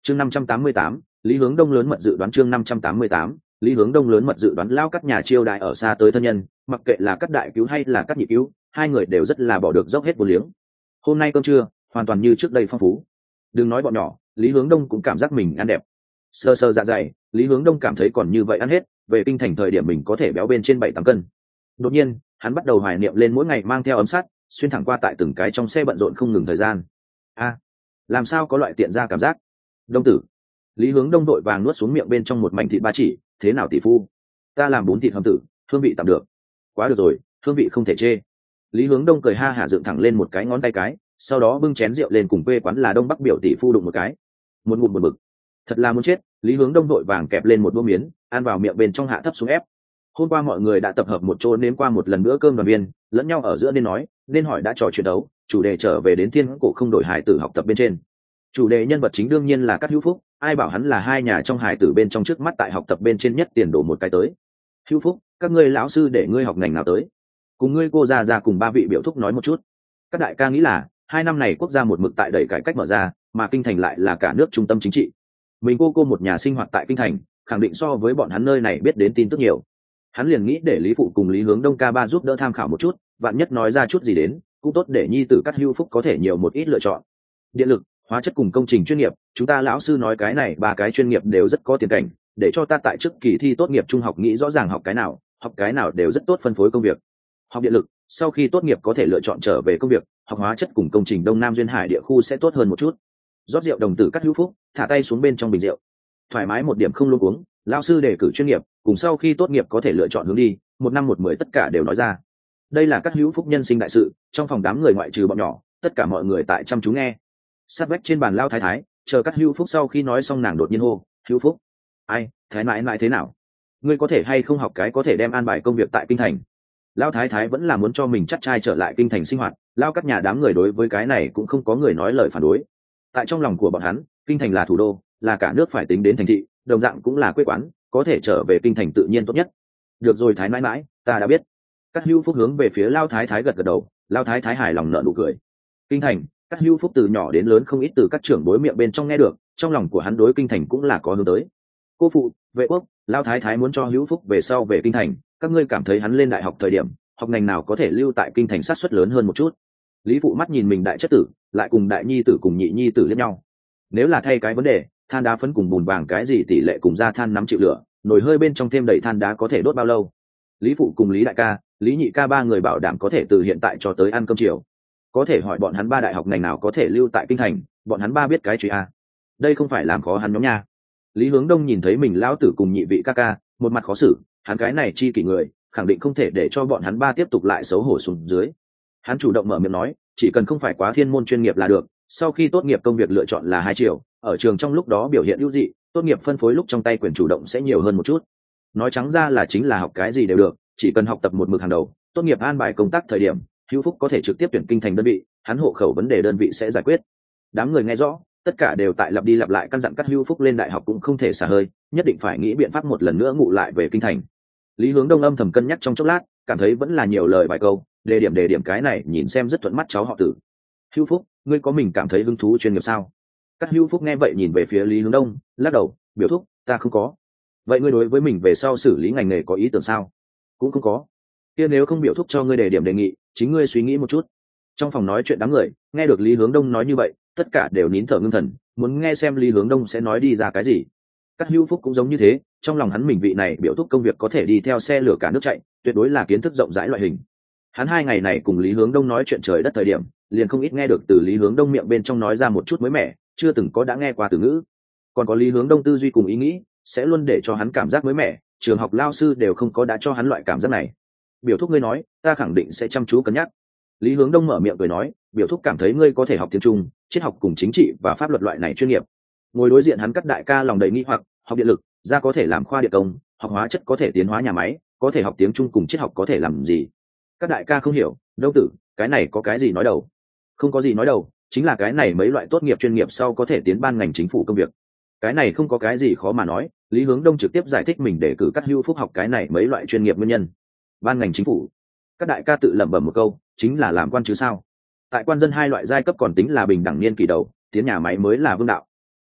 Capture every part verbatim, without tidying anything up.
chương năm trăm tám mươi tám, lý hướng đông lớn mật dự đoán. Chương năm trăm tám mươi tám, lý hướng đông lớn mật dự đoán. Lao các nhà chiêu đại ở xa tới thân nhân, mặc kệ là các đại cứu hay là các nhị cứu, hai người đều rất là bỏ được dốc hết vô liếng. Hôm nay cơm trưa hoàn toàn như trước đây phong phú. Đừng nói bọn nhỏ, lý hướng đông cũng cảm giác mình ăn đẹp. Sơ sơ dạ dày, lý hướng đông cảm thấy còn như vậy ăn hết, về kinh thành thời điểm mình có thể béo bên trên bảy tám cân. Đột nhiên hắn bắt đầu hoài niệm lên mỗi ngày mang theo ấm sắt xuyên thẳng qua tại từng cái trong xe bận rộn không ngừng thời gian. A, làm sao có loại tiện ra cảm giác. Đông tử, lý hướng đông đội vàng nuốt xuống miệng bên trong một mảnh thịt ba chỉ. Thế nào tỷ phu, ta làm bún thịt hầm tử, hương vị tạm được. Quá được rồi, hương vị không thể chê. Lý hướng đông cười ha hả dựng thẳng lên một cái ngón tay cái, sau đó bưng chén rượu lên cùng quê quán là đông bắc biểu tỷ phu đụng một cái. Một ngụm một bực, thật là muốn chết. Lý hướng đông đội vàng kẹp lên một đũa miến, ăn vào miệng bên trong hạ thấp xuống ép. Hôm qua mọi người đã tập hợp một chỗ nếm qua một lần bữa cơm đoàn viên, lẫn nhau ở giữa nên nói nên hỏi đã trò chuyện đấu, chủ đề trở về đến thiên cổ không đổi hải tử học tập bên trên. Chủ đề nhân vật chính đương nhiên là Cát Hữu Phúc, ai bảo hắn là hai nhà trong hải tử bên trong trước mắt tại học tập bên trên nhất tiền đổ một cái tới. Hữu Phúc, các ngươi lão sư để ngươi học ngành nào tới? Cùng ngươi cô ra ra cùng ba vị biểu thúc nói một chút. Các đại ca nghĩ là hai năm này quốc gia một mực tại đẩy cải cách mở ra, mà kinh thành lại là cả nước trung tâm chính trị. Mình cô cô một nhà sinh hoạt tại kinh thành, khẳng định so với bọn hắn nơi này biết đến tin tức nhiều. Hắn liền nghĩ để lý phụ cùng lý hướng đông ca ba giúp đỡ tham khảo một chút, vạn nhất nói ra chút gì đến cũng tốt để nhi tử Cát Hữu Phúc có thể nhiều một ít lựa chọn. Điện lực, hóa chất cùng công trình chuyên nghiệp, chúng ta lão sư nói cái này ba cái chuyên nghiệp đều rất có tiền cảnh, để cho ta tại trước kỳ thi tốt nghiệp trung học nghĩ rõ ràng học cái nào học cái nào đều rất tốt phân phối công việc. Học điện lực, sau khi tốt nghiệp có thể lựa chọn trở về công việc, học hóa chất cùng công trình đông nam duyên hải địa khu sẽ tốt hơn một chút. Rót rượu đồng tử Cát Hữu Phúc thả tay xuống bên trong bình rượu, thoải mái một điểm không luôn uống. Lão sư đề cử chuyên nghiệp cùng sau khi tốt nghiệp có thể lựa chọn hướng đi, một năm một mười tất cả đều nói ra. Đây là Cát Hữu Phúc nhân sinh đại sự, trong phòng đám người ngoại trừ bọn nhỏ, tất cả mọi người tại chăm chú nghe. Sát vách trên bàn lao thái thái, chờ Cát Hữu Phúc sau khi nói xong nàng đột nhiên hô, Hữu Phúc, ai, thái mãi mãi thế nào? Ngươi có thể hay không học cái có thể đem an bài công việc tại kinh thành? Lao thái thái vẫn là muốn cho mình chắc trai trở lại kinh thành sinh hoạt, lao các nhà đám người đối với cái này cũng không có người nói lời phản đối. Tại trong lòng của bọn hắn, kinh thành là thủ đô, là cả nước phải tính đến thành thị, đồng dạng cũng là quê quán, có thể trở về kinh thành tự nhiên tốt nhất. Được rồi thái mãi mãi, ta đã biết. Cát Hữu Phúc hướng về phía lao thái thái gật gật đầu, lao thái thái hài lòng nở nụ cười. Kinh thành, Cát Hữu Phúc từ nhỏ đến lớn không ít từ các trưởng bối miệng bên trong nghe được, trong lòng của hắn đối kinh thành cũng là có hướng tới. Cô phụ, vệ quốc, lao thái thái muốn cho Hữu Phúc về sau về kinh thành, các ngươi cảm thấy hắn lên đại học thời điểm học ngành nào có thể lưu tại kinh thành sát suất lớn hơn một chút? Lý phụ mắt nhìn mình đại chất tử, lại cùng đại nhi tử cùng nhị nhi tử liếc nhau. Nếu là thay cái vấn đề, than đá phấn cùng bùn vàng cái gì tỷ lệ cùng ra than nắm chịu lửa, nồi hơi bên trong thêm đầy than đá có thể đốt bao lâu? Lý phụ cùng Lý đại ca, Lý nhị ca ba người bảo đảm có thể từ hiện tại cho tới ăn cơm chiều. Có thể hỏi bọn hắn ba đại học ngành nào có thể lưu tại kinh thành, bọn hắn ba biết cái chuyện a. Đây không phải làm khó hắn nhóm nha. Lý hướng đông nhìn thấy mình lão tử cùng nhị vị ca ca, một mặt khó xử, hắn cái này chi kỷ người, khẳng định không thể để cho bọn hắn ba tiếp tục lại xấu hổ xuống dưới. Hắn chủ động mở miệng nói, chỉ cần không phải quá thiên môn chuyên nghiệp là được, sau khi tốt nghiệp công việc lựa chọn là hai chiều, ở trường trong lúc đó biểu hiện ưu dị, tốt nghiệp phân phối lúc trong tay quyền chủ động sẽ nhiều hơn một chút. Nói trắng ra là chính là học cái gì đều được, chỉ cần học tập một mực hàng đầu, tốt nghiệp an bài công tác thời điểm, Hữu Phúc có thể trực tiếp tuyển kinh thành đơn vị, hắn hộ khẩu vấn đề đơn vị sẽ giải quyết. Đám người nghe rõ, tất cả đều tại lặp đi lặp lại căn dặn Cát Hữu Phúc lên đại học cũng không thể xả hơi, nhất định phải nghĩ biện pháp một lần nữa ngụ lại về kinh thành. Lý hướng đông âm thầm cân nhắc trong chốc lát, cảm thấy vẫn là nhiều lời vài câu, đề điểm đề điểm cái này nhìn xem rất thuận mắt cháu họ Tử. Hữu Phúc, ngươi có mình cảm thấy hứng thú chuyên nghiệp sao? Cát Hữu Phúc nghe vậy nhìn về phía Lý hướng đông, lắc đầu, biểu thúc, ta không có. Vậy ngươi đối với mình về sau xử lý ngành nghề có ý tưởng sao? Cũng không có. Kia nếu không biểu thúc cho ngươi đề điểm đề nghị, chính ngươi suy nghĩ một chút. Trong phòng nói chuyện đám người nghe được Lý hướng đông nói như vậy, tất cả đều nín thở ngưng thần, muốn nghe xem Lý hướng đông sẽ nói đi ra cái gì. Cát Hữu Phúc cũng giống như thế, trong lòng hắn mình vị này biểu thúc công việc có thể đi theo xe lửa cả nước chạy, tuyệt đối là kiến thức rộng rãi loại hình. Hắn hai ngày này cùng Lý hướng đông nói chuyện trời đất thời điểm, liền không ít nghe được từ Lý hướng đông miệng bên trong nói ra một chút mới mẻ, chưa từng có đã nghe qua từ ngữ. Còn có Lý hướng đông tư duy cùng ý nghĩ, sẽ luôn để cho hắn cảm giác mới mẻ, trường học lao sư đều không có đã cho hắn loại cảm giác này. Biểu thúc ngươi nói, ta khẳng định sẽ chăm chú cân nhắc. Lý hướng đông mở miệng cười nói, biểu thúc cảm thấy ngươi có thể học tiếng Trung, triết học cùng chính trị và pháp luật loại này chuyên nghiệp. Ngồi đối diện hắn Cát đại ca lòng đầy nghi hoặc, học điện lực ra có thể làm khoa điện công, học hóa chất có thể tiến hóa nhà máy, có thể học tiếng Trung cùng triết học có thể làm gì? Cát đại ca không hiểu, đâu tử, cái này có cái gì nói đầu? Không có gì nói đầu, chính là cái này mấy loại tốt nghiệp chuyên nghiệp sau có thể tiến ban ngành chính phủ công việc. Cái này không có cái gì khó mà nói. Lý hướng đông trực tiếp giải thích mình để cử Cát Hữu Phúc học cái này mấy loại chuyên nghiệp nguyên nhân. Ban ngành chính phủ, các đại ca tự lẩm bẩm một câu, chính là làm quan chứ sao? Tại quan dân hai loại giai cấp còn tính là bình đẳng niên kỳ đầu, tiến nhà máy mới là vương đạo.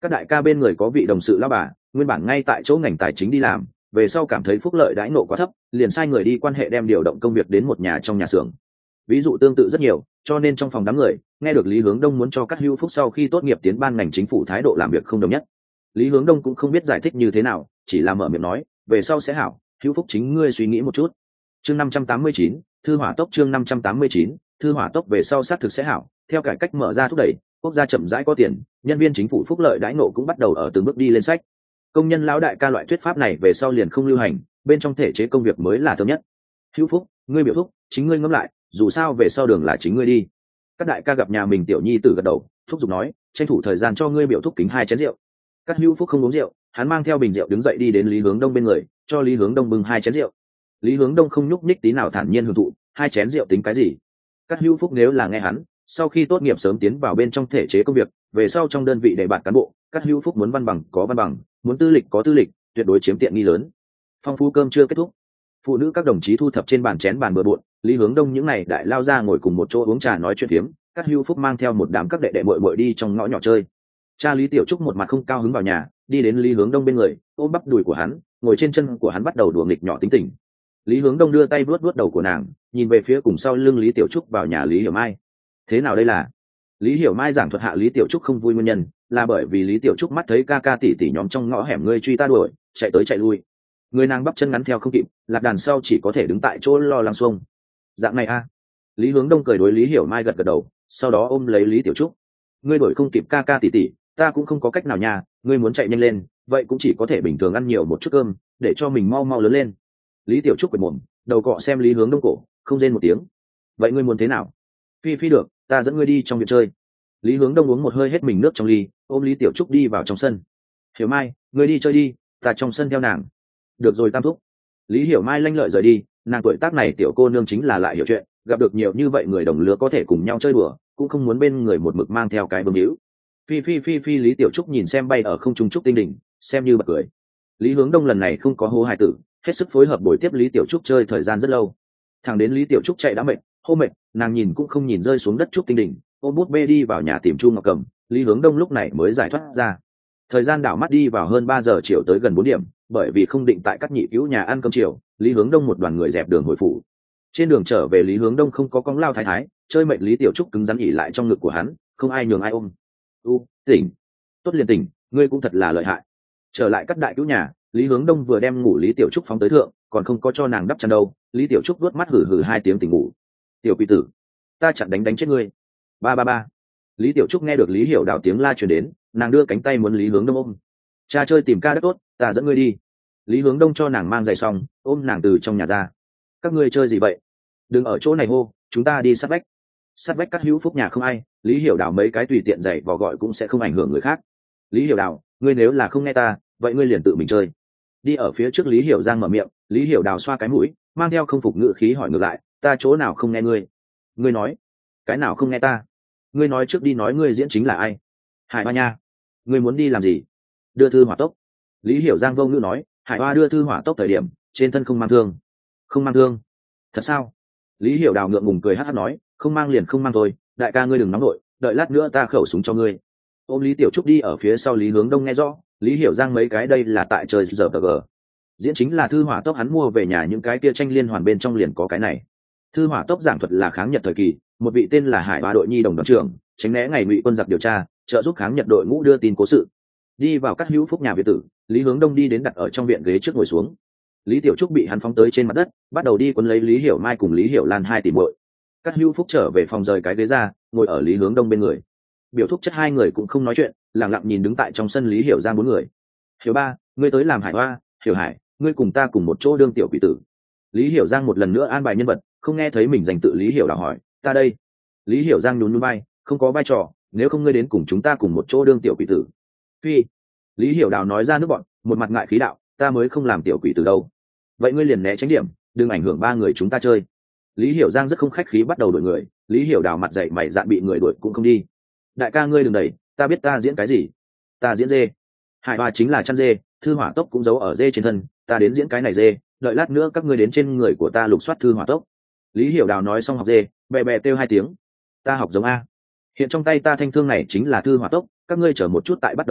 Các đại ca bên người có vị đồng sự lão bà, nguyên bản ngay tại chỗ ngành tài chính đi làm, về sau cảm thấy phúc lợi đãi ngộ quá thấp, liền sai người đi quan hệ đem điều động công việc đến một nhà trong nhà xưởng. Ví dụ tương tự rất nhiều, cho nên trong phòng đám người nghe được Lý Hướng Đông muốn cho Cát Hữu Phúc sau khi tốt nghiệp tiến ban ngành chính phủ thái độ làm việc không đồng nhất. Lý Hướng Đông cũng không biết giải thích như thế nào, chỉ là mở miệng nói, về sau sẽ hảo, Hữu Phúc chính ngươi suy nghĩ một chút. Chương năm trăm tám mươi chín, thư hỏa tốc chương năm trăm tám mươi chín, thư hỏa tốc về sau xác thực sẽ hảo, theo cải cách mở ra thúc đẩy, quốc gia chậm rãi có tiền, nhân viên chính phủ phúc lợi đãi ngộ cũng bắt đầu ở từng bước đi lên sách. Công nhân lão đại ca loại thuyết pháp này về sau liền không lưu hành, bên trong thể chế công việc mới là thơm nhất. Hữu Phúc, ngươi biểu thúc, chính ngươi ngẫm lại, dù sao về sau đường là chính ngươi đi. Các đại ca gặp nhà mình tiểu nhi tử gật đầu, thúc giục nói, tranh thủ thời gian cho ngươi biểu thúc kính hai chén rượu. Các Hữu Phúc không uống rượu, hắn mang theo bình rượu đứng dậy đi đến Lý Hướng Đông bên người, cho Lý Hướng Đông bưng hai chén rượu. Lý Hướng Đông không nhúc nhích tí nào, thản nhiên hưởng thụ, hai chén rượu tính cái gì? Các Hữu Phúc nếu là nghe hắn, sau khi tốt nghiệp sớm tiến vào bên trong thể chế công việc, về sau trong đơn vị đề bạt cán bộ, các Hữu Phúc muốn văn bằng có văn bằng, muốn tư lịch có tư lịch, tuyệt đối chiếm tiện nghi lớn. Phong phú cơm chưa kết thúc, phụ nữ các đồng chí thu thập trên bàn chén bàn bừa bộn, Lý Hướng Đông những này đại lao ra ngồi cùng một chỗ uống trà nói chuyện phiếm, các Hữu Phúc mang theo một đám các đệ đệ muội muội đi trong ngõ nhỏ chơi. Cha Lý Tiểu Trúc một mặt không cao hứng vào nhà, đi đến Lý Hướng Đông bên người, ôm bắp đùi của hắn, ngồi trên chân của hắn bắt đầu đùa nghịch nhỏ tính tình. Lý Hướng Đông đưa tay vuốt vuốt đầu của nàng, nhìn về phía cùng sau lưng Lý Tiểu Trúc vào nhà Lý Hiểu Mai. Thế nào đây là? Lý Hiểu Mai giảng thuật hạ Lý Tiểu Trúc không vui nguyên nhân, là bởi vì Lý Tiểu Trúc mắt thấy ca ca tỷ tỷ nhóm trong ngõ hẻm ngươi truy ta đuổi, chạy tới chạy lui. Người nàng bắp chân ngắn theo không kịp, lạc đàn sau chỉ có thể đứng tại chỗ lo lăng xuông. Dạng này a? À? Lý Hướng Đông cười đối Lý Hiểu Mai gật gật đầu, sau đó ôm lấy Lý Tiểu Trúc. Ngươi đuổi không kịp ca ca tỷ tỷ, ta cũng không có cách nào nha, ngươi muốn chạy nhanh lên, vậy cũng chỉ có thể bình thường ăn nhiều một chút cơm, để cho mình mau mau lớn lên. Lý Tiểu Trúc quệt mồm, đầu cọ xem Lý Hướng Đông cổ, không rên một tiếng. Vậy ngươi muốn thế nào? Phi phi được, ta dẫn ngươi đi trong viện chơi. Lý Hướng Đông uống một hơi hết mình nước trong ly, ôm Lý Tiểu Trúc đi vào trong sân. Hiểu Mai, ngươi đi chơi đi, ta trong sân theo nàng. Được rồi Tam thúc. Lý Hiểu Mai lanh lợi rời đi, nàng tuổi tác này tiểu cô nương chính là lại hiểu chuyện, gặp được nhiều như vậy người đồng lứa có thể cùng nhau chơi đùa, cũng không muốn bên người một mực mang theo cái bướm hữu. Phi phi phi phi Lý Tiểu Trúc nhìn xem bay ở không trung trúc tinh đỉnh, xem như bật cười. Lý Hướng Đông lần này không có hô hài tử, hết sức phối hợp bồi tiếp Lý Tiểu Trúc chơi thời gian rất lâu. Thẳng đến Lý Tiểu Trúc chạy đã mệt, hô mệt, nàng nhìn cũng không nhìn rơi xuống đất trúc tinh đỉnh, ôm bút bê đi vào nhà tìm Chu Ngọc Cầm. Lý Hướng Đông lúc này mới giải thoát ra. Thời gian đảo mắt đi vào hơn ba giờ chiều tới gần bốn điểm, bởi vì không định tại các nhị cứu nhà ăn cơm chiều, Lý Hướng Đông một đoàn người dẹp đường hồi phủ. Trên đường trở về Lý Hướng Đông không có cong lao thái thái, chơi mệt Lý Tiểu Trúc cứng rắn ỉ lại trong ngực của hắn, không ai nhường ai ôm. U, tỉnh, tốt liền tỉnh, ngươi cũng thật là lợi hại. Trở lại các đại cứu nhà, Lý Hướng Đông vừa đem ngủ Lý Tiểu Trúc phóng tới thượng, còn không có cho nàng đắp chăn đâu. Lý Tiểu Trúc vuốt mắt hử hử hai tiếng tỉnh ngủ. Tiểu quỷ tử, ta chặn đánh đánh chết ngươi. Ba ba ba. Lý Tiểu Trúc nghe được Lý Hiểu Đào tiếng la truyền đến, nàng đưa cánh tay muốn Lý Hướng Đông ôm. Cha chơi tìm ca đất tốt, ta dẫn ngươi đi. Lý Hướng Đông cho nàng mang giày xong, ôm nàng từ trong nhà ra. Các ngươi chơi gì vậy? Đừng ở chỗ này hô, chúng ta đi sát vách. Sát vách các hữu phúc nhà không ai, Lý Hiểu Đào mấy cái tùy tiện giày vò gọi cũng sẽ không ảnh hưởng người khác. Lý Hiểu Đào, ngươi nếu là không nghe ta, vậy ngươi liền tự mình chơi. Đi ở phía trước Lý Hiểu Giang mở miệng, Lý Hiểu Đào xoa cái mũi, mang theo không phục ngữ khí hỏi ngược lại, ta chỗ nào không nghe ngươi? Ngươi nói, cái nào không nghe ta? Ngươi nói trước đi, nói ngươi diễn chính là ai? Hải Hoa nha. Ngươi muốn đi làm gì? Đưa thư hỏa tốc. Lý Hiểu Giang vô ngữ nói, Hải Hoa đưa thư hỏa tốc thời điểm trên thân không mang thương. Không mang thương? Thật sao? Lý Hiểu Đào ngượng ngùng cười hắt hắt nói, không mang liền không mang thôi, đại ca ngươi đừng nóng nổi, đợi lát nữa ta khẩu súng cho ngươi. Ôm Lý Tiểu Trúc đi ở phía sau Lý Hướng Đông nghe rõ, Lý Hiểu Giang mấy cái đây là tại chơi giờ tờ gờ. Diễn chính là thư hỏa tốc, hắn mua về nhà những cái kia tranh liên hoàn bên trong liền có cái này. Thư hỏa tốc giảng thuật là kháng Nhật thời kỳ, một vị tên là Hải Hoa đội nhi đồng đoàn trưởng, tránh né ngày ngụy quân giặc điều tra, trợ giúp kháng Nhật đội ngũ đưa tin cố sự. Đi vào các hữu phúc nhà biệt tử, Lý Hướng Đông đi đến đặt ở trong viện ghế trước ngồi xuống. Lý Tiểu Trúc bị hắn phóng tới trên mặt đất, bắt đầu đi quấn lấy Lý Hiểu Mai cùng Lý Hiểu Lan hai tỷ muội. Các hữu phúc trở về phòng rời cái ghế ra, ngồi ở Lý Hướng Đông bên người. Biểu thúc chất hai người cũng không nói chuyện, lặng lặng nhìn đứng tại trong sân Lý Hiểu Giang bốn người. Hiểu ba, ngươi tới làm Hải Hoa, Hiểu Hải, ngươi cùng ta cùng một chỗ đương tiểu quỷ tử. Lý Hiểu Giang một lần nữa an bài nhân vật, không nghe thấy mình dành tự Lý Hiểu Đào hỏi, ta đây. Lý Hiểu Giang nhún nhún vai, không có vai trò, nếu không ngươi đến cùng chúng ta cùng một chỗ đương tiểu quỷ tử. Phi. Lý Hiểu Đào nói ra nước bọn, một mặt ngại khí đạo, ta mới không làm tiểu quỷ tử đâu. Vậy ngươi liền né tránh điểm, đừng ảnh hưởng ba người chúng ta chơi. Lý Hiểu Giang rất không khách khí bắt đầu đuổi người, Lý Hiểu Đào mặt dậy mày dạn bị người đuổi cũng không đi. Đại ca ngươi đừng đẩy, ta biết ta diễn cái gì. Ta diễn dê. Hải Hoa chính là chăn dê, thư hỏa tốc cũng giấu ở dê trên thân, ta đến diễn cái này dê, đợi lát nữa các ngươi đến trên người của ta lục soát thư hỏa tốc. Lý Hiểu Đào nói xong học dê, bè bè kêu hai tiếng. Ta học giống a. Hiện trong tay ta thanh thương này chính là thư hỏa tốc, các ngươi chờ một chút tại bắt đầu a,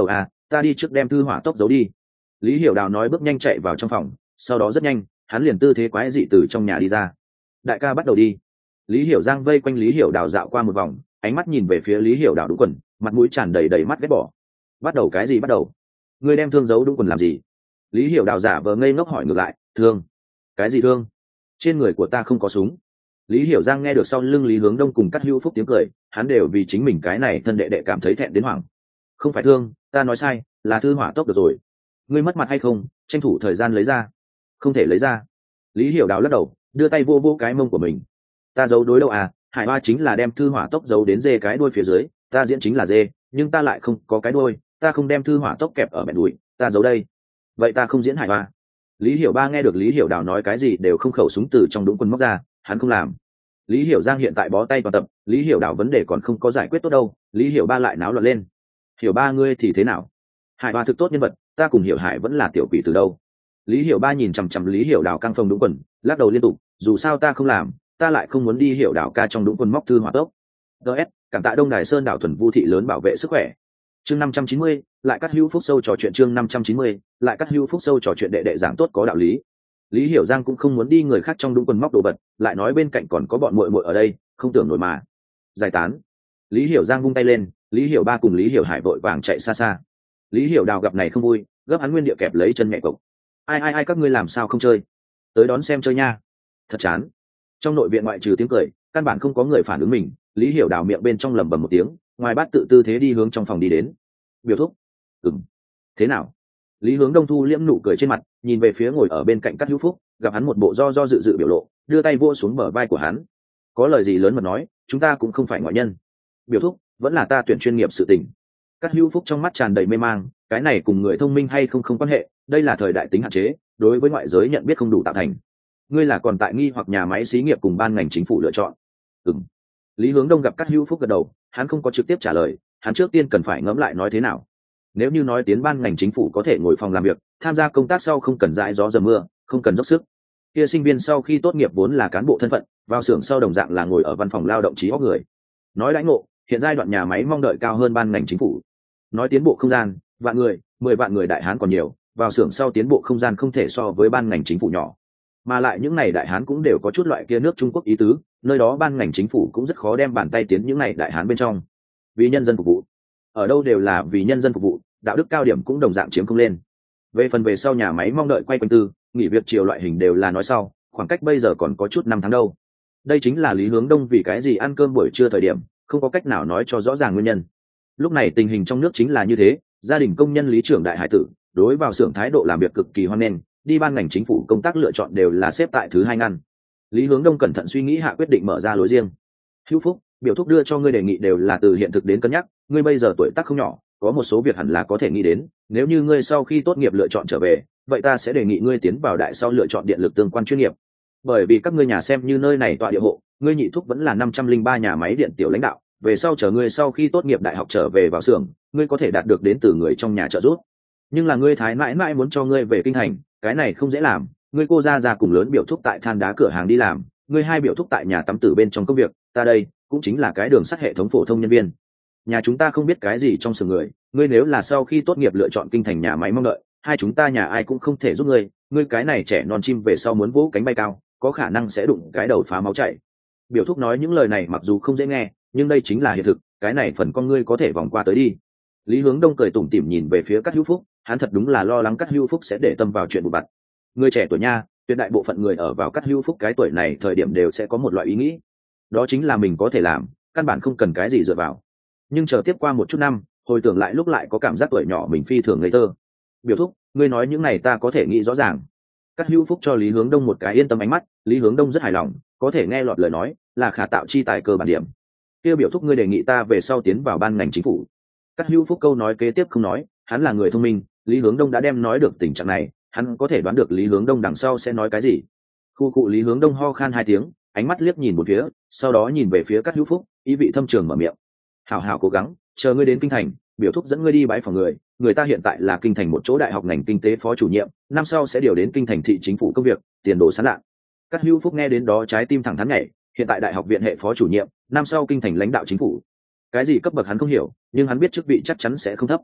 ta đi trước đem thư hỏa tốc giấu đi. Lý Hiểu Đào nói bước nhanh chạy vào trong phòng, sau đó rất nhanh hắn liền tư thế quái dị từ trong nhà đi ra. Đại ca bắt đầu đi. Lý Hiểu Giang vây quanh Lý Hiểu Đào dạo qua một vòng, ánh mắt nhìn về phía Lý Hiểu Đào đúng quần, mặt mũi tràn đầy đầy mắt ghét bỏ. Bắt đầu cái gì bắt đầu? Ngươi đem thương giấu đúng quần làm gì? Lý Hiểu Đào giả vờ ngây ngốc hỏi ngược lại. Thương? Cái gì thương? Trên người của ta không có súng. Lý Hiểu Giang nghe được sau lưng Lý Hướng Đông cùng Cát Hữu Phúc tiếng cười, hắn đều vì chính mình cái này thân đệ đệ cảm thấy thẹn đến hoảng. Không phải thương, ta nói sai, là thư hỏa tốc được rồi. Ngươi mất mặt hay không, tranh thủ thời gian lấy ra. Không thể lấy ra. Lý Hiểu Đào lắc đầu, đưa tay vô vô cái mông của mình. Ta giấu đối đâu à, Hải Hoa chính là đem thư hỏa tốc giấu đến dê cái đuôi phía dưới, ta diễn chính là dê, nhưng ta lại không có cái đuôi, ta không đem thư hỏa tốc kẹp ở mẹ đùi, ta giấu đây. Vậy ta không diễn Hải Hoa. Lý Hiểu Ba nghe được Lý Hiểu Đào nói cái gì đều không khẩu súng từ trong đũng quần móc ra, hắn không làm. Lý Hiểu Giang hiện tại bó tay toàn tập, Lý Hiểu Đào vấn đề còn không có giải quyết tốt đâu, Lý Hiểu Ba lại náo loạn lên. Hiểu Ba ngươi thì thế nào? Hải Hoa thực tốt nhân vật, ta cùng Hiểu Hải vẫn là tiểu quỷ từ đâu? Lý Hiểu Ba nhìn chằm chằm Lý Hiểu Đào căng phòng đũng quần, lắc đầu liên tục, dù sao ta không làm, ta lại không muốn đi Hiểu Đào ca trong đũng quần móc thư hỏa tốc. ds cảm tạ Đông Đài Sơn đảo thuần vu thị lớn bảo vệ sức khỏe. Chương năm trăm chín mươi, lại Cát Hữu Phúc sâu trò chuyện chương năm trăm chín mươi, lại Cát Hữu Phúc sâu trò chuyện đệ đệ giảng tốt có đạo lý. Lý Hiểu Giang cũng không muốn đi người khác trong đũng quần móc đồ vật, lại nói bên cạnh còn có bọn muội muội ở đây, không tưởng nổi mà. Giải tán. Lý Hiểu Giang vung tay lên, Lý Hiểu Ba cùng Lý Hiểu Hải vội vàng chạy xa xa. Lý Hiểu Đào gặp này không vui, gấp hắn nguyên địa kẹp lấy chân mẹ cộc. Ai ai ai các ngươi làm sao không chơi? Tới đón xem chơi nha. Thật chán. Trong nội viện ngoại trừ tiếng cười, căn bản không có người phản ứng mình. Lý Hiểu Đào miệng bên trong lẩm bẩm một tiếng, ngoài bát tự tư thế đi hướng trong phòng đi đến. Biểu thúc. Ừm. Thế nào? Lý Hướng Đông thu liễm nụ cười trên mặt, nhìn về phía ngồi ở bên cạnh Cát Hữu Phúc, gặp hắn một bộ do do dự dự biểu lộ, đưa tay vỗ xuống bờ vai của hắn. Có lời gì lớn mật nói, chúng ta cũng không phải ngoại nhân. Biểu thúc, vẫn là ta tuyển chuyên nghiệp sự tình. Cát Hữu Phúc trong mắt tràn đầy mê mang, cái này cùng người thông minh hay không không quan hệ, đây là thời đại tính hạn chế, đối với ngoại giới nhận biết không đủ tạo thành. Ngươi là còn tại nghi hoặc nhà máy xí nghiệp cùng ban ngành chính phủ lựa chọn. Ừm. Lý Hướng Đông gặp Cát Hữu Phúc gật đầu, hắn không có trực tiếp trả lời, hắn trước tiên cần phải ngẫm lại nói thế nào. Nếu như nói tiến ban ngành chính phủ có thể ngồi phòng làm việc, tham gia công tác sau không cần dãi gió dầm mưa, không cần dốc sức. Kia sinh viên sau khi tốt nghiệp vốn là cán bộ thân phận, vào xưởng sau đồng dạng là ngồi ở văn phòng lao động trí óc người. Nói lãnh ngộ, hiện giai đoạn nhà máy mong đợi cao hơn ban ngành chính phủ. Nói tiến bộ không gian, vạn người, mười vạn người đại hán còn nhiều, vào xưởng sau tiến bộ không gian không thể so với ban ngành chính phủ nhỏ. Mà lại những này đại hán cũng đều có chút loại kia nước Trung Quốc ý tứ, nơi đó ban ngành chính phủ cũng rất khó đem bàn tay tiến những này đại hán bên trong. Vì nhân dân phục vụ, ở đâu đều là vì nhân dân phục vụ, đạo đức cao điểm cũng đồng dạng chiếm không lên. Về phần về sau nhà máy mong đợi quay quanh tư, nghỉ việc chiều loại hình đều là nói sau, khoảng cách bây giờ còn có chút năm tháng đâu. Đây chính là Lý Hướng Đông vì cái gì ăn cơm buổi trưa thời điểm, không có cách nào nói cho rõ ràng nguyên nhân. Lúc này tình hình trong nước chính là như thế, gia đình công nhân Lý trưởng đại hải tử, đối vào xưởng thái độ làm việc cực kỳ hoan nghênh, đi ban ngành chính phủ công tác lựa chọn đều là xếp tại thứ hai ngăn. Lý Hướng Đông cẩn thận suy nghĩ hạ quyết định mở ra lối riêng. Hữu Phúc, biểu thúc đưa cho ngươi đề nghị đều là từ hiện thực đến cân nhắc, ngươi bây giờ tuổi tác không nhỏ, có một số việc hẳn là có thể nghĩ đến, nếu như ngươi sau khi tốt nghiệp lựa chọn trở về, vậy ta sẽ đề nghị ngươi tiến vào đại sau lựa chọn điện lực tương quan chuyên nghiệp. Bởi vì các ngươi nhà xem như nơi này tọa địa hộ, ngươi nhị thúc vẫn là năm trăm linh ba nhà máy điện tiểu lãnh đạo, về sau chờ ngươi sau khi tốt nghiệp đại học trở về vào xưởng, ngươi có thể đạt được đến từ người trong nhà trợ giúp. Nhưng là ngươi thái mãi mãi muốn cho ngươi về kinh thành, cái này không dễ làm, ngươi cô gia già cùng lớn biểu thúc tại than đá cửa hàng đi làm, ngươi hai biểu thúc tại nhà tắm tử bên trong công việc, ta đây cũng chính là cái đường sắt hệ thống phổ thông nhân viên. Nhà chúng ta không biết cái gì trong xưởng người, ngươi nếu là sau khi tốt nghiệp lựa chọn kinh thành nhà máy mong đợi, hai chúng ta nhà ai cũng không thể giúp ngươi, ngươi cái này trẻ non chim về sau muốn vỗ cánh bay cao, có khả năng sẽ đụng cái đầu phá máu chảy. Biểu thúc nói những lời này mặc dù không dễ nghe, nhưng đây chính là hiện thực, cái này phần con ngươi có thể vòng qua tới đi. Lý Hướng Đông cười tủm tỉm nhìn về phía Cát Hữu Phúc, hắn thật đúng là lo lắng Cát Hữu Phúc sẽ để tâm vào chuyện bụi bặm. Người trẻ tuổi nha, tuyệt đại bộ phận người ở vào Cát Hữu Phúc cái tuổi này thời điểm đều sẽ có một loại ý nghĩ, đó chính là mình có thể làm, căn bản không cần cái gì dựa vào. Nhưng chờ tiếp qua một chút năm, hồi tưởng lại lúc lại có cảm giác tuổi nhỏ mình phi thường ngây thơ. Biểu thúc, ngươi nói những này ta có thể nghĩ rõ ràng. Cát Hữu Phúc cho Lý Hướng Đông một cái yên tâm ánh mắt, Lý Hướng Đông rất hài lòng, có thể nghe lọt lời nói, là khả tạo chi tài cơ bản điểm. Kêu biểu thúc ngươi đề nghị ta về sau tiến vào ban ngành chính phủ. Cát Hữu Phúc câu nói kế tiếp không nói, hắn là người thông minh, Lý Hướng Đông đã đem nói được tình trạng này, hắn có thể đoán được Lý Hướng Đông đằng sau sẽ nói cái gì. Khu cụ Lý Hướng Đông ho khan hai tiếng, ánh mắt liếc nhìn một phía, sau đó nhìn về phía Cát Hữu Phúc, ý vị thâm trường mở miệng. Hảo hảo cố gắng, chờ ngươi đến kinh thành, biểu thúc dẫn ngươi đi bái phỏng người, người ta hiện tại là kinh thành một chỗ đại học ngành kinh tế phó chủ nhiệm, năm sau sẽ điều đến kinh thành thị chính phủ công việc, tiền đồ sáng lạ. Cát Hữu Phúc nghe đến đó trái tim thẳng thắn nhảy, hiện tại đại học viện hệ phó chủ nhiệm, năm sau kinh thành lãnh đạo chính phủ. Cái gì cấp bậc hắn không hiểu, nhưng hắn biết chức vị chắc chắn sẽ không thấp.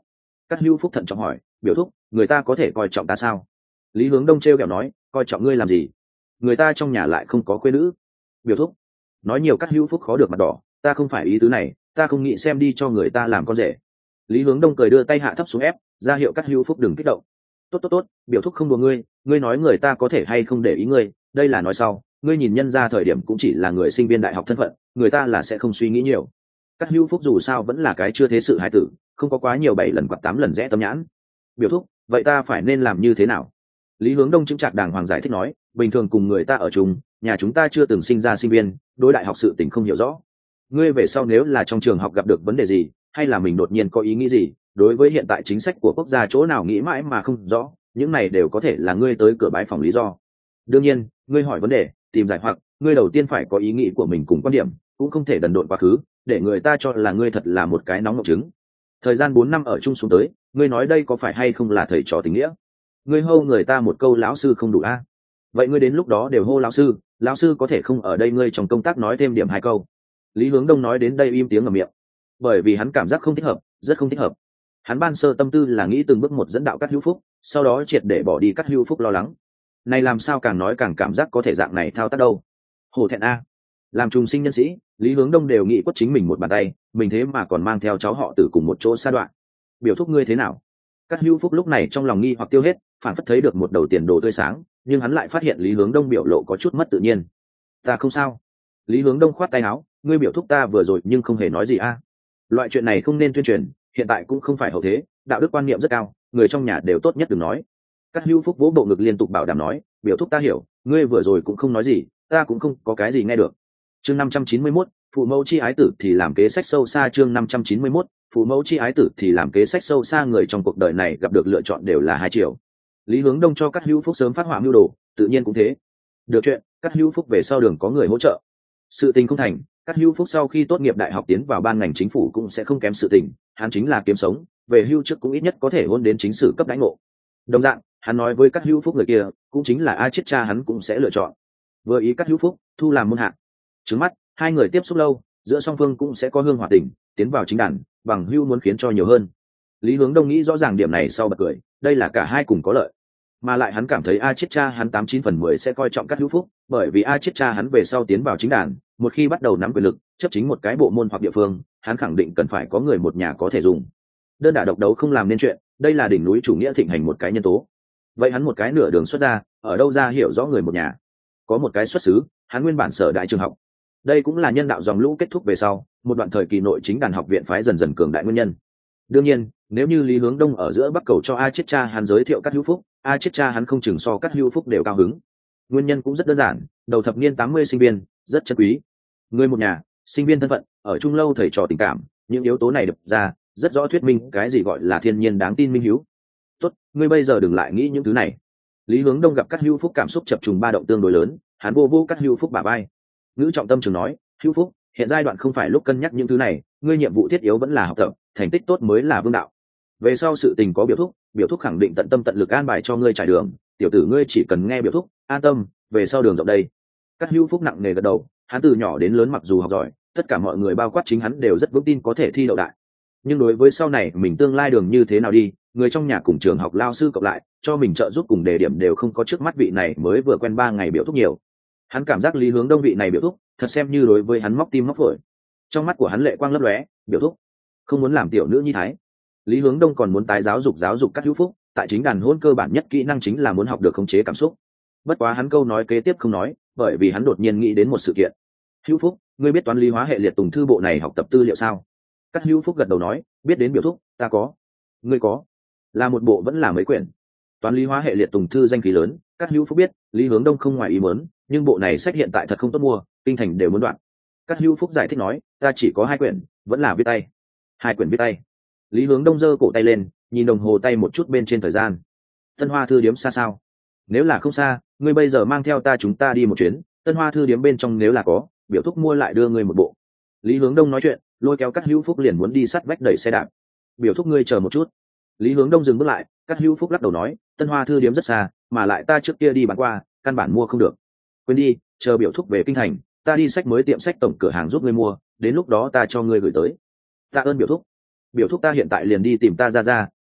Cát Hữu Phúc thận trọng hỏi, biểu thúc, người ta có thể coi trọng ta sao? Lý Hướng Đông trêu ghẹo nói, coi trọng ngươi làm gì? Người ta trong nhà lại không có quê nữ. Biểu thúc, nói nhiều Cát Hữu Phúc khó được mặt đỏ, ta không phải ý tứ này, ta không nghĩ xem đi cho người ta làm con rể. Lý Hướng Đông cười đưa tay hạ thấp xuống ép, ra hiệu Cát Hữu Phúc đừng kích động. Tốt tốt tốt, biểu thúc không đùa ngươi, ngươi nói người ta có thể hay không để ý ngươi, đây là nói sau, ngươi nhìn nhân ra thời điểm cũng chỉ là người sinh viên đại học thân phận, người ta là sẽ không suy nghĩ nhiều. Cát Hữu Phúc dù sao vẫn là cái chưa thế sự hài tử, không có quá nhiều bảy lần hoặc tám lần rẽ tâm nhãn. Biểu thúc, vậy ta phải nên làm như thế nào? Lý Hướng Đông chứng trạc đàng hoàng giải thích nói, bình thường cùng người ta ở chung, nhà chúng ta chưa từng sinh ra sinh viên, đối đại học sự tình không hiểu rõ. Ngươi về sau nếu là trong trường học gặp được vấn đề gì, hay là mình đột nhiên có ý nghĩ gì, đối với hiện tại chính sách của quốc gia chỗ nào nghĩ mãi mà không rõ, những này đều có thể là ngươi tới cửa bái phòng lý do. Đương nhiên, ngươi hỏi vấn đề, tìm giải hoặc, ngươi đầu tiên phải có ý nghĩ của mình cùng quan điểm, cũng không thể đần độn quá khứ, để người ta cho là ngươi thật là một cái nóng ngọc trứng. Thời gian bốn năm ở chung xuống tới, ngươi nói đây có phải hay không là thầy trò tình nghĩa? Ngươi hô người ta một câu lão sư không đủ a? Vậy ngươi đến lúc đó đều hô lão sư, lão sư có thể không ở đây ngươi trong công tác nói thêm điểm hai câu. Lý Hướng Đông nói đến đây im tiếng ngậm miệng, bởi vì hắn cảm giác không thích hợp, rất không thích hợp. Hắn ban sơ tâm tư là nghĩ từng bước một dẫn đạo Cát Hữu Phúc, sau đó triệt để bỏ đi Cát Hữu Phúc lo lắng. Này làm sao càng nói càng cảm giác có thể dạng này thao tác đâu. Hổ thẹn a. Làm trùng sinh nhân sĩ, Lý Hướng Đông đều nghĩ quất chính mình một bàn tay, mình thế mà còn mang theo cháu họ Tử cùng một chỗ sa đoạn. Biểu thúc ngươi thế nào? Cát Hữu Phúc lúc này trong lòng nghi hoặc tiêu hết, phản phất thấy được một đầu tiền đồ tươi sáng, nhưng hắn lại phát hiện Lý Hướng Đông biểu lộ có chút mất tự nhiên. Ta không sao. Lý Hướng Đông khoát tay áo, ngươi biểu thúc ta vừa rồi nhưng không hề nói gì a. Loại chuyện này không nên tuyên truyền, hiện tại cũng không phải hậu thế, đạo đức quan niệm rất cao, người trong nhà đều tốt nhất đừng nói. Cát Hữu Phúc vỗ bộ ngực liên tục bảo đảm nói, biểu thúc ta hiểu, ngươi vừa rồi cũng không nói gì, ta cũng không có cái gì nghe được. Chương năm trăm chín mươi mốt, phụ mẫu chi ái tử thì làm kế sách sâu xa. Chương năm trăm chín mươi mốt, phụ mẫu chi ái tử thì làm kế sách sâu xa. Người trong cuộc đời này gặp được lựa chọn đều là hai chiều. Lý Hướng Đông cho Cát Hữu Phúc sớm phát họa mưu đồ, tự nhiên cũng thế. Được chuyện, Cát Hữu Phúc về sau đường có người hỗ trợ. Sự tình không thành, Cát Hữu Phúc sau khi tốt nghiệp đại học tiến vào ban ngành chính phủ cũng sẽ không kém sự tình, hắn chính là kiếm sống, về hưu trước cũng ít nhất có thể hôn đến chính sử cấp đãi ngộ. Đồng dạng, hắn nói với Cát Hữu Phúc người kia, cũng chính là A Chiết cha hắn cũng sẽ lựa chọn. Vừa ý Cát Hữu Phúc, thu làm môn hạ. Trước mắt, hai người tiếp xúc lâu, giữa song phương cũng sẽ có hương hòa tình, tiến vào chính đàn, bằng hưu muốn khiến cho nhiều hơn. Lý Hướng Đông nghĩ rõ ràng điểm này sau bật cười, đây là cả hai cùng có lợi. Mà lại hắn cảm thấy A Chiết cha hắn tám chín phần mười sẽ coi trọng Cát Hữu Phúc, bởi vì A Chiết cha hắn về sau tiến vào chính đàn, một khi bắt đầu nắm quyền lực, chấp chính một cái bộ môn hoặc địa phương, hắn khẳng định cần phải có người một nhà có thể dùng. Đơn đả độc đấu không làm nên chuyện, đây là đỉnh núi chủ nghĩa thịnh hành một cái nhân tố. Vậy hắn một cái nửa đường xuất ra, ở đâu ra hiểu rõ người một nhà? Có một cái xuất xứ, hắn nguyên bản sở đại trường học. Đây cũng là nhân đạo dòng lũ kết thúc về sau, một đoạn thời kỳ nội chính đàn học viện phái dần dần cường đại nguyên nhân. Đương nhiên, nếu như Lý Hướng Đông ở giữa bắc cầu cho A Chiết cha hắn giới thiệu Cát Hữu Phúc, A Chiết cha hắn không chừng so Cát Hữu Phúc đều cao hứng. Nguyên nhân cũng rất đơn giản, đầu thập niên tám mươi sinh viên, rất chân quý. Người một nhà, sinh viên thân phận, ở chung lâu thầy trò tình cảm, những yếu tố này đập ra, rất rõ thuyết minh cái gì gọi là thiên nhiên đáng tin minh hiếu. Tốt, ngươi bây giờ đừng lại nghĩ những thứ này. Lý Hướng Đông gặp Cát Hữu Phúc cảm xúc chập trùng ba động tương đối lớn, hắn vô vô Cát Hữu Phúc bả vai. Ngữ trọng tâm trường nói, Hữu Phúc, hiện giai đoạn không phải lúc cân nhắc những thứ này, ngươi nhiệm vụ thiết yếu vẫn là học tập, thành tích tốt mới là vương đạo. Về sau sự tình có biểu thúc, biểu thúc khẳng định tận tâm tận lực an bài cho ngươi trải đường, tiểu tử ngươi chỉ cần nghe biểu thúc, an tâm, về sau đường rộng đây. Cát Hữu Phúc nặng nề gật đầu, hắn từ nhỏ đến lớn mặc dù học giỏi, tất cả mọi người bao quát chính hắn đều rất vững tin có thể thi đậu đại. Nhưng đối với sau này mình tương lai đường như thế nào đi, người trong nhà cùng trường học lao sư cộng lại, cho mình trợ giúp cùng đề điểm đều không có trước mắt vị này mới vừa quen ba ngày biểu thúc nhiều. Hắn cảm giác Lý Hướng Đông vị này biểu thúc, thật xem như đối với hắn móc tim móc phổi. Trong mắt của hắn lệ quang lấp lóe, biểu thúc không muốn làm tiểu nữ nhi thái. Lý Hướng Đông còn muốn tái giáo dục giáo dục Cát Hữu Phúc, tại chính đàn hôn cơ bản nhất kỹ năng chính là muốn học được khống chế cảm xúc. Bất quá hắn câu nói kế tiếp không nói, bởi vì hắn đột nhiên nghĩ đến một sự kiện. Hữu Phúc, ngươi biết toán lý hóa hệ liệt tùng thư bộ này học tập tư liệu sao? Cát Hữu Phúc gật đầu nói, biết đến biểu thúc, ta có. Ngươi có? Là một bộ vẫn là mấy quyển? Toán lý hóa hệ liệt tùng thư danh khí lớn, Cát Hữu Phúc biết, Lý Hướng Đông không ngoài ý muốn, nhưng bộ này sách hiện tại thật không tốt mua, kinh thành đều muốn đoạn. Cát Hữu Phúc giải thích nói, ta chỉ có hai quyển, vẫn là viết tay. Hai quyển viết tay. Lý Hướng Đông giơ cổ tay lên, nhìn đồng hồ tay một chút bên trên thời gian. Tân Hoa thư điếm xa sao? Nếu là không xa, ngươi bây giờ mang theo ta chúng ta đi một chuyến, Tân Hoa thư điếm bên trong nếu là có, biểu thúc mua lại đưa ngươi một bộ. Lý Hướng Đông nói chuyện, lôi kéo Cát Hữu Phúc liền muốn đi sắt vách đẩy xe đạp. Biểu thúc ngươi chờ một chút. Lý Hướng Đông dừng bước lại, Cát Hữu Phúc lắc đầu nói, Tân Hoa thư điếm rất xa, mà lại ta trước kia đi bán qua, căn bản mua không được. Quên đi, chờ biểu thúc về kinh thành, ta đi sách mới tiệm sách tổng cửa hàng giúp ngươi mua, đến lúc đó ta cho ngươi gửi tới. Tạ ơn biểu thúc. Biểu thúc ta hiện tại liền đi tìm ta ra ra,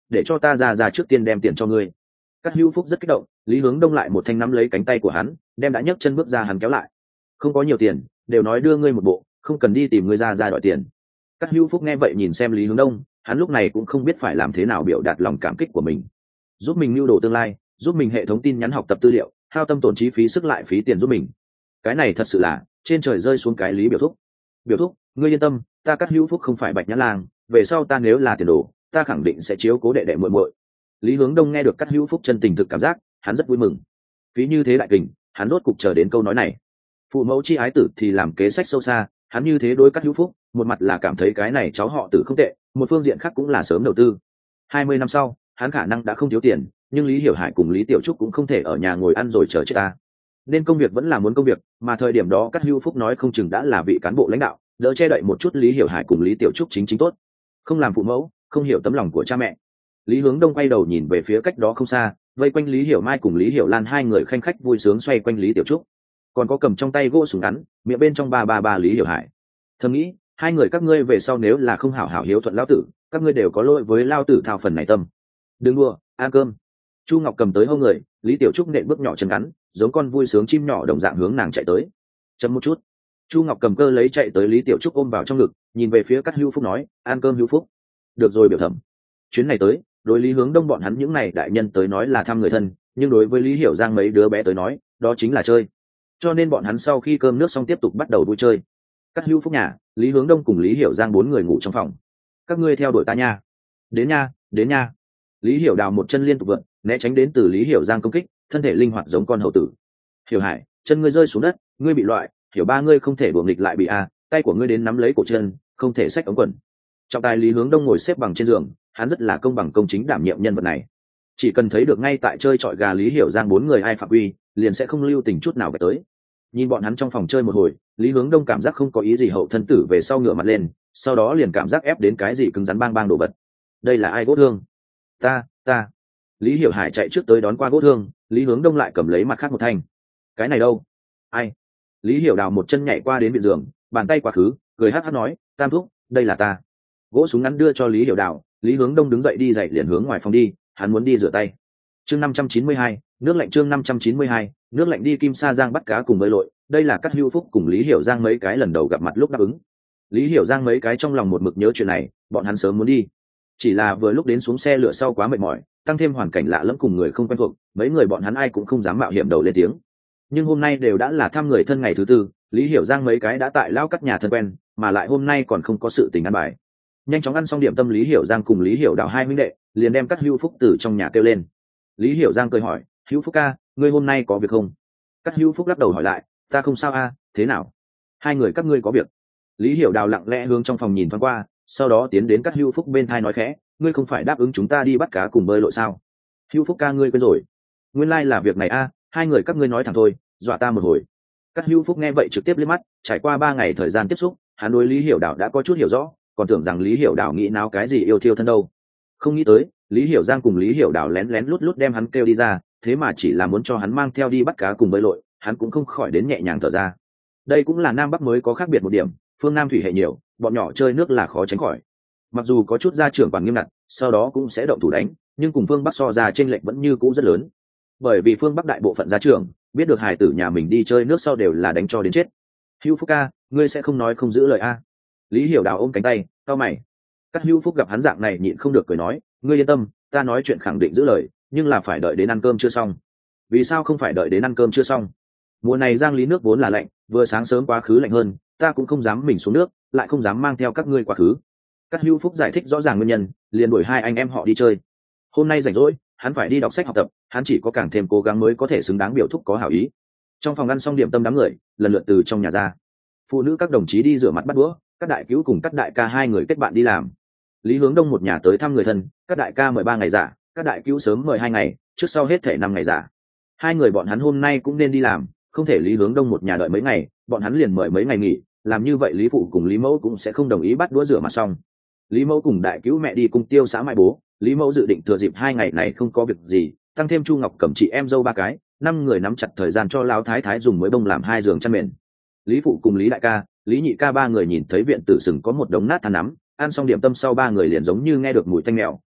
để cho ta ra ra trước tiên đem tiền cho ngươi. Cát Hữu Phúc rất kích động, Lý Hướng Đông lại một thanh nắm lấy cánh tay của hắn, đem đã nhấc chân bước ra hắn kéo lại. Không có nhiều tiền, đều nói đưa ngươi một bộ, không cần đi tìm ngươi ra ra đòi tiền. Cát Hữu Phúc nghe vậy nhìn xem Lý Hướng Đông, hắn lúc này cũng không biết phải làm thế nào biểu đạt lòng cảm kích của mình. Giúp mình mưu đồ tương lai, giúp mình hệ thống tin nhắn học tập tư liệu, hao tâm tổn trí phí sức lại phí tiền giúp mình. Cái này thật sự là trên trời rơi xuống cái Lý biểu thúc. Biểu thúc, ngươi yên tâm, ta Cát Hữu Phúc không phải Bạch Nhã Lang, về sau ta nếu là tiền đồ, ta khẳng định sẽ chiếu cố đệ đệ muội muội. Lý Hướng Đông nghe được Cát Hữu Phúc chân tình thực cảm giác, hắn rất vui mừng. Phí như thế đại kình, hắn rốt cục chờ đến câu nói này. Phụ mẫu chi ái tử thì làm kế sách sâu xa, hắn như thế đối Cát Hữu Phúc, một mặt là cảm thấy cái này cháu họ tử không tệ, một phương diện khác cũng là sớm đầu tư. Hai mươi năm sau, hắn khả năng đã không thiếu tiền, nhưng Lý Hiểu Hải cùng Lý Tiểu Trúc cũng không thể ở nhà ngồi ăn rồi chờ chết ta. Nên công việc vẫn là muốn công việc, mà thời điểm đó Cát Hữu Phúc nói không chừng đã là vị cán bộ lãnh đạo, đỡ che đậy một chút Lý Hiểu Hải cùng Lý Tiểu Trúc chính chính tốt. Không làm phụ mẫu, không hiểu tấm lòng của cha mẹ. Lý Hướng Đông quay đầu nhìn về phía cách đó không xa, vây quanh Lý Hiểu Mai cùng Lý Hiểu Lan hai người khanh khách vui sướng xoay quanh Lý Tiểu Trúc, còn có cầm trong tay gỗ súng ngắn, miệng bên trong ba ba ba Lý Hiểu Hải. Thầm nghĩ, hai người các ngươi về sau nếu là không hảo hảo hiếu thuận lão tử, các ngươi đều có lỗi với lao tử thao phần này tâm. Đừng đua, ăn cơm. Chu Ngọc cầm tới hông người, Lý Tiểu Trúc nện bước nhỏ chân ngắn, giống con vui sướng chim nhỏ đồng dạng hướng nàng chạy tới. Chậm một chút. Chu Ngọc cầm cơ lấy chạy tới Lý Tiểu Trúc ôm vào trong ngực, nhìn về phía Cát Hữu Phúc nói, ăn cơm Hữu Phúc. Được rồi biểu thẩm. Chuyến này tới, đối Lý Hướng Đông bọn hắn những này đại nhân tới nói là thăm người thân, nhưng đối với Lý Hiểu Giang mấy đứa bé tới nói, đó chính là chơi. Cho nên bọn hắn sau khi cơm nước xong tiếp tục bắt đầu vui chơi. Cát Hữu Phúc nhà, Lý Hướng Đông cùng Lý Hiểu Giang bốn người ngủ trong phòng. Các ngươi theo đuổi ta nha. Đến nha, đến nha. Lý Hiểu Đào một chân liên tục vượt, né tránh đến từ Lý Hiểu Giang công kích, thân thể linh hoạt giống con hầu tử. Hiểu Hải, chân ngươi rơi xuống đất, ngươi bị loại, Hiểu ba ngươi không thể đuổi nghịch lại bị a, tay của ngươi đến nắm lấy cổ chân, không thể xách ống quần. Trọng tài Lý Hướng Đông ngồi xếp bằng trên giường, hắn rất là công bằng công chính đảm nhiệm nhân vật này. Chỉ cần thấy được ngay tại chơi trọi gà Lý Hiểu Giang bốn người ai phạm quy, liền sẽ không lưu tình chút nào về tới. Nhìn bọn hắn trong phòng chơi một hồi, Lý Hướng Đông cảm giác không có ý gì hậu thân tử về sau ngửa mặt lên, sau đó liền cảm giác ép đến cái gì cứng rắn bang bang đổ vật. Đây là ai gỗ thương? Ta, ta. Lý Hiểu Hải chạy trước tới đón qua gỗ thương, Lý Hướng Đông lại cầm lấy mặt khác một thanh. Cái này đâu? Ai? Lý Hiểu Đào một chân nhảy qua đến bên giường, bàn tay quá khứ, cười hắc hắc nói, Tam thúc, đây là ta. Gỗ súng ngắn đưa cho Lý Hiểu Đào, Lý Hướng Đông đứng dậy đi dậy liền hướng ngoài phòng đi, hắn muốn đi rửa tay. Chương năm trăm chín mươi hai, nước lạnh chương năm trăm chín mươi hai, nước lạnh đi Kim Sa Giang bắt cá cùng bơi lội, đây là Cát Hữu Phúc cùng Lý Hiểu Giang mấy cái lần đầu gặp mặt lúc đáp ứng. Lý Hiểu Giang mấy cái trong lòng một mực nhớ chuyện này, bọn hắn sớm muốn đi. Chỉ là vừa lúc đến xuống xe lửa sau quá mệt mỏi, tăng thêm hoàn cảnh lạ lẫm cùng người không quen thuộc, mấy người bọn hắn ai cũng không dám mạo hiểm đầu lên tiếng. Nhưng hôm nay đều đã là thăm người thân ngày thứ tư, Lý Hiểu Giang mấy cái đã tại lao cắt nhà thân quen, mà lại hôm nay còn không có sự tình ăn bài. Nhanh chóng ăn xong điểm tâm Lý Hiểu Giang cùng Lý Hiểu Đào hai huynh đệ, liền đem Cát Hữu Phúc từ trong nhà kêu lên. Lý Hiểu Giang cười hỏi, Hữu Phúc ca, ngươi hôm nay có việc không? Cát Hữu Phúc lắc đầu hỏi lại, ta không sao a, thế nào? Hai người các ngươi có việc? Lý Hiểu Đào lặng lẽ hướng trong phòng nhìn thoáng qua, sau đó tiến đến Cát Hữu Phúc bên thai nói khẽ, ngươi không phải đáp ứng chúng ta đi bắt cá cùng bơi lội sao? Hữu Phúc ca ngươi quên rồi? Nguyên lai là việc này a, hai người các ngươi nói thẳng thôi, dọa ta một hồi. Cát Hữu Phúc nghe vậy trực tiếp liếc mắt, trải qua ba ngày thời gian tiếp xúc, hắn đối Lý Hiểu Đào đã có chút hiểu rõ, còn tưởng rằng Lý Hiểu Đào nghĩ náo cái gì yêu thiêu thân đâu. Không nghĩ tới, Lý Hiểu Giang cùng Lý Hiểu Đào lén lén lút lút đem hắn kêu đi ra, thế mà chỉ là muốn cho hắn mang theo đi bắt cá cùng bơi lội, hắn cũng không khỏi đến nhẹ nhàng thở ra. Đây cũng là Nam Bắc mới có khác biệt một điểm, phương Nam thủy hệ nhiều, bọn nhỏ chơi nước là khó tránh khỏi. Mặc dù có chút gia trưởng quản nghiêm ngặt, sau đó cũng sẽ động thủ đánh, nhưng cùng phương Bắc so ra chênh lệch vẫn như cũ rất lớn. Bởi vì phương Bắc đại bộ phận gia trưởng biết được hài tử nhà mình đi chơi nước sau đều là đánh cho đến chết. Hữu Phúc ca, ngươi sẽ không nói không giữ lời a? Lý Hiểu Đào ôm cánh tay, cau mày. Cát Hữu Phúc gặp hắn dạng này nhịn không được cười nói, ngươi yên tâm, ta nói chuyện khẳng định giữ lời, nhưng là phải đợi đến ăn cơm chưa xong. Vì sao không phải đợi đến ăn cơm chưa xong? Mùa này Giang Lý nước vốn là lạnh, vừa sáng sớm quá khứ lạnh hơn, ta cũng không dám mình xuống nước, lại không dám mang theo các ngươi quá khứ. Cát Hữu Phúc giải thích rõ ràng nguyên nhân, liền đuổi hai anh em họ đi chơi. Hôm nay rảnh rỗi, hắn phải đi đọc sách học tập, hắn chỉ có càng thêm cố gắng mới có thể xứng đáng biểu thúc có hảo ý. Trong phòng ăn xong điểm tâm đám người, lần lượt từ trong nhà ra. Phụ nữ các đồng chí đi rửa mặt bắt đũa, các đại cứu cùng các đại ca hai người kết bạn đi làm. Lý Hướng Đông một nhà tới thăm người thân, các đại ca mời ba ngày giả, các đại cứu sớm mời hai ngày, trước sau hết thể năm ngày giả. Hai người bọn hắn hôm nay cũng nên đi làm, không thể Lý Hướng Đông một nhà đợi mấy ngày, bọn hắn liền mời mấy ngày nghỉ, làm như vậy Lý Phụ cùng Lý Mẫu cũng sẽ không đồng ý bắt đũa rửa mặt xong. Lý Mẫu cùng đại cứu mẹ đi cùng tiêu xã mại bố, Lý Mẫu dự định thừa dịp hai ngày này không có việc gì, tăng thêm Chu Ngọc cầm chị em dâu ba cái, năm người nắm chặt thời gian cho lão thái thái dùng mới bông làm hai giường chăn mền. Lý Phụ cùng Lý Đại ca, Lý Nhị ca ba người nhìn thấy viện tử sừng có một đống nát than nắm, ăn xong điểm tâm sau ba người liền giống như nghe được mùi tanh mèo,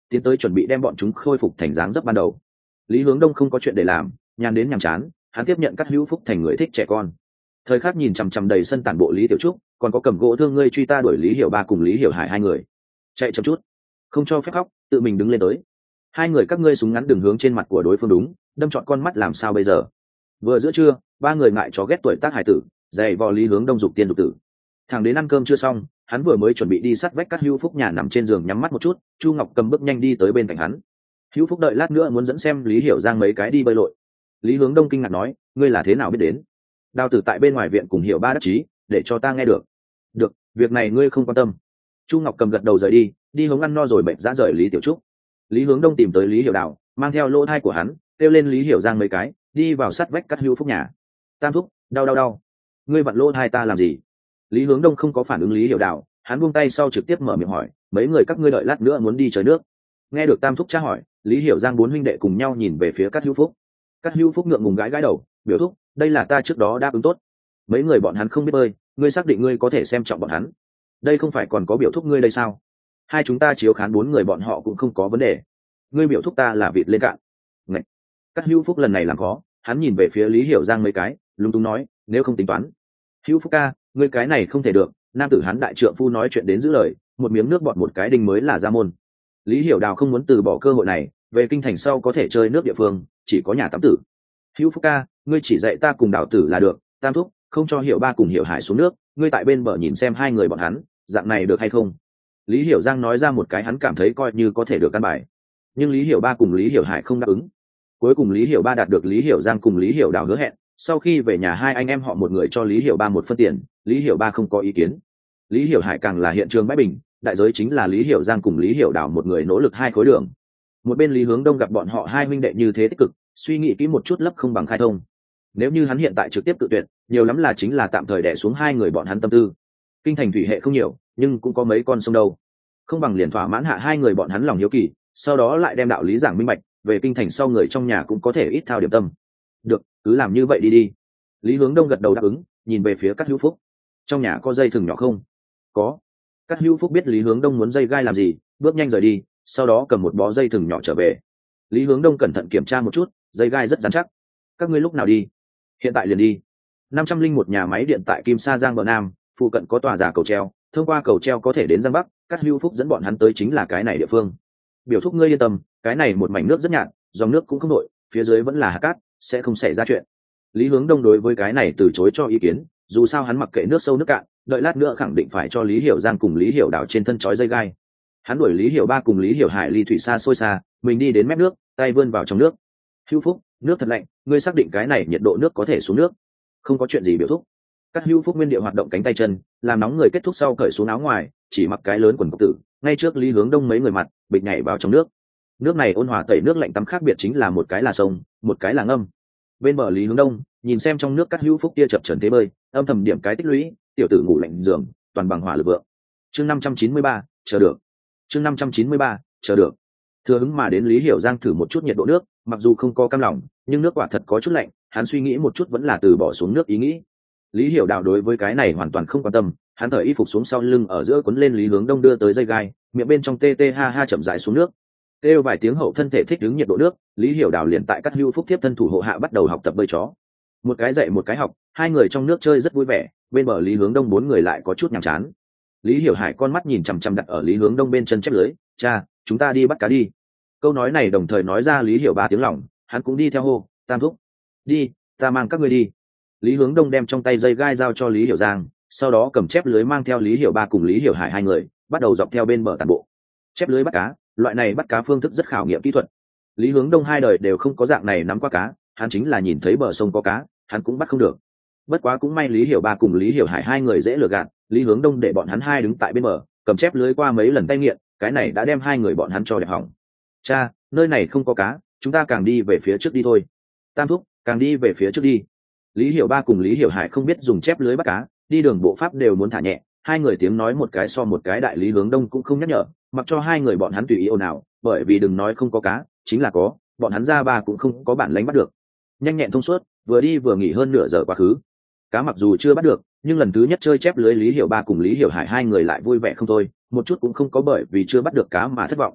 tiến tới chuẩn bị đem bọn chúng khôi phục thành dáng dấp ban đầu. Lý Hướng Đông không có chuyện để làm, nhàn đến nhàm chán, hắn tiếp nhận Cát Hữu Phúc thành người thích trẻ con. Thời khắc nhìn chằm chằm đầy sân tản bộ Lý Tiểu Trúc, còn có cầm gỗ thương ngươi truy ta đuổi Lý Hiểu Ba cùng Lý Hiểu Hải hai người. Chạy chậm chút, không cho phép khóc, tự mình đứng lên tới. Hai người các ngươi súng ngắn đường hướng trên mặt của đối phương đúng, đâm trọn con mắt làm sao bây giờ? Vừa giữa trưa, ba người ngại chó ghét tuổi tác hải tử, dày vò Lý Hướng Đông dục tiên dục tử. Thằng đến ăn cơm chưa xong, hắn vừa mới chuẩn bị đi sát vách Cát Hữu Phúc nhà nằm trên giường nhắm mắt một chút, Chu Ngọc Cầm bước nhanh đi tới bên cạnh hắn. Hữu Phúc đợi lát nữa muốn dẫn xem Lý Hiểu Giang mấy cái đi bơi lội. Lý Hướng Đông kinh ngạc nói, ngươi là thế nào biết đến? Đào Tử tại bên ngoài viện cùng Hiểu Ba đắc chí, để cho ta nghe được. Được, việc này ngươi không quan tâm. Chu Ngọc Cầm gật đầu rời đi, đi hống ăn no rồi bệnh dã rời Lý Tiểu Trúc. Lý Hướng Đông tìm tới Lý Hiểu Đào, mang theo lỗ thai của hắn, kêu lên Lý Hiểu Giang mấy cái, đi vào sát vách Cát Hữu Phúc nhà. Tam thúc, đau đau đau. Ngươi vặn lỗ thai ta làm gì? Lý Hướng Đông không có phản ứng Lý Hiểu Đào, hắn buông tay sau trực tiếp mở miệng hỏi, mấy người các ngươi đợi lát nữa muốn đi chơi nước. Nghe được Tam thúc tra hỏi, Lý Hiểu Giang bốn huynh đệ cùng nhau nhìn về phía Cát Hữu Phúc. Cát Hữu Phúc ngượng ngùng gãi gãi đầu, biểu thúc, đây là ta trước đó đáp ứng tốt. Mấy người bọn hắn không biết bơi, ngươi xác định ngươi có thể xem trọng bọn hắn. Đây không phải còn có biểu thúc ngươi đây sao? Hai chúng ta chiếu khán bốn người bọn họ cũng không có vấn đề. Ngươi biểu thúc ta là vịt lên cạn. Ngậy. Cát Hữu Phúc lần này làm khó, hắn nhìn về phía Lý Hiểu Giang mấy cái, lúng túng nói, nếu không tính toán. Hữu Phúc ca, ngươi cái này không thể được, nam tử hắn đại trượng phu nói chuyện đến giữ lời, một miếng nước bọt một cái đinh mới là ra môn. Lý Hiểu Đào không muốn từ bỏ cơ hội này, về kinh thành sau có thể chơi nước địa phương, chỉ có nhà tắm tử. Hữu Phúc ca, ngươi chỉ dạy ta cùng Đào tử là được, Tam thúc, không cho Hiểu Ba cùng Hiểu Hải xuống nước, ngươi tại bên bờ nhìn xem hai người bọn hắn, dạng này được hay không? Lý Hiểu Giang nói ra một cái hắn cảm thấy coi như có thể được căn bài, nhưng Lý Hiểu Ba cùng Lý Hiểu Hải không đáp ứng. Cuối cùng Lý Hiểu Ba đạt được Lý Hiểu Giang cùng Lý Hiểu Đào hứa hẹn, sau khi về nhà hai anh em họ một người cho Lý Hiểu Ba một phân tiền, Lý Hiểu Ba không có ý kiến. Lý Hiểu Hải càng là hiện trường bãi bình, đại giới chính là Lý Hiểu Giang cùng Lý Hiểu Đào một người nỗ lực hai khối đường. Một bên Lý Hướng Đông gặp bọn họ hai huynh đệ như thế tích cực, suy nghĩ kỹ một chút lấp không bằng khai thông. Nếu như hắn hiện tại trực tiếp tự tuyệt, nhiều lắm là chính là tạm thời đè xuống hai người bọn hắn tâm tư. Kinh thành thủy hệ không nhiều, nhưng cũng có mấy con sông đâu, không bằng liền thỏa mãn hạ hai người bọn hắn lòng hiếu kỳ, sau đó lại đem đạo lý giảng minh bạch, về kinh thành sau người trong nhà cũng có thể ít thao điểm tâm. Được, cứ làm như vậy đi đi. Lý Hướng Đông gật đầu đáp ứng, nhìn về phía Cát Hữu Phúc. Trong nhà có dây thừng nhỏ không? Có. Cát Hữu Phúc biết Lý Hướng Đông muốn dây gai làm gì, bước nhanh rời đi, sau đó cầm một bó dây thừng nhỏ trở về. Lý Hướng Đông cẩn thận kiểm tra một chút, dây gai rất rắn chắc. Các ngươi lúc nào đi? Hiện tại liền đi. Năm trăm linh một nhà máy điện tại Kim Sa Giang bờ Nam, phụ cận có tòa giả cầu treo, thông qua cầu treo có thể đến Giang Bắc, Cát Hữu Phúc dẫn bọn hắn tới chính là cái này địa phương. Biểu thúc ngươi yên tâm, cái này một mảnh nước rất nhạt, dòng nước cũng không nổi, phía dưới vẫn là hạt cát, sẽ không xảy ra chuyện. Lý Hướng Đông đối với cái này từ chối cho ý kiến, dù sao hắn mặc kệ nước sâu nước cạn, đợi lát nữa khẳng định phải cho Lý Hiểu Giang cùng Lý Hiểu Đào trên thân trói dây gai. Hắn đuổi Lý Hiểu Ba cùng Lý Hiểu Hải ly thủy xa xôi xa, mình đi đến mép nước, tay vươn vào trong nước. Hữu Phúc, nước thật lạnh, ngươi xác định cái này nhiệt độ nước có thể xuống nước? Không có chuyện gì biểu thúc. Cát Hữu Phúc nguyên địa hoạt động cánh tay chân, làm nóng người kết thúc sau cởi xuống áo ngoài, chỉ mặc cái lớn quần cộc tử, ngay trước Lý Hướng Đông mấy người mặt, bịch nhảy vào trong nước. Nước này ôn hòa tẩy nước lạnh tắm khác biệt chính là một cái là sông, một cái là ngâm. Bên bờ Lý Hướng Đông, nhìn xem trong nước Cát Hữu Phúc kia chập chờn thế bơi, âm thầm điểm cái tích lũy, tiểu tử ngủ lạnh giường, toàn bằng hỏa lực vượng. Chương năm trăm chín mươi ba, chờ được. Chương năm trăm chín mươi ba, chờ được. Thừa hứng mà đến Lý Hiểu Giang thử một chút nhiệt độ nước, mặc dù không có cam lòng, nhưng nước quả thật có chút lạnh, hắn suy nghĩ một chút vẫn là từ bỏ xuống nước ý nghĩ. Lý Hiểu Đào đối với cái này hoàn toàn không quan tâm, hắn thở y phục xuống sau lưng ở giữa cuốn lên Lý Hướng Đông đưa tới dây gai, miệng bên trong tê tê ha ha chậm rãi xuống nước. Kêu vài tiếng hậu thân thể thích ứng nhiệt độ nước, Lý Hiểu Đào liền tại Cát Hữu Phúc tiếp thân thủ hộ hạ bắt đầu học tập bơi chó. Một cái dạy một cái học, hai người trong nước chơi rất vui vẻ, bên bờ Lý Hướng Đông bốn người lại có chút nhàm chán. Lý Hiểu Hải con mắt nhìn chằm chằm đặt ở Lý Hướng Đông bên chân chép lưới, "Cha, chúng ta đi bắt cá đi." Câu nói này đồng thời nói ra Lý Hiểu Ba tiếng lòng, hắn cũng đi theo hô, "Tam thúc, đi, ta mang các ngươi đi." Lý Hướng Đông đem trong tay dây gai giao cho Lý Hiểu Giang, sau đó cầm chép lưới mang theo Lý Hiểu Ba cùng Lý Hiểu Hải hai người, bắt đầu dọc theo bên bờ tản bộ. Chép lưới bắt cá, loại này bắt cá phương thức rất khảo nghiệm kỹ thuật. Lý Hướng Đông hai đời đều không có dạng này nắm qua cá, hắn chính là nhìn thấy bờ sông có cá, hắn cũng bắt không được. Bất quá cũng may Lý Hiểu Ba cùng Lý Hiểu Hải hai người dễ lừa gạt, Lý Hướng Đông để bọn hắn hai đứng tại bên bờ, cầm chép lưới qua mấy lần tay nghiện, cái này đã đem hai người bọn hắn cho đẹp hỏng. "Cha, nơi này không có cá, chúng ta càng đi về phía trước đi thôi." "Tam thúc, càng đi về phía trước đi." Lý Hiểu Ba cùng Lý Hiểu Hải không biết dùng chép lưới bắt cá, đi đường bộ pháp đều muốn thả nhẹ, hai người tiếng nói một cái so một cái đại. Lý Hướng Đông cũng không nhắc nhở, mặc cho hai người bọn hắn tùy ý ồn ào, bởi vì đừng nói không có cá, chính là có, bọn hắn ra ba cũng không có bản lánh bắt được. Nhanh nhẹn thông suốt, vừa đi vừa nghỉ hơn nửa giờ quá khứ. Cá mặc dù chưa bắt được, nhưng lần thứ nhất chơi chép lưới Lý Hiểu Ba cùng Lý Hiểu Hải hai người lại vui vẻ không thôi, một chút cũng không có bởi vì chưa bắt được cá mà thất vọng.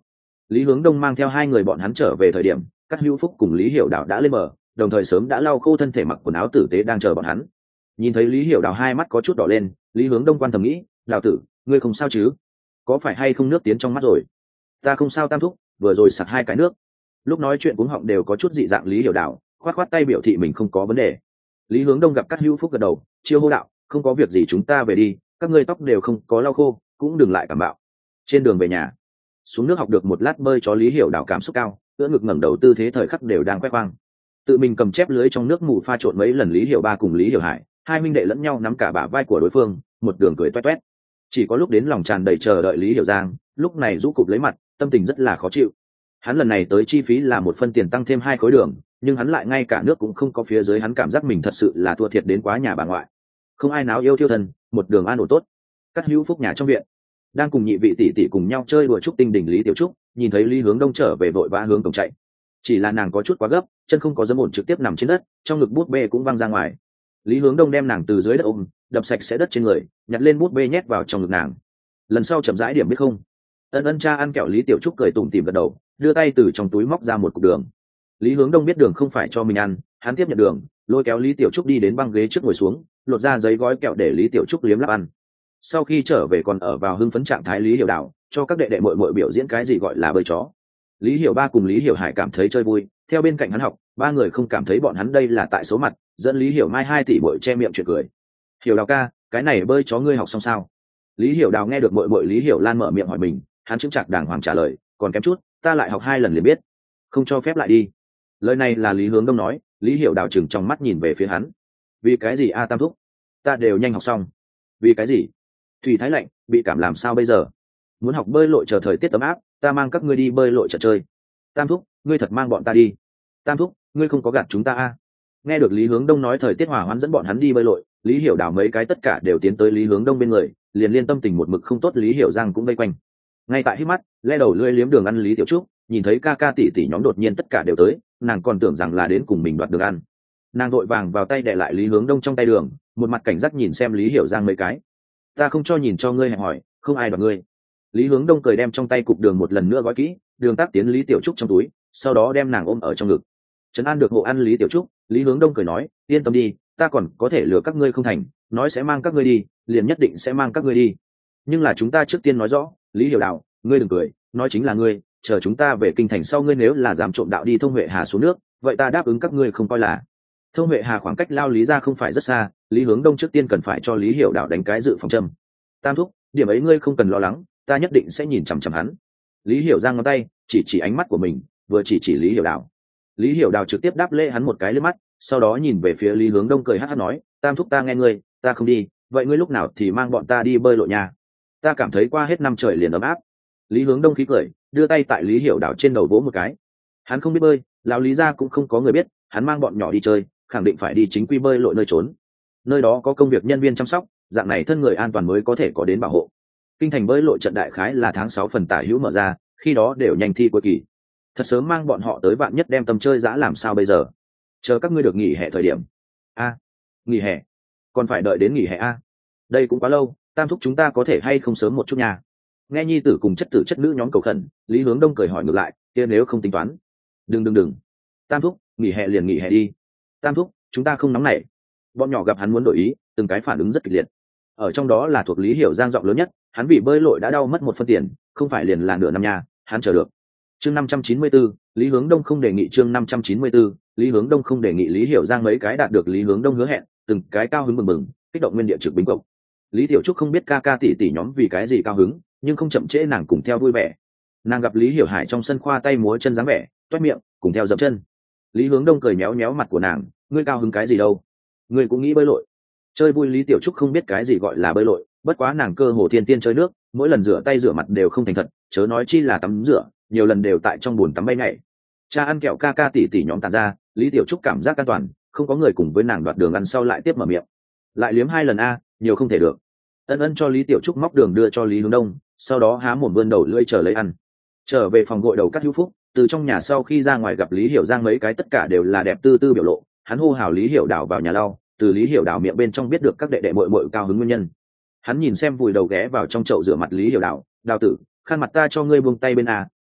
Lý Hướng Đông mang theo hai người bọn hắn trở về thời điểm, Cát Hữu Phúc cùng Lý Hiểu Đào đã lên bờ, đồng thời sớm đã lau khô thân thể, mặc quần áo tử tế đang chờ bọn hắn. Nhìn thấy Lý Hiểu Đào hai mắt có chút đỏ lên, Lý Hướng Đông quan thầm nghĩ, đào tử, ngươi không sao chứ? Có phải hay không nước tiến trong mắt rồi? Ta không sao Tam thúc, vừa rồi sặc hai cái nước. Lúc nói chuyện cuống họng đều có chút dị dạng. Lý Hiểu Đào khoát khoát tay biểu thị mình không có vấn đề. Lý Hướng Đông gặp Cát Hữu Phúc gật đầu, chiêu hô đạo, không có việc gì chúng ta về đi, các ngươi tóc đều không có lau khô, cũng đừng lại cảm bạo. Trên đường về nhà, xuống nước học được một lát bơi chó Lý Hiểu Đào cảm xúc cao, ưỡn ngực ngẩng đầu tư thế thời khắc đều đang khoe khoang. Tự mình cầm chép lưới trong nước mù pha trộn mấy lần Lý Hiểu Ba cùng Lý Hiểu Hải, hai minh đệ lẫn nhau nắm cả bả vai của đối phương, một đường cười toét toét. Chỉ có lúc đến lòng tràn đầy chờ đợi Lý Hiểu Giang, lúc này rũ cụp lấy mặt, tâm tình rất là khó chịu. Hắn lần này tới chi phí là một phân tiền tăng thêm hai khối đường, nhưng hắn lại ngay cả nước cũng không có, phía dưới hắn cảm giác mình thật sự là thua thiệt đến quá nhà bà ngoại. Không ai náo yêu thiêu thân, một đường an ổn tốt. Cát Hữu Phúc nhà trong viện, đang cùng nhị vị tỷ tỷ cùng nhau chơi đùa trúc tinh đỉnh Lý Tiểu Trúc, nhìn thấy Lý Hướng Đông trở về vội vã hướng cổng chạy. Chỉ là nàng có chút quá gấp, chân không có dẫm ổn trực tiếp nằm trên đất, trong ngực bút bê cũng văng ra ngoài. Lý Hướng Đông đem nàng từ dưới đất ôm, đập sạch sẽ đất trên người, nhặt lên bút bê nhét vào trong ngực nàng. Lần sau chậm rãi điểm biết không? Ân ân cha ăn kẹo. Lý Tiểu Trúc cười tủm tỉm gật đầu, đưa tay từ trong túi móc ra một cục đường. Lý Hướng Đông biết đường không phải cho mình ăn, hắn tiếp nhận đường, lôi kéo Lý Tiểu Trúc đi đến băng ghế trước ngồi xuống, lột ra giấy gói kẹo để Lý Tiểu Trúc liếm lắp ăn. Sau khi trở về còn ở vào hưng phấn trạng thái Lý Hiểu Đào cho các đệ đệ muội muội biểu diễn cái gì gọi là bơi chó. Lý Hiểu Ba cùng Lý Hiểu Hải cảm thấy chơi vui, theo bên cạnh hắn học, ba người không cảm thấy bọn hắn đây là tại số mặt, dẫn Lý Hiểu Mai hai tỷ muội che miệng chuyện cười. Hiểu Đào ca, cái này bơi chó ngươi học xong sao? Lý Hiểu Đào nghe được muội muội Lý Hiểu Lan mở miệng hỏi mình, hắn chững chạc đàng hoàng trả lời, còn kém chút, ta lại học hai lần liền biết, không cho phép lại đi. Lời này là Lý Hướng Đông nói. Lý Hiểu Đào chừng trong mắt nhìn về phía hắn. Vì cái gì a Tam thúc? Ta đều nhanh học xong. Vì cái gì? Thủy thái lạnh, bị cảm làm sao bây giờ? Muốn học bơi lội chờ thời tiết ấm áp, ta mang các ngươi đi bơi lội chợ chơi. Tam thúc, ngươi thật mang bọn ta đi. Tam thúc, ngươi không có gạt chúng ta a? Nghe được Lý Hướng Đông nói thời tiết hòa hoãn dẫn bọn hắn đi bơi lội, Lý Hiểu Đào mấy cái tất cả đều tiến tới Lý Hướng Đông bên người, liền liên tâm tình một mực không tốt Lý Hiểu Giang cũng vây quanh. Ngay tại hít mắt, le đầu lưỡi liếm đường ăn Lý Tiểu Trúc, nhìn thấy ca ca tỷ tỷ nhóm đột nhiên tất cả đều tới, nàng còn tưởng rằng là đến cùng mình đoạt đường ăn. Nàng vội vàng vào tay đè lại Lý Hướng Đông trong tay đường, một mặt cảnh giác nhìn xem Lý Hiểu Giang mấy cái. Ta không cho nhìn cho ngươi hẹn hỏi, không ai đoạt ngươi. Lý Hướng Đông cười đem trong tay cục đường một lần nữa gói kỹ, đường tác tiến Lý Tiểu Trúc trong túi, sau đó đem nàng ôm ở trong ngực. Trấn an được hộ ăn Lý Tiểu Trúc, Lý Hướng Đông cười nói, yên tâm đi, ta còn có thể lừa các ngươi không thành, nói sẽ mang các ngươi đi, liền nhất định sẽ mang các ngươi đi. Nhưng là chúng ta trước tiên nói rõ, Lý Hiểu Đào, ngươi đừng cười, nói chính là ngươi, chờ chúng ta về kinh thành sau ngươi nếu là dám trộm đạo đi Thông Huệ Hà xuống nước, vậy ta đáp ứng các ngươi không coi là. Thông Huệ Hà khoảng cách Lao Lý ra không phải rất xa, Lý Hướng Đông trước tiên cần phải cho Lý Hiểu Đào đánh cái dự phòng châm. Tam thúc, điểm ấy ngươi không cần lo lắng, ta nhất định sẽ nhìn chằm chằm hắn. Lý Hiểu Giang ngón tay chỉ chỉ ánh mắt của mình, vừa chỉ chỉ Lý Hiểu Đào. Lý Hiểu Đào trực tiếp đáp lễ hắn một cái lên mắt, sau đó nhìn về phía Lý Hướng Đông cười hắt hắt nói, Tam thúc ta nghe ngươi, ta không đi, vậy ngươi lúc nào thì mang bọn ta đi bơi lội nhà. Ta cảm thấy qua hết năm trời liền ấm áp. Lý Hướng Đông khí cười, đưa tay tại Lý Hiểu Đào trên đầu vỗ một cái. Hắn không biết bơi, lão Lý gia cũng không có người biết, hắn mang bọn nhỏ đi chơi, khẳng định phải đi chính quy bơi lội nơi trốn. Nơi đó có công việc nhân viên chăm sóc, dạng này thân người an toàn mới có thể có đến bảo hộ. Kinh thành bơi lội trận đại khái là tháng sáu phần tả hữu mở ra, khi đó đều nhanh thi cuối kỳ. Thật sớm mang bọn họ tới vạn nhất đem tâm chơi dã làm sao bây giờ? Chờ các ngươi được nghỉ hè thời điểm. A, nghỉ hè? Còn phải đợi đến nghỉ hè a? Đây cũng quá lâu, Tam thúc chúng ta có thể hay không sớm một chút nha? Nghe nhi tử cùng chất tử chất nữ nhóm cầu khẩn, Lý Hướng Đông cười hỏi ngược lại, kia nếu không tính toán? Đừng đừng đừng. Tam thúc, nghỉ hè liền nghỉ hè đi. Tam thúc, chúng ta không nóng nảy. Bọn nhỏ gặp hắn muốn đổi ý, từng cái phản ứng rất kịch liệt. Ở trong đó là thuộc Lý Hiểu Giang giọng lớn nhất, hắn vì bơi lội đã đau mất một phân tiền, không phải liền là nửa năm nha, hắn chờ được. Chương năm trăm chín mươi tư, Lý Hướng Đông không đề nghị chương năm trăm chín mươi tư, Lý Hướng Đông không đề nghị Lý Hiểu Giang mấy cái đạt được Lý Hướng Đông hứa hẹn, từng cái cao hứng mừng mừng, kích động nguyên địa trực bính cộc. Lý Tiểu Trúc không biết ca ca tỷ tỷ nhóm vì cái gì cao hứng, nhưng không chậm trễ nàng cùng theo vui vẻ. Nàng gặp Lý Hiểu Hải trong sân khoa tay múa chân dáng vẻ, toét miệng, cùng theo dậm chân. Lý Hướng Đông cười méo méo mặt của nàng, ngươi cao hứng cái gì đâu? Ngươi cũng nghĩ bơi lội. Chơi vui Lý Tiểu Trúc không biết cái gì gọi là bơi lội, bất quá nàng cơ hồ thiên tiên chơi nước, mỗi lần rửa tay rửa mặt đều không thành thật, chớ nói chi là tắm rửa, nhiều lần đều tại trong bồn tắm bay nhảy. Cha ăn kẹo ca ca tỷ tỷ nhóm tàn ra, Lý Tiểu Trúc cảm giác an toàn, không có người cùng với nàng đoạt đường ăn sau lại tiếp mở miệng. Lại liếm hai lần a, nhiều không thể được. Ân ân cho Lý Tiểu Trúc móc đường đưa cho Lý Hướng Đông, sau đó há mồm vươn đầu lưỡi chờ lấy ăn. Trở về phòng gội đầu Cát Hữu Phúc, từ trong nhà sau khi ra ngoài gặp Lý Hiểu Giang mấy cái tất cả đều là đẹp tư tư biểu lộ, hắn hô hào Lý Hiểu Đào vào nhà lau, từ Lý Hiểu Đào miệng bên trong biết được các đệ đệ muội muội cao hứng nguyên nhân. Hắn nhìn xem vùi đầu ghé vào trong chậu rửa mặt Lý Hiểu Đào, đào tử, khăn mặt ta cho ngươi buông tay bên a,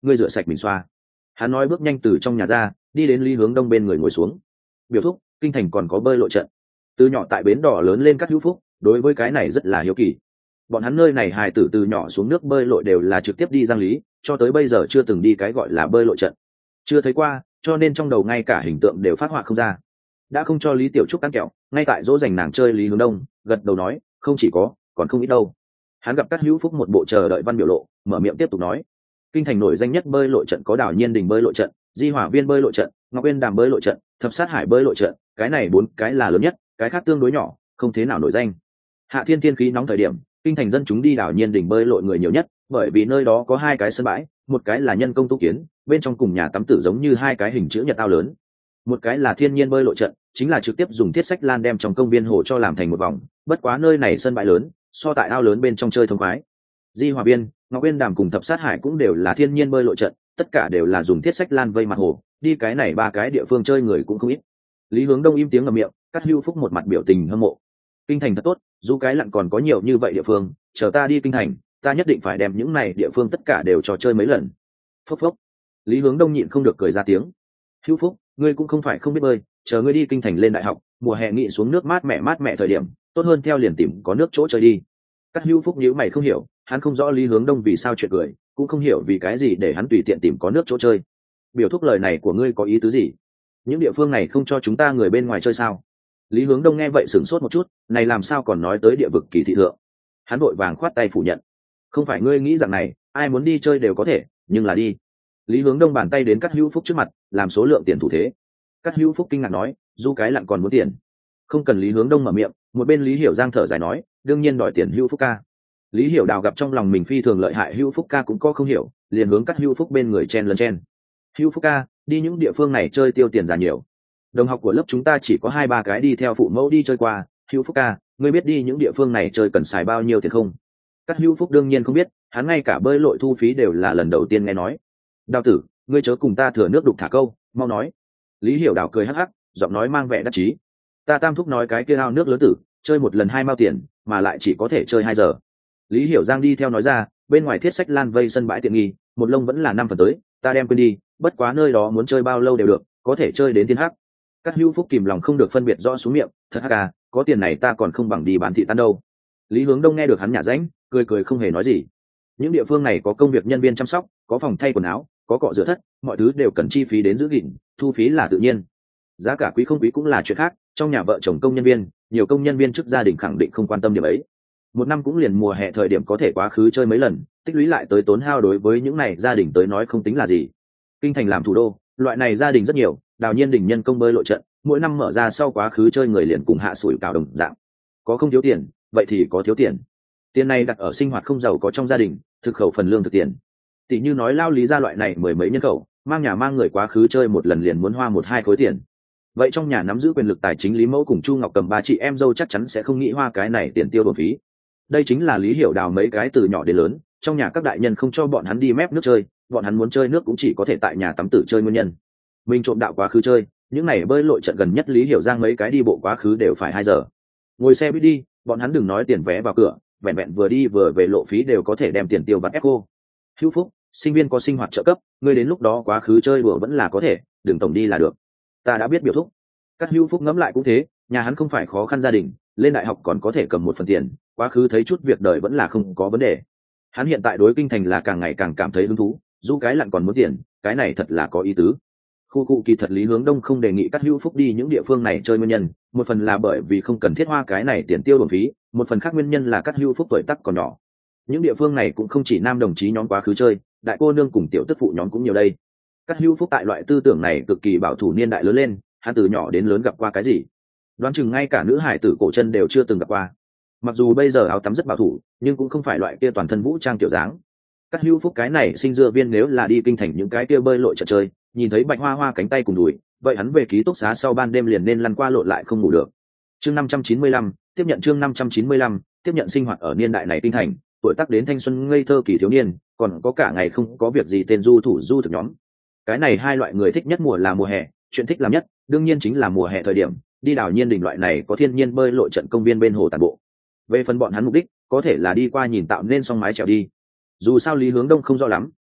ngươi rửa sạch mình xoa. Hắn nói bước nhanh từ trong nhà ra, đi đến Lý Hướng Đông bên người ngồi xuống. Biểu thúc, kinh thành còn có bơi lội trận. Từ nhỏ tại bến đỏ lớn lên Cát Hữu Phúc, đối với cái này rất là hiếu kỳ. Bọn hắn nơi này hài tử từ nhỏ xuống nước bơi lội đều là trực tiếp đi Giang Lý, cho tới bây giờ chưa từng đi cái gọi là bơi lội trận, chưa thấy qua, cho nên trong đầu ngay cả hình tượng đều phát họa không ra. Đã không cho Lý Tiểu Trúc ăn kẹo, ngay tại dỗ dành nàng chơi Lý Hướng Đông gật đầu nói, không chỉ có, còn không ít đâu. Hắn gặp Cát Hữu Phúc một bộ chờ đợi văn biểu lộ, mở miệng tiếp tục nói, kinh thành nổi danh nhất bơi lội trận có Đảo Nhiên Đình bơi lội trận, Di Hỏa Viên bơi lội trận, Ngọc Uyên Đàm bơi lội trận, Thập Sát Hải bơi lội trận, cái này bốn cái là lớn nhất, cái khác tương đối nhỏ, không thế nào nổi danh. Hạ thiên thiên khí nóng thời điểm, kinh thành dân chúng đi Đảo Nhiên Đình bơi lội người nhiều nhất, bởi vì nơi đó có hai cái sân bãi, một cái là nhân công tu kiến, bên trong cùng nhà tắm tử giống như hai cái hình chữ nhật ao lớn, một cái là thiên nhiên bơi lội trận, chính là trực tiếp dùng thiết sách lan đem trong công viên hồ cho làm thành một vòng, bất quá nơi này sân bãi lớn, so tại ao lớn bên trong chơi thông khoái. Di Hòa Biên, Ngọc Uyên Đàm cùng Thập Sát Hải cũng đều là thiên nhiên bơi lội trận, tất cả đều là dùng thiết sách lan vây mặt hồ, đi cái này ba cái địa phương chơi người cũng không ít. Lý Hướng Đông im tiếng ngậm miệng, Cát Hữu Phúc một mặt biểu tình hâm mộ. Kinh thành thật tốt, dù cái lặn còn có nhiều như vậy địa phương, chờ ta đi kinh thành, ta nhất định phải đem những này địa phương tất cả đều trò chơi mấy lần. Phốc phốc. Lý Hướng Đông nhịn không được cười ra tiếng. Hữu Phúc, ngươi cũng không phải không biết bơi, chờ ngươi đi kinh thành lên đại học, mùa hè nghị xuống nước mát mẻ mát mẻ thời điểm, tốt hơn theo liền tìm có nước chỗ chơi đi. Cát Hữu Phúc nhíu mày không hiểu, hắn không rõ Lý Hướng Đông vì sao chuyện cười, cũng không hiểu vì cái gì để hắn tùy tiện tìm có nước chỗ chơi. Biểu thúc lời này của ngươi có ý tứ gì? Những địa phương này không cho chúng ta người bên ngoài chơi sao? Lý Hướng Đông nghe vậy sửng sốt một chút, này làm sao còn nói tới địa vực kỳ thị thượng? Hắn vội vàng khoát tay phủ nhận. Không phải ngươi nghĩ rằng này, ai muốn đi chơi đều có thể, nhưng là đi. Lý Hướng Đông bàn tay đến Cát Hữu Phúc trước mặt, làm số lượng tiền thủ thế. Cát Hữu Phúc kinh ngạc nói, du cái lặn còn muốn tiền? Không cần Lý Hướng Đông mở miệng, một bên Lý Hiểu Giang thở dài nói, đương nhiên đòi tiền Hữu Phúc ca. Lý Hiểu Đào gặp trong lòng mình phi thường lợi hại Hữu Phúc ca cũng có không hiểu, liền hướng Cát Hữu Phúc bên người chen lấn chen. Hữu Phúc ca, đi những địa phương này chơi tiêu tiền già nhiều. Đồng học của lớp chúng ta chỉ có hai ba cái đi theo phụ mẫu đi chơi qua. Hữu Phúc ca, ngươi biết đi những địa phương này chơi cần xài bao nhiêu tiền không? Cát Hữu Phúc đương nhiên không biết, hắn ngay cả bơi lội thu phí đều là lần đầu tiên nghe nói. Đào tử, ngươi chớ cùng ta thừa nước đục thả câu, mau nói. Lý Hiểu Đào cười hắc hắc, giọng nói mang vẻ đắc chí. Ta tam thúc nói cái kia ao nước lớn tử, chơi một lần hai mao tiền, mà lại chỉ có thể chơi hai giờ. Lý Hiểu Giang đi theo nói ra, bên ngoài thiết sách lan vây sân bãi tiện nghi, một lông vẫn là năm phần tới, ta đem quên đi, bất quá nơi đó muốn chơi bao lâu đều được, có thể chơi đến thiên hắc. Cát Hữu Phúc kìm lòng không được phân biệt rõ xuống miệng, thật hắc à, có tiền này ta còn không bằng đi bán thị tan đâu. Lý Hướng Đông nghe được hắn nhả ránh, cười cười không hề nói gì. Những địa phương này có công việc nhân viên chăm sóc, có phòng thay quần áo, có cọ rửa thất, mọi thứ đều cần chi phí đến giữ gìn, thu phí là tự nhiên. Giá cả quý không quý cũng là chuyện khác, trong nhà vợ chồng công nhân viên, nhiều công nhân viên trước gia đình khẳng định không quan tâm điểm ấy. Một năm cũng liền mùa hè thời điểm có thể quá khứ chơi mấy lần, tích lũy lại tới tốn hao đối với những này gia đình tới nói không tính là gì. Kinh thành làm thủ đô, loại này gia đình rất nhiều, Đào Nhiên Đình nhân công bơi lội trận, mỗi năm mở ra sau quá khứ chơi người liền cùng hạ sủi cảo đồng dạng. Có không thiếu tiền, vậy thì có thiếu tiền. Tiền này đặt ở sinh hoạt không giàu có trong gia đình, thực khẩu phần lương thực tiền. Tỷ như nói lao lý gia loại này mười mấy nhân khẩu, mang nhà mang người quá khứ chơi một lần liền muốn hoa một hai khối tiền. Vậy trong nhà nắm giữ quyền lực tài chính Lý Mẫu cùng Chu Ngọc Cầm ba chị em dâu chắc chắn sẽ không nghĩ hoa cái này tiền tiêu bổ phí. Đây chính là Lý Hiểu Đào mấy cái từ nhỏ đến lớn, trong nhà các đại nhân không cho bọn hắn đi mép nước chơi, bọn hắn muốn chơi nước cũng chỉ có thể tại nhà tắm tử chơi nguyên nhân. Mình trộm đạo quá khứ chơi, những này bơi lội trận gần nhất Lý Hiểu Giang mấy cái đi bộ quá khứ đều phải hai giờ. Ngồi xe buýt đi, bọn hắn đừng nói tiền vé vào cửa, vẹn vẹn vừa đi vừa về lộ phí đều có thể đem tiền tiêu vặt ép cô. Hữu Phúc, sinh viên có sinh hoạt trợ cấp, ngươi đến lúc đó quá khứ chơi đùa vẫn là có thể, đừng tổng đi là được. Ta đã biết biểu thúc. Các Hữu Phúc ngẫm lại cũng thế, nhà hắn không phải khó khăn gia đình, lên đại học còn có thể cầm một phần tiền, quá khứ thấy chút việc đời vẫn là không có vấn đề. Hắn hiện tại đối kinh thành là càng ngày càng cảm thấy hứng thú, dù cái lặn còn muốn tiền, cái này thật là có ý tứ. Khu cụ kỳ thật Lý Hướng Đông không đề nghị Cát Hữu Phúc đi những địa phương này chơi nguyên nhân, một phần là bởi vì không cần thiết hoa cái này tiền tiêu bổng phí, một phần khác nguyên nhân là Cát Hữu Phúc tuổi tác còn nhỏ. Những địa phương này cũng không chỉ nam đồng chí nhóm quá khứ chơi, đại cô nương cùng tiểu tức phụ nhóm cũng nhiều đây. Cát Hữu Phúc tại loại tư tưởng này cực kỳ bảo thủ niên đại lớn lên, hắn từ nhỏ đến lớn gặp qua cái gì? Đoán chừng ngay cả nữ hải tử cổ chân đều chưa từng gặp qua. Mặc dù bây giờ áo tắm rất bảo thủ, nhưng cũng không phải loại kia toàn thân vũ trang kiểu dáng. Cát Hữu Phúc cái này sinh dưa viên nếu là đi kinh thành những cái kia bơi lội chợ chơi, nhìn thấy Bạch Hoa Hoa cánh tay cùng đùi, vậy hắn về ký túc xá sau ban đêm liền nên lăn qua lộn lại không ngủ được. Chương năm trăm chín mươi lăm, tiếp nhận chương năm trăm chín mươi lăm, tiếp nhận sinh hoạt ở niên đại này kinh thành, tuổi tác đến thanh xuân ngây thơ kỳ thiếu niên, còn có cả ngày không có việc gì tên du thủ du thực nhóm. Cái này hai loại người thích nhất mùa là mùa hè, chuyện thích làm nhất, đương nhiên chính là mùa hè thời điểm, đi Đảo Nhiên Đình loại này có thiên nhiên bơi lội trận công viên bên hồ tản bộ. Về phần bọn hắn mục đích, có thể là đi qua nhìn tạo nên song mái trèo đi. Dù sao Lý Hướng Đông không rõ lắm,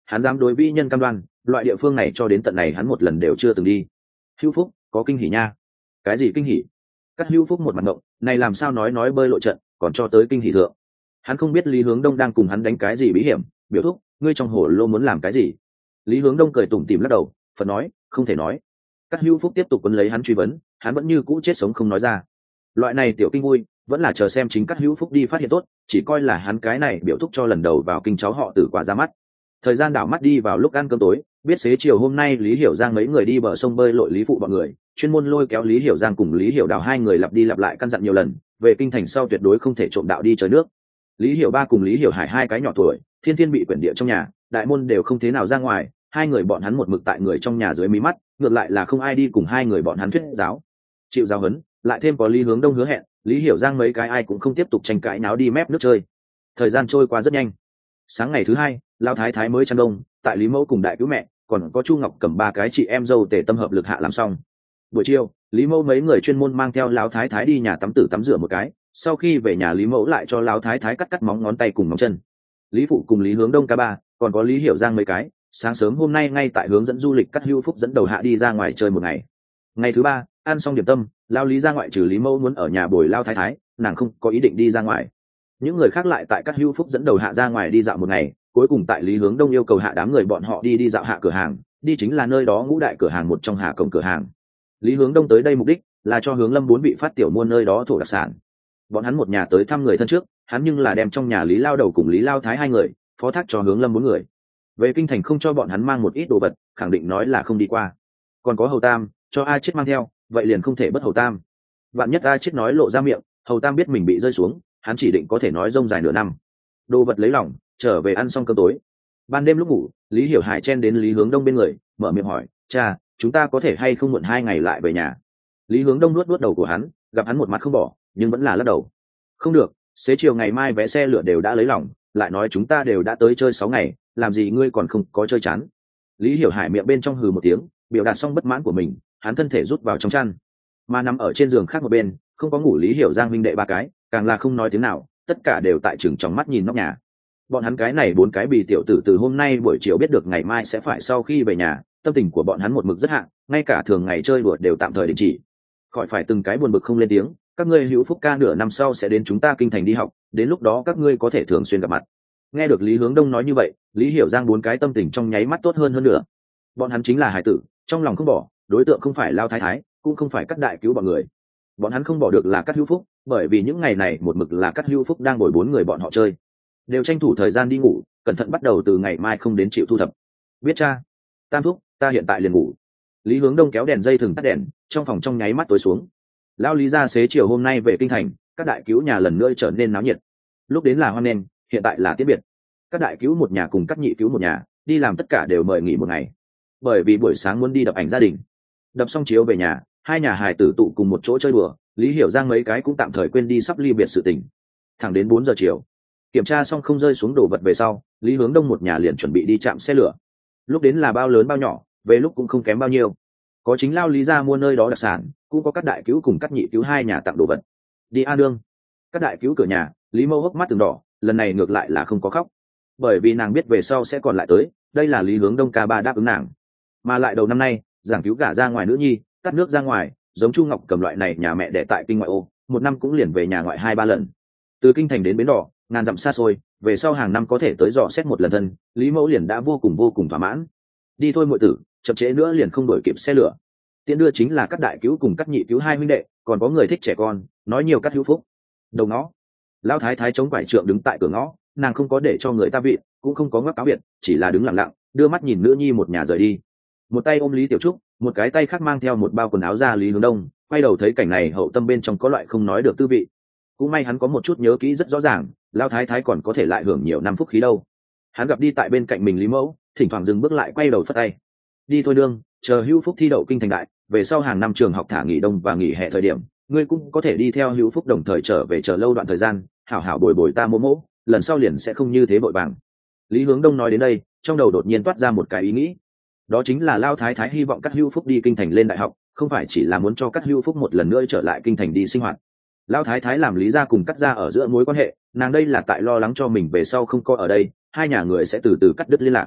hắn dám đối vĩ nhân cam đoan loại địa phương này cho đến tận này hắn một lần đều chưa từng đi. Hữu Phúc có kinh hỉ nha. Cái gì kinh hỉ? Cắt Hữu Phúc một mặt ngộng, này làm sao nói nói bơi lội trận còn cho tới kinh hỉ thượng. Hắn không biết Lý Hướng Đông đang cùng hắn đánh cái gì bí hiểm. Biểu thúc, ngươi trong hồ lô muốn làm cái gì? Lý Hướng Đông cười tủm tỉm lắc đầu, phật nói không thể nói. Cắt Hữu Phúc tiếp tục quấn lấy hắn truy vấn, hắn vẫn như cũ chết sống không nói ra. Loại này tiểu kinh vui vẫn là chờ xem chính Cắt Hữu Phúc đi phát hiện tốt, chỉ coi là hắn cái này biểu thúc cho lần đầu vào kinh cháu họ tử quả ra mắt. Thời gian đảo mắt đi vào lúc ăn cơm tối, biết xế chiều hôm nay Lý Hiểu Giang mấy người đi bờ sông bơi lội Lý phụ bọn người chuyên môn lôi kéo Lý Hiểu Giang cùng Lý Hiểu Đào hai người lặp đi lặp lại căn dặn nhiều lần, về kinh thành sau tuyệt đối không thể trộm đạo đi chơi nước. Lý Hiểu Ba cùng Lý Hiểu Hải hai cái nhỏ tuổi thiên thiên bị quyển địa trong nhà, đại môn đều không thế nào ra ngoài, hai người bọn hắn một mực tại người trong nhà dưới mí mắt, ngược lại là không ai đi cùng hai người bọn hắn thuyết giáo chịu giáo huấn, lại thêm có Lý Hướng Đông hứa hẹn, Lý Hiểu Giang mấy cái ai cũng không tiếp tục tranh cãi náo đi mép nước chơi. Thời gian trôi qua rất nhanh. Sáng ngày thứ hai, Lão Thái Thái mới chăn đông, tại Lý Mẫu cùng đại cứu mẹ, còn có Chu Ngọc cầm ba cái chị em dâu tề tâm hợp lực hạ làm xong. Buổi chiều, Lý Mẫu mấy người chuyên môn mang theo Lão Thái Thái đi nhà tắm tử tắm rửa một cái, sau khi về nhà Lý Mẫu lại cho Lão Thái Thái cắt cắt móng ngón tay cùng móng chân. Lý phụ cùng Lý Hướng Đông ca ba, còn có Lý Hiểu Giang mấy cái, sáng sớm hôm nay ngay tại hướng dẫn du lịch Cắt Hữu Phúc dẫn đầu hạ đi ra ngoài chơi một ngày. Ngày thứ ba, ăn xong điểm tâm, Lão Lý ra ngoại trừ Lý Mẫu muốn ở nhà bồi Lão Thái Thái, nàng không có ý định đi ra ngoài. Những người khác lại tại Cắt Hữu Phúc dẫn đầu hạ ra ngoài đi dạo một ngày, cuối cùng tại Lý Hướng Đông yêu cầu hạ đám người bọn họ đi đi dạo hạ cửa hàng, đi chính là nơi đó ngũ đại cửa hàng một trong Hà Cổng cửa hàng. Lý Hướng Đông tới đây mục đích là cho Hướng Lâm bốn vị phát tiểu mua nơi đó thổ đặc sản. Bọn hắn một nhà tới thăm người thân trước, hắn nhưng là đem trong nhà Lý Lao Đầu cùng Lý Lao Thái hai người phó thác cho Hướng Lâm bốn người. Về kinh thành không cho bọn hắn mang một ít đồ vật, khẳng định nói là không đi qua. Còn có Hầu Tam, cho A Chiết mang theo, vậy liền không thể bất Hầu Tam. Vạn nhất A Chiết nói lộ ra miệng, Hầu Tam biết mình bị rơi xuống, hắn chỉ định có thể nói rông dài nửa năm. Đồ vật lấy lòng, trở về ăn xong cơm tối. Ban đêm lúc ngủ, Lý Hiểu Hải chen đến Lý Hướng Đông bên người, mở miệng hỏi, cha, chúng ta có thể hay không muộn hai ngày lại về nhà? Lý Hướng Đông nuốt nuốt đầu của hắn, gặp hắn một mặt không bỏ, nhưng vẫn là lắc đầu. Không được, xế chiều ngày mai vé xe lửa đều đã lấy lòng, lại nói chúng ta đều đã tới chơi sáu ngày, làm gì ngươi còn không có chơi chán? Lý Hiểu Hải miệng bên trong hừ một tiếng, biểu đạt xong bất mãn của mình, hắn thân thể rút vào trong chăn, mà nằm ở trên giường khác một bên, không có ngủ Lý Hiểu Giang huynh đệ ba cái, càng là không nói tiếng nào, tất cả đều tại chừng trong mắt nhìn nóc nhà. Bọn hắn cái này bốn cái bì tiểu tử từ hôm nay buổi chiều biết được ngày mai sẽ phải sau khi về nhà, tâm tình của bọn hắn một mực rất hạng, ngay cả thường ngày chơi đùa đều tạm thời đình chỉ. Khỏi phải từng cái buồn bực không lên tiếng, các ngươi Hữu Phúc ca nửa năm sau sẽ đến chúng ta kinh thành đi học, đến lúc đó các ngươi có thể thường xuyên gặp mặt. Nghe được Lý Hướng Đông nói như vậy, Lý Hiểu Giang bốn cái tâm tình trong nháy mắt tốt hơn hơn nữa. Bọn hắn chính là hải tử, trong lòng không bỏ, đối tượng không phải Lao Thái Thái, cũng không phải Cắt đại cứu bọn người. Bọn hắn không bỏ được là Cắt Hữu Phúc, bởi vì những ngày này một mực là Cắt Hữu Phúc đang bồi bốn người bọn họ chơi, đều tranh thủ thời gian đi ngủ, cẩn thận bắt đầu từ ngày mai không đến chịu thu thập. Biết cha. Tam thúc, ta hiện tại liền ngủ. Lý Hướng Đông kéo đèn dây thừng tắt đèn, trong phòng trong nháy mắt tối xuống. Lão Lý ra xế chiều hôm nay về kinh thành, các đại cứu nhà lần nữa trở nên náo nhiệt. Lúc đến là hoan nghênh, hiện tại là tiễn biệt. Các đại cứu một nhà cùng các nhị cứu một nhà, đi làm tất cả đều mời nghỉ một ngày, bởi vì buổi sáng muốn đi đập ảnh gia đình. Đập xong chiếu về nhà, hai nhà hài tử tụ cùng một chỗ chơi đùa, Lý Hiểu Giang mấy cái cũng tạm thời quên đi sắp ly biệt sự tình. Thẳng đến bốn giờ chiều, kiểm tra xong không rơi xuống đồ vật về sau, Lý Hướng Đông một nhà liền chuẩn bị đi chạm xe lửa. Lúc đến là bao lớn bao nhỏ, về lúc cũng không kém bao nhiêu. Có chính Lao Lý ra mua nơi đó đặc sản, cũng có các đại cứu cùng các nhị cứu hai nhà tặng đồ vật. Đi a nương. Các đại cứu cửa nhà, Lý Mâu hốc mắt từng đỏ, lần này ngược lại là không có khóc, bởi vì nàng biết về sau sẽ còn lại tới, đây là Lý Hướng Đông ca ba đáp ứng nàng. Mà lại đầu năm nay, giảng cứu gả ra ngoài nữ nhi, tắt nước ra ngoài, giống Chu Ngọc cầm loại này nhà mẹ đẻ tại kinh ngoại ô, một năm cũng liền về nhà ngoại hai ba lần. Từ kinh thành đến bến đỏ, ngàn dặm xa xôi, về sau hàng năm có thể tới dò xét một lần thân, Lý Mẫu liền đã vô cùng vô cùng thỏa mãn. Đi thôi muội tử, chậm trễ nữa liền không đổi kịp xe lửa. Tiễn đưa chính là các đại cứu cùng các nhị cứu hai huynh đệ, còn có người thích trẻ con, nói nhiều Cắt Hữu Phúc. Đầu ngõ, Lão Thái Thái chống quải trượng đứng tại cửa ngõ, nàng không có để cho người ta vị, cũng không có ngoắc áo biệt, chỉ là đứng lặng lặng, đưa mắt nhìn nữ nhi một nhà rời đi. Một tay ôm Lý Tiểu Trúc, một cái tay khác mang theo một bao quần áo ra Lý Hướng Đông, quay đầu thấy cảnh này hậu tâm bên trong có loại không nói được tư vị. Cũng may hắn có một chút nhớ kỹ rất rõ ràng, Lão Thái Thái còn có thể lại hưởng nhiều năm phúc khí đâu. Hắn gặp đi tại bên cạnh mình Lý Mẫu, thỉnh thoảng dừng bước lại quay đầu phất tay. Đi thôi nương, chờ Hữu Phúc thi đậu kinh thành đại, về sau hàng năm trường học thả nghỉ đông và nghỉ hè thời điểm, ngươi cũng có thể đi theo Hữu Phúc đồng thời trở về chờ lâu đoạn thời gian, hảo hảo bồi bồi ta mỗ mỗ, lần sau liền sẽ không như thế vội vàng. Lý Hướng Đông nói đến đây, trong đầu đột nhiên toát ra một cái ý nghĩ, đó chính là Lao Thái Thái hy vọng Cắt Hữu Phúc đi kinh thành lên đại học, không phải chỉ là muốn cho Cắt Hữu Phúc một lần nữa trở lại kinh thành đi sinh hoạt. Lao Thái Thái làm Lý gia cùng Cắt gia ở giữa mối quan hệ, nàng đây là tại lo lắng cho mình về sau không có ở đây, hai nhà người sẽ từ từ cắt đứt liên lạc.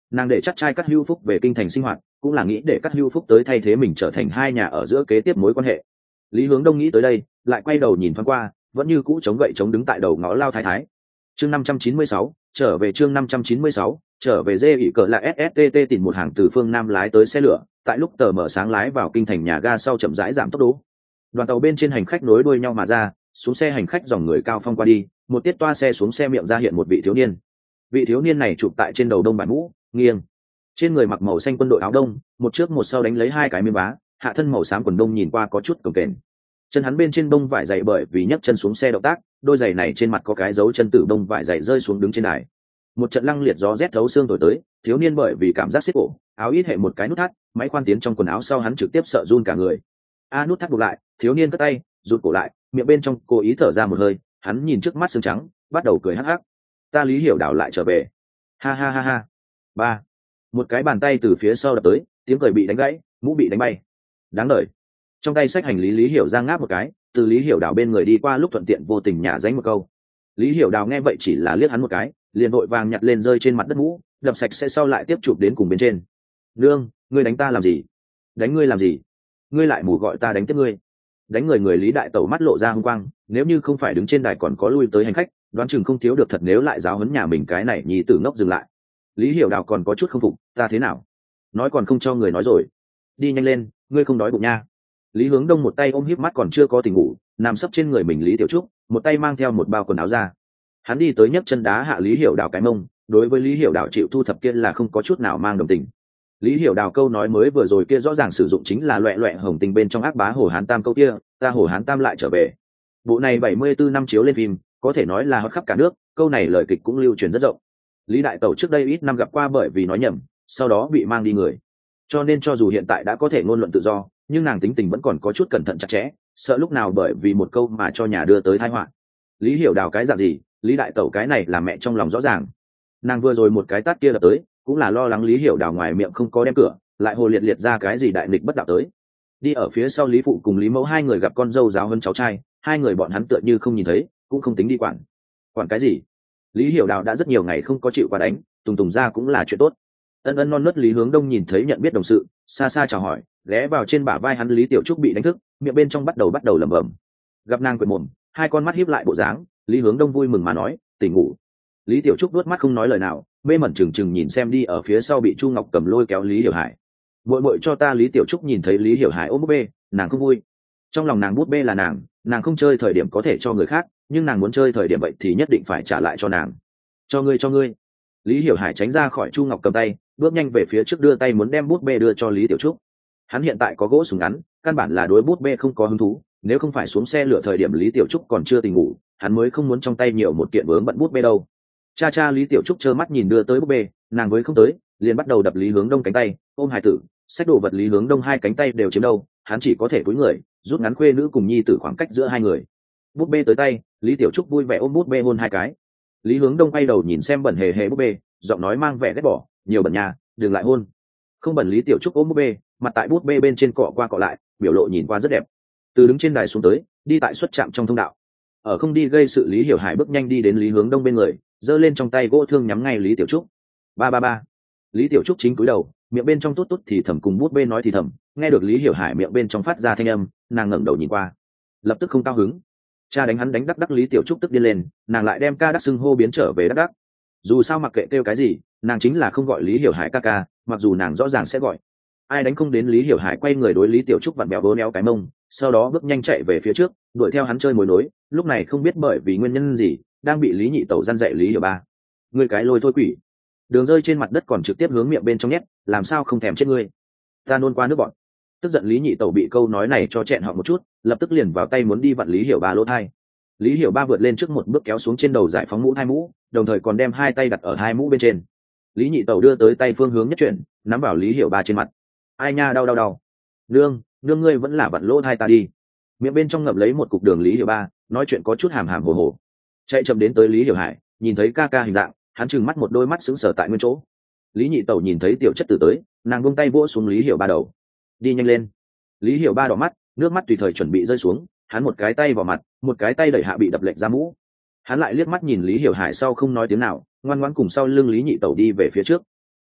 nàng để chắc trai Cát Hưu Phúc về kinh thành sinh hoạt cũng là nghĩ để Cát Hưu Phúc tới thay thế mình trở thành hai nhà ở giữa kế tiếp mối quan hệ. Lý Hướng Đông nghĩ tới đây lại quay đầu nhìn thoáng qua, vẫn như cũ chống gậy chống đứng tại đầu ngõ Lao Thái Thái. Chương năm trăm chín mươi sáu, trở về chương năm trăm chín mươi sáu, trở về dê ỉ cỡ là ét ét tê tê tìm một hàng từ phương Nam lái tới xe lửa, tại lúc tờ mở sáng lái vào kinh thành nhà ga sau chậm rãi giảm tốc độ. Đoàn tàu bên trên hành khách nối đuôi nhau mà ra, xuống xe hành khách dòng người cao phong qua đi, một tiết toa xe xuống xe miệng ra hiện một vị thiếu niên. Vị thiếu niên này chụp tại trên đầu đông bản mũ, nghiêng. Trên người mặc màu xanh quân đội áo đông, một trước một sau đánh lấy hai cái miếng vá, hạ thân màu xám quần đông nhìn qua có chút cồng kềnh. Chân hắn bên trên bông vải dày bởi vì nhấc chân xuống xe động tác, đôi giày này trên mặt có cái dấu chân tử bông vải dày rơi xuống đứng trên đài. Một trận lăng liệt gió rét thấu xương thổi tới, thiếu niên bởi vì cảm giác siết cổ, áo ít hệ một cái nút thắt, máy khoan tiến trong quần áo sau hắn trực tiếp sợ run cả người. A nút thắt buộc lại, thiếu niên cất tay, rụt cổ lại, miệng bên trong cố ý thở ra một hơi, hắn nhìn trước mắt xương trắng, bắt đầu cười hắc hắc. Ta Lý Hiểu Đảo lại trở về. Ha ha ha ha. Ba. Một cái bàn tay từ phía sau đập tới, tiếng cười bị đánh gãy, mũ bị đánh bay. Đáng đời. Trong tay xách hành lý Lý Hiểu Giang ngáp một cái, từ Lý Hiểu Đảo bên người đi qua lúc thuận tiện vô tình nhả dánh một câu. Lý Hiểu Đào nghe vậy chỉ là liếc hắn một cái, liền vội vàng nhặt lên rơi trên mặt đất mũ, đập sạch sẽ sau lại tiếp chụp đến cùng bên trên. Nương, ngươi đánh ta làm gì? Đánh ngươi làm gì? Ngươi lại mù gọi ta đánh tiếp ngươi. Đánh người người Lý Đại Tẩu mắt lộ ra hung quang, nếu như không phải đứng trên đài còn có lui tới hành khách, đoán chừng không thiếu được thật nếu lại giáo huấn nhà mình cái này nhì tử ngốc dừng lại. Lý Hiểu Đào còn có chút không phục, ta thế nào? Nói còn không cho người nói rồi. Đi nhanh lên, ngươi không đói bụng nha. Lý Hướng Đông một tay ôm híp mắt còn chưa có tỉnh ngủ, nằm sấp trên người mình Lý Tiểu Trúc, một tay mang theo một bao quần áo ra. Hắn đi tới nhấc chân đá hạ Lý Hiểu Đào cái mông, đối với Lý Hiểu Đào chịu thu thập kia là không có chút nào mang đồng tình. Lý Hiểu Đào câu nói mới vừa rồi kia rõ ràng sử dụng chính là loẹ loẹ hồng tình bên trong ác bá Hồ Hán Tam câu kia, ta Hồ Hán Tam lại trở về. Bộ này bảy mươi tư năm chiếu lên phim, có thể nói là hot khắp cả nước, câu này lời kịch cũng lưu truyền rất rộng. Lý Đại Tẩu trước đây ít năm gặp qua bởi vì nói nhầm, sau đó bị mang đi người. Cho nên cho dù hiện tại đã có thể ngôn luận tự do, nhưng nàng tính tình vẫn còn có chút cẩn thận chặt chẽ, sợ lúc nào bởi vì một câu mà cho nhà đưa tới tai họa. Lý Hiểu Đào cái dạng gì, Lý Đại Tẩu cái này là mẹ trong lòng rõ ràng. Nàng vừa rồi một cái tát kia lập tới, cũng là lo lắng Lý Hiểu Đào ngoài miệng không có đem cửa, lại hồ liệt liệt ra cái gì đại nghịch bất đạo tới. Đi ở phía sau Lý Phụ cùng Lý Mẫu hai người gặp con dâu giáo hơn cháu trai, hai người bọn hắn tựa như không nhìn thấy, cũng không tính đi quản. Quản cái gì? Lý Hiểu Đào đã rất nhiều ngày không có chịu qua đánh, tùng tùng ra cũng là chuyện tốt. Ân ân non nớt Lý Hướng Đông nhìn thấy nhận biết đồng sự, xa xa chào hỏi, ghé vào trên bả vai hắn Lý Tiểu Trúc bị đánh thức, miệng bên trong bắt đầu bắt đầu lẩm bẩm. Gặp nàng quệt mồm, hai con mắt híp lại bộ dáng, Lý Hướng Đông vui mừng mà nói, tỉnh ngủ. Lý Tiểu Trúc đuốt mắt không nói lời nào, mê mẩn chừng chừng nhìn xem đi ở phía sau bị Chu Ngọc Cầm lôi kéo Lý Hiểu Hải. Muội muội cho ta Lý Tiểu Trúc nhìn thấy Lý Hiểu Hải ôm búp bê, nàng không vui. Trong lòng nàng búp bê là nàng, nàng không chơi thời điểm có thể cho người khác, nhưng nàng muốn chơi thời điểm vậy thì nhất định phải trả lại cho nàng. Cho ngươi cho ngươi. Lý Hiểu Hải tránh ra khỏi Chu Ngọc Cầm tay, bước nhanh về phía trước đưa tay muốn đem búp bê đưa cho Lý Tiểu Trúc. Hắn hiện tại có gỗ súng ngắn, căn bản là đối búp bê không có hứng thú, nếu không phải xuống xe lửa thời điểm Lý Tiểu Trúc còn chưa tỉnh ngủ, hắn mới không muốn trong tay nhiều một kiện vướng bận búp bê đâu. Cha cha Lý Tiểu Trúc trơ mắt nhìn đưa tới búp bê, nàng với không tới, liền bắt đầu đập Lý Hướng Đông cánh tay, ôm hài tử, xách đồ vật Lý Hướng Đông hai cánh tay đều chiếm đâu, hắn chỉ có thể cúi người, rút ngắn khuê nữ cùng nhi tử khoảng cách giữa hai người. Búp bê tới tay, Lý Tiểu Trúc vui vẻ ôm búp bê hôn hai cái. Lý Hướng Đông quay đầu nhìn xem bẩn hề hề búp bê, giọng nói mang vẻ ghét bỏ, nhiều bẩn nhà, đừng lại hôn. Không bẩn. Lý Tiểu Trúc ôm búp bê, mặt tại búp bê bên trên cọ qua cọ lại, biểu lộ nhìn qua rất đẹp. Từ đứng trên đài xuống tới, đi tại xuất trạm trong thông đạo. Ở không đi gây sự Lý Hiểu Hải bước nhanh đi đến Lý Hướng Đông bên người, giơ lên trong tay gỗ thương nhắm ngay Lý Tiểu Trúc. Ba ba ba. Lý Tiểu Trúc chính cúi đầu, miệng bên trong tốt tốt thì thầm cùng bút bê nói thì thầm, nghe được Lý Hiểu Hải miệng bên trong phát ra thanh âm, nàng ngẩng đầu nhìn qua, lập tức không cao hứng. Cha đánh hắn đánh đắc đắc Lý Tiểu Trúc tức điên lên, nàng lại đem ca đắc xưng hô biến trở về đắc đắc. Dù sao mặc kệ kêu cái gì, nàng chính là không gọi Lý Hiểu Hải ca ca, mặc dù nàng rõ ràng sẽ gọi. Ai đánh không đến Lý Hiểu Hải quay người đối Lý Tiểu Trúc vặn bẹo vố néo cái mông, sau đó bước nhanh chạy về phía trước, đuổi theo hắn chơi mối nối, lúc này không biết bởi vì nguyên nhân gì, đang bị Lý Nhị Tẩu gian dạy Lý Hiểu Ba. Ngươi cái lôi thôi quỷ. Đường rơi trên mặt đất còn trực tiếp hướng miệng bên trong nhét, làm sao không thèm chết ngươi. Ta nôn qua nước bọn. Tức giận Lý Nhị Tẩu bị câu nói này cho chẹn họ một chút, lập tức liền vào tay muốn đi vặn Lý Hiểu Ba lỗ thai. Lý Hiểu Ba vượt lên trước một bước kéo xuống trên đầu giải phóng mũ hai mũ, đồng thời còn đem hai tay đặt ở hai mũ bên trên. Lý Nhị Tẩu đưa tới tay phương hướng nhất chuyển, nắm vào Lý Hiểu Ba trên mặt. Ai nha, đau đau đau. Nương, nương ngươi vẫn là vặn lỗ thai ta đi. Miệng bên trong ngậm lấy một cục đường Lý Hiểu Ba, nói chuyện có chút hàm hàm hồ hồ. Chạy chậm đến tới Lý Hiểu Hải, nhìn thấy ca ca hình dạng, hắn trừng mắt một đôi mắt sững sờ tại nguyên chỗ. Lý Nhị Tẩu nhìn thấy tiểu chất tử tới, nàng buông tay vỗ xuống Lý Hiểu Ba đầu. Đi nhanh lên. Lý Hiểu Ba đỏ mắt, nước mắt tùy thời chuẩn bị rơi xuống, hắn một cái tay vào mặt, một cái tay đẩy hạ bị đập lệch ra mũ. Hắn lại liếc mắt nhìn Lý Hiểu Hải sau không nói tiếng nào, ngoan ngoãn cùng sau lưng Lý Nhị Tẩu đi về phía trước.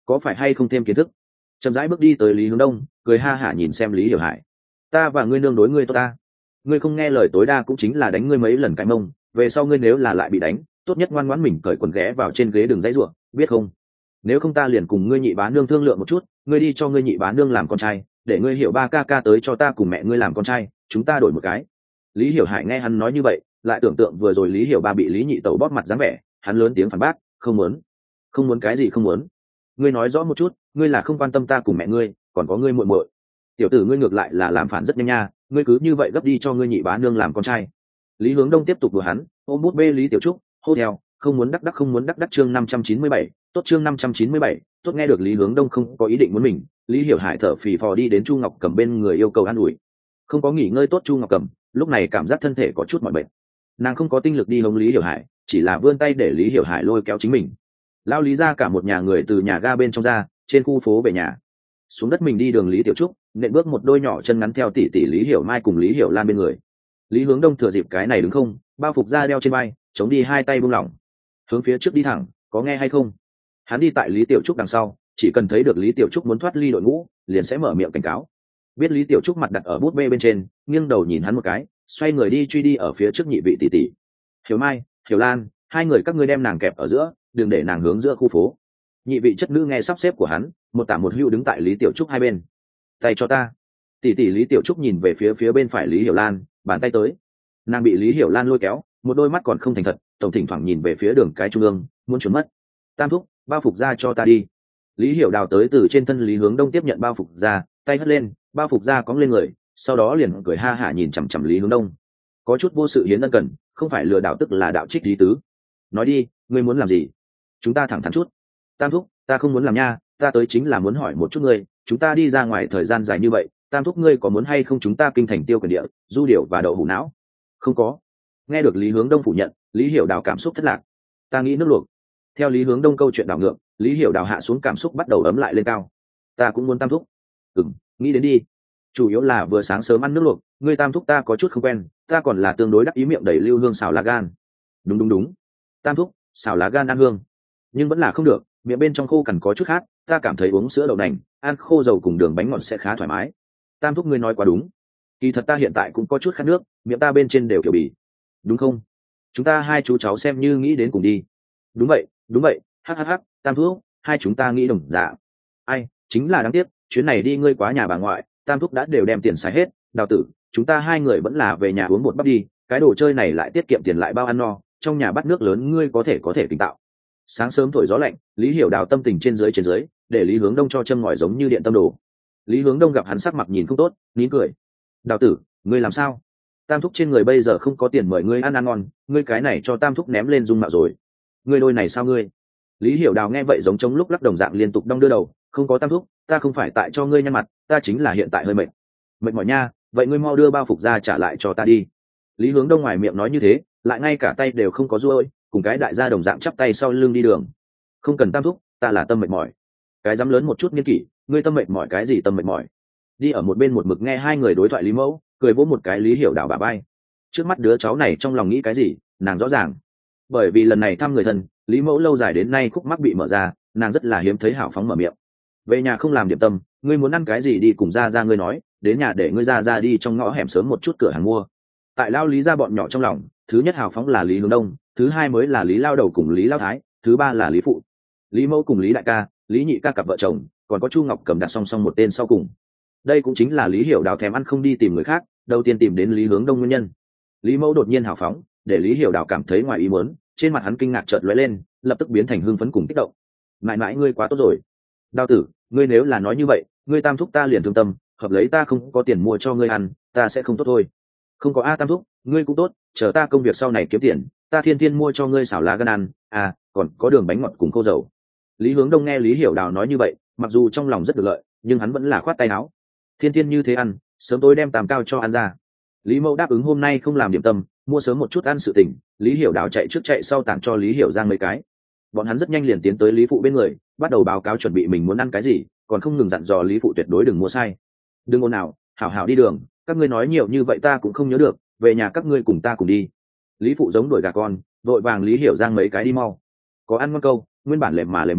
có phải hay không thêm kiến thức. Chậm rãi bước đi tới Lý Hướng Đông, cười ha hả nhìn xem Lý Hiểu Hải. Ta và ngươi nương đối ngươi tốt ta, ngươi không nghe lời tối đa cũng chính là đánh ngươi mấy lần cái mông, về sau ngươi nếu là lại bị đánh, tốt nhất ngoan ngoãn mình cởi quần ghé vào trên ghế đường dãy ruộng, biết không? Nếu không ta liền cùng ngươi nhị bá nương thương lượng một chút, ngươi đi cho ngươi nhị bá nương làm con trai, để ngươi Hiểu ba ca ca tới cho ta cùng mẹ ngươi làm con trai, chúng ta đổi một cái. Lý Hiểu Hải nghe hắn nói như vậy, lại tưởng tượng vừa rồi Lý Hiểu ba bị Lý Nhị Tẩu bóp mặt dáng vẻ, hắn lớn tiếng phản bác, không muốn. Không muốn cái gì không muốn? Ngươi nói rõ một chút, ngươi là không quan tâm ta cùng mẹ ngươi, còn có ngươi muội muội. Tiểu tử ngươi ngược lại là làm phản rất nhanh nha, ngươi cứ như vậy gấp đi cho ngươi nhị bá nương làm con trai. Lý Hướng Đông tiếp tục đùa hắn, ôm bút bê Lý Tiểu Trúc, hô theo, không muốn đắc đắc không muốn đắc đắc chương năm trăm chín mươi bảy, tốt chương năm trăm chín mươi bảy, tốt. Nghe được Lý Hướng Đông không có ý định muốn mình, Lý Hiểu Hải thở phì phò đi đến Chu Ngọc Cẩm bên người yêu cầu an ủi. Không có nghỉ ngơi tốt Chu Ngọc Cẩm, lúc này cảm giác thân thể có chút mỏi mệt. Nàng không có tinh lực đi hống Lý Hiểu Hải, chỉ là vươn tay để Lý Hiểu Hải lôi kéo chính mình. Lao Lý ra cả một nhà người từ nhà ga bên trong ra, trên khu phố về nhà. Xuống đất mình đi đường Lý Tiểu Trúc, nện bước một đôi nhỏ chân ngắn theo tỷ tỷ Lý Hiểu Mai cùng Lý Hiểu Lan bên người. Lý Hướng Đông thừa dịp cái này đứng không, bao phục ra đeo trên vai, chống đi hai tay buông lỏng, hướng phía trước đi thẳng, có nghe hay không? Hắn đi tại Lý Tiểu Trúc đằng sau, chỉ cần thấy được Lý Tiểu Trúc muốn thoát ly đội ngũ, liền sẽ mở miệng cảnh cáo. Biết Lý Tiểu Trúc mặt đặt ở bút bê bên trên, nghiêng đầu nhìn hắn một cái, xoay người đi truy đi ở phía trước nhị vị tỷ tỷ. Hiểu Mai, Hiểu Lan, hai người các ngươi đem nàng kẹp ở giữa, đừng để nàng hướng giữa khu phố. Nhị vị chất nữ nghe sắp xếp của hắn, một tả một hữu đứng tại Lý Tiểu Trúc hai bên. Tay cho ta. Tỷ tỷ Lý Tiểu Trúc nhìn về phía phía bên phải Lý Hiểu Lan, bàn tay tới. Nàng bị Lý Hiểu Lan lôi kéo, một đôi mắt còn không thành thật, tổng thỉnh thoảng nhìn về phía đường cái trung ương, muốn trốn mất. Tam thúc, bao phục ra cho ta đi. Lý Hiểu đào tới từ trên thân Lý Hướng Đông tiếp nhận bao phục ra, tay hất lên, bao phục ra cóng lên người, sau đó liền cười ha hả nhìn chằm chằm Lý Hướng Đông. Có chút vô sự hiến ân cần, không phải lừa đảo tức là đạo trích lý tứ. Nói đi, ngươi muốn làm gì? Chúng ta thẳng thắn chút. Tam thúc, ta không muốn làm nha, ta tới chính là muốn hỏi một chút ngươi, chúng ta đi ra ngoài thời gian dài như vậy, Tam thúc ngươi có muốn hay không chúng ta kinh thành tiêu quyền địa, du điểu và đậu hủ não? Không có. Nghe được Lý Hướng Đông phủ nhận, Lý Hiểu đào cảm xúc thất lạc. Ta nghĩ nước luộc. Theo Lý Hướng Đông câu chuyện đảo ngược, Lý Hiểu đào hạ xuống cảm xúc bắt đầu ấm lại lên cao. Ta cũng muốn Tam thúc. Ừm, nghĩ đến đi. Chủ yếu là vừa sáng sớm ăn nước luộc, ngươi Tam thúc ta có chút không quen, ta còn là tương đối đắc ý miệng đầy lưu hương xào lá gan. Đúng đúng đúng. Tam thúc, xào lá gan ăn hương. Nhưng vẫn là không được, miệng bên trong khô cằn có chút khát, ta cảm thấy uống sữa đậu nành, ăn khô dầu cùng đường bánh ngọt sẽ khá thoải mái. Tam thúc ngươi nói quá đúng. Kỳ thật ta hiện tại cũng có chút khát nước, miệng ta bên trên đều kiểu bì. Đúng không? Chúng ta hai chú cháu xem như nghĩ đến cùng đi. Đúng vậy, đúng vậy, hắc hắc hắc, Tam thúc, hai chúng ta nghĩ đồng dạ. Ai, chính là đáng tiếc, chuyến này đi ngươi quá nhà bà ngoại, Tam thúc đã đều đem tiền xài hết, Đào tử, chúng ta hai người vẫn là về nhà uống một bắp đi, cái đồ chơi này lại tiết kiệm tiền lại bao ăn no, trong nhà bắt nước lớn ngươi có thể có thể tỉnh tạo. Sáng sớm thổi gió lạnh, Lý Hiểu đào tâm tình trên dưới trên dưới, để Lý Hướng Đông cho châm ngòi giống như điện tâm đồ. Lý Hướng Đông gặp hắn sắc mặt nhìn không tốt, nín cười. Đào tử, ngươi làm sao? Tam thúc trên người bây giờ không có tiền mời ngươi ăn ăn ngon, ngươi cái này cho Tam thúc ném lên dung mạo rồi. Ngươi đôi này sao ngươi? Lý Hiểu đào nghe vậy giống chống lúc lắc đồng dạng liên tục đong đưa đầu, không có Tam thúc, ta không phải tại cho ngươi nhăn mặt, ta chính là hiện tại hơi mệt. Mệt mỏi nha, vậy ngươi mau đưa bao phục ra trả lại cho ta đi. Lý Hướng Đông ngoài miệng nói như thế, lại ngay cả tay đều không có ruôi, cùng cái đại gia đồng dạng chắp tay sau lưng đi đường. Không cần Tam thúc, ta là tâm mệt mỏi. Cái dám lớn một chút nghiên kỷ, ngươi tâm mệt mỏi cái gì tâm mệt mỏi? Đi ở một bên một mực nghe hai người đối thoại Lý Mẫu, cười vỗ một cái Lý Hiểu đảo bà bay. Trước mắt đứa cháu này trong lòng nghĩ cái gì, nàng rõ ràng. Bởi vì lần này thăm người thân, Lý Mẫu lâu dài đến nay khúc mắc bị mở ra, nàng rất là hiếm thấy hảo phóng mở miệng. Về nhà không làm điểm tâm, ngươi muốn ăn cái gì đi cùng ra ra ngươi nói, đến nhà để ngươi ra ra đi trong ngõ hẻm sớm một chút cửa hàng mua. Tại lao Lý ra bọn nhỏ trong lòng, thứ nhất hào phóng là Lý Hướng Đông, thứ hai mới là Lý Lao Đầu cùng Lý Lao Thái, thứ ba là Lý Phụ. Lý Mẫu cùng Lý Đại ca, Lý Nhị ca cặp vợ chồng, còn có Chu Ngọc Cầm đặt song song một tên sau cùng. Đây cũng chính là Lý Hiểu đào thèm ăn không đi tìm người khác, đầu tiên tìm đến Lý Hướng Đông nguyên nhân. Lý Mẫu đột nhiên hào phóng, để Lý Hiểu đào cảm thấy ngoài ý muốn, trên mặt hắn kinh ngạc chợt lóe lên, lập tức biến thành hưng phấn cùng kích động. Mãi mãi ngươi quá tốt rồi. Đào tử, ngươi nếu là nói như vậy, ngươi Tam thúc ta liền thương tâm, hợp lấy ta không có tiền mua cho ngươi ăn, ta sẽ không tốt thôi. Không có a Tam thúc, ngươi cũng tốt, chờ ta công việc sau này kiếm tiền, ta thiên thiên mua cho ngươi xảo lá gan ăn, à, còn có đường bánh ngọt cùng khô dầu. Lý Hướng Đông nghe Lý Hiểu đào nói như vậy, mặc dù trong lòng rất được lợi, nhưng hắn vẫn là khoát tay áo. Thiên thiên như thế ăn, sớm tối đem tàm cao cho ăn ra. Lý Mẫu đáp ứng hôm nay không làm điểm tâm, mua sớm một chút ăn sự tình. Lý Hiểu đào chạy trước chạy sau tặng cho Lý Hiểu Giang mấy cái. Bọn hắn rất nhanh liền tiến tới Lý Phụ bên người, bắt đầu báo cáo chuẩn bị mình muốn ăn cái gì, còn không ngừng dặn dò Lý Phụ tuyệt đối đừng mua sai. Đừng ồn nào, hảo hảo đi đường, các ngươi nói nhiều như vậy ta cũng không nhớ được, về nhà các ngươi cùng ta cùng đi. Lý Phụ giống đuổi gà con, vội vàng Lý Hiểu Giang mấy cái đi mau. Có ăn ngon câu, nguyên bản lề mà lề mề,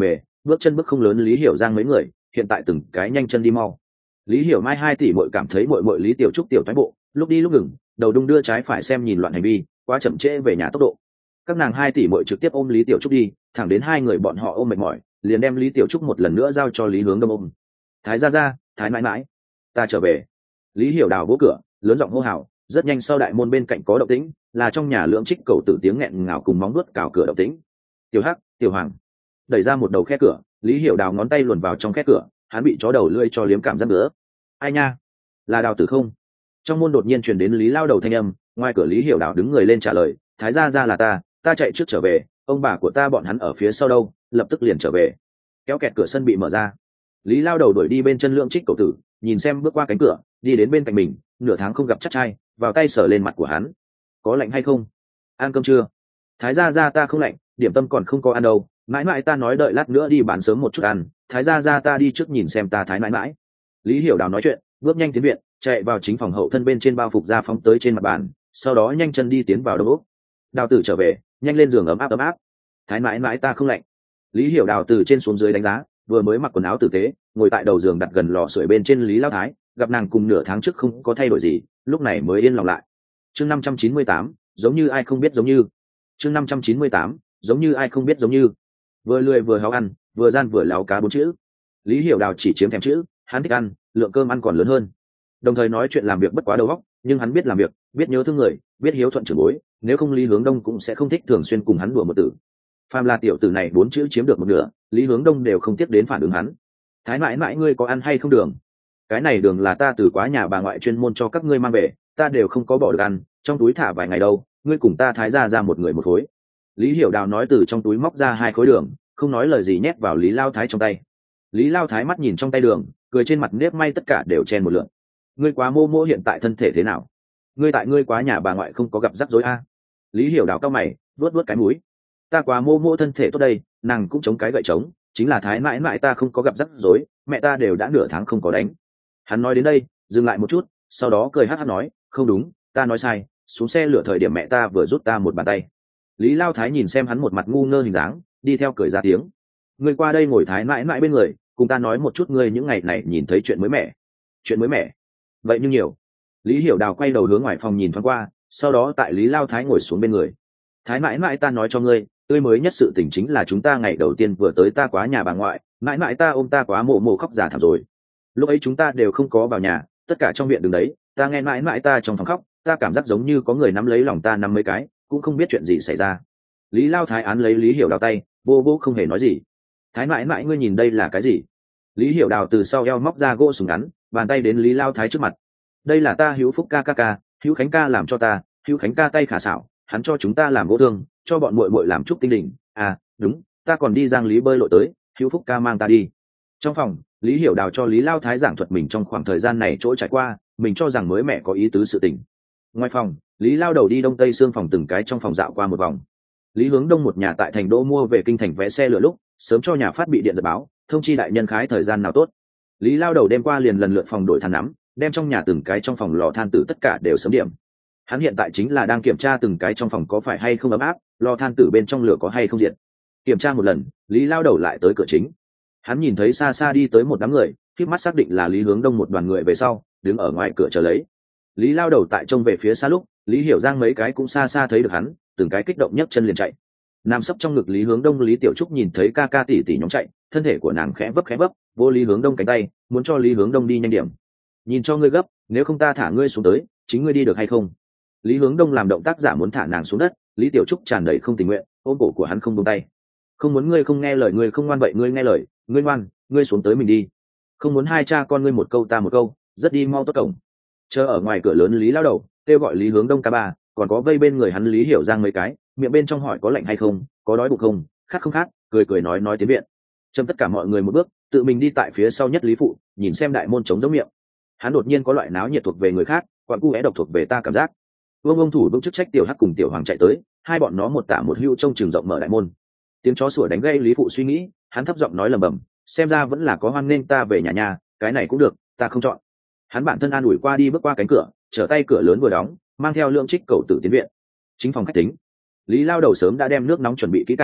bước chân bước không lớn lý hiểu giang mấy người hiện tại từng cái nhanh chân đi mau. Lý hiểu mai hai tỷ muội cảm thấy muội muội lý tiểu trúc tiểu thoái bộ lúc đi lúc ngừng, đầu đung đưa trái phải xem nhìn loạn hành vi quá chậm trễ về nhà tốc độ. Các nàng hai tỷ muội trực tiếp ôm lý tiểu trúc đi, thẳng đến hai người bọn họ ôm mệt mỏi liền đem lý tiểu trúc một lần nữa giao cho lý hướng đông ôm. Thái gia gia, thái mãi mãi, ta trở về. Lý hiểu đào vỗ cửa lớn giọng hô hào, rất nhanh sau đại môn bên cạnh có động tĩnh, là trong nhà lưỡng trích cầu tử tiếng nghẹn ngào cùng móng vuốt cào cửa động tĩnh. Tiểu hắc, tiểu hoàng, đẩy ra một đầu khe cửa, lý hiểu đào ngón tay luồn vào trong khe cửa, hắn bị chó đầu lưỡi cho liếm cảm giác nữa. Ai nha, là đào tử không? Trong môn đột nhiên truyền đến lý lao đầu thanh âm, ngoài cửa lý hiểu đào đứng người lên trả lời, thái gia gia là ta, ta chạy trước trở về, ông bà của ta bọn hắn ở phía sau đâu, lập tức liền trở về. Kéo kẹt cửa sân bị mở ra, lý lao đầu đuổi đi bên chân lưỡng trích cầu tử, nhìn xem bước qua cánh cửa đi đến bên cạnh mình, nửa tháng không gặp chắc trai vào tay sờ lên mặt của hắn. Có lạnh hay không? Ăn cơm chưa? Thái gia gia ta không lạnh, điểm tâm còn không có ăn đâu, mãi mãi ta nói đợi lát nữa đi bán sớm một chút ăn, thái gia gia ta đi trước nhìn xem ta thái mãi mãi. Lý hiểu đào nói chuyện bước nhanh tiến viện, chạy vào chính phòng hậu thân bên trên bao phục ra phóng tới trên mặt bàn, sau đó nhanh chân đi tiến vào đông ốc. Đào tử trở về, nhanh lên giường ấm áp ấm áp. Thái mãi mãi ta không lạnh. Lý hiểu đào từ trên xuống dưới đánh giá, vừa mới mặc quần áo tử tế ngồi tại đầu giường đặt gần lò sưởi bên trên lý lao thái, gặp nàng cùng nửa tháng trước không có thay đổi gì, lúc này mới yên lòng lại. Chương năm trăm chín mươi tám, giống như ai không biết giống như. Chương năm trăm chín mươi tám, giống như ai không biết giống như. Vừa lười vừa háo ăn, vừa gian vừa láo cá bốn chữ. Lý hiểu đào chỉ chiếm thèm chữ, hắn thích ăn, lượng cơm ăn còn lớn hơn. Đồng thời nói chuyện làm việc bất quá đầu óc, nhưng hắn biết làm việc, biết nhớ thương người, biết hiếu thuận trưởng bối, nếu không Lý Hướng Đông cũng sẽ không thích thường xuyên cùng hắn đùa một tử. Phàm là tiểu tử này bốn chữ chiếm được một nửa, Lý Hướng Đông đều không tiếc đến phản ứng hắn. Thái mãi mãi ngươi có ăn hay không đường? Cái này đường là ta từ quá nhà bà ngoại chuyên môn cho các ngươi mang về, ta đều không có bỏ được ăn, trong túi thả vài ngày đâu, ngươi cùng ta thái ra ra một người một khối. Lý Hiểu Đào nói từ trong túi móc ra hai khối đường, không nói lời gì nhét vào Lý Lao Thái trong tay. Lý Lao Thái mắt nhìn trong tay đường, cười trên mặt nếp may tất cả đều chen một lượn. Ngươi quá mô mô hiện tại thân thể thế nào? Ngươi tại ngươi quá nhà bà ngoại không có gặp rắc rối a? Lý Hiểu Đào cao mày, vuốt vuốt cái mũi. Ta quá mô mô thân thể tốt đây, nàng cũng chống cái gậy trống, chính là thái mãi mãi ta không có gặp rắc rối, mẹ ta đều đã nửa tháng không có đánh. Hắn nói đến đây dừng lại một chút, sau đó cười hát hát nói, không đúng, ta nói sai, xuống xe lửa thời điểm mẹ ta vừa rút ta một bàn tay. Lý Lao Thái nhìn xem hắn một mặt ngu ngơ hình dáng, đi theo cười ra tiếng. Ngươi qua đây ngồi thái mãi mãi bên người, cùng ta nói một chút ngươi những ngày này nhìn thấy chuyện mới mẻ. Chuyện mới mẻ? Vậy nhưng nhiều. Lý Hiểu Đào quay đầu hướng ngoài phòng nhìn thoáng qua, sau đó tại Lý Lao Thái ngồi xuống bên người. Thái mãi mãi ta nói cho ngươi, tươi mới nhất sự tình chính là chúng ta ngày đầu tiên vừa tới ta quá nhà bà ngoại, mãi mãi ta ôm ta quá mộ mộ khóc giả thảm rồi. Lúc ấy chúng ta đều không có vào nhà, tất cả trong viện đường đấy, ta nghe mãi mãi ta trong phòng khóc, ta cảm giác giống như có người nắm lấy lòng ta nắm mấy cái, cũng không biết chuyện gì xảy ra. Lý Lao Thái án lấy Lý Hiểu Đào tay, vô vô không hề nói gì. Thái mãi mãi ngươi nhìn đây là cái gì? Lý Hiểu Đào từ sau eo móc ra gỗ súng ngắn, bàn tay đến Lý Lao Thái trước mặt. Đây là ta Hữu Phúc ca ca ca, Hữu Khánh ca làm cho ta, Hữu Khánh ca tay khả xảo, hắn cho chúng ta làm gỗ thương, cho bọn muội muội làm trúc tinh đỉnh. À đúng, ta còn đi Giang Lý bơi lội tới, Hữu Phúc ca mang ta đi. Trong phòng, Lý Hiểu Đào cho Lý Lao Thái giảng thuật mình trong khoảng thời gian này chỗ trải qua, mình cho rằng mới mẹ có ý tứ sự tình. Ngoài phòng, Lý Lao đầu đi đông tây xương phòng từng cái trong phòng dạo qua một vòng. Lý Hướng Đông một nhà tại thành đô mua về kinh thành vé xe lửa lúc sớm cho nhà phát bị điện giật báo thông chi đại nhân khái thời gian nào tốt. Lý Lao đầu đêm qua liền lần lượt phòng đổi than nắm, đem trong nhà từng cái trong phòng lò than tử tất cả đều sớm điểm. Hắn hiện tại chính là đang kiểm tra từng cái trong phòng có phải hay không ấm áp, lò than tử bên trong lửa có hay không diệt. Kiểm tra một lần, Lý Lao đầu lại tới cửa chính. Hắn nhìn thấy xa xa đi tới một đám người, khép mắt xác định là Lý Hướng Đông một đoàn người về sau đứng ở ngoài cửa chờ lấy. Lý Lao đầu tại trông về phía xa lúc, Lý Hiểu Giang mấy cái cũng xa xa thấy được hắn, từng cái kích động nhấc chân liền chạy. Nam sấp trong ngực Lý Hướng Đông Lý Tiểu Trúc nhìn thấy ca ca tỷ tỷ nhóm chạy, thân thể của nàng khẽ vấp khẽ vấp, vô Lý Hướng Đông cánh tay, muốn cho Lý Hướng Đông đi nhanh điểm. Nhìn cho ngươi gấp, nếu không ta thả ngươi xuống tới, chính ngươi đi được hay không? Lý Hướng Đông làm động tác giả muốn thả nàng xuống đất, Lý Tiểu Trúc tràn đầy không tình nguyện, ôm cổ của hắn không buông tay. Không muốn ngươi không nghe lời ngươi không ngoan vậy ngươi nghe lời, ngươi ngoan, ngươi xuống tới mình đi. Không muốn hai cha con ngươi một câu ta một câu, rất đi mau tốt cổng. Chờ ở ngoài cửa lớn Lý Lao đầu, kêu gọi Lý Hướng Đông ca ba, còn có vây bên người hắn Lý Hiểu Giang mấy cái, miệng bên trong hỏi có lạnh hay không, có đói bụng không, khát không khát, cười cười nói nói tiến viện. Châm tất cả mọi người một bước, tự mình đi tại phía sau nhất Lý phụ, nhìn xem đại môn trống giống miệng. Hắn đột nhiên có loại náo nhiệt thuộc về người khác, quặn cu é độc thuộc về ta cảm giác. Vương ông thủ bước chức trách tiểu hắc cùng tiểu hoàng chạy tới, hai bọn nó một tả một hữu trông trường rộng mở đại môn. Tiếng chó sủa đánh gây Lý phụ suy nghĩ, hắn thấp giọng nói lầm bầm, xem ra vẫn là có hoan nên ta về nhà nhà, cái này cũng được, ta không chọn. Hắn bản thân an ủi qua đi bước qua cánh cửa, trở tay cửa lớn vừa đóng, mang theo lượng trích cầu tử tiến viện. Chính phòng khách tính, Lý Lao đầu sớm đã đem nước nóng chuẩn bị kỹ càng,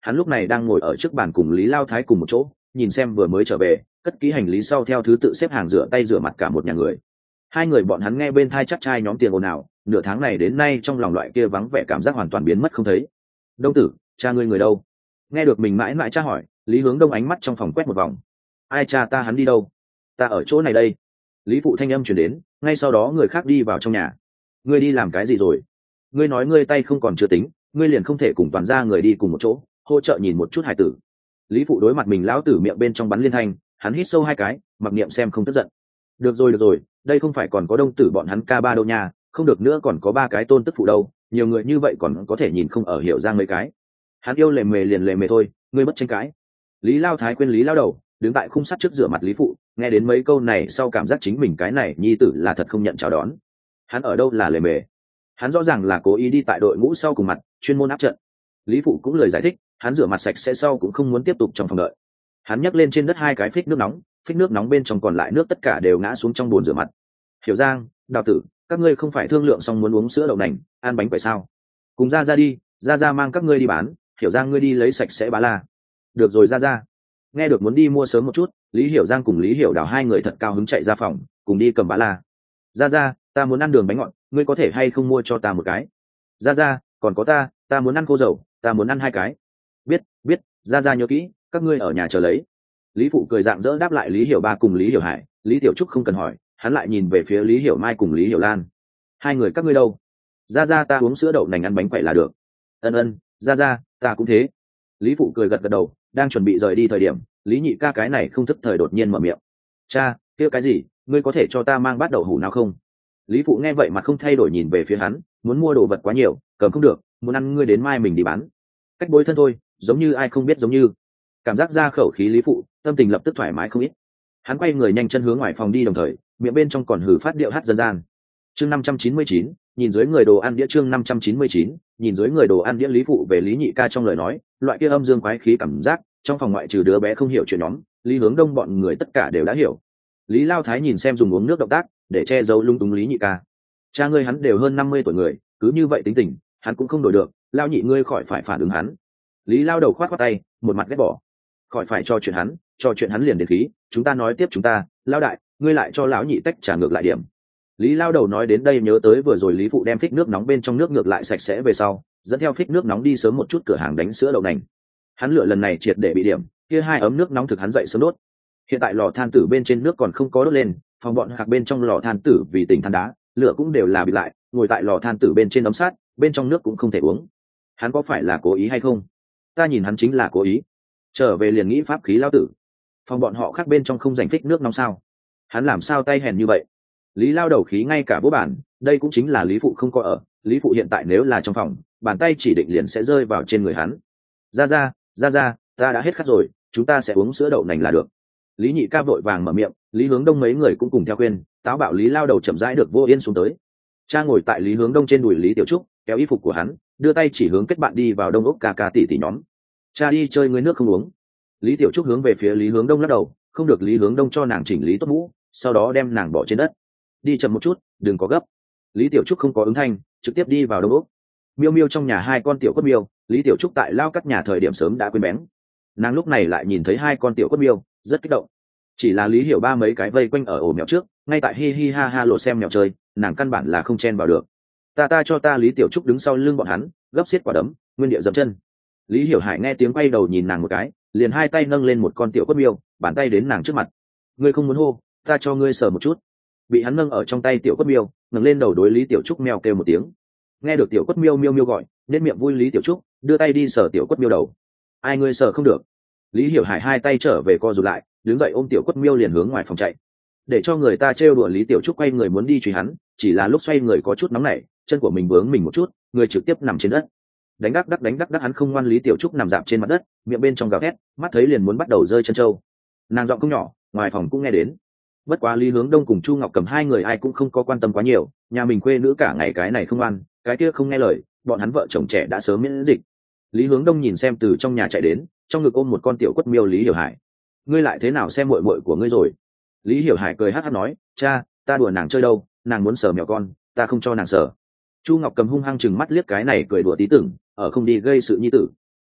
hắn lúc này đang ngồi ở trước bàn cùng Lý Lao Thái cùng một chỗ, nhìn xem vừa mới trở về cất kỹ hành lý sau theo thứ tự xếp hàng rửa tay rửa mặt cả một nhà người. Hai người bọn hắn nghe bên thai chắc trai nhóm tiền ồn ào, nửa tháng này đến nay trong lòng loại kia vắng vẻ cảm giác hoàn toàn biến mất không thấy. Đông tử, cha ngươi người đâu? Nghe được mình mãi mãi cha hỏi, Lý Hướng Đông ánh mắt trong phòng quét một vòng. Ai cha ta, hắn đi đâu? Ta ở chỗ này đây. Lý phụ thanh âm chuyển đến, ngay sau đó người khác đi vào trong nhà. Ngươi đi làm cái gì rồi? Ngươi nói ngươi tay không còn chưa tính, ngươi liền không thể cùng toàn gia người đi cùng một chỗ hỗ trợ nhìn một chút hải tử. Lý phụ đối mặt mình lão tử miệng bên trong bắn liên thanh, hắn hít sâu hai cái, mặc niệm xem không tức giận. Được rồi được rồi, đây không phải còn có Đông tử bọn hắn ca ba đâu nha, không được nữa còn có ba cái tôn tức phụ đâu, nhiều người như vậy còn có thể nhìn không ở hiểu giang mấy cái. Hắn yêu lề mề liền lề mề thôi, ngươi bất tranh cãi. Lý Lao Thái quên Lý Lao đầu, đứng tại khung sắt trước rửa mặt Lý phụ, nghe đến mấy câu này sau cảm giác chính mình cái này nhi tử là thật không nhận chào đón. Hắn ở đâu là lề mề? Hắn rõ ràng là cố ý đi tại đội ngũ sau cùng mặt, chuyên môn áp trận. Lý phụ cũng lời giải thích, hắn rửa mặt sạch sẽ sau cũng không muốn tiếp tục trong phòng đợi. Hắn nhấc lên trên đất hai cái phích nước nóng, phích nước nóng bên trong còn lại nước tất cả đều ngã xuống trong bồn rửa mặt. Hiểu Giang, Đào tử, các ngươi không phải thương lượng xong muốn uống sữa đậu nành, ăn bánh quẩy sao? Cùng ra ra đi, ra ra mang các ngươi đi bán, Hiểu Giang ngươi đi lấy sạch sẽ bá la. Được rồi ra ra. Nghe được muốn đi mua sớm một chút, Lý Hiểu Giang cùng Lý Hiểu Đào hai người thật cao hứng chạy ra phòng, cùng đi cầm bá la. Ra ra, ta muốn ăn đường bánh ngọt, ngươi có thể hay không mua cho ta một cái? Ra ra, còn có ta, ta muốn ăn cô dầu, ta muốn ăn hai cái. Biết, biết, ra ra nhớ kỹ, các ngươi ở nhà chờ lấy. Lý phụ cười rạng rỡ đáp lại Lý Hiểu Ba cùng Lý Hiểu Hải. Lý Tiểu Trúc không cần hỏi, hắn lại nhìn về phía Lý Hiểu Mai cùng Lý Hiểu Lan. Hai người các ngươi đâu? Ra ra ta uống sữa đậu nành ăn bánh quẩy là được. Ân ân, ra ra ta cũng thế. Lý phụ cười gật gật đầu, đang chuẩn bị rời đi thời điểm, Lý nhị ca cái này không thức thời đột nhiên mở miệng. Cha, kêu cái gì? Ngươi có thể cho ta mang bát đậu hủ nào không? Lý phụ nghe vậy mà không thay đổi nhìn về phía hắn, muốn mua đồ vật quá nhiều, cầm không được, muốn ăn ngươi đến mai mình đi bán. Cách bối thân thôi, giống như ai không biết giống như. Cảm giác ra khẩu khí Lý phụ, tâm tình lập tức thoải mái không ít. Hắn quay người nhanh chân hướng ngoài phòng đi, đồng thời miệng bên trong còn hừ phát điệu hát dân gian. Chương năm trăm chín mươi chín, nhìn dưới người đồ ăn đĩa. Chương năm trăm chín mươi chín, nhìn dưới người đồ ăn đĩa. Lý phụ về Lý nhị ca trong lời nói, loại kia âm dương quái khí cảm giác, trong phòng ngoại trừ đứa bé không hiểu chuyện nhóm, Lý Hướng Đông bọn người tất cả đều đã hiểu. Lý Lao Thái nhìn xem dùng uống nước động tác để che giấu lung túng Lý nhị ca. Cha ngươi hắn đều hơn năm mươi tuổi người, cứ như vậy tính tình, hắn cũng không đổi được, lao nhị ngươi khỏi phải phản ứng hắn. Lý Lao đầu khoát khoát tay, một mặt ghét bỏ. Khỏi phải cho chuyện hắn, cho chuyện hắn liền đến khí, chúng ta nói tiếp chúng ta, Lao đại, ngươi lại cho lão nhị tách trả ngược lại điểm. Lý Lao đầu nói đến đây nhớ tới vừa rồi Lý phụ đem phích nước nóng bên trong nước ngược lại sạch sẽ về sau, dẫn theo phích nước nóng đi sớm một chút cửa hàng đánh sữa đậu nành. Hắn lựa lần này triệt để bị điểm, kia hai ấm nước nóng thực hắn dậy sớm đốt. Hiện tại lò than tử bên trên nước còn không có đốt lên, phòng bọn hạc bên trong lò than tử vì tỉnh than đá, lửa cũng đều là bị lại, ngồi tại lò than tử bên trên ấm sát, bên trong nước cũng không thể uống. Hắn có phải là cố ý hay không? Ta nhìn hắn chính là cố ý. Trở về liền nghĩ pháp khí lao tử. Phòng bọn họ khác bên trong không dành phích nước nóng sao? Hắn làm sao tay hèn như vậy? Lý Lao đầu khí ngay cả bố bản, đây cũng chính là Lý phụ không có ở. Lý phụ hiện tại nếu là trong phòng, bàn tay chỉ định liền sẽ rơi vào trên người hắn. Ra ra, ra ra, ta đã hết khát rồi, chúng ta sẽ uống sữa đậu nành là được. Lý nhị ca vội vàng mở miệng, Lý Hướng Đông mấy người cũng cùng theo khuyên, táo bạo Lý Lao đầu chậm rãi được vô yên xuống tới. Cha ngồi tại Lý Hướng Đông trên đùi Lý Tiểu Trúc, kéo y phục của hắn, đưa tay chỉ hướng kết bạn đi vào Đông ốc ca ca tỷ tỷ nhóm. Cha đi chơi ngươi nước không uống. Lý Tiểu Trúc hướng về phía Lý Hướng Đông lắc đầu, không được. Lý Hướng Đông cho nàng chỉnh lý tốt mũ, sau đó đem nàng bỏ trên đất. Đi chậm một chút, đừng có gấp. Lý Tiểu Trúc không có ứng thanh, trực tiếp đi vào Đông ốc. Miêu Miêu trong nhà hai con tiểu quất miêu, Lý Tiểu Trúc tại lao cắt nhà thời điểm sớm đã quên bén. Nàng lúc này lại nhìn thấy hai con tiểu quất miêu, rất kích động. Chỉ là Lý Hiểu Ba mấy cái vây quanh ở ổ mèo trước, ngay tại hi hi ha ha lộ xem mèo chơi, nàng căn bản là không chen vào được. Ta ta cho ta. Lý Tiểu Trúc đứng sau lưng bọn hắn, gấp xiết quả đấm, nguyên địa dậm chân. Lý Hiểu Hải nghe tiếng quay đầu nhìn nàng một cái, liền hai tay nâng lên một con tiểu quất miêu, bàn tay đến nàng trước mặt. Ngươi không muốn hô, ta cho ngươi sờ một chút. Bị hắn nâng ở trong tay tiểu quất miêu, ngẩng lên đầu đối Lý Tiểu Trúc mèo kêu một tiếng. Nghe được tiểu quất miêu miêu miêu gọi, nên miệng vui Lý Tiểu Trúc đưa tay đi sờ tiểu quất miêu đầu. Ai ngươi sờ không được. Lý Hiểu Hải hai tay trở về co rụt lại, đứng dậy ôm tiểu quất miêu liền hướng ngoài phòng chạy. Để cho người ta trêu đùa Lý Tiểu Trúc quay người muốn đi truy hắn, chỉ là lúc xoay người có chút nóng nảy, chân của mình vướng mình một chút, người trực tiếp nằm trên đất. Đánh đắc đắc đánh đắc đắc hắn không ngoan. Lý Tiểu Trúc nằm dạp trên mặt đất, miệng bên trong gào thét, mắt thấy liền muốn bắt đầu rơi chân trâu. Nàng giọng không nhỏ, ngoài phòng cũng nghe đến. Bất quá Lý Hướng Đông cùng Chu Ngọc Cầm hai người ai cũng không có quan tâm quá nhiều, nhà mình khuê nữ cả ngày cái này không ngoan, cái kia không nghe lời, bọn hắn vợ chồng trẻ đã sớm miễn dịch. Lý Hướng Đông nhìn xem từ trong nhà chạy đến, trong ngực ôm một con tiểu quất miêu Lý Hiểu Hải. Ngươi lại thế nào xem muội muội của ngươi rồi? Lý Hiểu Hải cười hắt hắt nói, cha, ta đùa nàng chơi đâu, nàng muốn sờ mèo con, ta không cho nàng sờ. Chu Ngọc Cầm hung hăng chừng mắt liếc cái này cười đùa tí tưởng, ở không đi gây sự nhi tử.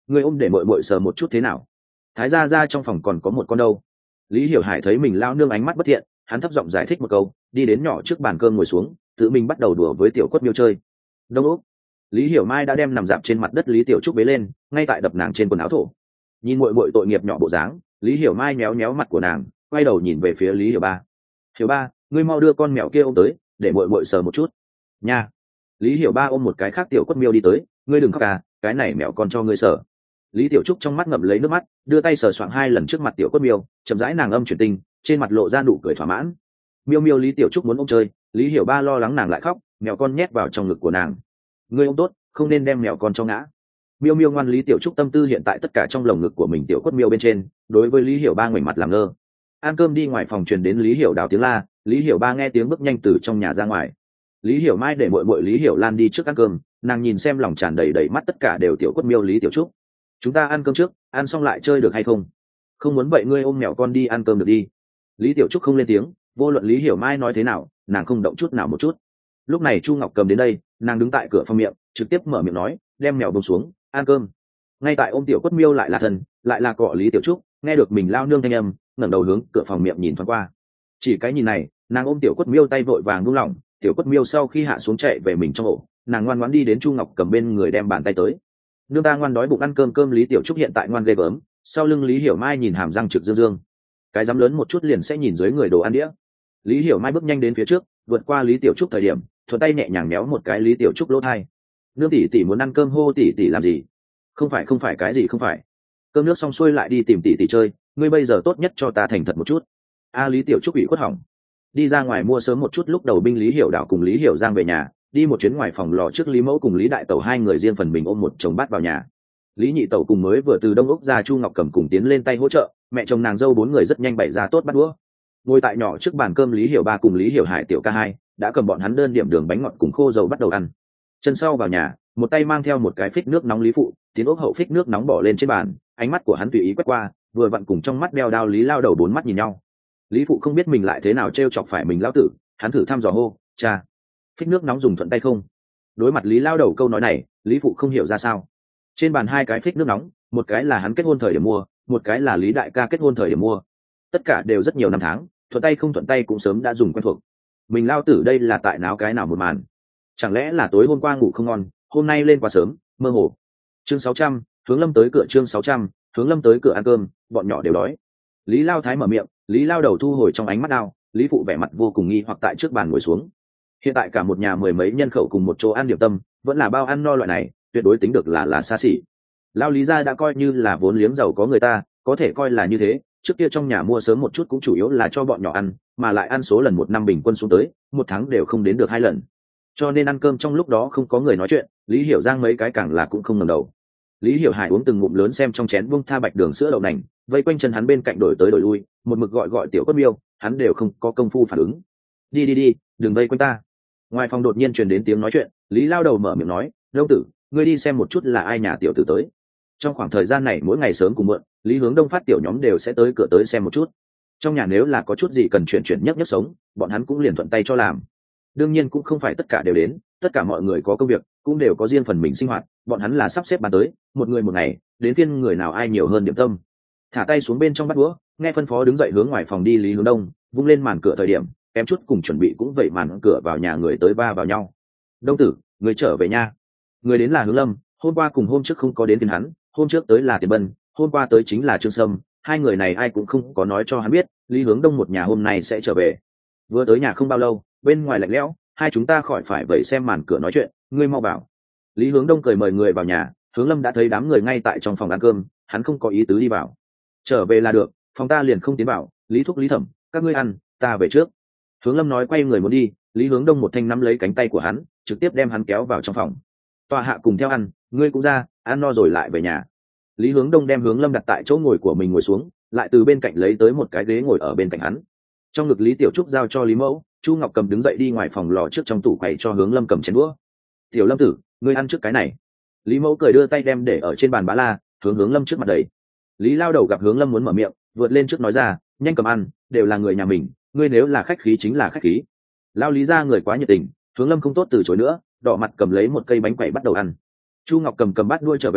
ngươi ôm để mội mội sờ một chút thế nào? Thái gia ra trong phòng còn có một con đâu. Lý Hiểu Hải thấy mình lao nương ánh mắt bất thiện, hắn thấp giọng giải thích một câu, đi đến nhỏ trước bàn cơm ngồi xuống, tự mình bắt đầu đùa với tiểu quất miêu chơi. Đông úc. Lý Hiểu Mai đã đem nằm dạp trên mặt đất Lý Tiểu Trúc bế lên, ngay tại đập nàng trên quần áo thổ. Nhìn muội muội tội nghiệp nhỏ bộ dáng, Lý Hiểu Mai méo méo mặt của nàng, quay đầu nhìn về phía Lý Hiểu Ba. Hiểu Ba, ngươi mau đưa con mèo kia ôm tới, để muội muội sờ một chút. Nha. Lý Hiểu Ba ôm một cái khác tiểu quất miêu đi tới, ngươi đừng khóc à, cái này mèo con cho ngươi sờ. Lý Tiểu Trúc trong mắt ngậm lấy nước mắt, đưa tay sờ soạng hai lần trước mặt tiểu quất miêu, chậm rãi nàng âm chuyển tình, trên mặt lộ ra nụ cười thỏa mãn. Miêu miêu Lý Tiểu Trúc muốn ôm chơi, Lý Hiểu Ba lo lắng nàng lại khóc, mèo con nhét vào trong ngực của nàng. Ngươi ôm tốt, không nên đem mèo con cho ngã. Miêu miêu ngoan. Lý Tiểu Trúc tâm tư hiện tại tất cả trong lồng ngực của mình tiểu quất miêu bên trên, đối với Lý Hiểu Ba ngoảnh mặt làm ngơ. Ăn cơm đi ngoài phòng truyền đến Lý Hiểu Đào tiếng la, Lý Hiểu Ba nghe tiếng bước nhanh từ trong nhà ra ngoài. Lý Hiểu Mai để muội muội Lý Hiểu Lan đi trước ăn cơm, nàng nhìn xem lòng tràn đầy đầy mắt tất cả đều tiểu quất miêu Lý Tiểu Trúc. Chúng ta ăn cơm trước, ăn xong lại chơi được hay không? Không muốn vậy ngươi ôm mèo con đi ăn cơm được đi. Lý Tiểu Trúc không lên tiếng, vô luận Lý Hiểu Mai nói thế nào, nàng không động chút nào một chút. Lúc này Chu Ngọc Cầm đến đây, nàng đứng tại cửa phòng miệng, trực tiếp mở miệng nói, đem mèo buông xuống, ăn cơm. Ngay tại ôm tiểu quất miêu lại là thần, lại là cọ Lý Tiểu Trúc, nghe được mình lao nương thanh âm, ngẩng đầu hướng cửa phòng miệng nhìn thoáng qua. Chỉ cái nhìn này, nàng ôm tiểu quất miêu tay vội vàng buông lỏng, tiểu quất miêu sau khi hạ xuống chạy về mình trong ổ, nàng ngoan ngoãn đi đến Chu Ngọc Cầm bên người đem bàn tay tới. Nương ta ngoan đói bụng ăn cơm cơm. Lý Tiểu Trúc hiện tại ngoan ghê gớm, sau lưng Lý Hiểu Mai nhìn hàm răng trực dương dương, cái dám lớn một chút liền sẽ nhìn dưới người đồ ăn đĩa. Lý Hiểu Mai bước nhanh đến phía trước, vượt qua Lý Tiểu Trúc thời điểm, thuận tay nhẹ nhàng méo một cái Lý Tiểu Trúc lỗ thai. Nương tỷ tỷ muốn ăn cơm, hô tỷ tỷ làm gì? Không phải không phải cái gì không phải. Cơm nước xong xuôi lại đi tìm tỷ tỷ chơi, ngươi bây giờ tốt nhất cho ta thành thật một chút. A Lý Tiểu Trúc bị khuất hỏng. Đi ra ngoài mua sớm một chút, lúc đầu binh Lý Hiểu Đạo cùng Lý Hiểu Giang về nhà, đi một chuyến ngoài phòng lò trước Lý Mẫu cùng Lý Đại Tẩu hai người riêng phần mình ôm một chồng bát vào nhà. Lý Nhị Tẩu cùng mới vừa từ Đông Úc ra Chu Ngọc Cầm cùng tiến lên tay hỗ trợ, mẹ chồng nàng dâu bốn người rất nhanh bày ra tốt bát đũa. Ngồi tại nhỏ trước bàn cơm Lý Hiểu Ba cùng Lý Hiểu Hải tiểu ca hai đã cầm bọn hắn đơn điểm đường bánh ngọt cùng khô dầu bắt đầu ăn. Chân sau vào nhà, một tay mang theo một cái phích nước nóng Lý Phụ, tiến ốc hậu phích nước nóng bỏ lên trên bàn, ánh mắt của hắn tùy ý quét qua, vừa vặn cùng trong mắt đeo đao Lý Lao Đầu bốn mắt nhìn nhau. Lý Phụ không biết mình lại thế nào trêu chọc phải mình lão tử, hắn thử thăm dò hô, cha, phích nước nóng dùng thuận tay không? Đối mặt Lý Lao Đầu câu nói này, Lý Phụ không hiểu ra sao. Trên bàn hai cái phích nước nóng, một cái là hắn kết hôn thời điểm mua, một cái là Lý Đại ca kết hôn thời điểm mua, tất cả đều rất nhiều năm tháng, thuận tay không thuận tay cũng sớm đã dùng quen thuộc. Mình lao tử đây là tại náo cái nào một màn? Chẳng lẽ là tối hôm qua ngủ không ngon, hôm nay lên quá sớm, mơ hồ. Chương sáu trăm, hướng Lâm tới cửa. Chương sáu trăm, hướng Lâm tới cửa ăn cơm, bọn nhỏ đều đói. Lý Lao Thái mở miệng, Lý Lao Đầu thu hồi trong ánh mắt đao, Lý Phụ vẻ mặt vô cùng nghi hoặc tại trước bàn ngồi xuống. Hiện tại cả một nhà mười mấy nhân khẩu cùng một chỗ ăn điểm tâm, vẫn là bao ăn no loại này, tuyệt đối tính được là là xa xỉ. Lao Lý gia đã coi như là vốn liếng giàu có người ta, có thể coi là như thế. Trước kia trong nhà mua sớm một chút cũng chủ yếu là cho bọn nhỏ ăn, mà lại ăn số lần một năm bình quân xuống tới, một tháng đều không đến được hai lần. Cho nên ăn cơm trong lúc đó không có người nói chuyện, Lý Hiểu Giang mấy cái càng là cũng không ngẩng đầu. Lý Hiểu Hải uống từng ngụm lớn xem trong chén buông tha bạch đường sữa đậu nành, vây quanh chân hắn bên cạnh đổi tới đổi lui, một mực gọi gọi tiểu quất miêu, hắn đều không có công phu phản ứng. Đi đi đi, đừng vây quanh ta. Ngoài phòng đột nhiên truyền đến tiếng nói chuyện, Lý Lao Đầu mở miệng nói, Đông tử, ngươi đi xem một chút là ai nhà tiểu tử tới. Trong khoảng thời gian này mỗi ngày sớm cùng muộn, Lý Hướng Đông phát tiểu nhóm đều sẽ tới cửa tới xem một chút. Trong nhà nếu là có chút gì cần chuyển chuyển nhất nhất sống, bọn hắn cũng liền thuận tay cho làm. Đương nhiên cũng không phải tất cả đều đến, tất cả mọi người có công việc, cũng đều có riêng phần mình sinh hoạt, bọn hắn là sắp xếp bàn tới, một người một ngày, đến phiên người nào ai nhiều hơn điểm tâm. Thả tay xuống bên trong bắt đũa, nghe phân phó đứng dậy hướng ngoài phòng đi. Lý Hướng Đông vung lên màn cửa thời điểm, kém chút cùng chuẩn bị cũng vậy màn cửa vào nhà người tới va vào nhau. Đông tử, người trở về nha. Người đến là Hướng Lâm, hôm qua cùng hôm trước không có đến phiên hắn, hôm trước tới là Tiền Bân, hôm qua tới chính là Trương Sâm, hai người này ai cũng không có nói cho hắn biết Lý Hướng Đông một nhà hôm nay sẽ trở về. Vừa tới nhà không bao lâu, bên ngoài lạnh lẽo, hai chúng ta khỏi phải vậy xem màn cửa nói chuyện, ngươi mau vào. Lý Hướng Đông cười mời người vào nhà. Hướng Lâm đã thấy đám người ngay tại trong phòng ăn cơm, hắn không có ý tứ đi vào. Trở về là được, phòng ta liền không tiến vào. Lý Thúc Lý Thẩm, các ngươi ăn, ta về trước. Hướng Lâm nói quay người muốn đi, Lý Hướng Đông một thanh nắm lấy cánh tay của hắn, trực tiếp đem hắn kéo vào trong phòng. Tọa hạ cùng theo ăn, ngươi cũng ra, ăn no rồi lại về nhà. Lý Hướng Đông đem Hướng Lâm đặt tại chỗ ngồi của mình ngồi xuống, lại từ bên cạnh lấy tới một cái ghế ngồi ở bên cạnh hắn. Trong ngực Lý Tiểu Trúc giao cho Lý Mẫu, Chu Ngọc Cầm đứng dậy đi ngoài phòng lò trước trong tủ quầy cho Hướng Lâm cầm chén đũa. Tiểu Lâm tử, ngươi ăn trước cái này. Lý Mẫu cười đưa tay đem để ở trên bàn bá la, hướng Hướng Lâm trước mặt đầy. Lý Lao Đầu gặp Hướng Lâm muốn mở miệng, vượt lên trước nói ra, nhanh cầm ăn, đều là người nhà mình, ngươi nếu là khách khí chính là khách khí. Lao Lý ra người quá nhiệt tình, Hướng Lâm không tốt từ chối nữa, đỏ mặt cầm lấy một cây bánh quẩy bắt đầu ăn. Chu Ngọc Cầm cầm bát đuôi trở về,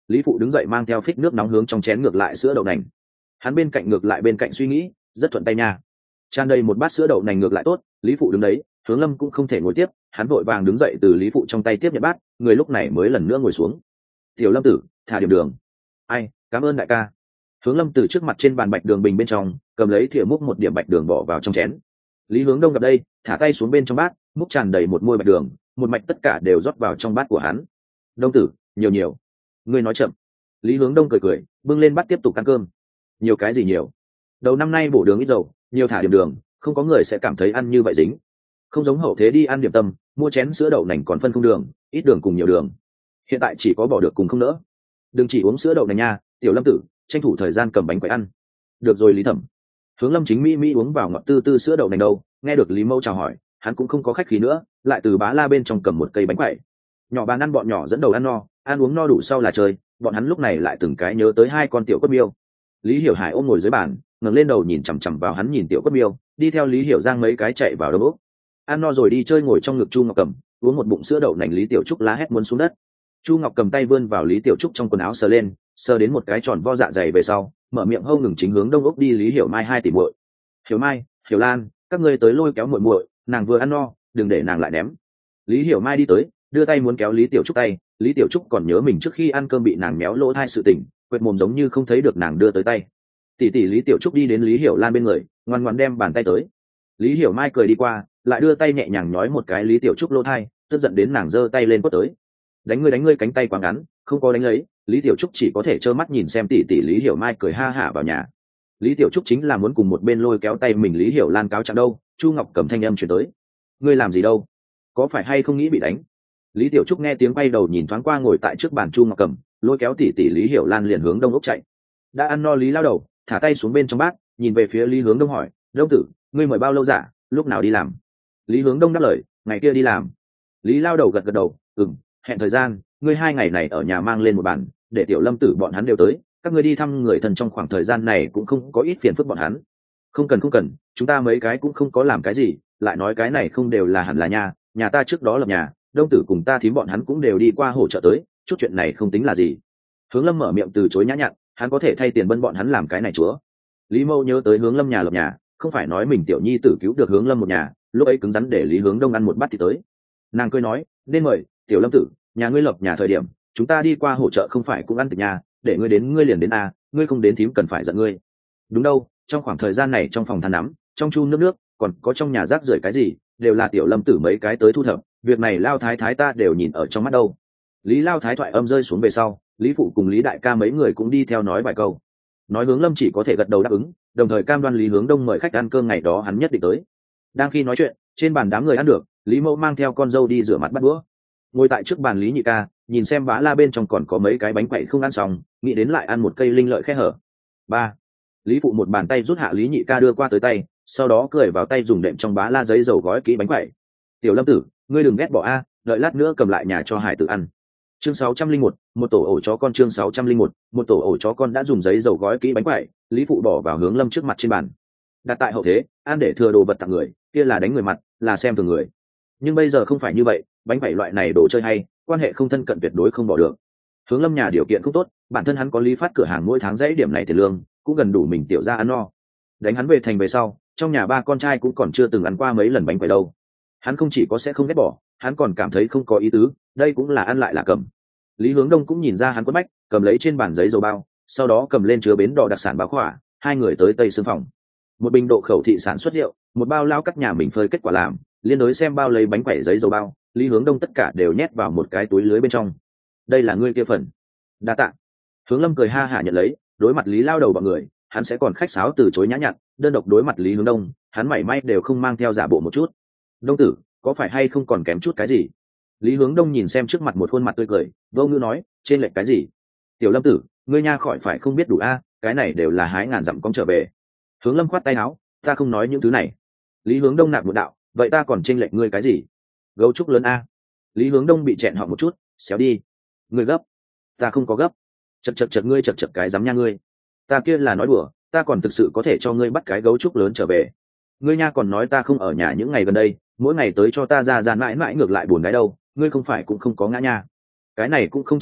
Lý phụ đứng dậy mang theo phích nước nóng hướng trong chén ngược lại sữa đậu nành. Hắn bên cạnh ngược lại bên cạnh suy nghĩ, rất thuận tay nha. Tràn đầy một bát sữa đậu nành ngược lại tốt. Lý phụ đứng đấy, Hướng Lâm cũng không thể ngồi tiếp, hắn vội vàng đứng dậy từ Lý phụ trong tay tiếp nhận bát, người lúc này mới lần nữa ngồi xuống. Tiểu Lâm tử, thả điểm đường. Ai, cảm ơn đại ca. Hướng Lâm từ trước mặt trên bàn bạch đường bình bên trong cầm lấy thìa múc một điểm bạch đường bỏ vào trong chén. Lý Hướng Đông gặp đây, thả tay xuống bên trong bát, múc tràn đầy một muôi bạch đường, một mạch tất cả đều rót vào trong bát của hắn. Đông tử, nhiều nhiều. Ngươi nói chậm. Lý Hướng Đông cười cười, bưng lên bát tiếp tục ăn cơm. Nhiều cái gì nhiều? Đầu năm nay bổ đường ít dầu, nhiều thả điểm đường, không có người sẽ cảm thấy ăn như vậy dính. Không giống hậu thế đi ăn điểm tâm, mua chén sữa đậu nành còn phân không đường, ít đường cùng nhiều đường. Hiện tại chỉ có bỏ được cùng không nỡ. Đừng chỉ uống sữa đậu nành nha, Tiểu Lâm tử, tranh thủ thời gian cầm bánh quẩy ăn. Được rồi Lý Thẩm. Hướng Lâm chính mỹ mỹ uống vào ngọt tư tư sữa đậu nành đâu, nghe được Lý Mẫu chào hỏi, hắn cũng không có khách khí nữa, lại từ bá la bên trong cầm một cây bánh quẩy. Nhỏ bàn ăn bọn nhỏ dẫn đầu ăn no, ăn uống no đủ sau là chơi, bọn hắn lúc này lại từng cái nhớ tới hai con tiểu quất miêu. Lý Hiểu Hải ôm ngồi dưới bàn, ngẩng lên đầu nhìn chằm chằm vào hắn nhìn tiểu quất miêu, đi theo Lý Hiểu Giang mấy cái chạy vào đông ốc. Ăn no rồi đi chơi ngồi trong ngực Chu Ngọc Cầm, uống một bụng sữa đậu nành. Lý Tiểu Trúc lá hét muốn xuống đất. Chu Ngọc cầm tay vươn vào Lý Tiểu Trúc trong quần áo sờ lên, sờ đến một cái tròn vo dạ dày về sau, mở miệng hâu ngừng chính hướng đông ốc đi. Lý Hiểu Mai hai tỷ muội. Hiểu Mai, Hiểu Lan, các ngươi tới lôi kéo muội muội, nàng vừa ăn no, đừng để nàng lại ném. Lý Hiểu Mai đi tới, đưa tay muốn kéo Lý Tiểu Trúc tay, Lý Tiểu Trúc còn nhớ mình trước khi ăn cơm bị nàng méo lỗ thai sự tình, quệt mồm giống như không thấy được nàng đưa tới tay. Tỷ tỷ Lý Tiểu Trúc đi đến Lý Hiểu Lan bên người, ngoan ngoãn đem bàn tay tới. Lý Hiểu Mai cười đi qua, lại đưa tay nhẹ nhàng nhói một cái Lý Tiểu Trúc lỗ thai, tức giận đến nàng giơ tay lên quất tới. Đánh ngươi đánh ngươi cánh tay quá ngắn, không có đánh lấy. Lý Tiểu Trúc chỉ có thể trơ mắt nhìn xem tỷ tỷ Lý Hiểu Mai cười ha hả vào nhà. Lý Tiểu Trúc chính là muốn cùng một bên lôi kéo tay mình Lý Hiểu Lan cáo trạng đâu. Chu Ngọc cầm thanh âm chuyển tới, ngươi làm gì đâu, có phải hay không nghĩ bị đánh? Lý Tiểu Trúc nghe tiếng quay đầu nhìn thoáng qua ngồi tại trước bàn Chu Ngọc cầm, lôi kéo tỷ tỷ Lý Hiểu Lan liền hướng đông ốc chạy. Đã ăn no Lý lao đầu thả tay xuống bên trong bát, nhìn về phía Lý Hướng Đông hỏi, đông tử, ngươi mời bao lâu giả, lúc nào đi làm? Lý Hướng Đông đáp lời, ngày kia đi làm. Lý lao đầu gật gật đầu, ừm, hẹn thời gian, ngươi hai ngày này ở nhà mang lên một bàn, để Tiểu Lâm tử bọn hắn đều tới, các ngươi đi thăm người thân trong khoảng thời gian này cũng không có ít phiền phức bọn hắn. Không cần không cần, chúng ta mấy cái cũng không có làm cái gì, lại nói cái này không đều là hẳn là nhà, nhà ta trước đó lập nhà, đông tử cùng ta thím bọn hắn cũng đều đi qua hỗ trợ tới, chút chuyện này không tính là gì. Hướng Lâm mở miệng từ chối nhã nhặn, hắn có thể thay tiền bân bọn hắn làm cái này chúa. Lý Mâu nhớ tới Hướng Lâm nhà lập nhà, không phải nói mình tiểu nhi tử cứu được Hướng Lâm một nhà, lúc ấy cứng rắn để Lý Hướng Đông ăn một bát thì tới. Nàng cười nói, nên mời Tiểu Lâm tử, nhà ngươi lập nhà thời điểm chúng ta đi qua hỗ trợ không phải cũng ăn từ nhà, để ngươi đến ngươi liền đến a, ngươi không đến thím cần phải giận ngươi. Đúng đâu, trong khoảng thời gian này trong phòng than nắm, trong chu nước nước, còn có trong nhà rác rưởi cái gì, đều là Tiểu Lâm tử mấy cái tới thu thập, việc này lao thái thái ta đều nhìn ở trong mắt đâu. Lý lao thái thoại âm rơi xuống về sau, Lý phụ cùng Lý đại ca mấy người cũng đi theo nói vài câu. Nói Hướng Lâm chỉ có thể gật đầu đáp ứng, đồng thời cam đoan Lý Hướng Đông mời khách ăn cơm ngày đó hắn nhất định tới. Đang khi nói chuyện, trên bàn đám người ăn được, Lý Mẫu mang theo con dâu đi rửa mặt bắt đũa. Ngồi tại trước bàn Lý nhị ca, nhìn xem bá la bên trong còn có mấy cái bánh quậy không ăn xong, nghĩ đến lại ăn một cây linh lợi khe hở. Ba. Lý phụ một bàn tay rút hạ Lý nhị ca đưa qua tới tay, sau đó cười vào tay dùng đệm trong bá la giấy dầu gói kỹ bánh quậy. Tiểu Lâm tử, ngươi đừng ghét bỏ a, đợi lát nữa cầm lại nhà cho Hải Tử ăn. Chương sáu trăm linh một, một tổ ổ chó con. Chương sáu trăm linh một, một tổ ổ chó con đã dùng giấy dầu gói kỹ bánh quậy, Lý phụ bỏ vào Hướng Lâm trước mặt trên bàn. Đặt tại hậu thế, ăn để thừa đồ vật tặng người, kia là đánh người mặt, là xem thường người. Nhưng bây giờ không phải như vậy, bánh quậy loại này đồ chơi hay, quan hệ không thân cận tuyệt đối không bỏ được. Hướng Lâm nhà điều kiện không tốt, bản thân hắn có lý phát cửa hàng mỗi tháng dãy điểm này tiền lương, cũng gần đủ mình tiểu ra ăn no. Đánh hắn về thành về sau, trong nhà ba con trai cũng còn chưa từng ăn qua mấy lần bánh quậy đâu. Hắn không chỉ có sẽ không ghét bỏ, hắn còn cảm thấy không có ý tứ, đây cũng là ăn lại là cầm. Lý Hướng Đông cũng nhìn ra hắn quất bách, cầm lấy trên bàn giấy dầu bao, sau đó cầm lên chứa bến đò đặc sản báo khỏa, hai người tới tây xương phòng. Một bình độ khẩu thị sản xuất rượu, một bao lao cắt nhà mình phơi kết quả làm, liên đối xem bao lấy bánh quẩy giấy dầu bao, Lý Hướng Đông tất cả đều nhét vào một cái túi lưới bên trong. Đây là ngươi kia phần. Đa tạ. Hướng Lâm cười ha hả nhận lấy, đối mặt Lý lao đầu bọn người, hắn sẽ còn khách sáo từ chối nhã nhặn, đơn độc đối mặt Lý Hướng Đông, hắn mảy may đều không mang theo giả bộ một chút. Đông tử, có phải hay không còn kém chút cái gì? Lý Hướng Đông nhìn xem trước mặt một khuôn mặt tươi cười, vô ngữ nói, trên lệch cái gì? Tiểu Lâm tử, ngươi nha khỏi phải không biết đủ a, cái này đều là hái ngàn dặm con trở về. Hướng Lâm khoát tay áo, ta không nói những thứ này. Lý Hướng Đông nạp một đạo, vậy ta còn trên lệch ngươi cái gì? Gấu trúc lớn a. Lý Hướng Đông bị chẹn họ một chút, xéo đi. Ngươi gấp? Ta không có gấp. Chật chật chật ngươi chật chật cái dám nha ngươi. Ta kia là nói đùa, ta còn thực sự có thể cho ngươi bắt cái gấu trúc lớn trở về. Ngươi nha còn nói ta không ở nhà những ngày gần đây, mỗi ngày tới cho ta ra ra mãi mãi ngược lại buồn cái đâu, ngươi không phải cũng không có ngã nha. Cái này cũng không trách ta,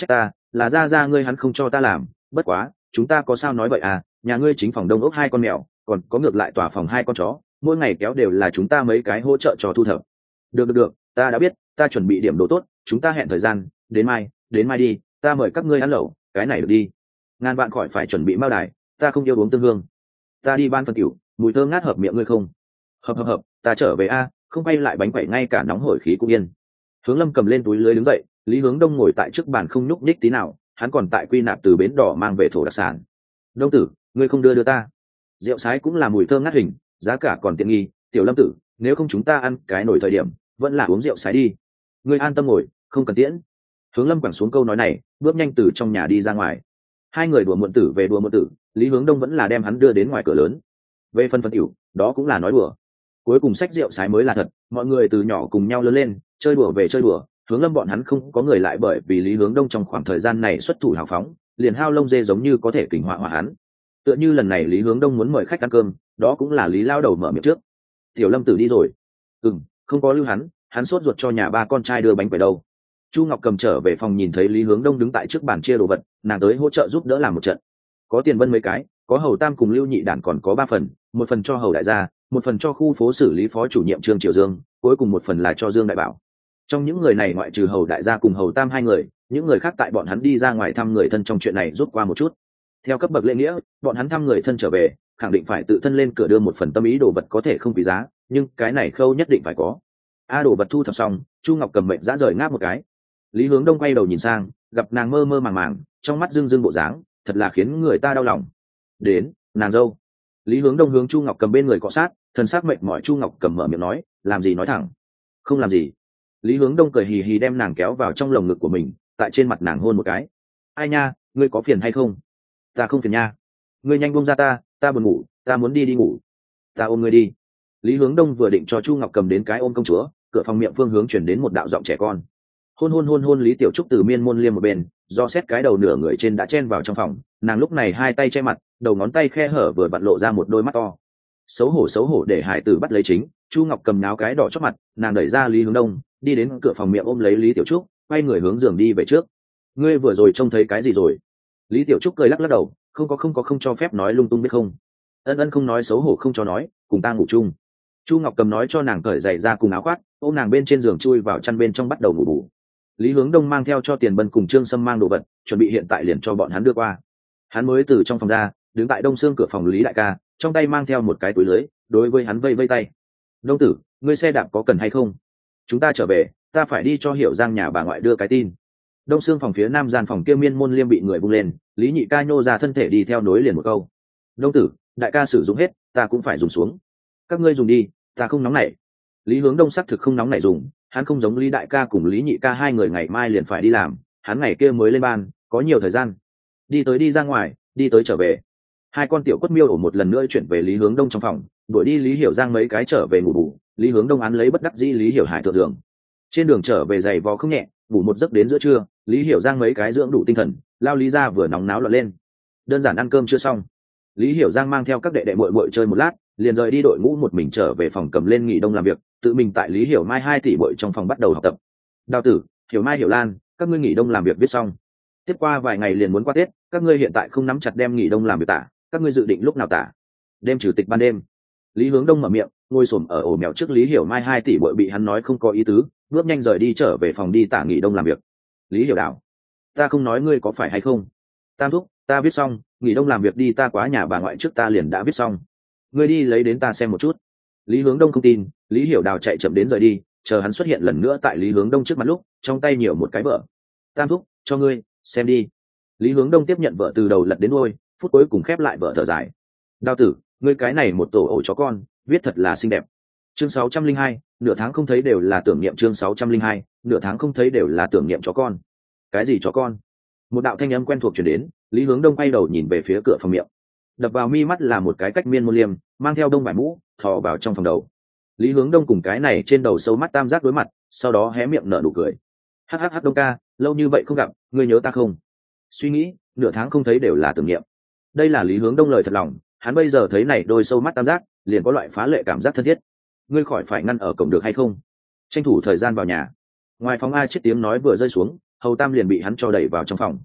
là ra ra ngươi hắn không cho ta làm, bất quá chúng ta có sao nói vậy à, nhà ngươi chính phòng đông ốc hai con mèo, còn có ngược lại tòa phòng hai con chó, mỗi ngày kéo đều là chúng ta mấy cái hỗ trợ cho thu thập. Được được được, ta đã biết, ta chuẩn bị điểm đồ tốt, chúng ta hẹn thời gian, đến mai, đến mai đi, ta mời các ngươi ăn lẩu, cái này được đi. Ngàn bạn khỏi phải chuẩn bị mao đài, ta không yêu uống tương hương. Ta đi ban phần tiểu, mùi thơm ngát hợp miệng ngươi không? Hợp hợp hợp, ta trở về a, không quay lại bánh quẩy ngay cả nóng hổi khí cũng yên. Hướng Lâm cầm lên túi lưới đứng dậy, Lý Hướng Đông ngồi tại trước bàn không nhúc nhích tí nào, hắn còn tại quy nạp từ bến đỏ mang về thổ đặc sản. Đông tử, ngươi không đưa đưa ta? Rượu sái cũng là mùi thơm ngát hình, giá cả còn tiện nghi. Tiểu Lâm tử, nếu không chúng ta ăn cái nổi thời điểm, vẫn là uống rượu sái đi. Ngươi an tâm ngồi, không cần tiễn. Hướng Lâm quẳng xuống câu nói này, bước nhanh từ trong nhà đi ra ngoài. Hai người đùa muộn tử về đùa muộn tử, Lý Hướng Đông vẫn là đem hắn đưa đến ngoài cửa lớn. Về phần phân tiểu, đó cũng là nói đùa. Cuối cùng sách rượu sái mới là thật, mọi người từ nhỏ cùng nhau lớn lên, chơi đùa về chơi đùa. Hướng Lâm bọn hắn không có người lại bởi vì Lý Hướng Đông trong khoảng thời gian này xuất thủ hào phóng, liền hao lông dê giống như có thể kình họa họa hắn. Tựa như lần này Lý Hướng Đông muốn mời khách ăn cơm, đó cũng là Lý lao đầu mở miệng trước. Tiểu Lâm tử đi rồi. Ừm, không có lưu hắn, hắn sốt ruột cho nhà ba con trai đưa bánh quẩy đâu. Chu Ngọc cầm trở về phòng nhìn thấy Lý Hướng Đông đứng tại trước bàn chia đồ vật, nàng tới hỗ trợ giúp đỡ làm một trận. Có tiền vân mấy cái, có hầu tam cùng lưu nhị đản còn có ba phần, một phần cho hầu đại gia, một phần cho khu phố xử lý phó chủ nhiệm Trương Triều Dương, cuối cùng một phần là cho Dương Đại Bảo. Trong những người này ngoại trừ hầu đại gia cùng hầu tam hai người, những người khác tại bọn hắn đi ra ngoài thăm người thân trong chuyện này rút qua một chút. Theo cấp bậc lễ nghĩa, bọn hắn thăm người thân trở về, khẳng định phải tự thân lên cửa đưa một phần tâm ý đồ vật có thể không quý giá, nhưng cái này khâu nhất định phải có. A đồ vật thu thập xong, Chu Ngọc cầm mệnh dã rời ngáp một cái. Lý Hướng Đông quay đầu nhìn sang, gặp nàng mơ mơ màng màng, trong mắt rưng rưng bộ dáng, thật là khiến người ta đau lòng. Đến, nàng dâu. Lý Hướng Đông hướng Chu Ngọc cầm bên người cọ sát, thần sắc mệt mỏi. Chu Ngọc cầm mở miệng nói, làm gì nói thẳng. Không làm gì. Lý Hướng Đông cười hì hì đem nàng kéo vào trong lồng ngực của mình, tại trên mặt nàng hôn một cái. Ai nha, ngươi có phiền hay không? Ta không phiền nha. Ngươi nhanh buông ra ta, ta buồn ngủ, ta muốn đi đi ngủ. Ta ôm ngươi đi. Lý Hướng Đông vừa định cho Chu Ngọc cầm đến cái ôm công chúa, cửa phòng miệng phương hướng chuyển đến một đạo giọng trẻ con. Hôn hôn hôn hôn. Lý Tiểu Trúc từ miên môn liêm một bên, do xét cái đầu nửa người trên đã chen vào trong phòng, nàng lúc này hai tay che mặt, đầu ngón tay khe hở vừa vặn lộ ra một đôi mắt to. Xấu hổ xấu hổ để hải tử bắt lấy chính. Chu Ngọc cầm náo cái đỏ chót mặt, nàng đẩy ra Lý Hướng Đông, đi đến cửa phòng miệng ôm lấy Lý Tiểu Trúc, quay người hướng giường đi về trước. Ngươi vừa rồi trông thấy cái gì rồi? Lý Tiểu Trúc cười lắc lắc đầu, không có không có không cho phép nói lung tung biết không? Ân ân không nói xấu hổ không cho nói, cùng ta ngủ chung. Chu Ngọc cầm nói cho nàng cởi giày ra cùng áo khoác, ôm nàng bên trên giường chui vào chăn bên trong bắt đầu ngủ bù. Lý Hướng Đông mang theo cho Tiền Bân cùng Trương Sâm mang đồ vật, chuẩn bị hiện tại liền cho bọn hắn đưa qua. Hắn mới từ trong phòng ra, đứng tại đông xương cửa phòng Lý đại ca, trong tay mang theo một cái túi lưới, đối với hắn vây vây tay. Đông tử, ngươi xe đạp có cần hay không? Chúng ta trở về, ta phải đi cho Hiểu Giang nhà bà ngoại đưa cái tin. Đông xương phòng phía nam gian phòng kia miên môn liêm bị người vung lên, Lý nhị ca nhô ra thân thể đi theo nối liền một câu. Đông tử, đại ca sử dụng hết, ta cũng phải dùng xuống. Các ngươi dùng đi, ta không nóng nảy. Lý Hướng Đông xác thực không nóng nảy dùng, hắn không giống Lý đại ca cùng Lý nhị ca hai người ngày mai liền phải đi làm, hắn ngày kia mới lên ban, có nhiều thời gian. Đi tới đi ra ngoài, đi tới trở về. Hai con tiểu quất miêu ổ một lần nữa chuyển về Lý Hướng Đông trong phòng, đuổi đi Lý Hiểu Giang mấy cái trở về ngủ bù. Lý Hướng Đông án lấy bất đắc dĩ Lý Hiểu Hải thượng giường. Trên đường trở về giày vò không nhẹ, ngủ một giấc đến giữa trưa, Lý Hiểu Giang mấy cái dưỡng đủ tinh thần, lao Lý ra vừa nóng náo loạn lên. Đơn giản ăn cơm chưa xong, Lý Hiểu Giang mang theo các đệ đệ muội muội chơi một lát, liền rời đi đội ngũ một mình trở về phòng cầm lên nghỉ đông làm việc, tự mình tại Lý Hiểu Mai hai tỷ muội trong phòng bắt đầu học tập. Đào tử, Hiểu Mai, Hiểu Lan, các ngươi nghỉ đông làm việc viết xong. Tiếp qua vài ngày liền muốn qua Tết, các ngươi hiện tại không nắm chặt đem nghỉ đông làm việc tả, các ngươi dự định lúc nào tả? Đêm chủ tịch ban đêm. Lý Hướng Đông mở miệng, ngồi xổm ở ổ mèo trước Lý Hiểu Mai hai tỷ muội bị hắn nói không có ý tứ, bước nhanh rời đi trở về phòng đi tả nghỉ đông làm việc. Lý Hiểu Đào, ta không nói ngươi có phải hay không? Tam thúc, ta viết xong, nghỉ đông làm việc đi, ta quá nhà bà ngoại trước ta liền đã viết xong. Ngươi đi lấy đến ta xem một chút. Lý Hướng Đông không tin, Lý Hiểu Đào chạy chậm đến rời đi, chờ hắn xuất hiện lần nữa tại Lý Hướng Đông trước mặt lúc, trong tay nhiều một cái vở. Tam thúc, cho ngươi, xem đi. Lý Hướng Đông tiếp nhận vở từ đầu lật đến đuôi, phút cuối cùng khép lại vở thở dài. Đào tử, ngươi cái này một tổ ổ chó con, viết thật là xinh đẹp. Chương sáu trăm linh hai, nửa tháng không thấy đều là tưởng niệm. Chương sáu trăm linh hai, nửa tháng không thấy đều là tưởng niệm chó con. Cái gì chó con? Một đạo thanh âm quen thuộc truyền đến, Lý Hướng Đông quay đầu nhìn về phía cửa phòng miệng. Đập vào mi mắt là một cái cách miên môn liêm, mang theo đông vải mũ, thò vào trong phòng đầu. Lý Hướng Đông cùng cái này trên đầu sâu mắt tam giác đối mặt, sau đó hé miệng nở nụ cười. Hắc hắc hắc Đông ca, lâu như vậy không gặp, ngươi nhớ ta không? Suy nghĩ, nửa tháng không thấy đều là tưởng niệm. Đây là Lý Hướng Đông lời thật lòng, hắn bây giờ thấy này đôi sâu mắt tam giác, liền có loại phá lệ cảm giác thân thiết. Ngươi khỏi phải ngăn ở cổng được hay không? Tranh thủ thời gian vào nhà. Ngoài phòng A chết tiếng nói vừa rơi xuống, Hầu Tam liền bị hắn cho đẩy vào trong phòng.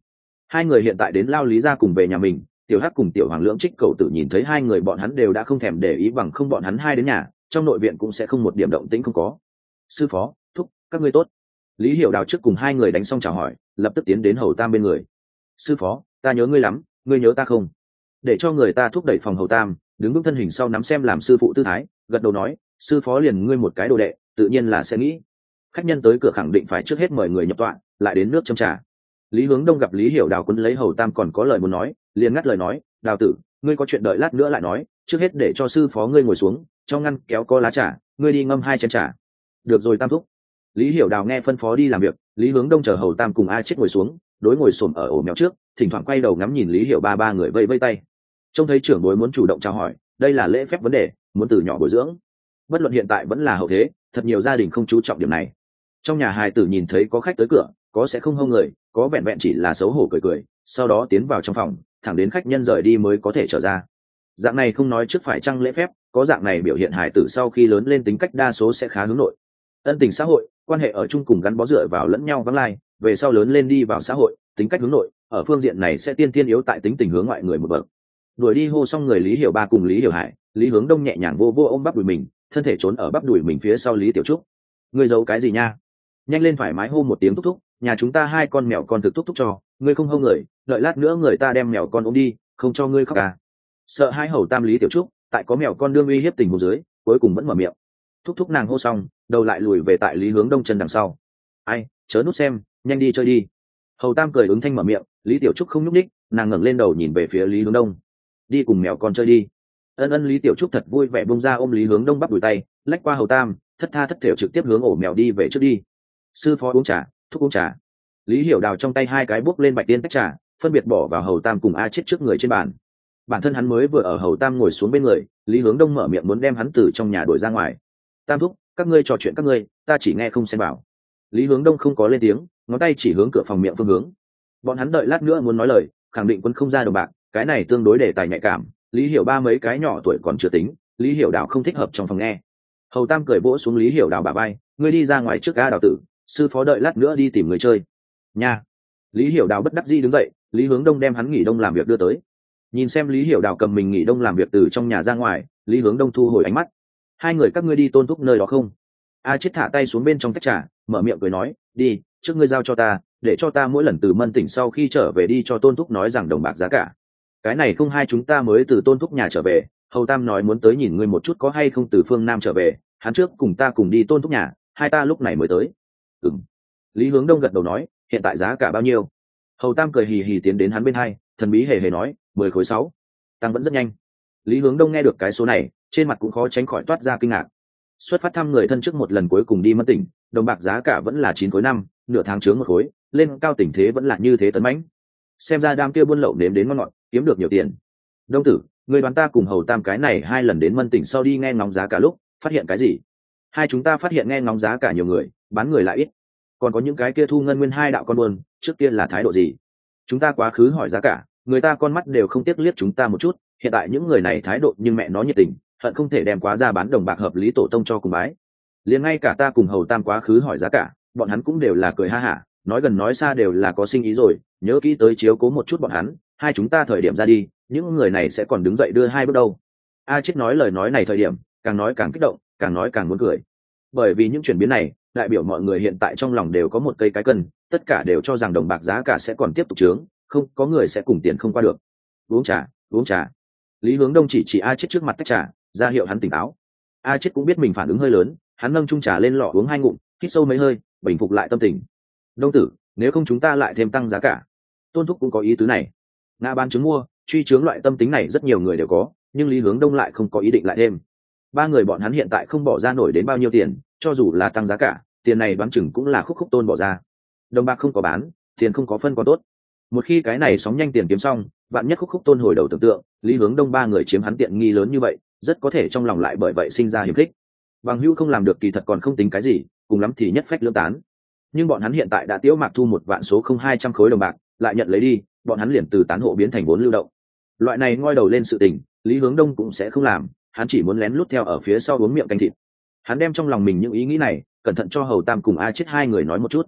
Hai người hiện tại đến lao lý ra cùng về nhà mình. Tiểu Hắc cùng Tiểu Hoàng lưỡng trích cầu tử nhìn thấy hai người bọn hắn đều đã không thèm để ý, bằng không bọn hắn hai đến nhà trong nội viện cũng sẽ không một điểm động tĩnh không có. Sư phó, thúc, các ngươi tốt. Lý Hiểu Đào trước cùng hai người đánh xong chào hỏi, lập tức tiến đến hầu tam bên người. Sư phó, ta nhớ ngươi lắm, ngươi nhớ ta không? Để cho người ta thúc đẩy phòng hầu tam đứng vững thân hình sau nắm xem làm sư phụ tư thái, gật đầu nói, sư phó liền ngươi một cái đồ đệ, tự nhiên là sẽ nghĩ. Khách nhân tới cửa khẳng định phải trước hết mời người nhập tọa, lại đến nước châm trà. Lý Hướng Đông gặp Lý Hiểu Đào quấn lấy hầu tam còn có lời muốn nói, liền ngắt lời nói, Đào tử, ngươi có chuyện đợi lát nữa lại nói, trước hết để cho sư phó ngươi ngồi xuống, trong ngăn kéo có lá trà, ngươi đi ngâm hai chén trà. Được rồi tam thúc. Lý Hiểu Đào nghe phân phó đi làm việc. Lý Hướng Đông chờ hầu tam cùng a chết ngồi xuống, đối ngồi xổm ở ổ mèo trước, thỉnh thoảng quay đầu ngắm nhìn Lý Hiểu ba ba người vây vây tay. Trông thấy trưởng bối muốn chủ động chào hỏi, đây là lễ phép vấn đề, muốn từ nhỏ bồi dưỡng. Bất luận hiện tại vẫn là hậu thế, thật nhiều gia đình không chú trọng điểm này. Trong nhà hài tử nhìn thấy có khách tới cửa, có sẽ không hông người, có vẹn vẹn chỉ là xấu hổ cười cười, sau đó tiến vào trong phòng, thẳng đến khách nhân rời đi mới có thể trở ra. Dạng này không nói trước phải chăng lễ phép, có dạng này biểu hiện hài tử sau khi lớn lên tính cách đa số sẽ khá hướng nội. Ân tình xã hội, quan hệ ở chung cùng gắn bó dựa vào lẫn nhau vắng lai, về sau lớn lên đi vào xã hội, tính cách hướng nội, ở phương diện này sẽ tiên tiên yếu tại tính tình hướng ngoại người một bậc. Đuổi đi hô xong người Lý Hiểu Ba cùng Lý Hiểu Hải, Lý Hướng Đông nhẹ nhàng vô vô ôm bắp đùi mình, thân thể trốn ở bắp đùi mình phía sau Lý Tiểu Trúc. Ngươi giấu cái gì nha? Nhanh lên thoải mái hô một tiếng thúc thúc, nhà chúng ta hai con mèo con thực thúc thúc cho, ngươi không hô người, đợi lát nữa người ta đem mèo con ôm đi, không cho ngươi khóc à? Sợ hai hầu tam Lý Tiểu Trúc, tại có mèo con đương uy hiếp tình huống dưới, cuối cùng vẫn mở miệng. Thúc thúc nàng hô xong, đầu lại lùi về tại Lý Hướng Đông chân đằng sau. Ai, chớ nút xem, nhanh đi chơi đi. Hầu tam cười ứng thanh mở miệng. Lý Tiểu Trúc không nhúc ních, nàng ngẩng lên đầu nhìn về phía Lý Hướng Đông. Đi cùng mèo con chơi đi. Ân ân. Lý Tiểu Trúc thật vui vẻ bông ra ôm Lý Hướng Đông bắp đùi tay, lách qua hầu tam, thất tha thất thểu trực tiếp hướng ổ mèo đi về trước đi. Sư phó uống trà, thúc uống trà. Lý Hiểu Đào trong tay hai cái bốc lên bạch tiên tách trà, phân biệt bỏ vào hầu tam cùng a chết trước người trên bàn. Bản thân hắn mới vừa ở hầu tam ngồi xuống bên người, Lý Hướng Đông mở miệng muốn đem hắn từ trong nhà đuổi ra ngoài. Tam thúc, các ngươi trò chuyện các ngươi, ta chỉ nghe không xen vào. Lý Hướng Đông không có lên tiếng, ngón tay chỉ hướng cửa phòng miệng phương hướng. Bọn hắn đợi lát nữa muốn nói lời, khẳng định quân không ra đồng bạc, cái này tương đối đề tài nhạy cảm. Lý Hiểu Ba mấy cái nhỏ tuổi còn chưa tính, Lý Hiểu Đào không thích hợp trong phòng nghe. Hầu tam cười vỗ xuống Lý Hiểu Đào bả vai, ngươi đi ra ngoài trước ga Đào tử, sư phó đợi lát nữa đi tìm người chơi. Nha. Lý Hiểu Đào bất đắc dĩ đứng dậy, Lý Hướng Đông đem hắn nghỉ đông làm việc đưa tới. Nhìn xem Lý Hiểu Đào cầm mình nghỉ đông làm việc từ trong nhà ra ngoài, Lý Hướng Đông thu hồi ánh mắt. Hai người các ngươi đi Tôn thúc nơi đó không? A chết thả tay xuống bên trong tách trà, mở miệng cười nói, đi, trước ngươi giao cho ta, để cho ta mỗi lần từ Mân tỉnh sau khi trở về đi cho Tôn thúc nói rằng đồng bạc giá cả. Cái này không hai chúng ta mới từ Tôn thúc nhà trở về, hầu tam nói muốn tới nhìn ngươi một chút có hay không từ phương Nam trở về, hắn trước cùng ta cùng đi Tôn thúc nhà, hai ta lúc này mới tới. Ừm. Lý Hướng Đông gật đầu nói, hiện tại giá cả bao nhiêu? Hầu tam cười hì hì tiến đến hắn bên hai, thần bí hề hề nói, mười khối sáu. Tăng vẫn rất nhanh. Lý Hướng Đông nghe được cái số này, trên mặt cũng khó tránh khỏi toát ra kinh ngạc. Xuất phát thăm người thân trước một lần cuối cùng đi Mân tỉnh, đồng bạc giá cả vẫn là chín khối năm, nửa tháng chướng một khối, lên cao tình thế vẫn là như thế tấn mãnh. Xem ra đám kia buôn lậu nếm đến ngon ngọt, kiếm được nhiều tiền. Đông tử, người đoán ta cùng hầu tam cái này hai lần đến Mân tỉnh sau đi nghe ngóng giá cả lúc, phát hiện cái gì? Hai chúng ta phát hiện nghe ngóng giá cả nhiều người, bán người lại ít. Còn có những cái kia thu ngân nguyên hai đạo con buôn, trước kia là thái độ gì? Chúng ta quá khứ hỏi giá cả, người ta con mắt đều không tiếc liếc chúng ta một chút, hiện tại những người này thái độ nhưng mẹ nó nhiệt tình, hận không thể đem quá ra bán đồng bạc hợp lý tổ tông cho cùng bái. Liền ngay cả ta cùng hầu tam quá khứ hỏi giá cả, bọn hắn cũng đều là cười ha hả, nói gần nói xa đều là có sinh ý rồi, nhớ kỹ tới chiếu cố một chút bọn hắn, hai chúng ta thời điểm ra đi, những người này sẽ còn đứng dậy đưa hai bước đâu. A chết nói lời nói này thời điểm, càng nói càng kích động, càng nói càng muốn cười. Bởi vì những chuyển biến này, đại biểu mọi người hiện tại trong lòng đều có một cây cái cân, tất cả đều cho rằng đồng bạc giá cả sẽ còn tiếp tục trướng, không có người sẽ cùng tiền không qua được. Uống trà, uống trà. Lý Hướng Đông chỉ chỉ A chết trước mặt tách trà, ra hiệu hắn tỉnh táo. A chết cũng biết mình phản ứng hơi lớn, hắn nâng chung trà lên lọ uống hai ngụm, hít sâu mấy hơi, bình phục lại tâm tình. Đông tử, nếu không chúng ta lại thêm tăng giá cả. Tôn thúc cũng có ý tứ này. Ngã bán trứng mua, truy trướng loại tâm tính này rất nhiều người đều có, nhưng Lý Hướng Đông lại không có ý định lại thêm. Ba người bọn hắn hiện tại không bỏ ra nổi đến bao nhiêu tiền, cho dù là tăng giá cả, tiền này đoán chừng cũng là khúc khúc tôn bỏ ra. Đồng bạc không có bán, tiền không có phân còn tốt. Một khi cái này sóng nhanh tiền kiếm xong, vạn nhất khúc khúc tôn hồi đầu tưởng tượng, Lý Hướng Đông ba người chiếm hắn tiện nghi lớn như vậy, rất có thể trong lòng lại bởi vậy sinh ra hiềm khích. Bằng hữu không làm được kỳ thật còn không tính cái gì, cùng lắm thì nhất phách lưỡng tán. Nhưng bọn hắn hiện tại đã tiễu mạc thu một vạn số không hai trăm khối đồng bạc, lại nhận lấy đi, bọn hắn liền từ tán hộ biến thành vốn lưu động. Loại này ngoi đầu lên sự tình, Lý Hướng Đông cũng sẽ không làm, hắn chỉ muốn lén lút theo ở phía sau uống miệng canh thịt. Hắn đem trong lòng mình những ý nghĩ này, cẩn thận cho hầu tam cùng A chết hai người nói một chút.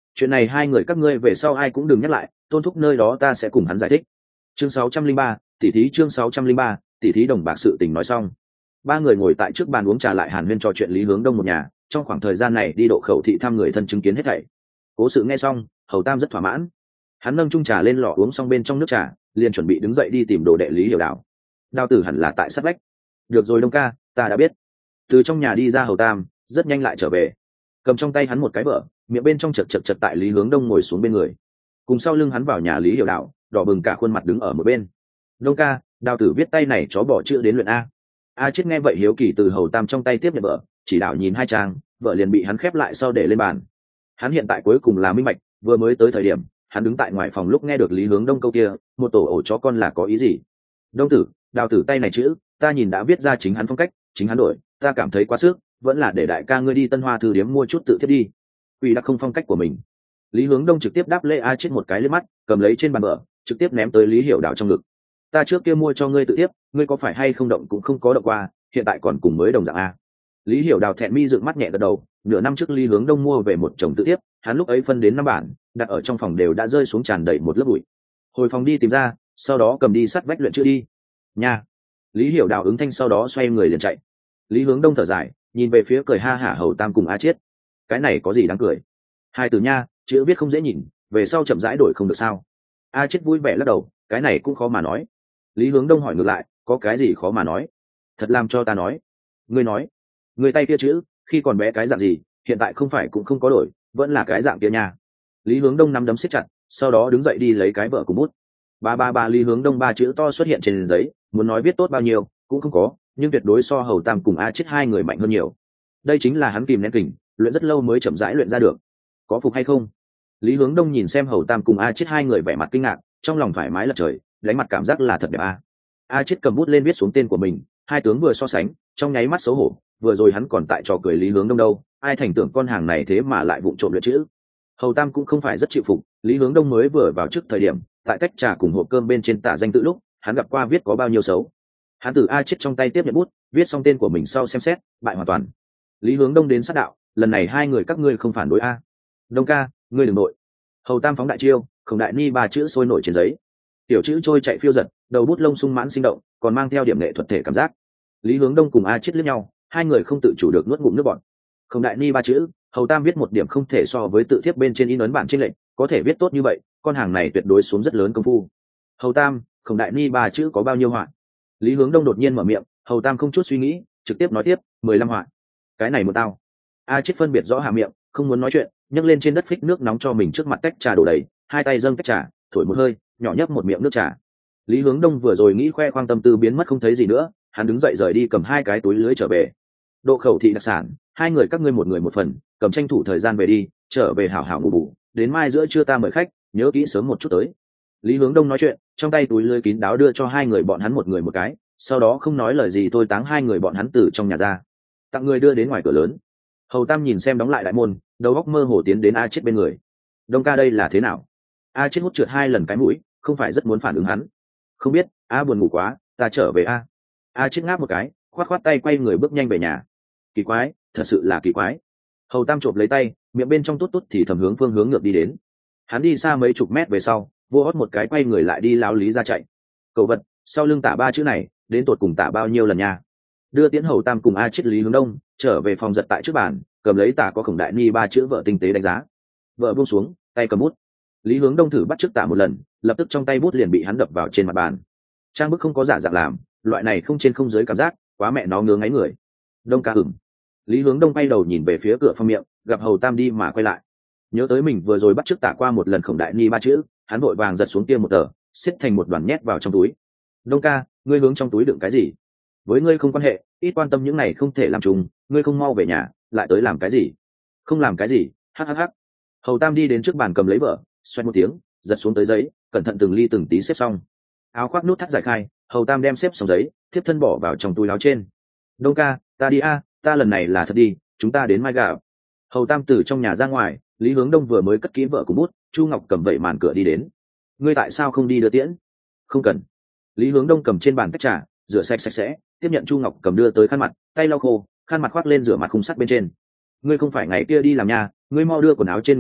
chuyện này hai người các ngươi về sau ai cũng đừng nhắc lại, Tôn thúc nơi đó ta sẽ cùng hắn giải thích. Chương sáu trăm linh ba, tỷ thí chương sáu trăm linh ba, tỷ thí đồng bạc sự tình nói xong. Ba người ngồi tại trước bàn uống trà lại hàn huyên trò chuyện Lý Hướng Đông một nhà, trong khoảng thời gian này đi độ khẩu thị thăm người thân chứng kiến hết thảy. Cố sự nghe xong, Hầu Tam rất thỏa mãn. Hắn nâng chung trà lên lọ uống xong bên trong nước trà, liền chuẩn bị đứng dậy đi tìm đồ đệ Lý Hiểu Đào. Đào tử hẳn là tại sát vách. Được rồi Đông ca, ta đã biết. Từ trong nhà đi ra Hầu Tam, rất nhanh lại trở về. Cầm trong tay hắn một cái vở, miệng bên trong chật chật chật tại Lý Hướng Đông ngồi xuống bên người. Cùng sau lưng hắn vào nhà Lý Hiểu Đào, đỏ bừng cả khuôn mặt đứng ở một bên. Đông ca, Đào tử viết tay này chó bỏ chữ đến luyện a. A chết nghe vậy hiếu kỳ từ Hầu Tam trong tay tiếp nhận vở, chỉ đạo nhìn hai trang, vợ liền bị hắn khép lại sau để lên bàn. Hắn hiện tại cuối cùng là minh bạch, vừa mới tới thời điểm hắn đứng tại ngoài phòng lúc nghe được Lý Hướng Đông câu kia, một tổ ổ chó con là có ý gì. Đông tử, Đào tử tay này chữ ta nhìn đã viết ra chính hắn phong cách, chính hắn đổi, ta cảm thấy quá sức, vẫn là để đại ca ngươi đi Tân Hoa thư điếm mua chút tự thiết đi. Quỷ đã không phong cách của mình. Lý Hướng Đông trực tiếp đáp lễ A chết một cái liếc mắt, cầm lấy trên bàn vở, trực tiếp ném tới Lý Hiểu Đào trong ngực. Ta trước kia mua cho ngươi tự tiếp, ngươi có phải hay không động cũng không có động qua, hiện tại còn cùng mới đồng dạng a. Lý Hiểu Đào thẹn mi dựng mắt nhẹ gật đầu, nửa năm trước Lý Hướng Đông mua về một chồng tự tiếp, hắn lúc ấy phân đến năm bản, đặt ở trong phòng đều đã rơi xuống tràn đầy một lớp bụi. Hồi phòng đi tìm ra, sau đó cầm đi sắt vách luyện chữ đi. Nha. Lý Hiểu Đào ứng thanh sau đó xoay người liền chạy. Lý Hướng Đông thở dài, nhìn về phía cười ha hả Hầu Tam cùng A Chiết. Cái này có gì đáng cười? Hai từ nha, chữ viết không dễ nhìn, về sau chậm rãi đổi không được sao? A Chiết vui vẻ lắc đầu, cái này cũng khó mà nói. Lý Hướng Đông hỏi ngược lại, có cái gì khó mà nói? Thật làm cho ta nói. Ngươi nói, người tay kia chữ, khi còn bé cái dạng gì, hiện tại không phải cũng không có đổi, vẫn là cái dạng kia nha. Lý Hướng Đông nắm đấm siết chặt, sau đó đứng dậy đi lấy cái vở cùng bút. Ba ba ba Lý Hướng Đông ba chữ to xuất hiện trên giấy, muốn nói viết tốt bao nhiêu, cũng không có, nhưng tuyệt đối so Hầu Tam cùng A Chiết hai người mạnh hơn nhiều. Đây chính là hắn kìm nén kình, luyện rất lâu mới chậm rãi luyện ra được. Có phục hay không? Lý Hướng Đông nhìn xem Hầu Tam cùng A Chiết hai người vẻ mặt kinh ngạc, trong lòng thoải mái lật trời, đánh mặt cảm giác là thật đẹp a. A Chiết cầm bút lên viết xuống tên của mình, hai tướng vừa so sánh, trong nháy mắt xấu hổ, vừa rồi hắn còn tại trò cười Lý Hướng Đông đâu, ai thành tưởng con hàng này thế mà lại vụng trộm luyện chữ. Hầu Tam cũng không phải rất chịu phục, Lý Hướng Đông mới vừa vào trước thời điểm, tại tách trà cùng hộp cơm bên trên tả danh tự lúc, hắn gặp qua viết có bao nhiêu xấu. Hắn từ A Chiết trong tay tiếp nhận bút, viết xong tên của mình sau xem xét, bại hoàn toàn. Lý Hướng Đông đến sát đạo, lần này hai người các ngươi không phản đối a. Đông ca, ngươi đừng nội. Hầu Tam phóng đại chiêu, Khổng Đại Ni ba chữ sôi nổi trên giấy. Tiểu chữ trôi chạy phiêu giật, đầu bút lông sung mãn sinh động, còn mang theo điểm nghệ thuật thể cảm giác. Lý Hướng Đông cùng A Chiết liếc nhau, hai người không tự chủ được nuốt ngụm nước bọt. Khổng Đại Ni ba chữ, Hầu Tam viết một điểm không thể so với tự thiếp bên trên in ấn bản trên lệnh, có thể viết tốt như vậy, con hàng này tuyệt đối xuống rất lớn công phu. Hầu Tam, Khổng Đại Ni ba chữ có bao nhiêu họa? Lý Hướng Đông đột nhiên mở miệng, Hầu Tam không chút suy nghĩ, trực tiếp nói tiếp, mười lăm họa. Cái này một tao. A Chiết phân biệt rõ hạ miệng, không muốn nói chuyện, nhấc lên trên đất phích nước nóng cho mình trước mặt tách trà đổ đầy, hai tay dâng tách trà, thổi một hơi, nhỏ nhấp một miệng nước trà. Lý Hướng Đông vừa rồi nghĩ khoe khoang tâm tư biến mất không thấy gì nữa, hắn đứng dậy rời đi cầm hai cái túi lưới trở về. Độ khẩu thị đặc sản, hai người các ngươi một người một phần, cầm tranh thủ thời gian về đi, trở về hảo hảo ngủ bù, đến mai giữa trưa ta mời khách, nhớ kỹ sớm một chút tới. Lý Hướng Đông nói chuyện, trong tay túi lưới kín đáo đưa cho hai người bọn hắn một người một cái, sau đó không nói lời gì thôi táng hai người bọn hắn từ trong nhà ra. Tặng người đưa đến ngoài cửa lớn. Hầu Tam nhìn xem đóng lại đại môn, đầu óc mơ hồ tiến đến A Chiết bên người. Đông ca đây là thế nào? A Chiết hút trượt hai lần cái mũi, không phải rất muốn phản ứng hắn. Không biết, A buồn ngủ quá, ta trở về A. A Chiết ngáp một cái, khoát khoát tay quay người bước nhanh về nhà. Kỳ quái, thật sự là kỳ quái. Hầu Tam chộp lấy tay, miệng bên trong tốt tốt thì thầm hướng phương hướng ngược đi đến. Hắn đi xa mấy chục mét về sau, vô hót một cái quay người lại đi láo lý ra chạy. Cậu vật, sau lưng tả ba chữ này, đến tột cùng tả bao nhiêu lần nha? Đưa Tiễn Hầu Tam cùng A Chiết Lý Hướng Đông trở về phòng giật tại trước bàn, cầm lấy tả có Khổng Đại Ni ba chữ vợ tinh tế đánh giá. Vợ buông xuống, tay cầm bút. Lý Hướng Đông thử bắt chước tả một lần, lập tức trong tay bút liền bị hắn đập vào trên mặt bàn. Trang bức không có giả dạng làm, loại này không trên không dưới cảm giác, quá mẹ nó ngứa ngáy người. Đông ca ửng. Lý Hướng Đông bay đầu nhìn về phía cửa phòng miệng, gặp Hầu Tam đi mà quay lại. Nhớ tới mình vừa rồi bắt chước tả qua một lần Khổng Đại Ni ba chữ, hắn vội vàng giật xuống kia một tờ, xếp thành một đoàn nhét vào trong túi. Đông ca, ngươi hướng trong túi đựng cái gì? Với ngươi không quan hệ, ít quan tâm những này không thể làm trùng, ngươi không mau về nhà, lại tới làm cái gì? Không làm cái gì? Hắc hắc hắc. Hầu Tam đi đến trước bàn cầm lấy vở, xoay một tiếng, giật xuống tới giấy, cẩn thận từng ly từng tí xếp xong. Áo khoác nút thắt giải khai, Hầu Tam đem xếp xong giấy, tiếp thân bỏ vào trong túi áo trên. Đông ca, ta đi a, ta lần này là thật đi, chúng ta đến mai gạo. Hầu Tam từ trong nhà ra ngoài, Lý Hướng Đông vừa mới cất kỹ vợ cùng bút, Chu Ngọc cầm vậy màn cửa đi đến. Ngươi tại sao không đi đưa tiễn? Không cần. Lý Hướng Đông cầm trên bàn tách trà, rửa sạch sạch sẽ, tiếp nhận Chu Ngọc cầm đưa tới khăn mặt, tay lau khô, khăn mặt khoác lên rửa mặt khung sắt bên trên. Ngươi không phải ngày kia đi làm nhà, ngươi mau đưa quần áo trên người thoát,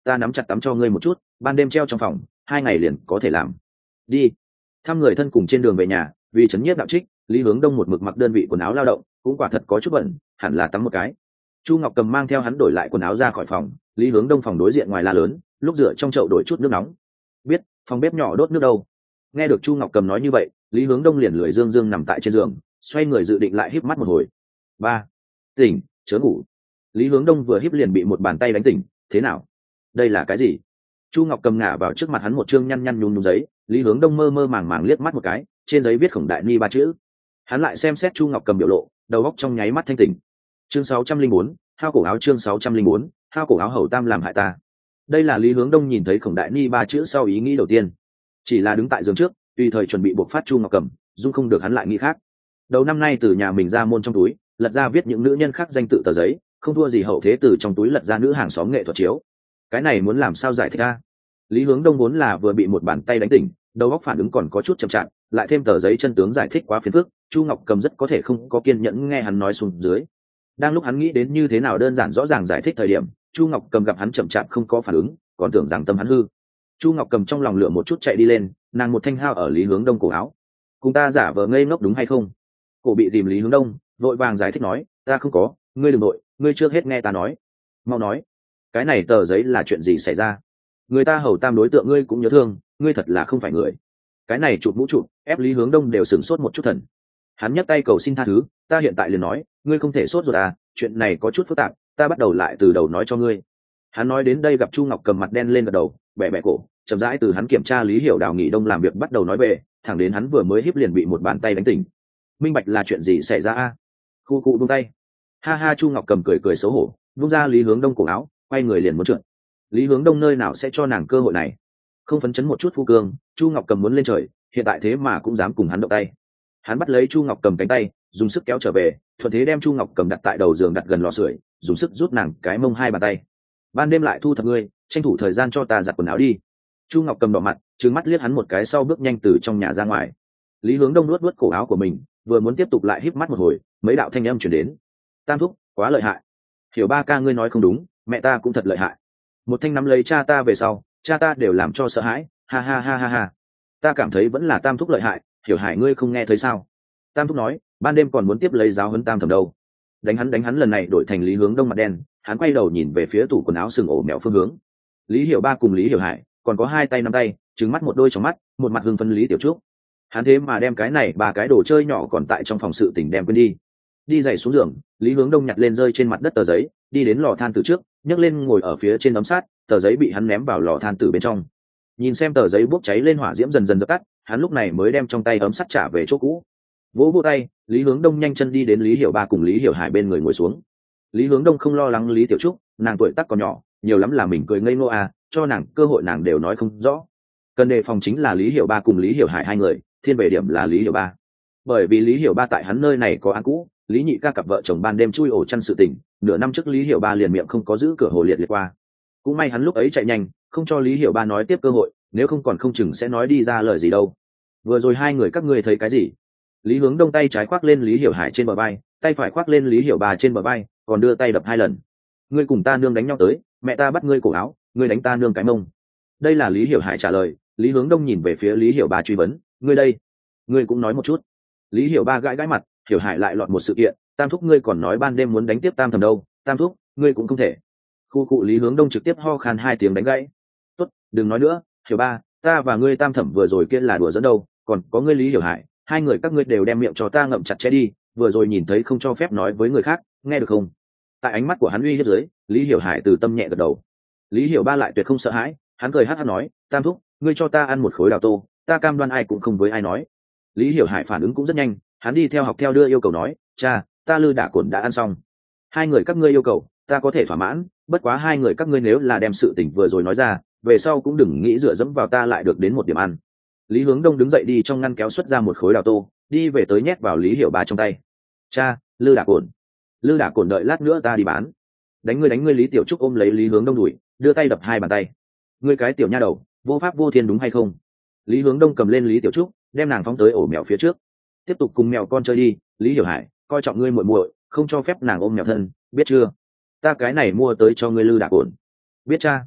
ta nắm chặt tắm cho ngươi một chút, ban đêm treo trong phòng, hai ngày liền có thể làm. Đi. Thăm người thân cùng trên đường về nhà, vì chấn nhiếp đạo trích, Lý Hướng Đông một mực mặc đơn vị quần áo lao động, cũng quả thật có chút bẩn, hẳn là tắm một cái. Chu Ngọc Cầm mang theo hắn đổi lại quần áo ra khỏi phòng, Lý Hướng Đông phòng đối diện ngoài la lớn, lúc rửa trong chậu đổi chút nước nóng. Biết, phòng bếp nhỏ đốt nước đâu. Nghe được Chu Ngọc Cầm nói như vậy, Lý Hướng Đông liền lười dương dương nằm tại trên giường, xoay người dự định lại híp mắt một hồi. Ba, tỉnh, chớ ngủ. Lý Hướng Đông vừa híp liền bị một bàn tay đánh tỉnh, thế nào? Đây là cái gì? Chu Ngọc Cầm ngả vào trước mặt hắn một chương nhăn nhăn nhún nhún giấy, Lý Hướng Đông mơ mơ màng màng liếc mắt một cái, trên giấy viết Khổng Đại Ni ba chữ. Hắn lại xem xét Chu Ngọc Cầm biểu lộ, đầu óc trong nháy mắt thanh tỉnh. Chương sáu trăm linh bốn, hao cổ áo chương sáu trăm linh bốn, hao cổ áo hầu tam làm hại ta. Đây là Lý Hướng Đông nhìn thấy Khổng Đại Ni ba chữ sau ý nghĩ đầu tiên. Chỉ là đứng tại giường trước, tùy thời chuẩn bị buộc phát Chu Ngọc Cầm, dung không được hắn lại nghĩ khác. Đầu năm nay từ nhà mình ra môn trong túi, lật ra viết những nữ nhân khác danh tự tờ giấy, không thua gì hậu thế từ trong túi lật ra nữ hàng xóm nghệ thuật chiếu. Cái này muốn làm sao giải thích a? Lý Hướng Đông vốn là vừa bị một bàn tay đánh tỉnh, đầu óc phản ứng còn có chút chậm chạp, lại thêm tờ giấy chân tướng giải thích quá phiền phức, Chu Ngọc Cầm rất có thể không có kiên nhẫn nghe hắn nói xuống dưới. Đang lúc hắn nghĩ đến như thế nào đơn giản rõ ràng giải thích thời điểm, Chu Ngọc Cầm gặp hắn chậm chạp không có phản ứng, còn tưởng rằng tâm hắn hư. Chu Ngọc Cầm trong lòng lửa một chút chạy đi lên, nàng một thanh hao ở Lý Hướng Đông cổ áo. Cùng ta giả vờ ngây ngốc đúng hay không? Cổ bị tìm Lý Hướng Đông, vội vàng giải thích nói, ta không có, ngươi đừng nội, ngươi chưa hết nghe ta nói. Mau nói, cái này tờ giấy là chuyện gì xảy ra? Người ta hầu tam đối tượng ngươi cũng nhớ thương, ngươi thật là không phải người. Cái này chụp mũ chụp, ép Lý Hướng Đông đều sửng sốt một chút thần. Hắn nhấc tay cầu xin tha thứ, ta hiện tại liền nói, ngươi không thể sốt ruột à, chuyện này có chút phức tạp, ta bắt đầu lại từ đầu nói cho ngươi. Hắn nói đến đây gặp Chu Ngọc Cầm mặt đen lên gật đầu, bẻ bẻ cổ, chậm rãi từ hắn kiểm tra Lý Hiểu Đào nghỉ đông làm việc bắt đầu nói về, thẳng đến hắn vừa mới híp liền bị một bàn tay đánh tỉnh. Minh bạch là chuyện gì xảy ra a? À? Khu cụ buông tay. Ha ha, Chu Ngọc Cầm cười cười xấu hổ, vung ra Lý Hướng Đông cổ áo, quay người liền muốn trượt. Lý Hướng Đông nơi nào sẽ cho nàng cơ hội này? Không phấn chấn một chút phu cương, Chu Ngọc Cầm muốn lên trời, hiện tại thế mà cũng dám cùng hắn động tay. Hắn bắt lấy Chu Ngọc Cầm cánh tay, dùng sức kéo trở về, thuận thế đem Chu Ngọc Cầm đặt tại đầu giường đặt gần lò sưởi, dùng sức rút nàng cái mông hai bàn tay. Ban đêm lại thu thập ngươi, tranh thủ thời gian cho ta giặt quần áo đi. Chu Ngọc Cầm đỏ mặt, trừng mắt liếc hắn một cái sau bước nhanh từ trong nhà ra ngoài. Lý Hướng Đông nuốt nuốt cổ áo của mình, vừa muốn tiếp tục lại híp mắt một hồi, mấy đạo thanh âm truyền đến. Tam thúc, quá lợi hại. Hiểu ba ca ngươi nói không đúng, mẹ ta cũng thật lợi hại. Một thanh nắm lấy cha ta về sau, cha ta đều làm cho sợ hãi, ha ha ha ha ha. Ta cảm thấy vẫn là Tam thúc lợi hại, Hiểu Hải ngươi không nghe thấy sao? Tam thúc nói, ban đêm còn muốn tiếp lấy giáo huấn Tam thẩm đâu. Đánh hắn đánh hắn lần này đổi thành Lý Hướng Đông mặt đen, hắn quay đầu nhìn về phía tủ quần áo sừng ổ mèo phương hướng. Lý Hiểu ba cùng Lý Hiểu Hải, còn có hai tay nắm tay, trừng mắt một đôi trong mắt, một mặt hưng phấn Lý Tiểu Trúc. Hắn thế mà đem cái này ba cái đồ chơi nhỏ còn tại trong phòng sự tình đem quên đi. Đi giày xuống giường, Lý Hướng Đông nhặt lên rơi trên mặt đất tờ giấy, đi đến lò than tử trước, nhấc lên ngồi ở phía trên ấm sát, tờ giấy bị hắn ném vào lò than tử bên trong. Nhìn xem tờ giấy bốc cháy lên hỏa diễm dần dần dập tắt, hắn lúc này mới đem trong tay ấm sắt trả về chỗ cũ. Vỗ vỗ tay, Lý Hướng Đông nhanh chân đi đến Lý Hiểu ba cùng Lý Hiểu Hải bên người ngồi xuống. Lý Hướng Đông không lo lắng Lý Tiểu Trúc, nàng tuổi tác còn nhỏ, nhiều lắm là mình cười ngây ngô à, cho nàng cơ hội nàng đều nói không rõ. Cần đề phòng chính là Lý Hiểu ba cùng Lý Hiểu Hải hai người, thiên về điểm là Lý Hiểu ba. Bởi vì Lý Hiểu ba tại hắn nơi này có án cũ, Lý Nhị ca cặp vợ chồng ban đêm chui ổ chăn sự tình, nửa năm trước Lý Hiểu ba liền miệng không có giữ cửa hồ liệt liệt qua. Cũng may hắn lúc ấy chạy nhanh, không cho Lý Hiểu ba nói tiếp cơ hội, nếu không còn không chừng sẽ nói đi ra lời gì đâu. Vừa rồi hai người các ngươi thấy cái gì? Lý Hướng Đông tay trái khoác lên Lý Hiểu Hải trên bờ vai, tay phải khoác lên Lý Hiểu ba trên bờ vai, còn đưa tay đập hai lần. Ngươi cùng ta nương đánh nhau tới, mẹ ta bắt ngươi cổ áo, ngươi đánh ta nương cái mông. Đây là Lý Hiểu Hải trả lời. Lý Hướng Đông nhìn về phía Lý Hiểu ba truy vấn, ngươi đây, ngươi cũng nói một chút. Lý Hiểu ba gãi gãi mặt, Hiểu Hải lại lọt một sự kiện, Tam thúc ngươi còn nói ban đêm muốn đánh tiếp Tam thẩm đâu, Tam thúc, ngươi cũng không thể. Khu cụ Lý Hướng Đông trực tiếp ho khan hai tiếng đánh gãy. Tốt, đừng nói nữa, Hiểu ba, ta và ngươi Tam thẩm vừa rồi kia là đùa dẫn đâu, còn có ngươi Lý Hiểu Hải, hai người các ngươi đều đem miệng cho ta ngậm chặt che đi, vừa rồi nhìn thấy không cho phép nói với người khác, nghe được không? Tại ánh mắt của hắn uy hiếp dưới, Lý Hiểu Hải từ tâm nhẹ gật đầu. Lý Hiểu ba lại tuyệt không sợ hãi, hắn cười hắt hắt nói, Tam thúc, ngươi cho ta ăn một khối đào tô, ta cam đoan ai cũng không với ai nói. Lý Hiểu Hải phản ứng cũng rất nhanh, hắn đi theo học theo đưa yêu cầu nói, cha, ta lư đả cồn đã ăn xong. Hai người các ngươi yêu cầu, ta có thể thỏa mãn, bất quá hai người các ngươi nếu là đem sự tình vừa rồi nói ra, về sau cũng đừng nghĩ dựa dẫm vào ta lại được đến một điểm ăn. Lý Hướng Đông đứng dậy đi trong ngăn kéo xuất ra một khối đào tô, đi về tới nhét vào Lý Hiểu ba trong tay. Cha, lư đả cồn. Lư đả cồn đợi lát nữa ta đi bán. Đánh ngươi đánh ngươi Lý Tiểu Trúc ôm lấy Lý Hướng Đông đuổi, đưa tay đập hai bàn tay. Ngươi cái tiểu nha đầu, vô pháp vô thiên đúng hay không? Lý Hướng Đông cầm lên Lý Tiểu Trúc, đem nàng phóng tới ổ mèo phía trước. Tiếp tục cùng mèo con chơi đi, Lý Hiểu Hải, coi trọng ngươi muội muội, không cho phép nàng ôm mèo thân, biết chưa? Ta cái này mua tới cho ngươi lư đả cồn. Biết cha.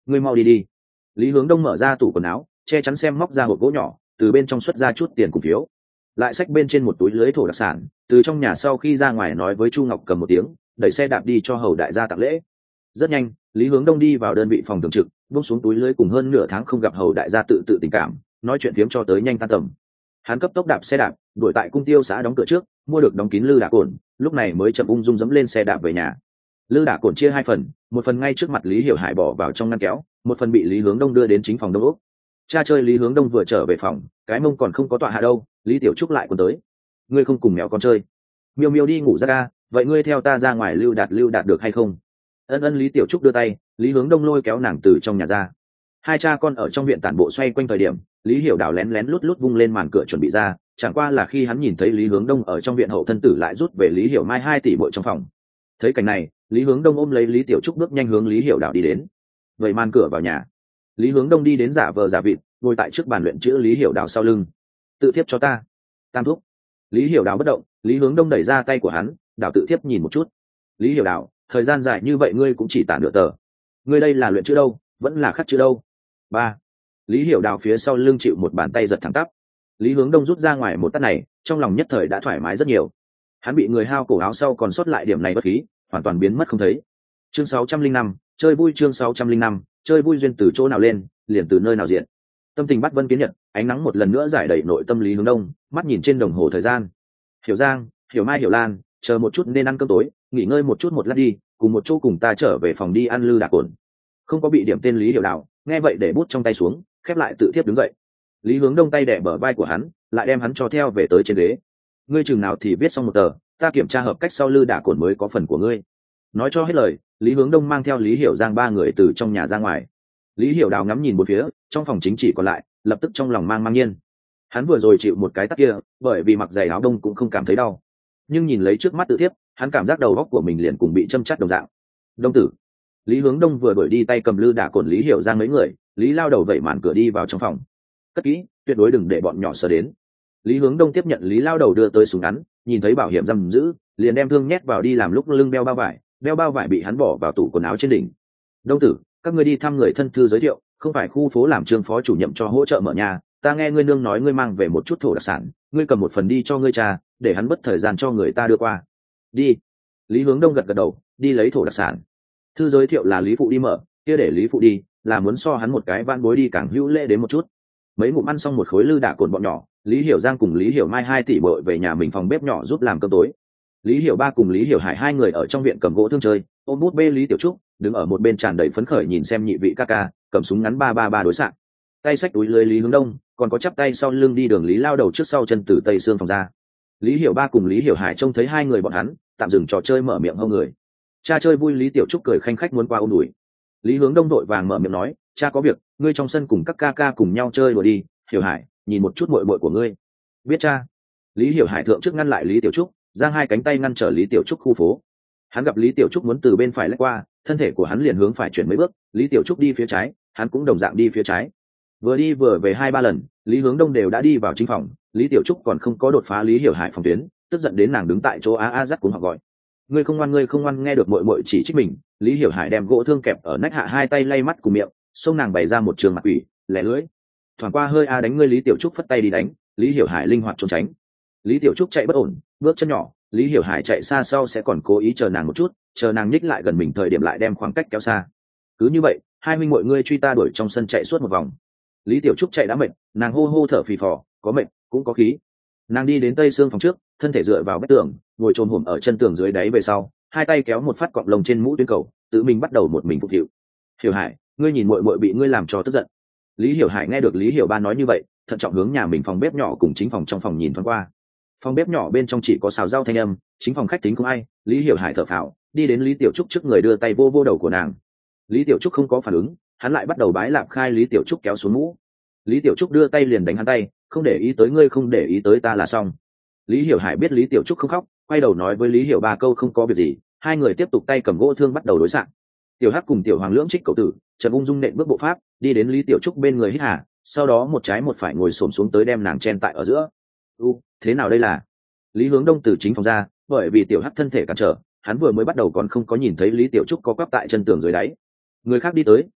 ngươi mau đi đi. Lý Hướng Đông mở ra tủ quần áo, che chắn xem, móc ra hộp gỗ nhỏ, từ bên trong xuất ra chút tiền cùng phiếu, lại xách bên trên một túi lưới thổ đặc sản, từ trong nhà sau khi ra ngoài nói với Chu Ngọc Cầm một tiếng, đẩy xe đạp đi cho hầu đại gia tặng lễ. Rất nhanh, Lý Hướng Đông đi vào đơn vị phòng thường trực, buông xuống túi lưới cùng hơn nửa tháng không gặp hầu đại gia tự tự tình cảm, nói chuyện phiếm cho tới nhanh tan tầm. Hắn cấp tốc đạp xe đạp, đuổi tại cung tiêu xã đóng cửa trước, mua được đóng kín lư đả cồn, lúc này mới chậm ung dung dẫm lên xe đạp về nhà. Lư đả cồn chia hai phần, một phần ngay trước mặt Lý Hiểu Hải bỏ vào trong ngăn kéo, một phần bị Lý Hướng Đông đưa đến chính phòng đông ốc. Cha chơi Lý Hướng Đông vừa trở về phòng, cái mông còn không có tọa hạ đâu, Lý Tiểu Trúc lại còn tới. Ngươi không cùng mèo con chơi? Miêu Miêu đi ngủ ra ca, vậy ngươi theo ta ra ngoài lưu đạt lưu đạt được hay không? Ân ân. Lý Tiểu Trúc đưa tay, Lý Hướng Đông lôi kéo nàng từ trong nhà ra. Hai cha con ở trong viện tản bộ xoay quanh thời điểm, Lý Hiểu Đào lén lén lút lút vung lên màn cửa chuẩn bị ra, chẳng qua là khi hắn nhìn thấy Lý Hướng Đông ở trong viện hậu thân tử lại rút về Lý Hiểu Mai hai tỷ muội trong phòng. Thấy cảnh này, Lý Hướng Đông ôm lấy Lý Tiểu Trúc bước nhanh hướng Lý Hiểu Đào đi đến. Vậy màn cửa vào nhà, Lý Hướng Đông đi đến giả vờ giả vịt, ngồi tại trước bàn luyện chữ Lý Hiểu Đào sau lưng. Tự thiếp cho ta. Tam thúc. Lý Hiểu Đào bất động, Lý Hướng Đông đẩy ra tay của hắn, Đào tự thiếp nhìn một chút. Lý Hiểu Đào, thời gian dài như vậy ngươi cũng chỉ tả nửa tờ. Ngươi đây là luyện chữ đâu, vẫn là khắc chữ đâu? Ba. Lý Hiểu Đào phía sau lưng chịu một bàn tay giật thẳng tắp. Lý Hướng Đông rút ra ngoài một tát này, trong lòng nhất thời đã thoải mái rất nhiều. Hắn bị người hao cổ áo sau còn sót lại điểm này bất khí, hoàn toàn biến mất không thấy. Chương sáu trăm linh năm, chơi vui. Chương sáu trăm linh năm, chơi vui. Duyên từ chỗ nào lên, liền từ nơi nào diện. Tâm tình bắt vân kiến nhật, ánh nắng một lần nữa giải đầy nội tâm Lý Hướng Đông, mắt nhìn trên đồng hồ thời gian. Hiểu Giang, Hiểu Mai, Hiểu Lan, chờ một chút nên ăn cơm tối, nghỉ ngơi một chút một lát đi, cùng một chỗ cùng ta trở về phòng đi ăn lư đả cồn. Không có bị điểm tên Lý Hiểu Đào, nghe vậy để bút trong tay xuống, khép lại tự thiếp đứng dậy. Lý Hướng Đông tay đẻ bờ vai của hắn, lại đem hắn cho theo về tới trên ghế. Ngươi chừng nào thì viết xong một tờ, ta kiểm tra hợp cách sau lư đả cồn mới có phần của ngươi. Nói cho hết lời, Lý Hướng Đông mang theo Lý Hiểu Giang ba người từ trong nhà ra ngoài. Lý Hiểu Đào ngắm nhìn một phía, trong phòng chính chỉ còn lại, lập tức trong lòng mang mang nhiên. Hắn vừa rồi chịu một cái tát kia, bởi vì mặc giày áo đông cũng không cảm thấy đau, nhưng nhìn lấy trước mắt tự thiếp, hắn cảm giác đầu óc của mình liền cùng bị châm chắt đồng dạng. Đông tử. Lý Hướng Đông vừa đuổi đi tay cầm lư đả cồn Lý Hiểu Giang mấy người, Lý lao đầu vẩy màn cửa đi vào trong phòng. Cất kỹ, tuyệt đối đừng để bọn nhỏ sờ đến. Lý Hướng Đông tiếp nhận Lý lao đầu đưa tới súng ngắn, nhìn thấy bảo hiểm giam giữ, liền đem thương nhét vào đi làm lúc lưng đeo bao vải, đeo bao vải bị hắn bỏ vào tủ quần áo trên đỉnh. Đông tử, các ngươi đi thăm người thân thư giới thiệu, không phải khu phố làm trường phó chủ nhiệm cho hỗ trợ mở nhà, ta nghe ngươi nương nói ngươi mang về một chút thổ đặc sản, ngươi cầm một phần đi cho ngươi cha, để hắn bất thời gian cho người ta đưa qua. Đi. Lý Hướng Đông gật gật đầu, đi lấy thổ đặc sản. Thư giới thiệu là Lý phụ đi mở, kia để Lý phụ đi, là muốn so hắn một cái van bối đi càng hữu lễ đến một chút. Mấy ngụm ăn xong một khối lư đả cồn bọn nhỏ, Lý Hiểu Giang cùng Lý Hiểu Mai hai tỷ bội về nhà mình phòng bếp nhỏ giúp làm cơm tối. Lý Hiểu Ba cùng Lý Hiểu Hải hai người ở trong viện cầm gỗ thương chơi, ôm bút bê Lý Tiểu Trúc đứng ở một bên tràn đầy phấn khởi nhìn xem nhị vị ca ca cầm súng ngắn ba ba ba đối xạ, tay xách túi lưới Lý Hướng Đông, còn có chắp tay sau lưng đi đường Lý lao đầu trước sau chân từ tây xương phòng ra. Lý Hiểu Ba cùng Lý Hiểu Hải trông thấy hai người bọn hắn, tạm dừng trò chơi mở miệng hâu người. Cha chơi vui. Lý Tiểu Trúc cười khanh khách muốn qua ôm đùi. Lý Hướng Đông đội vàng mở miệng nói, cha có việc, ngươi trong sân cùng các ca ca cùng nhau chơi đùa đi. Hiểu Hải, nhìn một chút muội muội của ngươi. Biết cha. Lý Hiểu Hải thượng trước ngăn lại Lý Tiểu Trúc, giang hai cánh tay ngăn trở Lý Tiểu Trúc khu phố. Hắn gặp Lý Tiểu Trúc muốn từ bên phải lách qua, thân thể của hắn liền hướng phải chuyển mấy bước, Lý Tiểu Trúc đi phía trái, hắn cũng đồng dạng đi phía trái. Vừa đi vừa về hai ba lần, Lý Hướng Đông đều đã đi vào chính phòng, Lý Tiểu Trúc còn không có đột phá Lý Hiểu Hải phòng tuyến, tức giận đến nàng đứng tại chỗ a a dắt cuống học gọi. Ngươi không ngoan, ngươi không ngoan. Nghe được muội muội chỉ trích mình, Lý Hiểu Hải đem gỗ thương kẹp ở nách hạ hai tay lay mắt cùng miệng, xông nàng bày ra một trường mặt quỷ, lẻ lưỡi. Thoảng qua hơi a đánh ngươi. Lý Tiểu Trúc phất tay đi đánh, Lý Hiểu Hải linh hoạt trốn tránh. Lý Tiểu Trúc chạy bất ổn, bước chân nhỏ, Lý Hiểu Hải chạy xa sau sẽ còn cố ý chờ nàng một chút, chờ nàng nhích lại gần mình thời điểm lại đem khoảng cách kéo xa. Cứ như vậy, hai huynh muội ngươi truy ta đuổi trong sân chạy suốt một vòng. Lý Tiểu Trúc chạy đã mệt, nàng hô hô thở phì phò, có mệt cũng có khí. Nàng đi đến tây xương phòng trước, thân thể dựa vào vách tường, ngồi chồm hổm ở chân tường dưới đáy về sau, hai tay kéo một phát cọng lông trên mũ tuyến cầu, tự mình bắt đầu một mình phục vụ. Hiểu Hải, ngươi nhìn muội muội bị ngươi làm cho tức giận. Lý Hiểu Hải nghe được Lý Hiểu Ba nói như vậy, thận trọng hướng nhà mình phòng bếp nhỏ cùng chính phòng trong phòng nhìn thoáng qua. Phòng bếp nhỏ bên trong chỉ có xào rau thanh âm, chính phòng khách tính không ai. Lý Hiểu Hải thở phào, đi đến Lý Tiểu Trúc trước người đưa tay vô vô đầu của nàng. Lý Tiểu Trúc không có phản ứng, hắn lại bắt đầu bái lạp khai Lý Tiểu Trúc kéo xuống mũ. Lý Tiểu Trúc đưa tay liền đánh hắn tay, không để ý tới ngươi, không để ý tới ta là xong. Lý Hiểu Hải biết Lý Tiểu Trúc không khóc, quay đầu nói với Lý Hiểu Ba câu không có việc gì, hai người tiếp tục tay cầm gỗ thương bắt đầu đối xạ. Tiểu Hắc cùng Tiểu Hoàng lưỡng trích cậu tử, Trần ung dung nện bước bộ pháp, đi đến Lý Tiểu Trúc bên người hít hà, sau đó một trái một phải ngồi xổm xuống tới đem nàng chen tại ở giữa. U, thế nào đây là? Lý Hướng Đông từ chính phòng ra, bởi vì Tiểu Hắc thân thể cản trở, hắn vừa mới bắt đầu còn không có nhìn thấy Lý Tiểu Trúc có quắp tại chân tường dưới đáy. Người khác đi tới,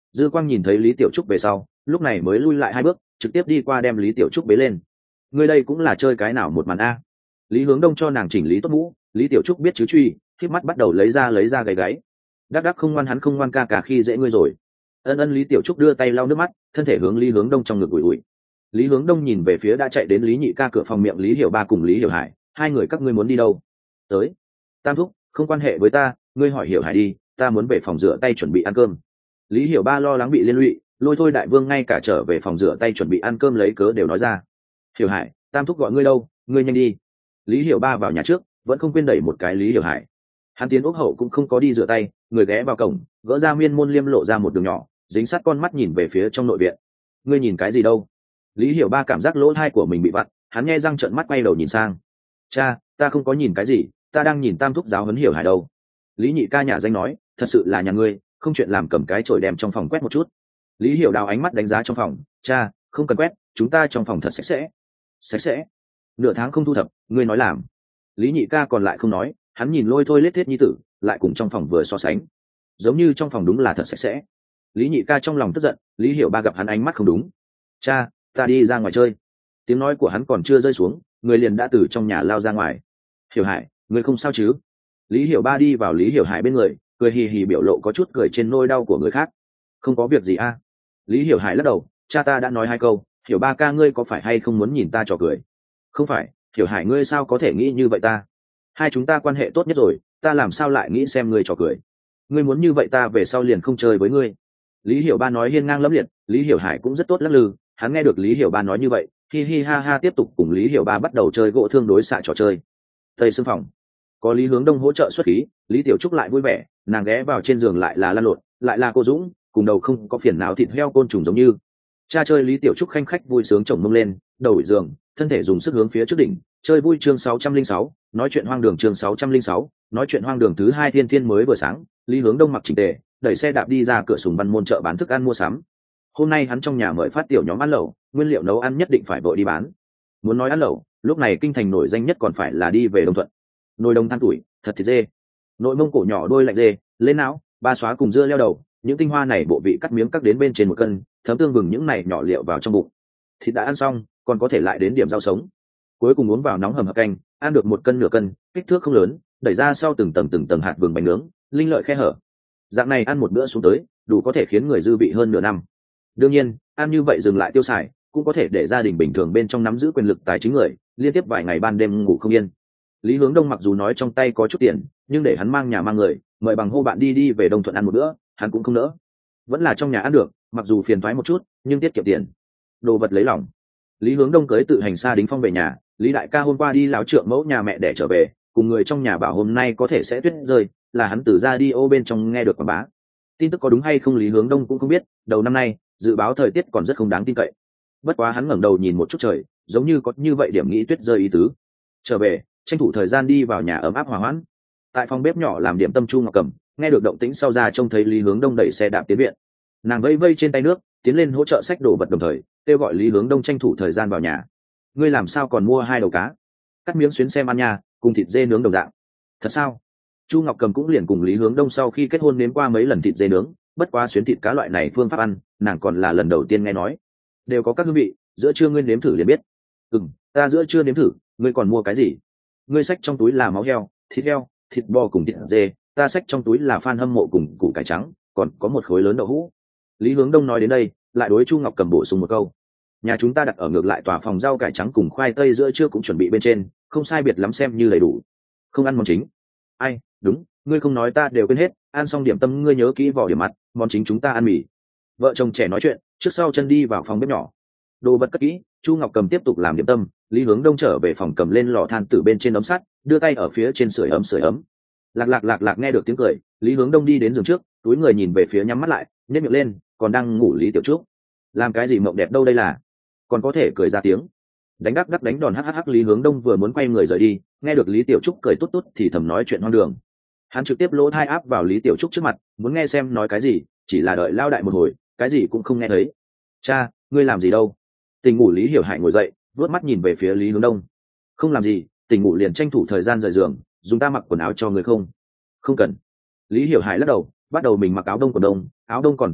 Dư Quang nhìn thấy Lý Tiểu Trúc về sau, lúc này mới lui lại hai bước, trực tiếp đi qua đem Lý Tiểu Trúc bế lên. Ngươi đây cũng là chơi cái nào một màn a? Lý Hướng Đông cho nàng chỉnh lý tốt mũ, Lý Tiểu Trúc biết chứ truy, khép mắt bắt đầu lấy ra lấy ra gáy gáy. Đắc đắc không ngoan, hắn không ngoan, ca ca khi dễ ngươi rồi. Ân ân. Lý Tiểu Trúc đưa tay lau nước mắt, thân thể hướng Lý Hướng Đông trong ngực ủi ủi. Lý Hướng Đông nhìn về phía đã chạy đến Lý Nhị ca cửa phòng, miệng Lý Hiểu Ba cùng Lý Hiểu Hải, hai người các ngươi muốn đi đâu? Tới. Tam thúc, không quan hệ với ta, ngươi hỏi Hiểu Hải đi, ta muốn về phòng rửa tay chuẩn bị ăn cơm. Lý Hiểu Ba lo lắng bị liên lụy, lôi thôi đại vương ngay cả trở về phòng rửa tay chuẩn bị ăn cơm lấy cớ đều nói ra. Hiểu Hải, Tam thúc gọi ngươi đâu, ngươi nhanh đi. Lý Hiểu Ba vào nhà trước, vẫn không quên đẩy một cái Lý Hiểu Hải. Hắn tiến ốc hậu cũng không có đi rửa tay, người ghé vào cổng, gỡ ra miên môn liêm lộ ra một đường nhỏ, dính sát con mắt nhìn về phía trong nội viện. Ngươi nhìn cái gì đâu? Lý Hiểu Ba cảm giác lỗ tai của mình bị vặn, hắn nghe răng trợn mắt quay đầu nhìn sang. Cha, ta không có nhìn cái gì, ta đang nhìn Tam thúc giáo huấn Hiểu Hải đâu. Lý Nhị ca nhà danh nói, thật sự là nhà ngươi, không chuyện làm cầm cái chổi đem trong phòng quét một chút. Lý Hiểu Đào ánh mắt đánh giá trong phòng, cha, không cần quét, chúng ta trong phòng thật sạch sẽ. Sạch sẽ? Nửa tháng không thu thập, ngươi nói làm. Lý Nhị ca còn lại không nói, hắn nhìn lôi thôi lết thiết nhi tử, lại cùng trong phòng vừa so sánh, giống như trong phòng đúng là thật sạch sẽ. Lý Nhị ca trong lòng tức giận, Lý Hiểu Ba gặp hắn ánh mắt không đúng. Cha, ta đi ra ngoài chơi. Tiếng nói của hắn còn chưa rơi xuống, người liền đã từ trong nhà lao ra ngoài. Hiểu Hải, ngươi không sao chứ? Lý Hiểu Ba đi vào Lý Hiểu Hải bên người, cười hì hì, biểu lộ có chút cười trên nỗi đau của người khác. Không có việc gì a. À? Lý Hiểu Hải lắc đầu, cha ta đã nói hai câu, Hiểu Ba ca ngươi có phải hay không muốn nhìn ta trò cười? Không phải, Hiểu Hải ngươi sao có thể nghĩ như vậy ta? Hai chúng ta quan hệ tốt nhất rồi, ta làm sao lại nghĩ xem ngươi trò cười? Ngươi muốn như vậy ta về sau liền không chơi với ngươi. Lý Hiểu Ba nói hiên ngang lẫm liệt, Lý Hiểu Hải cũng rất tốt lắc lư, hắn nghe được Lý Hiểu Ba nói như vậy, hi hi ha ha tiếp tục cùng Lý Hiểu Ba bắt đầu chơi gỗ thương đối xạ trò chơi. Tây Sương phòng có Lý Hướng Đông hỗ trợ xuất khí, Lý Tiểu Trúc lại vui vẻ, nàng ghé vào trên giường lại là lăn lộn, lại là cô Dũng, cùng đầu không có phiền não thịt heo côn trùng giống như. Cha chơi Lý Tiểu Trúc khanh khách vui sướng chồng mông lên, đầu ủy giường, thân thể dùng sức hướng phía trước đỉnh, chơi vui chương sáu trăm linh sáu, nói chuyện hoang đường chương sáu trăm linh sáu, nói chuyện hoang đường thứ hai thiên thiên mới vừa sáng, Lý Hướng Đông mặc chỉnh tề, đẩy xe đạp đi ra cửa Sùng Văn môn chợ bán thức ăn mua sắm. Hôm nay hắn trong nhà mời phát tiểu nhóm ăn lẩu, nguyên liệu nấu ăn nhất định phải vội đi bán. Muốn nói ăn lẩu, lúc này kinh thành nổi danh nhất còn phải là đi về Đông Thuận. Nồi đồng than tuổi, thật thịt dê, nội mông cổ nhỏ đôi lạnh dê, lên não, ba xóa cùng dưa leo đầu, những tinh hoa này bộ vị cắt miếng cắt đến bên trên một cân, thấm tương vừng những này nhỏ liệu vào trong bụng. Thịt đã ăn xong, còn có thể lại đến điểm rau sống. Cuối cùng uống vào nóng hầm hập canh, ăn được một cân nửa cân, kích thước không lớn, đẩy ra sau từng tầng từng tầng hạt vừng bánh nướng, linh lợi khe hở. Dạng này ăn một bữa xuống tới, đủ có thể khiến người dư vị hơn nửa năm. Đương nhiên, ăn như vậy dừng lại tiêu xài, cũng có thể để gia đình bình thường bên trong nắm giữ quyền lực tài chính người, liên tiếp vài ngày ban đêm ngủ không yên. Lý Hướng Đông mặc dù nói trong tay có chút tiền, nhưng để hắn mang nhà mang người, mời bằng hô bạn đi đi về Đông Thuận ăn một bữa, hắn cũng không nỡ. Vẫn là trong nhà ăn được, mặc dù phiền toái một chút, nhưng tiết kiệm tiền. Đồ vật lấy lòng. Lý Hướng Đông cưới tự hành xa đính phong về nhà, Lý đại ca hôm qua đi láo trượng mẫu nhà mẹ để trở về, cùng người trong nhà bảo hôm nay có thể sẽ tuyết rơi, là hắn từ ra đi ô bên trong nghe được quảng bá. Tin tức có đúng hay không Lý Hướng Đông cũng không biết, đầu năm nay dự báo thời tiết còn rất không đáng tin cậy. Bất quá hắn ngẩng đầu nhìn một chút trời, giống như có như vậy điểm nghĩ tuyết rơi ý tứ. Trở về, tranh thủ thời gian đi vào nhà ấm áp hòa hoãn. Tại phòng bếp nhỏ làm điểm tâm Chu Ngọc Cầm, nghe được động tĩnh sau ra trông thấy Lý Hướng Đông đẩy xe đạp tiến viện, nàng vây vây trên tay nước, tiến lên hỗ trợ xách đồ vật, đồng thời kêu gọi Lý Hướng Đông tranh thủ thời gian vào nhà. Ngươi làm sao còn mua hai đầu cá, cắt miếng xuyến xem ăn nha, cùng thịt dê nướng đồng dạng. Thật sao? Chu Ngọc Cầm cũng liền cùng Lý Hướng Đông sau khi kết hôn nếm qua mấy lần thịt dê nướng, bất quá xuyến thịt cá loại này phương pháp ăn, nàng còn là lần đầu tiên nghe nói. Đều có các hương vị, giữa trưa ngươi nếm thử liền biết. Ừm, ta giữa trưa nếm thử, ngươi còn mua cái gì? Ngươi xách trong túi là máu heo, thịt heo, thịt bò cùng thịt dê, ta xách trong túi là fan hâm mộ cùng củ cải trắng, còn có một khối lớn đậu hũ. Lý Hướng Đông nói đến đây, lại đối Chu Ngọc Cầm bổ sung một câu. Nhà chúng ta đặt ở ngược lại tòa phòng rau cải trắng cùng khoai tây giữa trưa cũng chuẩn bị bên trên, không sai biệt lắm xem như đầy đủ. Không ăn món chính. Ai, đúng, ngươi không nói ta đều quên hết, ăn xong điểm tâm ngươi nhớ kỹ vỏ điểm mặt, món chính chúng ta ăn mì. Vợ chồng trẻ nói chuyện, trước sau chân đi vào phòng bếp nhỏ. Đồ vật cất kỹ, Chu Ngọc Cầm tiếp tục làm điểm tâm, Lý Hướng Đông trở về phòng cầm lên lò than từ bên trên ấm sắt, đưa tay ở phía trên sưởi ấm sưởi ấm. Lạc lạc lạc lạc nghe được tiếng cười, Lý Hướng Đông đi đến giường trước, túi người nhìn về phía nhắm mắt lại, nhếch miệng lên, còn đang ngủ Lý Tiểu Trúc. Làm cái gì mộng đẹp đâu đây là? Còn có thể cười ra tiếng. Đánh đắc đắc đánh đòn hắc hắc hắc. Lý Hướng Đông vừa muốn quay người rời đi, nghe được Lý Tiểu Trúc cười tút tút thì thầm nói chuyện hoang đường. Hắn trực tiếp lỗ tai áp vào Lý Tiểu Trúc trước mặt, muốn nghe xem nói cái gì, chỉ là đợi lao đại một hồi, cái gì cũng không nghe thấy. Cha, ngươi làm gì đâu? Tình ngủ Lý Hiểu Hải ngồi dậy, vớt mắt nhìn về phía Lý Hướng Đông. Không làm gì, tình ngủ liền tranh thủ thời gian rời giường, dùng ta mặc quần áo cho người không? Không cần. Lý Hiểu Hải lắc đầu, bắt đầu mình mặc áo đông quần đông, áo đông còn tốt mặc,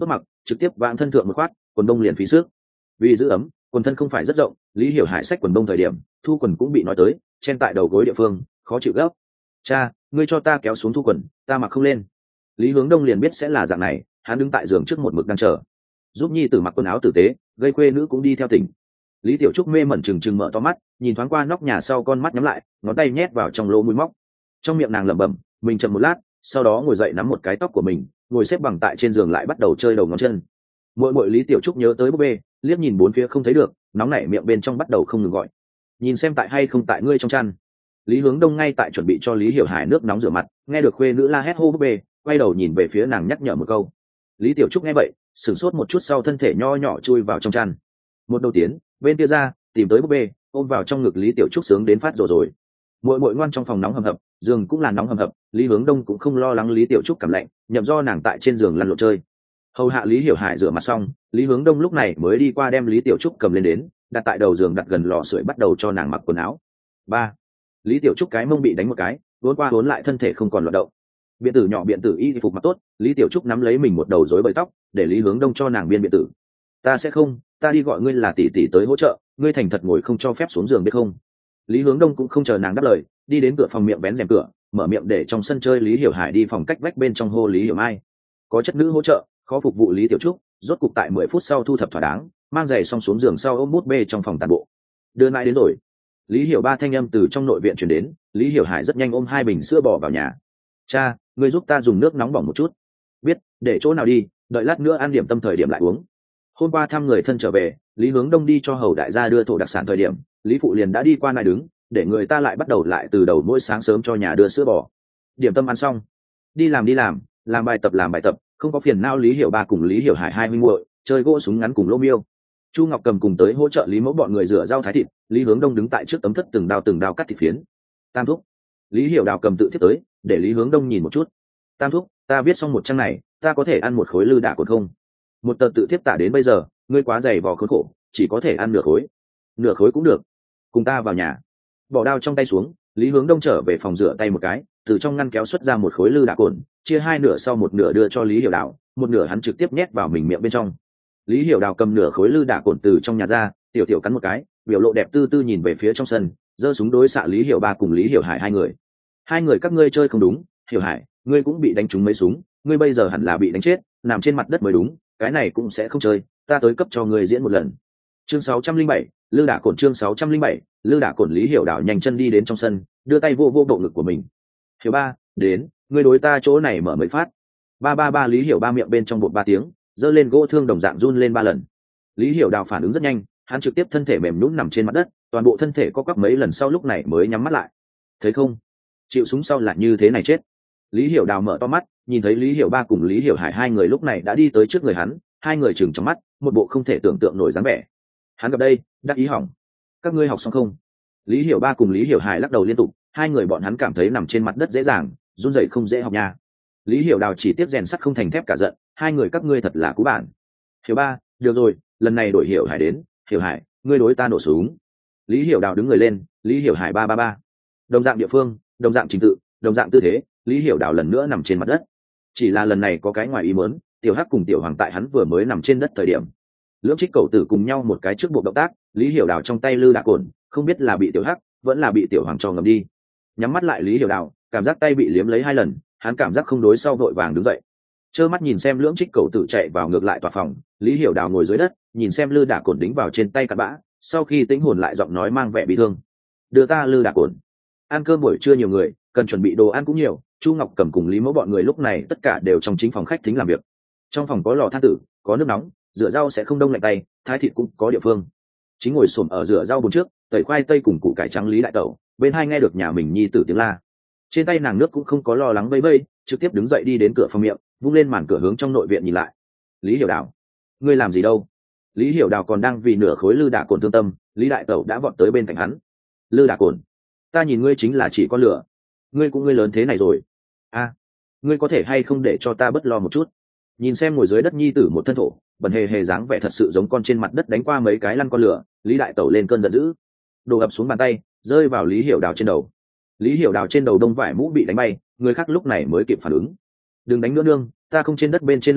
trực tiếp vãng thân thượng một khoát, quần đông liền phí sức. Vì giữ ấm, quần thân không phải rất rộng, Lý Hiểu Hải xách quần đông thời điểm, thu quần cũng bị nói tới, chen tại đầu gối địa phương, khó chịu gấp. Cha, ngươi cho ta kéo xuống thu quần, ta mặc không lên. Lý Hướng Đông liền biết sẽ là dạng này, hắn đứng tại giường trước một mực đang chờ, giúp nhi tử mặc quần áo tử tế, gây quê nữ cũng đi theo tỉnh. Lý Tiểu Trúc mê mẩn trừng trừng mở to mắt, nhìn thoáng qua nóc nhà sau, con mắt nhắm lại, ngón tay nhét vào trong lỗ mũi móc. Trong miệng nàng lẩm bẩm, mình chậm một lát, sau đó ngồi dậy nắm một cái tóc của mình, ngồi xếp bằng tại trên giường lại bắt đầu chơi đầu ngón chân. Muội muội Lý Tiểu Trúc nhớ tới búp bê, liếc nhìn bốn phía không thấy được, nóng nảy miệng bên trong bắt đầu không ngừng gọi. Nhìn xem tại hay không tại ngươi trong chăn. Lý Hướng Đông ngay tại chuẩn bị cho Lý Hiểu Hải nước nóng rửa mặt, nghe được khuê nữ la hét hô búp bê, quay đầu nhìn về phía nàng nhắc nhở một câu. Lý Tiểu Trúc nghe vậy, sửng sốt một chút sau thân thể nho nhỏ chui vào trong chăn. Một đầu tiến, bên kia ra, tìm tới búp bê, ôm vào trong ngực Lý Tiểu Trúc sướng đến phát rồi rồi. Muội muội ngoan trong phòng nóng hầm hập, giường cũng là nóng hầm hập, Lý Hướng Đông cũng không lo lắng Lý Tiểu Trúc cảm lạnh, nhậm do nàng tại trên giường lăn lộn chơi. Hầu hạ Lý Hiểu Hải rửa mặt xong, Lý Hướng Đông lúc này mới đi qua đem Lý Tiểu Trúc cầm lên đến, đặt tại đầu giường, đặt gần lò sưởi bắt đầu cho nàng mặc quần áo. Ba, Lý Tiểu Trúc cái mông bị đánh một cái, vốn qua vốn lại thân thể không còn loạn động. Biện tử nhỏ biện tử y phục mặc tốt, Lý Tiểu Trúc nắm lấy mình một đầu rối bời tóc, để Lý Hướng Đông cho nàng biên biện tử. Ta sẽ không, ta đi gọi ngươi là tỷ tỷ tới hỗ trợ, ngươi thành thật ngồi không cho phép xuống giường biết không? Lý Hướng Đông cũng không chờ nàng đáp lời, đi đến cửa phòng miệng vén rèm cửa, mở miệng để trong sân chơi Lý Hiểu Hải đi phòng cách vách bên trong hô Lý Hiểu Mai. Có chất nữ hỗ trợ, khó phục vụ Lý Tiểu Trúc, rốt cục tại mười phút sau thu thập thỏa đáng, mang giày xong xuống giường sau ôm bút bê trong phòng tàn bộ. Đưa lại đến rồi. Lý Hiểu Ba thanh âm từ trong nội viện truyền đến, Lý Hiểu Hải rất nhanh ôm hai bình sữa bò vào nhà. Cha, ngươi giúp ta dùng nước nóng bỏng một chút. Biết, để chỗ nào đi, đợi lát nữa ăn điểm tâm thời điểm lại uống. Hôm qua thăm người thân trở về, Lý Hướng Đông đi cho hầu đại gia đưa thổ đặc sản thời điểm, Lý Phụ liền đã đi qua này đứng, để người ta lại bắt đầu lại từ đầu mỗi sáng sớm cho nhà đưa sữa bò. Điểm tâm ăn xong, đi làm đi làm, làm bài tập làm bài tập, không có phiền não. Lý Hiểu Ba cùng Lý Hiểu Hải hai huynh muội chơi gỗ súng ngắn cùng Lô Miêu. Chu Ngọc Cầm cùng tới hỗ trợ Lý Mẫu bọn người rửa rau thái thịt, Lý Hướng Đông đứng tại trước tấm thất từng đao từng đao cắt thịt phiến. Tam thúc, Lý Hiểu Đào cầm tự thiết tới, để Lý Hướng Đông nhìn một chút. Tam thúc, ta viết xong một trang này, ta có thể ăn một khối lư đả cồn không? Một tờ tự thiết tả đến bây giờ, ngươi quá dày vò khốn khổ, chỉ có thể ăn nửa khối. Nửa khối cũng được. Cùng ta vào nhà. Bỏ đao trong tay xuống, Lý Hướng Đông trở về phòng rửa tay một cái, từ trong ngăn kéo xuất ra một khối lư đả cồn, chia hai nửa sau một nửa đưa cho Lý Hiểu Đào, một nửa hắn trực tiếp nhét vào mình miệng bên trong. Lý Hiểu Đào cầm nửa khối lư đả cồn từ trong nhà ra, tiểu tiểu cắn một cái, biểu lộ đẹp tư tư nhìn về phía trong sân, giơ súng đối xạ Lý Hiểu Ba cùng Lý Hiểu Hải hai người. Hai người các ngươi chơi không đúng, Hiểu Hải, ngươi cũng bị đánh trúng mấy súng, ngươi bây giờ hẳn là bị đánh chết, nằm trên mặt đất mới đúng, cái này cũng sẽ không chơi, ta tới cấp cho ngươi diễn một lần. Chương sáu trăm linh bảy, lư đả cồn. Chương sáu trăm linh bảy, lư đả cồn. Lý Hiểu Đào nhanh chân đi đến trong sân, đưa tay vô vô bộ ngực của mình. Hiểu Ba, đến, ngươi đối ta chỗ này mở mấy phát. Ba ba ba. Lý Hiểu Ba miệng bên trong bột ba tiếng, giơ lên gỗ thương đồng dạng run lên ba lần. Lý Hiểu Đào phản ứng rất nhanh, hắn trực tiếp thân thể mềm nhũn nằm trên mặt đất, toàn bộ thân thể co quắp mấy lần sau lúc này mới nhắm mắt lại. Thấy không, chịu súng sau là như thế này chết. Lý Hiểu Đào mở to mắt, nhìn thấy Lý Hiểu Ba cùng Lý Hiểu Hải hai người lúc này đã đi tới trước người hắn, hai người chừng trong mắt, một bộ không thể tưởng tượng nổi dáng vẻ. Hắn gặp đây, đắc ý hỏng. Các ngươi học xong không? Lý Hiểu Ba cùng Lý Hiểu Hải lắc đầu liên tục, hai người bọn hắn cảm thấy nằm trên mặt đất dễ dàng, run rẩy không dễ học nha. Lý Hiểu Đào chỉ tiếp rèn sắt không thành thép cả giận, hai người các ngươi thật là cú bản. Hiểu Ba, được rồi, lần này đổi Hiểu Hải đến, Hiểu Hải, ngươi đối ta nổ súng. Lý Hiểu Đào đứng người lên, Lý Hiểu Hải ba ba ba. Đồng dạng địa phương, đồng dạng trình tự, đồng dạng tư thế, Lý Hiểu Đào lần nữa nằm trên mặt đất. Chỉ là lần này có cái ngoài ý muốn, Tiểu Hắc cùng Tiểu Hoàng tại hắn vừa mới nằm trên đất thời điểm, lưỡng trích cầu tử cùng nhau một cái trước bộ động tác, Lý Hiểu Đào trong tay lư đả cồn, không biết là bị Tiểu Hắc vẫn là bị Tiểu Hoàng cho ngầm đi. Nhắm mắt lại Lý Hiểu Đào, cảm giác tay bị liếm lấy hai lần, hắn cảm giác không đối sau vội vàng đứng dậy, trơ mắt nhìn xem lưỡng trích cầu tử chạy vào ngược lại tòa phòng. Lý Hiểu Đào ngồi dưới đất, nhìn xem lư đả cồn đính vào trên tay cặn bã, sau khi tĩnh hồn lại giọng nói mang vẻ bị thương, đưa ta lư đả cồn. Ăn cơm buổi trưa nhiều người, cần chuẩn bị đồ ăn cũng nhiều, Chu Ngọc Cẩm cùng Lý Mẫu bọn người lúc này tất cả đều trong chính phòng khách thính làm việc. Trong phòng có lò than tử, có nước nóng, rửa rau sẽ không đông lạnh tay, thái thịt cũng có địa phương. Chính ngồi xổm ở rửa rau bồn trước, tẩy khoai tây cùng củ cải trắng Lý đại tẩu, bên hai nghe được nhà mình nhi tử tiếng la. Trên tay nàng nước cũng không có lo lắng vây vây, trực tiếp đứng dậy đi đến cửa phòng miệng, vung lên màn cửa hướng trong nội viện nhìn lại. Lý Hiểu Đào, ngươi làm gì đâu? Lý Hiểu Đào còn đang vì nửa khối lư đả cồn thương tâm, Lý đại tẩu đã vọt tới bên cạnh hắn. Lư đả cồn, ta nhìn ngươi chính là chỉ con lửa, ngươi cũng ngươi lớn thế này rồi. A, à, ngươi có thể hay không để cho ta bớt lo một chút? Nhìn xem ngồi dưới đất nhi tử một thân thổ, bẩn hề hề dáng vẻ thật sự giống con trên mặt đất đánh qua mấy cái lăn con lửa. Lý đại tẩu lên cơn giận dữ, đổ ập xuống bàn tay, rơi vào Lý Hiểu Đào trên đầu. Lý Hiểu Đào trên đầu đông vải mũ bị đánh bay, người khác lúc này mới kịp phản ứng. Đừng đánh nữa nương, ta không trên đất bên trên lăn lộn,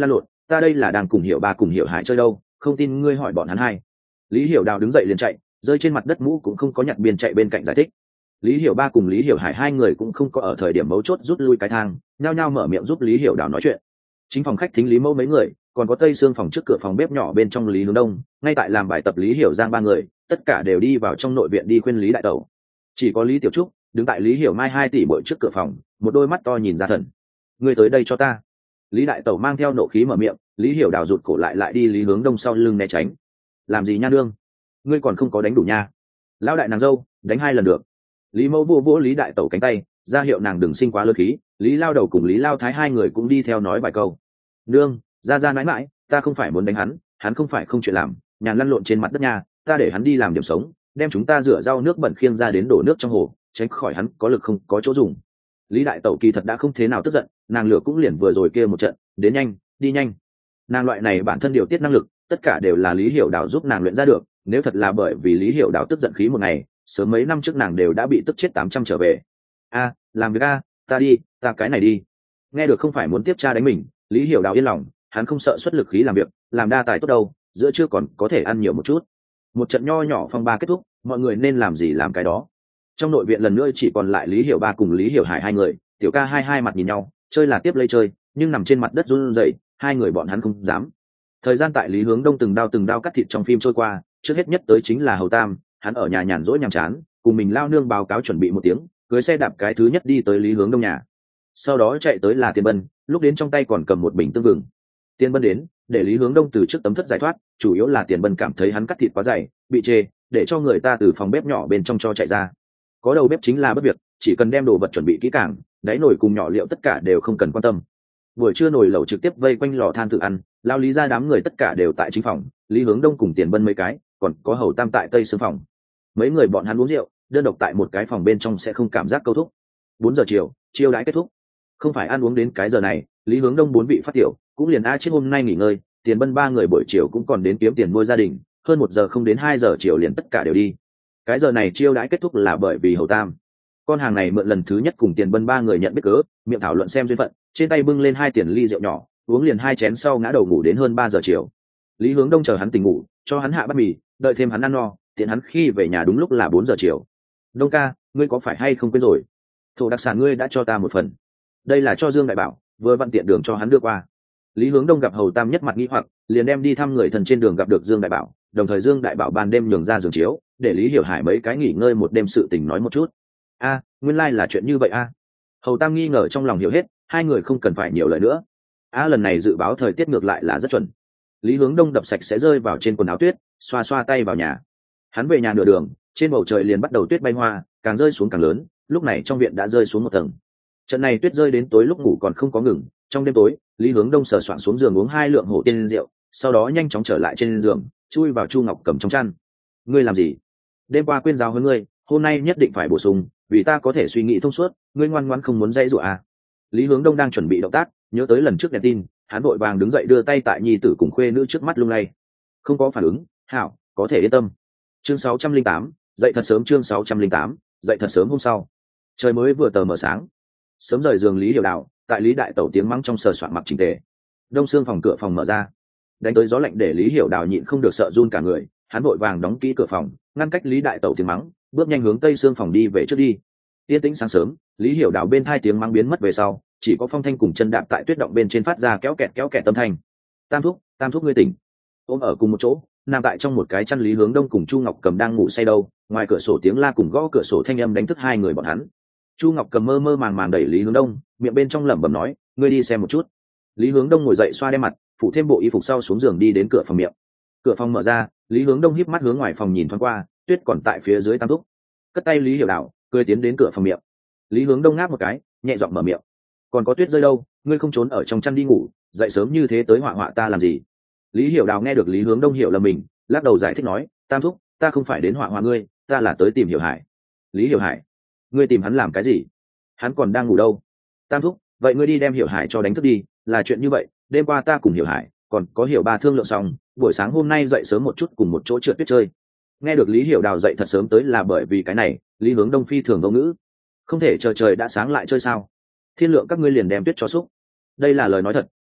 ta đây là đang cùng hiểu ba cùng hiểu hải chơi đâu, không tin ngươi hỏi bọn hắn hai. Lý Hiểu Đào đứng dậy liền chạy, rơi trên mặt đất mũ cũng không có nhặt biên chạy bên cạnh giải thích. Lý Hiểu ba cùng Lý Hiểu hải hai người cũng không có ở thời điểm mấu chốt rút lui cái thang, nhao nhao mở miệng giúp Lý Hiểu Đào nói chuyện. Chính phòng khách thính Lý Mẫu mấy người, còn có tây xương phòng trước cửa phòng bếp nhỏ bên trong Lý Hướng Đông, ngay tại làm bài tập Lý Hiểu Giang ba người, tất cả đều đi vào trong nội viện đi khuyên Lý đại tẩu. Chỉ có Lý Tiểu Trúc đứng tại Lý Hiểu Mai hai tỷ bội trước cửa phòng, một đôi mắt to nhìn ra thần. Ngươi tới đây cho ta. Lý đại tẩu mang theo nộ khí mở miệng, Lý Hiểu Đào rụt cổ lại lại đi Lý Hướng Đông sau lưng né tránh. Làm gì nha nương? Ngươi còn không có đánh đủ nha. Lão đại nàng dâu, đánh hai lần được. Lý Mẫu vô vỗ Lý đại tẩu cánh tay, ra hiệu nàng đừng sinh quá lơ khí. Lý Lao Đầu cùng Lý Lao Thái hai người cũng đi theo nói vài câu. Nương, ra ra mãi mãi, ta không phải muốn đánh hắn, hắn không phải không chuyện làm, nhàn lăn lộn trên mặt đất nhà, ta để hắn đi làm điểm sống, đem chúng ta rửa rau nước bẩn khiêng ra đến đổ nước trong hồ, tránh khỏi hắn có lực không có chỗ dùng. Lý đại tẩu kỳ thật đã không thế nào tức giận, nàng lửa cũng liền vừa rồi kia một trận, đến nhanh, đi nhanh. Nàng loại này bản thân điều tiết năng lực, tất cả đều là Lý Hiểu Đào giúp nàng luyện ra được, nếu thật là bởi vì Lý Hiểu Đào tức giận khí một ngày, sớm mấy năm trước nàng đều đã bị tức chết tám trăm trở về. A, làm việc a, ta đi, ta cái này đi. Nghe được không phải muốn tiếp cha đánh mình, Lý Hiểu Đào yên lòng, hắn không sợ xuất lực khí làm việc, làm đa tài tốt đâu, giữa chưa còn có thể ăn nhiều một chút. Một trận nho nhỏ phong ba kết thúc, mọi người nên làm gì làm cái đó. Trong nội viện lần nữa chỉ còn lại Lý Hiểu ba cùng Lý Hiểu hải hai người, tiểu ca hai hai mặt nhìn nhau, chơi là tiếp lấy chơi, nhưng nằm trên mặt đất run rẩy, hai người bọn hắn không dám. Thời gian tại Lý Hướng Đông từng đao từng đao cắt thịt trong phim trôi qua, trước hết nhất tới chính là Hầu Tam, hắn ở nhà nhàn rỗi nhàm chán, cùng mình lao nương báo cáo chuẩn bị một tiếng, cưới xe đạp cái thứ nhất đi tới Lý Hướng Đông nhà. Sau đó chạy tới là Tiền Bân, lúc đến trong tay còn cầm một bình tương vừng. Tiền Bân đến, để Lý Hướng Đông từ trước tấm thất giải thoát, chủ yếu là Tiền Bân cảm thấy hắn cắt thịt quá dày, bị chê, để cho người ta từ phòng bếp nhỏ bên trong cho chạy ra. Có đầu bếp chính là bất việc, chỉ cần đem đồ vật chuẩn bị kỹ càng, đáy nồi cùng nhỏ liệu tất cả đều không cần quan tâm. Buổi trưa nồi lẩu trực tiếp vây quanh lò than tự ăn, lao Lý ra đám người tất cả đều tại chính phòng, Lý Hướng Đông cùng Tiền Bân mấy cái, còn có Hầu Tam tại tây xương phòng. Mấy người bọn hắn uống rượu, đơn độc tại một cái phòng bên trong sẽ không cảm giác câu thúc. Bốn giờ chiều, chiêu đãi kết thúc. Không phải ăn uống đến cái giờ này, Lý Hướng Đông bốn vị phát tiểu, cũng liền a chết hôm nay nghỉ ngơi, Tiền Bân ba người buổi chiều cũng còn đến kiếm tiền nuôi gia đình, hơn một giờ không đến hai giờ chiều liền tất cả đều đi. Cái giờ này chiêu đãi kết thúc là bởi vì Hầu Tam, con hàng này mượn lần thứ nhất cùng Tiền Bân ba người nhận biết cớ, miệng thảo luận xem duyên phận, trên tay bưng lên hai tiền ly rượu nhỏ, uống liền hai chén sau ngã đầu ngủ đến hơn ba giờ chiều. Lý Hướng Đông chờ hắn tỉnh ngủ, cho hắn hạ bát mì, đợi thêm hắn ăn no, tiện hắn khi về nhà đúng lúc là bốn giờ chiều. Đông ca, ngươi có phải hay không quên rồi? Thổ đặc sản ngươi đã cho ta một phần. Đây là cho Dương Đại Bảo, vừa vặn tiện đường cho hắn đưa qua. Lý Hướng Đông gặp Hầu Tam nhất mặt nghi hoặc, liền đem đi thăm người thần trên đường gặp được Dương Đại Bảo, đồng thời Dương Đại Bảo ban đêm nhường ra giường chiếu, để Lý Hiểu Hải mấy cái nghỉ ngơi một đêm sự tình nói một chút. A, nguyên lai like là chuyện như vậy a. Hầu Tam nghi ngờ trong lòng hiểu hết, hai người không cần phải nhiều lời nữa. A lần này dự báo thời tiết ngược lại là rất chuẩn. Lý Hướng Đông đập sạch sẽ rơi vào trên quần áo tuyết, xoa xoa tay vào nhà. Hắn về nhà nửa đường, trên bầu trời liền bắt đầu tuyết bay hoa, càng rơi xuống càng lớn, lúc này trong viện đã rơi xuống một tầng. Trận này tuyết rơi đến tối lúc ngủ còn không có ngừng, trong đêm tối, Lý Hướng Đông sờ soạng xuống giường uống hai lượng hổ tiên rượu, sau đó nhanh chóng trở lại trên giường, chui vào Chu Ngọc Cầm trong chăn. Ngươi làm gì? Đêm qua quên giáo huấn ngươi, hôm nay nhất định phải bổ sung, vì ta có thể suy nghĩ thông suốt, ngươi ngoan ngoãn không muốn dãy dụa à? Lý Hướng Đông đang chuẩn bị động tác, nhớ tới lần trước đèn tin, hắn vội vàng đứng dậy đưa tay tại nhi tử cùng khuê nữ trước mắt lung lay. Không có phản ứng, hảo, có thể yên tâm. Chương sáu trăm linh tám, dậy thật sớm. Chương sáu trăm linh tám, dậy thật sớm hôm sau. Trời mới vừa tờ mờ sáng. Sớm rời giường Lý Hiểu Đạo, tại Lý đại tẩu tiếng mắng trong sờ soạn mặc chỉnh tề. Đông xương phòng cửa phòng mở ra, đánh tới gió lạnh để Lý Hiểu Đào nhịn không được sợ run cả người, hắn vội vàng đóng kỹ cửa phòng, ngăn cách Lý đại tẩu tiếng mắng, bước nhanh hướng tây xương phòng đi về trước đi. Yên tĩnh sáng sớm, Lý Hiểu Đào bên thai tiếng mắng biến mất về sau, chỉ có phong thanh cùng chân đạp tại tuyết động bên trên phát ra kéo kẹt kéo kẹt âm thanh. Tam thúc, tam thúc ngươi tỉnh. Ôm ở cùng một chỗ, nằm tại trong một cái chăn Lý Hướng Đông cùng Chu Ngọc Cầm đang ngủ say đâu, ngoài cửa sổ tiếng la cùng gõ cửa sổ thanh âm đánh thức hai người bọn hắn. Chu Ngọc Cầm mơ mơ màng màng đẩy Lý Hướng Đông, miệng bên trong lẩm bẩm nói, ngươi đi xem một chút. Lý Hướng Đông ngồi dậy xoa đêm mặt, phủ thêm bộ y phục sau xuống giường đi đến cửa phòng miệng. Cửa phòng mở ra, Lý Hướng Đông híp mắt hướng ngoài phòng nhìn thoáng qua, tuyết còn tại phía dưới tam thúc. Cất tay Lý Hiểu Đạo, cười tiến đến cửa phòng miệng. Lý Hướng Đông ngáp một cái, nhẹ giọng mở miệng, còn có tuyết rơi đâu, ngươi không trốn ở trong chăn đi ngủ, dậy sớm như thế tới họa họa ta làm gì? Lý Hiểu Đào nghe được Lý Hướng Đông hiểu là mình, lắc đầu giải thích nói, tam thúc, ta không phải đến họa họa ngươi, ta là tới tìm Hiểu Hải. Lý Hiểu Hải? Ngươi tìm hắn làm cái gì? Hắn còn đang ngủ đâu? Tam thúc, vậy ngươi đi đem Hiểu Hải cho đánh thức đi, là chuyện như vậy, đêm qua ta cùng Hiểu Hải, còn có Hiểu ba thương lượng xong, buổi sáng hôm nay dậy sớm một chút cùng một chỗ trượt tuyết chơi. Nghe được Lý Hiểu Đào dậy thật sớm tới là bởi vì cái này, Lý Hướng Đông phi thường vô ngữ. Không thể chờ trời đã sáng lại chơi sao? Thiên lượng các ngươi liền đem tuyết cho xúc. Đây là lời nói thật,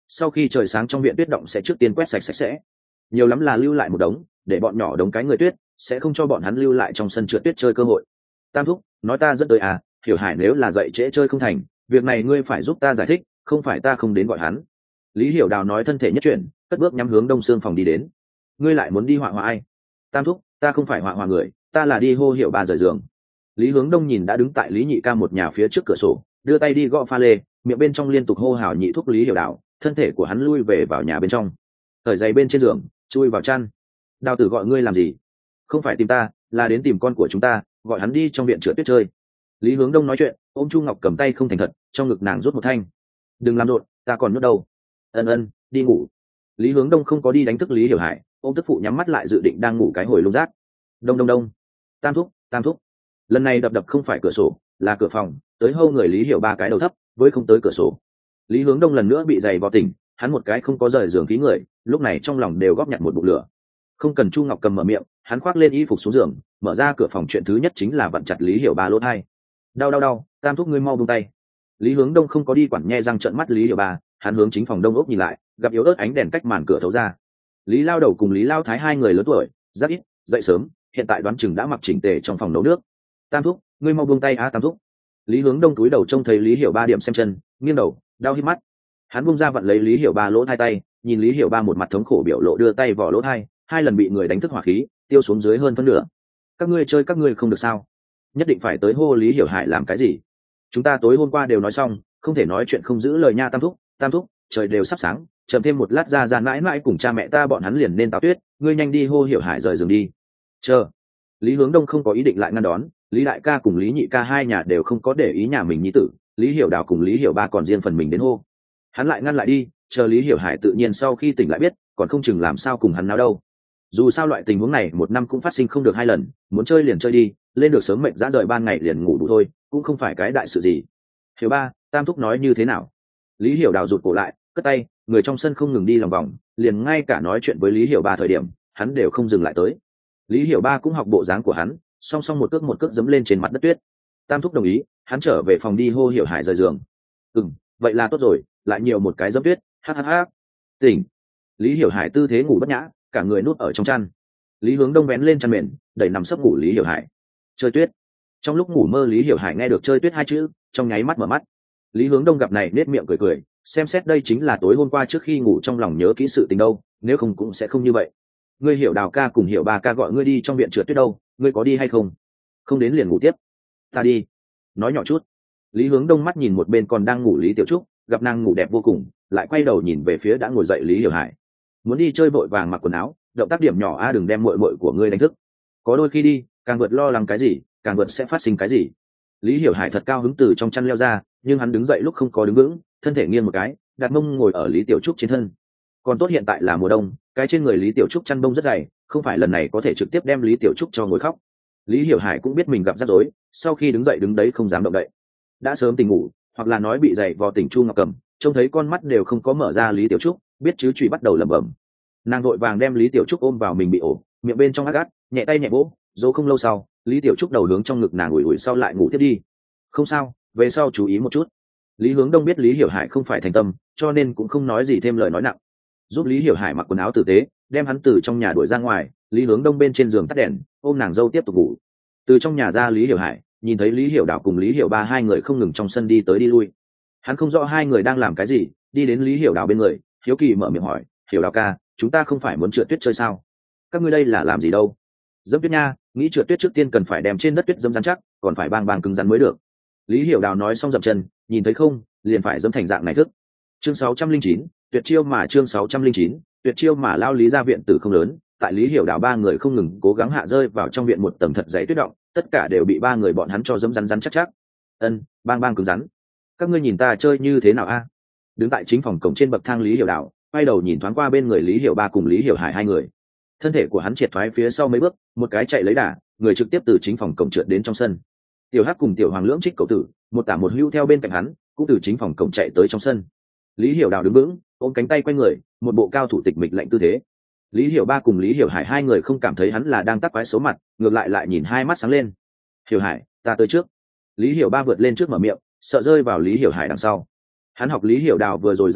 sau khi trời sáng trong viện tuyết động sẽ trước tiên quét sạch sạch sẽ, nhiều lắm là lưu lại một đống để bọn nhỏ đống cái người tuyết, sẽ không cho bọn hắn lưu lại trong sân trượt tuyết chơi cơ hội. Tam thúc nói ta dẫn tới à, Hiểu Hải nếu là dậy trễ chơi không thành, việc này ngươi phải giúp ta giải thích, không phải ta không đến gọi hắn. Lý Hiểu Đào nói thân thể nhất chuyển, cất bước nhắm hướng đông xương phòng đi đến. Ngươi lại muốn đi họa họa ai? Tam thúc, ta không phải họa họa người, ta là đi hô Hiểu Ba rời giường. Lý Hướng Đông nhìn đã đứng tại Lý Nhị Ca một nhà phía trước cửa sổ, đưa tay đi gõ pha lê, miệng bên trong liên tục hô hào nhị thúc Lý Hiểu Đào, thân thể của hắn lui về vào nhà bên trong, thời giày bên trên giường, chui vào chăn. Đào tử gọi ngươi làm gì? Không phải tìm ta, là đến tìm con của chúng ta, gọi hắn đi trong viện trượt tuyết chơi. Lý Hướng Đông nói chuyện, ôm Chu Ngọc cầm tay không thành thật, trong ngực nàng rút một thanh. Đừng làm rộn, ta còn nhốt đâu. Ân ân, đi ngủ. Lý Hướng Đông không có đi đánh thức Lý Hiểu Hải, ôm tức phụ nhắm mắt lại dự định đang ngủ cái hồi lung rác. Đông đông đông. Tam thúc, tam thúc. Lần này đập đập không phải cửa sổ, là cửa phòng, tới hâu người Lý Hiểu Ba cái đầu thấp, với không tới cửa sổ. Lý Hướng Đông lần nữa bị giày vào tỉnh, hắn một cái không có rời giường khí người, lúc này trong lòng đều góp nhặt một bụng lửa. Không cần Chu Ngọc cầm mở miệng, hắn khoác lên y phục xuống giường, mở ra cửa phòng, chuyện thứ nhất chính là vặn chặt Lý Hiểu Ba lỗ tai. Đau đau đau, tam thúc ngươi mau buông tay. Lý Hướng Đông không có đi quản nhe răng trợn mắt Lý Hiểu Ba, hắn hướng chính phòng đông ốc nhìn lại, gặp yếu ớt ánh đèn cách màn cửa thấu ra. Lý Lao Đầu cùng Lý Lao Thái hai người lớn tuổi, rất ít, dậy sớm, hiện tại đoán chừng đã mặc chỉnh tề trong phòng nấu nước. Tam thúc, ngươi mau buông tay á tam thúc. Lý Hướng Đông túi đầu trông thấy Lý Hiểu Ba điểm xem chân, nghiêng đầu, đau hít mắt. Hắn buông ra vặn lấy Lý Hiểu Ba lỗ hai tay, nhìn Lý Hiểu Ba một mặt thống khổ biểu lộ đưa tay vỏ lỗ hai, hai lần bị người đánh thức hỏa khí, tiêu xuống dưới hơn phân nửa. Các ngươi chơi các ngươi không được sao? Nhất định phải tới hô Lý Hiểu Hải làm cái gì? Chúng ta tối hôm qua đều nói xong, không thể nói chuyện không giữ lời nha tam thúc, tam thúc, trời đều sắp sáng, chậm thêm một lát ra ra mãi mãi cùng cha mẹ ta bọn hắn liền nên táo tuyết, ngươi nhanh đi hô Hiểu Hải rời giường đi. Chờ. Lý Hướng Đông không có ý định lại ngăn đón, Lý Đại Ca cùng Lý Nhị Ca hai nhà đều không có để ý nhà mình nhi tử, Lý Hiểu Đào cùng Lý Hiểu Ba còn riêng phần mình đến hô. Hắn lại ngăn lại đi, chờ Lý Hiểu Hải tự nhiên sau khi tỉnh lại biết, còn không chừng làm sao cùng hắn nào đâu. Dù sao loại tình huống này một năm cũng phát sinh không được hai lần, muốn chơi liền chơi đi, lên được sớm mệt dã rời ban ngày liền ngủ đủ thôi, cũng không phải cái đại sự gì. Hiểu Ba, tam thúc nói như thế nào? Lý Hiểu Đào rụt cổ lại, cất tay, người trong sân không ngừng đi lòng vòng, liền ngay cả nói chuyện với Lý Hiểu Ba thời điểm, hắn đều không dừng lại tới. Lý Hiểu Ba cũng học bộ dáng của hắn, song song một cước một cước dẫm lên trên mặt đất tuyết. Tam thúc đồng ý, hắn trở về phòng đi hô Hiểu Hải rời giường. Ừm, vậy là tốt rồi, lại nhiều một cái dẫm tuyết, ha ha ha. Tỉnh. Lý Hiểu Hải tư thế ngủ bất nhã, cả người nuốt ở trong chăn. Lý Hướng Đông vén lên chăn mền, đẩy nằm sấp ngủ Lý Hiểu Hải. Chơi tuyết. Trong lúc ngủ mơ Lý Hiểu Hải nghe được chơi tuyết hai chữ, trong nháy mắt mở mắt. Lý Hướng Đông gặp này nết miệng cười cười, xem xét đây chính là tối hôm qua trước khi ngủ trong lòng nhớ kỹ sự tình đâu, nếu không cũng sẽ không như vậy. Ngươi Hiểu Đào ca cùng Hiểu Ba ca gọi ngươi đi trong viện trượt tuyết đâu, ngươi có đi hay không? Không đến liền ngủ tiếp. Ta đi. Nói nhỏ chút. Lý Hướng Đông mắt nhìn một bên còn đang ngủ Lý Tiểu Trúc, gặp nàng ngủ đẹp vô cùng, lại quay đầu nhìn về phía đã ngồi dậy Lý Hiểu Hải. Muốn đi chơi vội vàng mặc quần áo, động tác điểm nhỏ a, đừng đem muội muội của ngươi đánh thức. Có đôi khi đi, càng vượt lo lắng cái gì, càng vượt sẽ phát sinh cái gì. Lý Hiểu Hải thật cao hứng từ trong chăn leo ra, nhưng hắn đứng dậy lúc không có đứng vững, thân thể nghiêng một cái, đặt mông ngồi ở Lý Tiểu Trúc trên thân. Còn tốt hiện tại là mùa đông, cái trên người Lý Tiểu Trúc chăn bông rất dày, không phải lần này có thể trực tiếp đem Lý Tiểu Trúc cho ngồi khóc. Lý Hiểu Hải cũng biết mình gặp rắc rối, sau khi đứng dậy đứng đấy không dám động đậy. Đã sớm tỉnh ngủ, hoặc là nói bị dậy vò tỉnh Chu Ngọc Cầm, trông thấy con mắt đều không có mở ra Lý Tiểu Trúc, biết chứ chùy bắt đầu lẩm bẩm. Nàng vội vàng đem Lý Tiểu Trúc ôm vào mình bị ổ, miệng bên trong ác ác, nhẹ tay nhẹ vỗ, dỗ không lâu sau, Lý Tiểu Trúc đầu hướng trong ngực nàng ủi ủi sau lại ngủ tiếp đi. Không sao, về sau chú ý một chút. Lý Hướng Đông biết Lý Hiểu Hải không phải thành tâm, cho nên cũng không nói gì thêm lời nói nặng, giúp Lý Hiểu Hải mặc quần áo tử tế, đem hắn từ trong nhà đuổi ra ngoài. Lý Hướng Đông bên trên giường tắt đèn, ôm nàng dâu tiếp tục ngủ. Từ trong nhà ra Lý Hiểu Hải nhìn thấy Lý Hiểu Đào cùng Lý Hiểu Ba hai người không ngừng trong sân đi tới đi lui. Hắn không rõ hai người đang làm cái gì, đi đến Lý Hiểu Đào bên người, hiếu kỳ mở miệng hỏi, Hiểu Đào ca, chúng ta không phải muốn trượt tuyết chơi sao? Các ngươi đây là làm gì đâu? Dẫm tuyết nha, nghĩ trượt tuyết trước tiên cần phải đem trên đất tuyết dẫm rắn chắc, còn phải bang bang cứng rắn mới được. Lý Hiểu Đào nói xong dậm chân, nhìn thấy không, liền phải dẫm thành dạng này thức. Chương sáu trăm linh chín, tuyệt chiêu mà chương sáu trăm linh chín, tuyệt chiêu mà lao Lý gia viện tử không lớn, tại Lý Hiểu Đào ba người không ngừng cố gắng hạ rơi vào trong viện một tầng thật dày tuyết động, tất cả đều bị ba người bọn hắn cho dẫm rắn rắn chắc chắc. Ân, bang bang cứng rắn. Các ngươi nhìn ta chơi như thế nào a? Đứng tại chính phòng cổng trên bậc thang Lý Hiểu Đào, quay đầu nhìn thoáng qua bên người Lý Hiểu Ba cùng Lý Hiểu Hải hai người. Thân thể của hắn triệt thoái phía sau mấy bước, một cái chạy lấy đà, người trực tiếp từ chính phòng cổng trượt đến trong sân. Tiểu Hắc cùng Tiểu Hoàng lưỡng trích cậu tử, một tả một hữu theo bên cạnh hắn, cũng từ chính phòng cổng chạy tới trong sân. Lý Hiểu Đào đứng vững, ôm cánh tay quay người, một bộ cao thủ tịch mịch lạnh tư thế. Lý Hiểu Ba cùng Lý Hiểu Hải hai người không cảm thấy hắn là đang tắc quái xấu mặt, ngược lại lại nhìn hai mắt sáng lên. Hiểu Hải, ta tới trước. Lý Hiểu Ba vượt lên trước mở miệng, sợ rơi vào Lý Hiểu Hải đằng sau. Hắn học Lý Hiểu Đào vừa rồi dáng vẻ,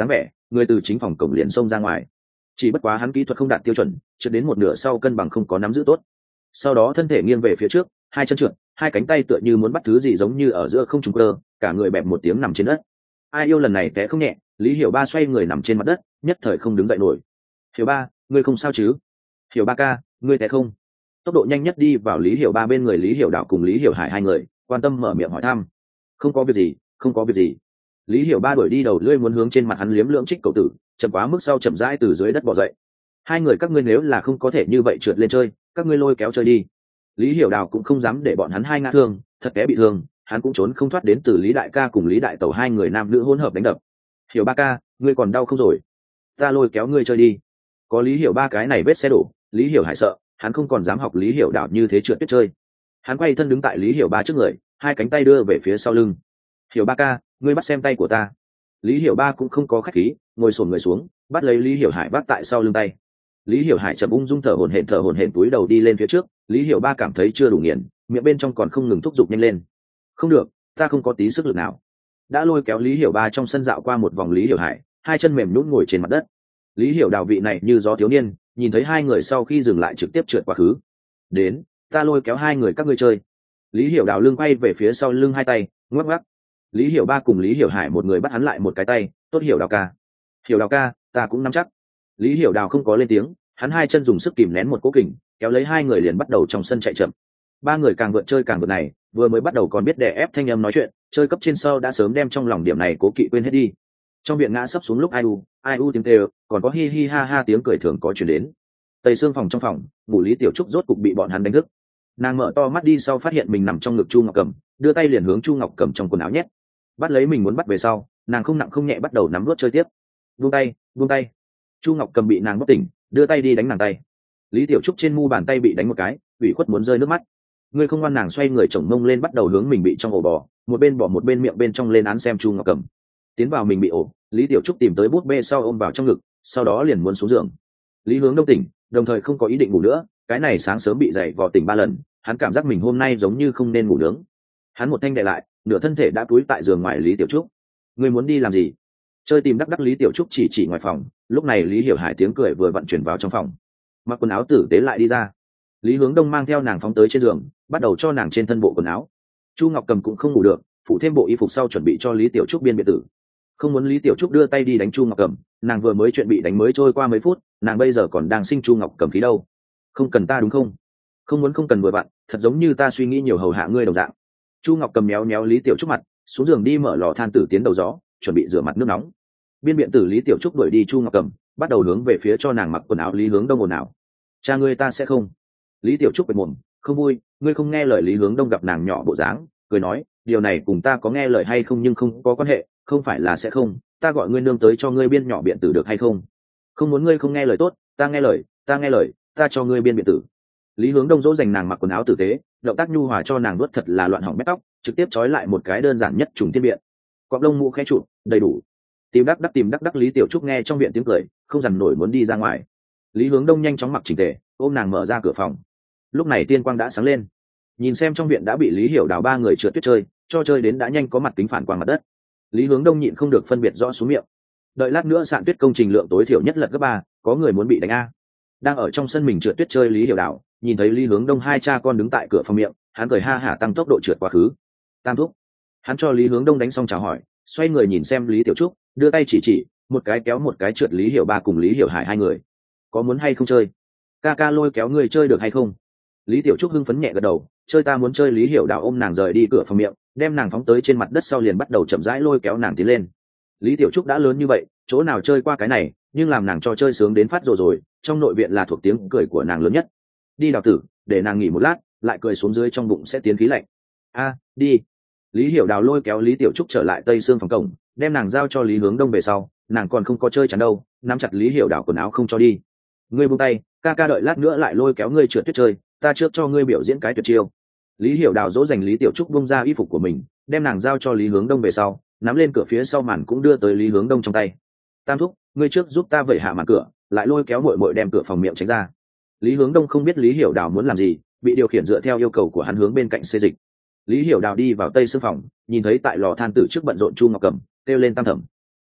người từ chính phòng cổng liền xông ra ngoài. Chỉ bất quá hắn kỹ thuật không đạt tiêu chuẩn, trượt đến một nửa sau cân bằng không có nắm giữ tốt, sau đó thân thể nghiêng về phía trước, hai chân trượt, hai cánh tay tựa như muốn bắt thứ gì giống như ở giữa không trung cơ, cả người bẹp một tiếng nằm trên đất. Ai yêu lần này té không nhẹ, Lý Hiểu Ba xoay người nằm trên mặt đất, nhất thời không đứng dậy nổi. Hiểu Ba, ngươi không sao chứ? Hiểu Ba ca, ngươi té không? Tốc độ nhanh nhất đi vào Lý Hiểu Ba bên người Lý Hiểu Đạo cùng Lý Hiểu Hải hai người, quan tâm mở miệng hỏi thăm. Không có việc gì, không có việc gì. Lý Hiểu Ba đuổi đi đầu lưỡi muốn hướng trên mặt hắn liếm lưỡng trích cậu tử, chậm quá mức sau chậm rãi từ dưới đất bò dậy. Hai người các ngươi nếu là không có thể như vậy trượt lên chơi, các ngươi lôi kéo chơi đi. Lý Hiểu Đào cũng không dám để bọn hắn hai ngã thương, thật té bị thương, hắn cũng trốn không thoát đến từ Lý Đại ca cùng Lý Đại Tẩu hai người nam nữ hỗn hợp đánh đập. Hiểu Ba ca, ngươi còn đau không rồi? Ta lôi kéo ngươi chơi đi. Có Lý Hiểu Ba cái này vết xe đổ, Lý Hiểu Hải sợ, hắn không còn dám học Lý Hiểu Đào như thế trượt tuyết chơi. Hắn quay thân đứng tại Lý Hiểu Ba trước người, hai cánh tay đưa về phía sau lưng. Hiểu Ba ca, ngươi bắt xem tay của ta. Lý Hiểu Ba cũng không có khách khí, ngồi xổm người xuống, bắt lấy Lý Hiểu Hải bắt tại sau lưng tay. Lý Hiểu Hải chậm ung dung thở hổn hển thở hổn hển túi đầu đi lên phía trước, Lý Hiểu Ba cảm thấy chưa đủ nghiền, miệng bên trong còn không ngừng thúc giục nhanh lên. Không được, ta không có tí sức lực nào. Đã lôi kéo Lý Hiểu Ba trong sân dạo qua một vòng Lý Hiểu Hải, hai chân mềm nhũn ngồi trên mặt đất. Lý Hiểu Đào vị này như gió thiếu niên, nhìn thấy hai người sau khi dừng lại trực tiếp trượt quá khứ. Đến, ta lôi kéo hai người các ngươi chơi. Lý Hiểu Đào lưng quay về phía sau lưng hai tay, ngoắc ngoắc. Lý Hiểu Ba cùng Lý Hiểu Hải một người bắt hắn lại một cái tay, tốt Hiểu Đào ca. Hiểu Đào ca, ta cũng nắm chắc. Lý Hiểu Đào không có lên tiếng, hắn hai chân dùng sức kìm nén một cố kình, kéo lấy hai người liền bắt đầu trong sân chạy chậm. Ba người càng vượt chơi càng vượt này, vừa mới bắt đầu còn biết đè ép thanh âm nói chuyện, chơi cấp trên sau đã sớm đem trong lòng điểm này cố kỵ quên hết đi. Trong viện ngã sấp xuống lúc ai u, ai u tiếng kêu, còn có hi hi ha ha tiếng cười thường có truyền đến. Tây xương phòng trong phòng, ngủ Lý Tiểu Trúc rốt cục bị bọn hắn đánh thức. Nàng mở to mắt đi sau phát hiện mình nằm trong ngực Chu Ngọc Cầm, đưa tay liền hướng Chu Ngọc Cầm trong quần áo nhét. Bắt lấy mình muốn bắt về sau, nàng không nặng không nhẹ bắt đầu nắm nuốt chơi tiếp. Buông tay, buông tay. Chu Ngọc Cầm bị nàng bất tỉnh, đưa tay đi đánh nàng tay. Lý Tiểu Trúc trên mu bàn tay bị đánh một cái, ủy khuất muốn rơi nước mắt. Ngươi không ngoan, nàng xoay người chồng mông lên bắt đầu hướng mình bị trong ổ bò, một bên bỏ một bên miệng bên trong lên án xem Chu Ngọc Cầm. Tiến vào mình bị ổ, Lý Tiểu Trúc tìm tới bút bê sau ôm vào trong ngực, sau đó liền muốn xuống giường. Lý Hướng Đông tỉnh, đồng thời không có ý định ngủ nữa, cái này sáng sớm bị dậy vò tỉnh ba lần, hắn cảm giác mình hôm nay giống như không nên ngủ nướng. Hắn một thanh đè lại, nửa thân thể đã túi tại giường ngoài Lý Tiểu Trúc. Ngươi muốn đi làm gì? Chơi tìm đắc đắc Lý Tiểu Trúc chỉ chỉ ngoài phòng, lúc này Lý Hiểu Hải tiếng cười vừa vận chuyển vào trong phòng. Mặc quần áo tử tế lại đi ra. Lý Hướng Đông mang theo nàng phóng tới trên giường, bắt đầu cho nàng trên thân bộ quần áo. Chu Ngọc Cầm cũng không ngủ được, phụ thêm bộ y phục sau chuẩn bị cho Lý Tiểu Trúc biên biệt tử. Không muốn Lý Tiểu Trúc đưa tay đi đánh Chu Ngọc Cầm, nàng vừa mới chuyện bị đánh mới trôi qua mấy phút, nàng bây giờ còn đang sinh Chu Ngọc Cầm khí đâu. Không cần ta đúng không? Không muốn không cần vừa bạn, thật giống như ta suy nghĩ nhiều hầu hạ ngươi đồng dạng. Chu Ngọc Cầm méo méo Lý Tiểu Trúc mặt, xuống giường đi mở lò than tử tiến đầu gió, chuẩn bị rửa mặt nước nóng. Biên biện tử Lý Tiểu Trúc đuổi đi Chu Ngọc Cầm, bắt đầu hướng về phía cho nàng mặc quần áo Lý Hướng Đông ồn ào. Cha ngươi ta sẽ không. Lý Tiểu Trúc bật mồm, không vui, ngươi không nghe lời. Lý Hướng Đông gặp nàng nhỏ bộ dáng, cười nói, điều này cùng ta có nghe lời hay không nhưng không có quan hệ, không phải là sẽ không, ta gọi ngươi nương tới cho ngươi biên nhỏ biện tử được hay không? Không muốn ngươi không nghe lời tốt, ta nghe lời, ta nghe lời, ta cho ngươi biên biện tử. Lý Hướng Đông dỗ dành nàng mặc quần áo tử tế, động tác nhu hòa cho nàng nuốt thật là loạn hỏng mép tóc, trực tiếp trói lại một cái đơn giản nhất trùng thiên biện. Quặp lông mũ khẽ trụ, đầy đủ. Tìm đắc đắc tìm đắc đắc Lý Tiểu Trúc nghe trong viện tiếng cười, không dằn nổi muốn đi ra ngoài. Lý Hướng Đông nhanh chóng mặc chỉnh tề, ôm nàng mở ra cửa phòng. Lúc này tiên quang đã sáng lên, nhìn xem trong viện đã bị Lý Hiểu Đào ba người trượt tuyết chơi, cho chơi đến đã nhanh có mặt kính phản quang mặt đất. Lý Hướng Đông nhịn không được phân biệt rõ xuống miệng. Đợi lát nữa sạn tuyết công trình lượng tối thiểu nhất lật gấp ba, có người muốn bị đánh a. Đang ở trong sân mình trượt tuyết chơi Lý Hiểu Đào, nhìn thấy Lý Hướng Đông hai cha con đứng tại cửa phòng miệng, hắn cười ha hả tăng tốc độ trượt quá khứ. Tam thúc. Hắn cho Lý Hướng Đông đánh xong chào hỏi, xoay người nhìn xem Lý Tiểu Trúc, đưa tay chỉ chỉ, một cái kéo một cái trượt Lý Hiểu Ba cùng Lý Hiểu Hải hai người. Có muốn hay không chơi? Ca ca lôi kéo người chơi được hay không? Lý Tiểu Trúc hưng phấn nhẹ gật đầu, chơi ta muốn chơi. Lý Hiểu Đào ôm nàng rời đi cửa phòng miệng, đem nàng phóng tới trên mặt đất sau liền bắt đầu chậm rãi lôi kéo nàng tiến lên. Lý Tiểu Trúc đã lớn như vậy, chỗ nào chơi qua cái này, nhưng làm nàng cho chơi sướng đến phát rồi rồi, trong nội viện là thuộc tiếng cười của nàng lớn nhất. Đi Đào tử, để nàng nghỉ một lát, lại cười xuống dưới trong bụng sẽ tiến khí lạnh. A, đi. Lý Hiểu Đào lôi kéo Lý Tiểu Trúc trở lại tây xương phòng cổng, đem nàng giao cho Lý Hướng Đông về sau, nàng còn không có chơi chắn đâu, nắm chặt Lý Hiểu Đào quần áo không cho đi. Ngươi buông tay, ca ca đợi lát nữa lại lôi kéo ngươi trượt tuyết chơi, ta trước cho ngươi biểu diễn cái tuyệt chiêu. Lý Hiểu Đào dỗ dành Lý Tiểu Trúc buông ra y phục của mình, đem nàng giao cho Lý Hướng Đông về sau, nắm lên cửa phía sau màn cũng đưa tới Lý Hướng Đông trong tay. Tam thúc, ngươi trước giúp ta vẩy hạ màn cửa, lại lôi kéo muội muội đem cửa phòng miệng tránh ra. Lý Hướng Đông không biết Lý Hiểu Đào muốn làm gì, bị điều khiển dựa theo yêu cầu của hắn hướng bên cạnh xê dịch. Lý Hiểu Đào đi vào tây xương phòng, nhìn thấy tại lò than tử trước bận rộn Chu Ngọc Cẩm, kêu lên tam thẩm.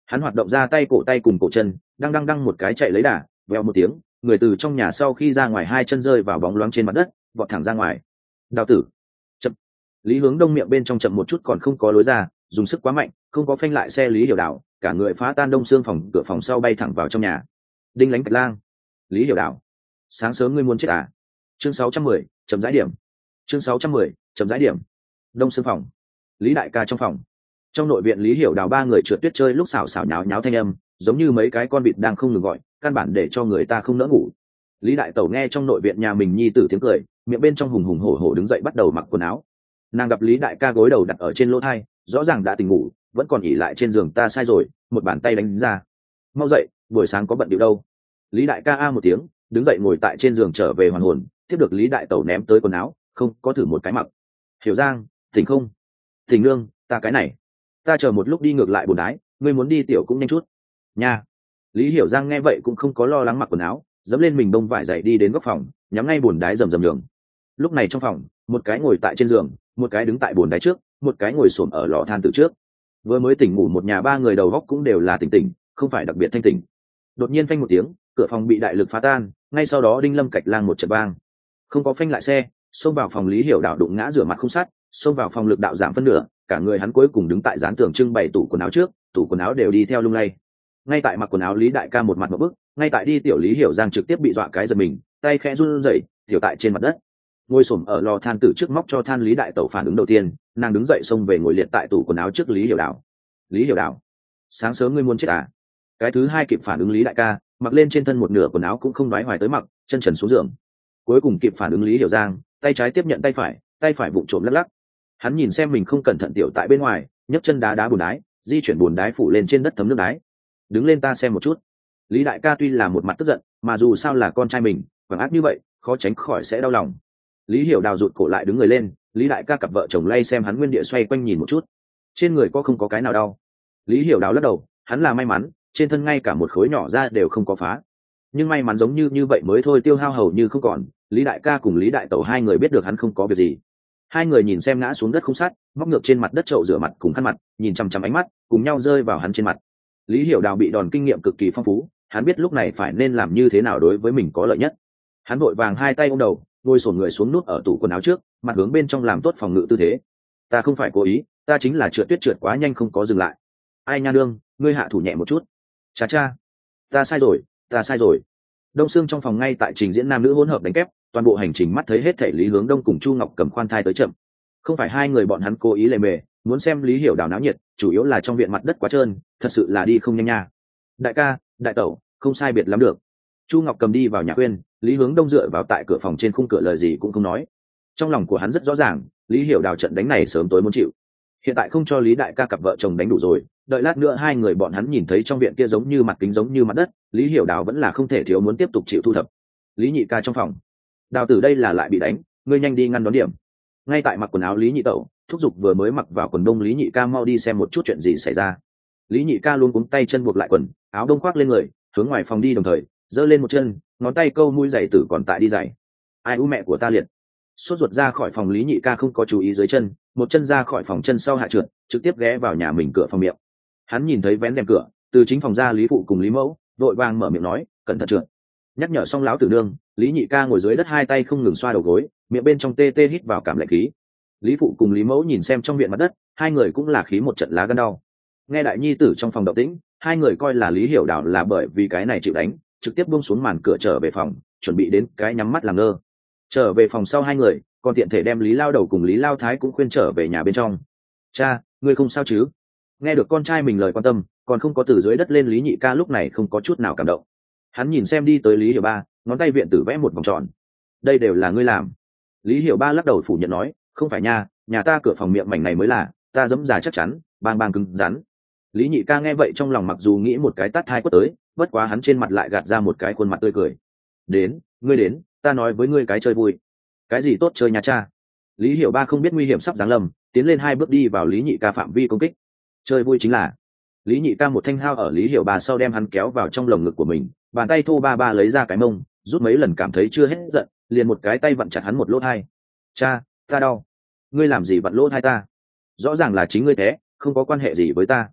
Hắn hoạt động ra tay cổ tay cùng cổ chân, đang đang đang một cái chạy lấy đà, vèo một tiếng, người từ trong nhà sau khi ra ngoài hai chân rơi vào bóng loáng trên mặt đất, vọt thẳng ra ngoài. Đào tử. Chậm. Lý Hướng Đông miệng bên trong chậm một chút còn không có lối ra, dùng sức quá mạnh, không có phanh lại xe Lý Hiểu Đào, cả người phá tan đông xương phòng cửa phòng sau bay thẳng vào trong nhà. Đinh lánh cạch lang. Lý Hiểu Đào. Sáng sớm ngươi muốn chết à? Chương sáu trăm mười, chấm giải điểm. Chương sáu trăm mười, chấm giải điểm. Đông xương phòng. Lý đại ca trong phòng. Trong nội viện Lý Hiểu Đào ba người trượt tuyết chơi lúc xảo xảo nháo nháo thanh âm, giống như mấy cái con vịt đang không ngừng gọi, căn bản để cho người ta không nỡ ngủ. Lý đại tẩu nghe trong nội viện nhà mình nhi tử tiếng cười, miệng bên trong hùng hùng hổ hổ đứng dậy bắt đầu mặc quần áo. Nàng gặp Lý đại ca gối đầu đặt ở trên lỗ thai, rõ ràng đã tỉnh ngủ, vẫn còn ỉ lại trên giường. Ta sai rồi, một bàn tay đánh ra. Mau dậy, buổi sáng có bận điệu đâu. Lý đại ca a một tiếng, đứng dậy ngồi tại trên giường trở về hoàn hồn, tiếp được Lý đại tẩu ném tới quần áo, không có thử một cái mặc. Hiểu Giang, tỉnh không? Tỉnh nương, ta cái này, ta chờ một lúc đi ngược lại bồn đái, ngươi muốn đi tiểu cũng nhanh chút nha. Lý Hiểu Giang nghe vậy cũng không có lo lắng mặc quần áo, dẫm lên mình bông vải dậy đi đến góc phòng, nhắm ngay bồn đái rầm rầm đường. Lúc này trong phòng, một cái ngồi tại trên giường, một cái đứng tại bồn đái trước, một cái ngồi xổm ở lò than từ trước. Vừa mới tỉnh ngủ một nhà ba người đầu góc cũng đều là tỉnh tỉnh, không phải đặc biệt thanh tỉnh. Đột nhiên phanh một tiếng, cửa phòng bị đại lực phá tan, ngay sau đó Đinh Lâm cạch lang một trận bang, không có phanh lại xe, xông vào phòng Lý Hiểu Đạo đụng ngã rửa mặt không sát, xông vào phòng lực đạo giảm phân nửa, cả người hắn cuối cùng đứng tại dán tường trưng bày tủ quần áo trước, tủ quần áo đều đi theo lung lay. Ngay tại mặc quần áo Lý đại ca một mặt một bức, ngay tại đi tiểu Lý Hiểu Giang trực tiếp bị dọa cái giật mình, tay khẽ run rẩy, tiểu tại trên mặt đất. Ngồi xổm ở lò than tử trước móc cho than Lý đại tẩu phản ứng đầu tiên, nàng đứng dậy xông về ngồi liệt tại tủ quần áo trước Lý Hiểu Đạo. Lý Hiểu Đạo, sáng sớm ngươi muốn chết à? Cái thứ hai kịp phản ứng Lý đại ca, mặc lên trên thân một nửa quần áo cũng không đoái hoài tới mặc, chân trần xuống giường. Cuối cùng kịp phản ứng Lý Hiểu Giang, tay trái tiếp nhận tay phải, tay phải vụng trộm lắc lắc. Hắn nhìn xem mình không cẩn thận tiểu tại bên ngoài, nhấc chân đá đá bùn đái, di chuyển bùn đái phủ lên trên đất thấm nước đái. Đứng lên ta xem một chút. Lý đại ca tuy là một mặt tức giận, mà dù sao là con trai mình, bằng ác như vậy, khó tránh khỏi sẽ đau lòng. Lý Hiểu Đào rụt cổ lại đứng người lên, Lý đại ca cặp vợ chồng lay xem hắn nguyên địa xoay quanh nhìn một chút. Trên người có không có cái nào đau? Lý Hiểu Đào lắc đầu, hắn là may mắn, trên thân ngay cả một khối nhỏ ra đều không có phá. Nhưng may mắn giống như như vậy mới thôi tiêu hao hầu như không còn. Lý đại ca cùng Lý đại tẩu hai người biết được hắn không có việc gì. Hai người nhìn xem ngã xuống đất không sát, móc ngược trên mặt đất chậu rửa mặt cùng khăn mặt, nhìn chằm chằm ánh mắt cùng nhau rơi vào hắn trên mặt. Lý Hiểu Đào bị đòn kinh nghiệm cực kỳ phong phú, hắn biết lúc này phải nên làm như thế nào đối với mình có lợi nhất. Hắn vội vàng hai tay ôm đầu, ngồi xổm người xuống nút ở tủ quần áo trước, mặt hướng bên trong làm tốt phòng ngự tư thế. Ta không phải cố ý, ta chính là trượt tuyết trượt quá nhanh không có dừng lại. Ai nha đương, ngươi hạ thủ nhẹ một chút. Cha cha, ta sai rồi, ta sai rồi. Đông Sương trong phòng ngay tại trình diễn nam nữ hỗn hợp đánh kép, toàn bộ hành trình mắt thấy hết thảy Lý Hướng Đông cùng Chu Ngọc Cầm khoan thai tới chậm. Không phải hai người bọn hắn cố ý lề mề, muốn xem Lý Hiểu Đào náo nhiệt, chủ yếu là trong viện mặt đất quá trơn, thật sự là đi không nhanh nha. Đại ca, đại tẩu, không sai biệt lắm được. Chu Ngọc Cầm đi vào nhà khuyên, Lý Hướng Đông dựa vào tại cửa phòng trên khung cửa lời gì cũng không nói. Trong lòng của hắn rất rõ ràng, Lý Hiểu Đào trận đánh này sớm tối muốn chịu. Hiện tại không cho Lý đại ca cặp vợ chồng đánh đủ rồi, đợi lát nữa hai người bọn hắn nhìn thấy trong viện kia giống như mặt kính giống như mặt đất, Lý Hiểu Đào vẫn là không thể thiếu muốn tiếp tục chịu thu thập. Lý nhị ca trong phòng, Đào tử đây là lại bị đánh, ngươi nhanh đi ngăn đón điểm. Ngay tại mặc quần áo Lý nhị tẩu, thúc giục vừa mới mặc vào quần đông Lý nhị ca mau đi xem một chút chuyện gì xảy ra. Lý nhị ca luôn cuống tay chân buộc lại quần áo đông khoác lên người, hướng ngoài phòng đi đồng thời giơ lên một chân, ngón tay câu mũi giày tử còn tại đi giày. Ai u mẹ của ta liệt. Sốt ruột ra khỏi phòng Lý nhị ca không có chú ý dưới chân, một chân ra khỏi phòng chân sau hạ trượt, trực tiếp ghé vào nhà mình cửa phòng miệng. Hắn nhìn thấy vén rèm cửa, từ chính phòng ra Lý phụ cùng Lý mẫu vội vàng mở miệng nói cẩn thận trượt. Nhắc nhở xong lão tử nương, Lý nhị ca ngồi dưới đất hai tay không ngừng xoa đầu gối, miệng bên trong tê tê hít vào cảm lạnh khí. Lý phụ cùng Lý mẫu nhìn xem trong viện mặt đất, hai người cũng là khí một trận lá gan đau. Nghe đại nhi tử trong phòng động tĩnh, hai người coi là Lý Hiểu Đào là bởi vì cái này chịu đánh, trực tiếp buông xuống màn cửa trở về phòng, chuẩn bị đến cái nhắm mắt làm ngơ. Trở về phòng sau hai người, còn tiện thể đem Lý Lao Đầu cùng Lý Lao Thái cũng khuyên trở về nhà bên trong. Cha, ngươi không sao chứ? Nghe được con trai mình lời quan tâm, còn không có từ dưới đất lên Lý nhị ca lúc này không có chút nào cảm động. Hắn nhìn xem đi tới Lý Hiểu Ba, ngón tay viện tử vẽ một vòng tròn. Đây đều là ngươi làm. Lý Hiểu Ba lắc đầu phủ nhận nói, không phải nha, nhà ta cửa phòng miệng mảnh này mới là, ta dẫm già chắc chắn, bang bang cứng rắn. Lý nhị ca nghe vậy trong lòng mặc dù nghĩ một cái tát hai quất tới, bất quá hắn trên mặt lại gạt ra một cái khuôn mặt tươi cười. Đến, ngươi đến, ta nói với ngươi cái chơi vui. Cái gì tốt chơi nha cha? Lý Hiểu Ba không biết nguy hiểm sắp giáng lâm, tiến lên hai bước đi vào Lý nhị ca phạm vi công kích. Chơi vui chính là Lý nhị ca một thanh hao ở Lý Hiểu Ba sau đem hắn kéo vào trong lồng ngực của mình, bàn tay thô ba ba lấy ra cái mông, rút mấy lần cảm thấy chưa hết giận, liền một cái tay vặn chặt hắn một lỗ thai. Cha, ta đau. Ngươi làm gì vặn lỗ thai ta? Rõ ràng là chính ngươi thế, không có quan hệ gì với ta.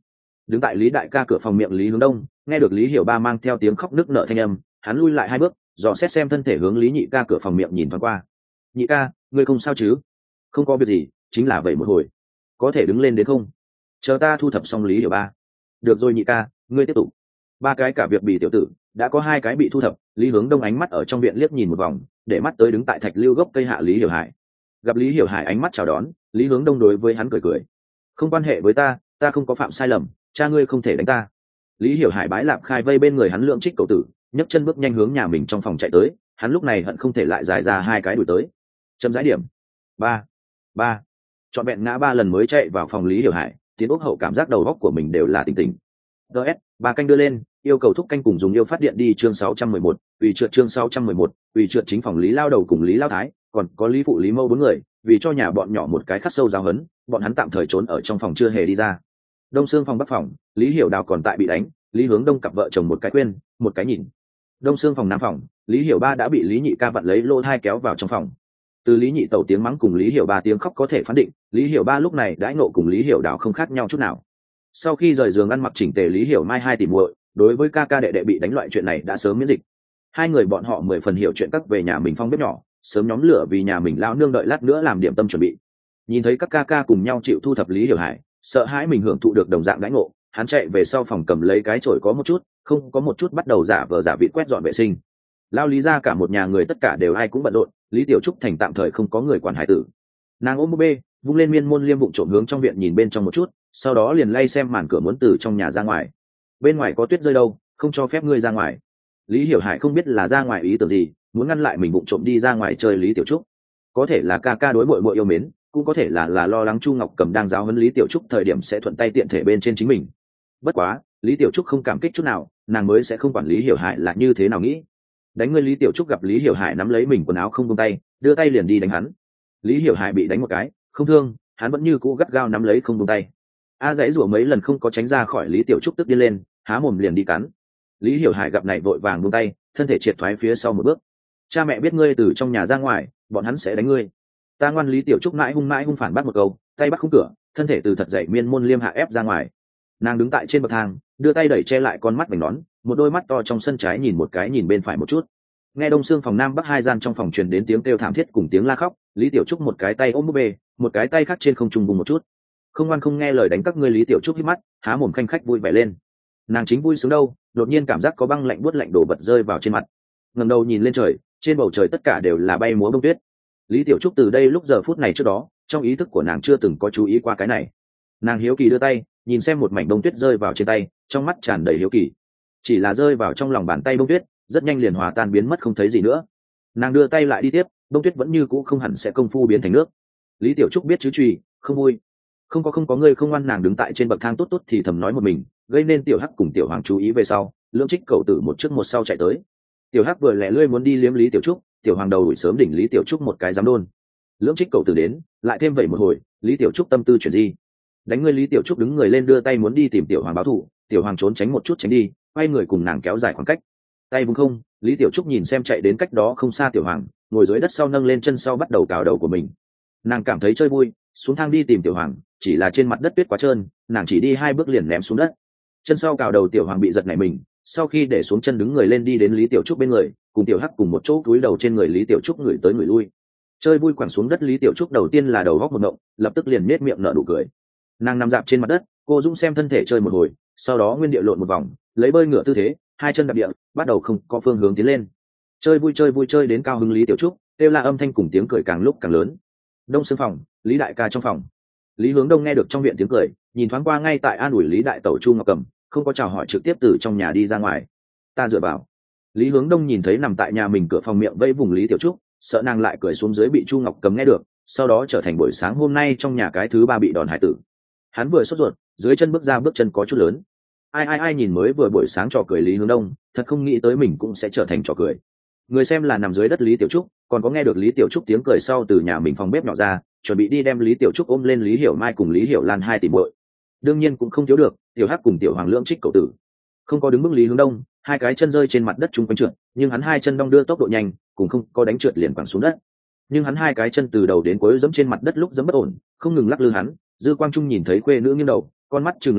đứng tại lý đại ca cửa phòng miệng lý hướng đông nghe được lý hiểu ba mang theo tiếng khóc nức nở thanh âm, hắn lui lại hai bước, dò xét xem thân thể hướng lý nhị ca cửa phòng miệng nhìn thoáng qua. Nhị ca, ngươi không sao chứ? Không có việc gì, chính là vậy một hồi. Có thể đứng lên đến không? Chờ ta thu thập xong lý hiểu ba. Được rồi nhị ca, ngươi tiếp tục. Ba cái cả việc bị tiểu tử, đã có hai cái bị thu thập. Lý hướng đông ánh mắt ở trong viện liếc nhìn một vòng, để mắt tới đứng tại thạch lưu gốc cây hạ lý hiểu hải. Gặp lý hiểu hải ánh mắt chào đón, lý hướng đông đối với hắn cười cười. Không quan hệ với ta, ta không có phạm sai lầm, cha ngươi không thể đánh ta. Lý hiểu hải bái lạp khai vây bên người hắn lượng trích cậu tử, nhấc chân bước nhanh hướng nhà mình trong phòng chạy tới. Hắn lúc này hận không thể lại dài ra hai cái đuổi tới. Chấm dãi điểm. Ba, ba. Chọn vẹn ngã ba lần mới chạy vào phòng lý hiểu hải, tiến ốc hậu cảm giác đầu góc của mình đều là tỉnh tỉnh. ds ba canh đưa lên, yêu cầu thúc canh cùng dùng yêu phát điện đi chương sáu trăm mười một, vì trượt chương sáu trăm mười một, vì trượt chính phòng lý lao đầu cùng lý lao thái, còn có lý phụ lý mâu bốn người, vì cho nhà bọn nhỏ một cái khắc sâu giáo hấn, bọn hắn tạm thời trốn ở trong phòng chưa hề đi ra. Đông xương phòng bắc phòng, lý hiểu đào còn tại bị đánh, lý hướng đông cặp vợ chồng một cái quên, một cái nhìn. Đông xương phòng nam phòng, lý hiểu ba đã bị lý nhị ca vặn lấy lỗ thai kéo vào trong phòng. Từ lý nhị tẩu tiếng mắng cùng lý hiểu ba tiếng khóc có thể phán định, lý hiểu ba lúc này đãi nộ cùng lý hiểu đào không khác nhau chút nào. Sau khi rời giường ăn mặc chỉnh tề lý hiểu mai hai tỷ muội, đối với ca ca đệ đệ bị đánh loại chuyện này đã sớm miễn dịch. Hai người bọn họ mười phần hiểu chuyện các về nhà mình phong bếp nhỏ, sớm nhóm lửa vì nhà mình lao nương đợi lát nữa làm điểm tâm chuẩn bị. Nhìn thấy các ca ca cùng nhau chịu thu thập lý hiểu hải, sợ hãi mình hưởng thụ được đồng dạng đãi ngộ, hắn chạy về sau phòng cầm lấy cái chổi có một chút, không có một chút bắt đầu giả vờ giả vịt quét dọn vệ sinh. Lao lý ra cả một nhà người tất cả đều ai cũng bận rộn, lý tiểu trúc thành tạm thời không có người quản hải tử. Nàng ôm búp bê vung lên miên môn liêm vụng trộm hướng trong viện nhìn bên trong một chút, sau đó liền lay xem màn cửa muốn từ trong nhà ra ngoài. Bên ngoài có tuyết rơi đâu, không cho phép ngươi ra ngoài. Lý hiểu hải không biết là ra ngoài ý tưởng gì, muốn ngăn lại mình vụng trộm đi ra ngoài chơi lý tiểu trúc. Có thể là ca ca đối bội bội yêu mến, cũng có thể là là lo lắng chu ngọc cầm đang giáo huấn lý tiểu trúc thời điểm sẽ thuận tay tiện thể bên trên chính mình. Bất quá lý tiểu trúc không cảm kích chút nào, nàng mới sẽ không quản lý hiểu hải là như thế nào nghĩ. Đánh ngươi lý tiểu trúc gặp lý hiểu hải nắm lấy mình quần áo không buông tay, đưa tay liền đi đánh hắn. Lý hiểu hải bị đánh một cái không thương, hắn vẫn như cũ gắt gao nắm lấy không buông tay. A dãy rủa mấy lần không có tránh ra khỏi lý tiểu trúc tức điên lên, há mồm liền đi cắn. Lý hiểu hải gặp này vội vàng buông tay, thân thể triệt thoái phía sau một bước. Cha mẹ biết ngươi từ trong nhà ra ngoài, bọn hắn sẽ đánh ngươi. Ta ngoan. Lý tiểu trúc mãi hung mãi hung phản bắt một câu, tay bắt khung cửa, thân thể từ thật dậy miên môn liêm hạ ép ra ngoài. Nàng đứng tại trên bậc thang, đưa tay đẩy che lại con mắt vành nón, một đôi mắt to trong sân trái nhìn một cái nhìn bên phải một chút. Nghe đông xương phòng nam bắc hai gian trong phòng truyền đến tiếng kêu thảm thiết cùng tiếng la khóc, lý tiểu trúc một cái tay ôm búp bê, một cái tay khác trên không trung bùng một chút. Không ngoan không nghe lời đánh các ngươi. Lý tiểu trúc hít mắt, há mồm khanh khách vui vẻ lên. Nàng chính vui sướng đâu, đột nhiên cảm giác có băng lạnh buốt lạnh đổ vật rơi vào trên mặt. Ngẩng đầu nhìn lên trời, trên bầu trời tất cả đều là bay múa bông tuyết. Lý tiểu trúc từ đây lúc giờ phút này trước đó, trong ý thức của nàng chưa từng có chú ý qua cái này. Nàng hiếu kỳ đưa tay nhìn xem một mảnh bông tuyết rơi vào trên tay, trong mắt tràn đầy hiếu kỳ. Chỉ là rơi vào trong lòng bàn tay bông tuyết, rất nhanh liền hòa tan biến mất không thấy gì nữa. Nàng đưa tay lại đi tiếp, bông tuyết vẫn như cũ không hẳn sẽ công phu biến thành nước. Lý tiểu trúc biết chứ truy không vui. Không có không có ngươi không ngoan. Nàng đứng tại trên bậc thang tốt tốt thì thầm nói một mình, gây nên tiểu hắc cùng tiểu hoàng chú ý về sau, lưỡng trích cậu tử một trước một sau chạy tới. Tiểu hắc vừa lẻ lươi muốn đi liếm lý tiểu trúc, tiểu hoàng đầu đuổi sớm đỉnh lý tiểu trúc một cái giám đôn. Lưỡng trích cậu tử đến lại thêm vậy một hồi, lý tiểu trúc tâm tư chuyển gì đánh ngươi. Lý tiểu trúc đứng người lên đưa tay muốn đi tìm tiểu hoàng báo thù, tiểu hoàng trốn tránh một chút tránh đi, quay người cùng nàng kéo dài khoảng cách. Tay vùng không, lý tiểu trúc nhìn xem chạy đến cách đó không xa tiểu hoàng, ngồi dưới đất sau nâng lên chân sau bắt đầu cào đầu của mình. Nàng cảm thấy chơi vui, xuống thang đi tìm tiểu hoàng, chỉ là trên mặt đất tuyết quá trơn, nàng chỉ đi hai bước liền ném xuống đất. Chân sau cào đầu tiểu hoàng bị giật nảy mình, sau khi để xuống chân đứng người lên đi đến lý tiểu trúc bên người, cùng tiểu hắc cùng một chỗ cúi đầu trên người lý tiểu trúc người tới người lui. Chơi vui quẳng xuống đất lý tiểu trúc đầu tiên là đầu góc một ngộng, lập tức liền nết miệng nở nụ cười. Nàng nằm dạp trên mặt đất, cô dũng xem thân thể chơi một hồi, sau đó nguyên địa lộn một vòng, lấy bơi ngựa tư thế, hai chân đạp địa, bắt đầu không có phương hướng tiến lên. Chơi vui chơi vui chơi đến cao hứng lý tiểu trúc, kêu la âm thanh cùng tiếng cười càng lúc càng lớn. Đông xương phòng, lý đại ca trong phòng. Lý hướng đông nghe được trong viện tiếng cười, nhìn thoáng qua ngay tại an ủi lý đại tẩu chu ngọc cầm, không có chào hỏi trực tiếp từ trong nhà đi ra ngoài. Ta dựa vào. Lý hướng đông nhìn thấy nằm tại nhà mình cửa phòng miệng vẫy vùng lý tiểu trúc, sợ nàng lại cười xuống dưới bị chu ngọc cầm nghe được, sau đó trở thành buổi sáng hôm nay trong nhà cái thứ ba bị đòn hải tử. Hắn vừa sốt ruột, dưới chân bước ra bước chân có chút lớn. Ai ai ai nhìn mới vừa buổi sáng trò cười lý hướng đông, thật không nghĩ tới mình cũng sẽ trở thành trò cười. Người xem là nằm dưới đất lý tiểu trúc, còn có nghe được lý tiểu trúc tiếng cười sau từ nhà mình phòng bếp nhỏ ra, chuẩn bị đi đem lý tiểu trúc ôm lên lý hiểu mai cùng lý hiểu lan hai tỷ muội. Đương nhiên cũng không thiếu được tiểu hắc cùng tiểu hoàng lưỡng trích cậu tử. Không có đứng bước lý hướng đông, hai cái chân rơi trên mặt đất chung quanh trượt, nhưng hắn hai chân đong đưa tốc độ nhanh, cùng không có đánh trượt liền quẳng xuống đất. Nhưng hắn hai cái chân từ đầu đến cuối giẫm trên mặt đất lúc giẫm bất ổn, không ngừng lắc lư hắn. Dư Quang Trung nhìn thấy quê nữ nghiêng đầu, con mắt trừng lao đại,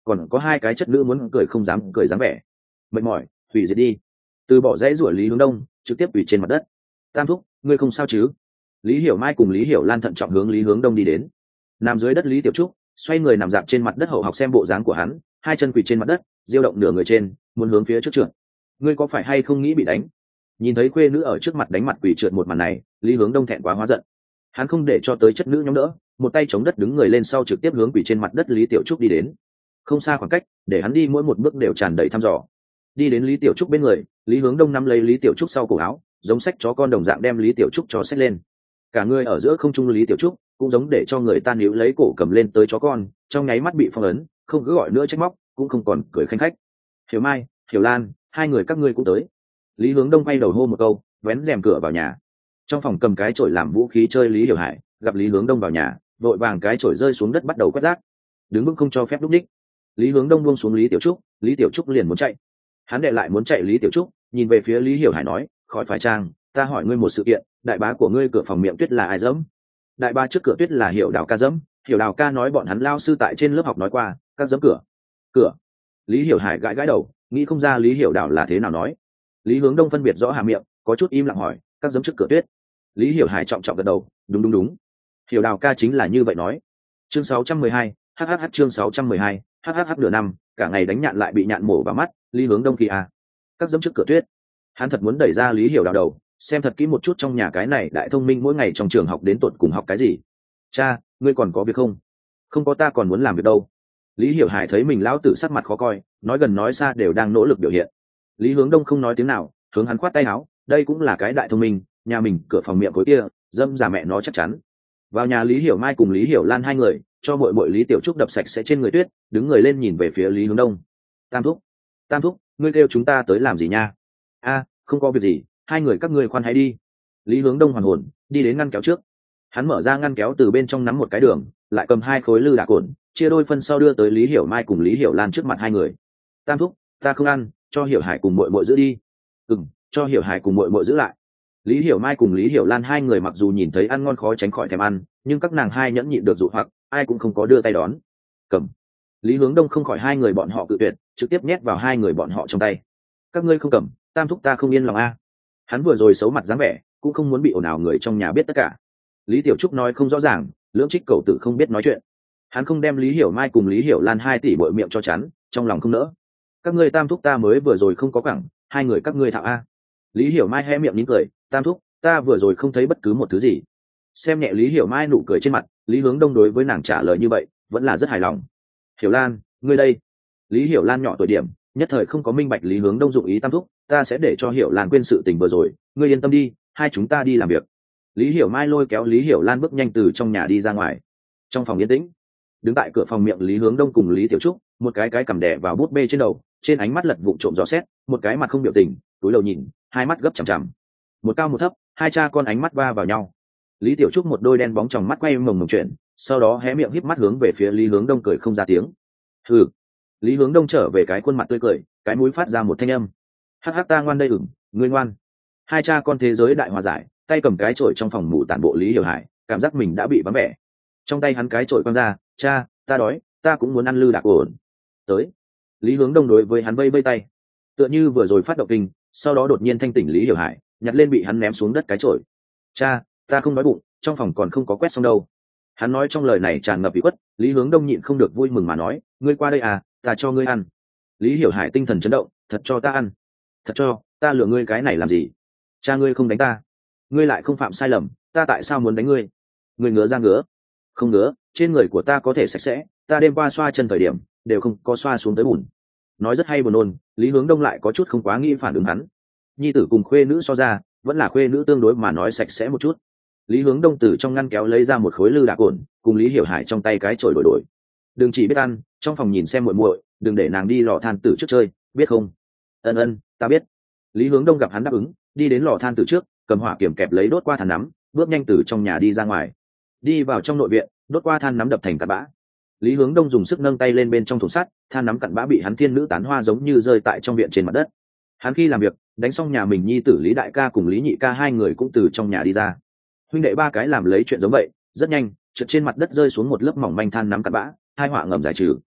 còn có hai cái chất nữ muốn cười không dám cười dám vẻ. Mệt mỏi, hủy diệt đi. Từ bỏ dãy rủa Lý Hướng Đông, trực tiếp ủy trên mặt đất. Tam thúc, ngươi không sao chứ? Lý Hiểu Mai cùng Lý Hiểu Lan thận trọng hướng Lý Hướng Đông đi đến. Nằm dưới đất Lý Tiểu Trúc xoay người nằm dạp trên mặt đất hậu học xem bộ dáng của hắn, hai chân quỳ trên mặt đất, diêu động nửa người trên, muốn hướng phía trước trượt. Ngươi có phải hay không nghĩ bị đánh? Nhìn thấy khuê nữ ở trước mặt đánh mặt quỳ trượt một màn này, Lý Hướng Đông thẹn quá hóa giận. Hắn không để cho tới chất nữ nhóm đỡ, một tay chống đất đứng người lên sau trực tiếp hướng quỳ trên mặt đất Lý Tiểu Trúc đi đến. Không xa khoảng cách, để hắn đi mỗi một bước đều tràn đầy thăm dò. Đi đến Lý Tiểu Trúc bên người, Lý Hướng Đông nắm lấy Lý Tiểu Trúc sau cổ áo, giống xách chó con đồng dạng đem Lý Tiểu Trúc cho xách lên. Cả người ở giữa không trung Lý Tiểu Trúc cũng giống để cho người ta níu lấy cổ cầm lên tới chó con, trong nháy mắt bị phong ấn, không cứ gọi nữa trách móc, cũng không còn cười khanh khách. Hiểu Mai, Hiểu Lan, hai người các ngươi cũng tới. Lý Hướng Đông quay đầu hô một câu, vén rèm cửa vào nhà. Trong phòng cầm cái chổi làm vũ khí chơi Lý Hiểu Hải gặp Lý Hướng Đông vào nhà, vội vàng cái chổi rơi xuống đất bắt đầu quét rác, đứng vững không cho phép lúc đích. Lý Hướng Đông buông xuống Lý Tiểu Trúc, Lý Tiểu Trúc liền muốn chạy. Hắn đệ lại muốn chạy Lý Tiểu Trúc, nhìn về phía Lý Hiểu Hải nói, khỏi phải trang, ta hỏi ngươi một sự kiện, đại bá của ngươi cửa phòng miệng tuyết là ai dẫm? Đại bá trước cửa tuyết là Hiểu Đào ca dẫm, Hiểu Đào ca nói bọn hắn lao sư tại trên lớp học nói qua, các dẫm cửa. Cửa. Lý Hiểu Hải gãi gãi đầu, nghĩ không ra Lý Hiểu Đào là thế nào nói. Lý Hướng Đông phân biệt rõ hà miệng, có chút im lặng hỏi, các dẫm trước cửa tuyết. Lý Hiểu Hải trọng trọng gật đầu, đúng đúng đúng. Hiểu Đào ca chính là như vậy nói. Chương sáu trăm mười hai, hh chương sáu trăm mười hai, hh nửa năm, cả ngày đánh nhạn lại bị nhạn mổ vào mắt, Lý Hướng Đông kỳ à. Các dẫm trước cửa tuyết. Hắn thật muốn đẩy ra Lý Hiểu Đào đầu, xem thật kỹ một chút trong nhà cái này đại thông minh mỗi ngày trong trường học đến tụt cùng học cái gì. Cha, ngươi còn có việc không? Không có, ta còn muốn làm việc đâu. Lý Hiểu Hải thấy mình lão tử sắc mặt khó coi, nói gần nói xa đều đang nỗ lực biểu hiện. Lý Hướng Đông không nói tiếng nào, hướng hắn khoát tay áo, đây cũng là cái đại thông minh, nhà mình cửa phòng miệng cuối kia, dâm giả mẹ nó chắc chắn. Vào nhà Lý Hiểu Mai cùng Lý Hiểu Lan hai người, cho muội muội Lý Tiểu Trúc đập sạch sẽ trên người tuyết, đứng người lên nhìn về phía Lý Hướng Đông. Tam thúc, Tam thúc, ngươi kêu chúng ta tới làm gì nha? A, không có việc gì, hai người các ngươi khoan hãy đi. Lý Hướng Đông hoàn hồn, đi đến ngăn kéo trước. Hắn mở ra ngăn kéo, từ bên trong nắm một cái đường, lại cầm hai khối lư đạ cồn, chia đôi phân sau đưa tới Lý Hiểu Mai cùng Lý Hiểu Lan trước mặt hai người. Tam thúc, ta không ăn, cho Hiểu Hải cùng muội muội giữ đi. Ừm, cho Hiểu Hải cùng muội muội giữ lại. Lý Hiểu Mai cùng Lý Hiểu Lan hai người mặc dù nhìn thấy ăn ngon khó tránh khỏi thèm ăn, nhưng các nàng hai nhẫn nhịn được dụ hoặc, ai cũng không có đưa tay đón. Cầm. Lý Hướng Đông không khỏi hai người bọn họ cự tuyệt, trực tiếp nhét vào hai người bọn họ trong tay. Các ngươi không cầm, Tam thúc ta không yên lòng a. Hắn vừa rồi xấu mặt dáng vẻ, cũng không muốn bị ồn ào người trong nhà biết tất cả. Lý Tiểu Trúc nói không rõ ràng, lưỡng trích cầu tử không biết nói chuyện. Hắn không đem Lý Hiểu Mai cùng Lý Hiểu Lan hai tỷ bội miệng cho chắn, trong lòng không nỡ. Các ngươi Tam thúc ta mới vừa rồi không có cẳng, hai người các ngươi thạo a. Lý Hiểu Mai hé miệng nín cười, Tam thúc, ta vừa rồi không thấy bất cứ một thứ gì. Xem nhẹ Lý Hiểu Mai nụ cười trên mặt, Lý Hướng Đông đối với nàng trả lời như vậy, vẫn là rất hài lòng. Hiểu Lan, ngươi đây. Lý Hiểu Lan nhỏ tuổi điểm, nhất thời không có minh bạch Lý Hướng Đông dụng ý. Tam thúc, ta sẽ để cho Hiểu Lan quên sự tình vừa rồi, ngươi yên tâm đi, hai chúng ta đi làm việc. Lý Hiểu Mai lôi kéo Lý Hiểu Lan bước nhanh từ trong nhà đi ra ngoài. Trong phòng yên tĩnh, đứng tại cửa phòng miệng Lý Hướng Đông cùng Lý Tiểu Trúc, một cái cái cầm đè vào bút bê trên đầu, trên ánh mắt lật vụng trộm dò xét, một cái mặt không biểu tình, túi đầu nhìn, hai mắt gấp chằm chằm. Một cao một thấp, hai cha con ánh mắt va vào nhau. Lý Tiểu Trúc một đôi đen bóng trong mắt quay mồng mồng chuyển, sau đó hé miệng híp mắt hướng về phía Lý Hướng Đông cười không ra tiếng. Hừ. Lý Hướng Đông trở về cái khuôn mặt tươi cười, cái mũi phát ra một thanh âm. Hắc hắc, ta ngoan đây ửng, ngươi ngoan. Hai cha con thế giới đại hòa giải, tay cầm cái chổi trong phòng ngủ tản bộ Lý Hiểu Hải, cảm giác mình đã bị vắng vẻ. Trong tay hắn cái chổi quăng ra, cha, ta đói, ta cũng muốn ăn lư đạc ổn. Tới. Lý Hướng Đông đối với hắn vây vây tay, tựa như vừa rồi phát động kinh, sau đó đột nhiên thanh tỉnh Lý Hiểu Hải, nhặt lên bị hắn ném xuống đất cái chổi. Cha, ta không đói bụng, trong phòng còn không có quét xong đâu. Hắn nói trong lời này tràn ngập ủy khuất. Lý Hướng Đông nhịn không được vui mừng mà nói, ngươi qua đây à, ta cho ngươi ăn. Lý Hiểu Hải tinh thần chấn động, thật cho ta ăn? Thật cho, ta lừa ngươi cái này làm gì? Cha ngươi không đánh ta, ngươi lại không phạm sai lầm, ta tại sao muốn đánh ngươi? Ngươi ngứa ra ngứa? Không ngứa, trên người của ta có thể sạch sẽ, ta đêm qua xoa chân thời điểm đều không có xoa xuống tới bùn. Nói rất hay buồn nôn. Lý Hướng Đông lại có chút không quá nghĩ phản ứng hắn. Nhi tử cùng khuê nữ so ra, vẫn là khuê nữ tương đối mà nói sạch sẽ một chút. Lý Hướng Đông từ trong ngăn kéo lấy ra một khối lư đạc ổn, cùng Lý Hiểu Hải trong tay cái chổi đổi đổi. Đừng chỉ biết ăn, trong phòng nhìn xem muội muội, đừng để nàng đi lò than tử trước chơi, biết không? Ân ân, ta biết. Lý Hướng Đông gặp hắn đáp ứng, đi đến lò than tử trước, cầm hỏa kiểm kẹp lấy đốt qua than nắm, bước nhanh từ trong nhà đi ra ngoài. Đi vào trong nội viện, đốt qua than nắm đập thành cặn bã. Lý Hướng Đông dùng sức nâng tay lên bên trong thùng sắt, than nắm cặn bã bị hắn thiên nữ tán hoa giống như rơi tại trong viện trên mặt đất. Hắn khi làm việc, đánh xong nhà mình nhi tử Lý Đại ca cùng Lý Nhị ca hai người cũng từ trong nhà đi ra. Huynh đệ ba cái làm lấy chuyện giống vậy, rất nhanh, trượt trên mặt đất rơi xuống một lớp mỏng manh than nắm cặn bã, hai họa ngầm giải trừ.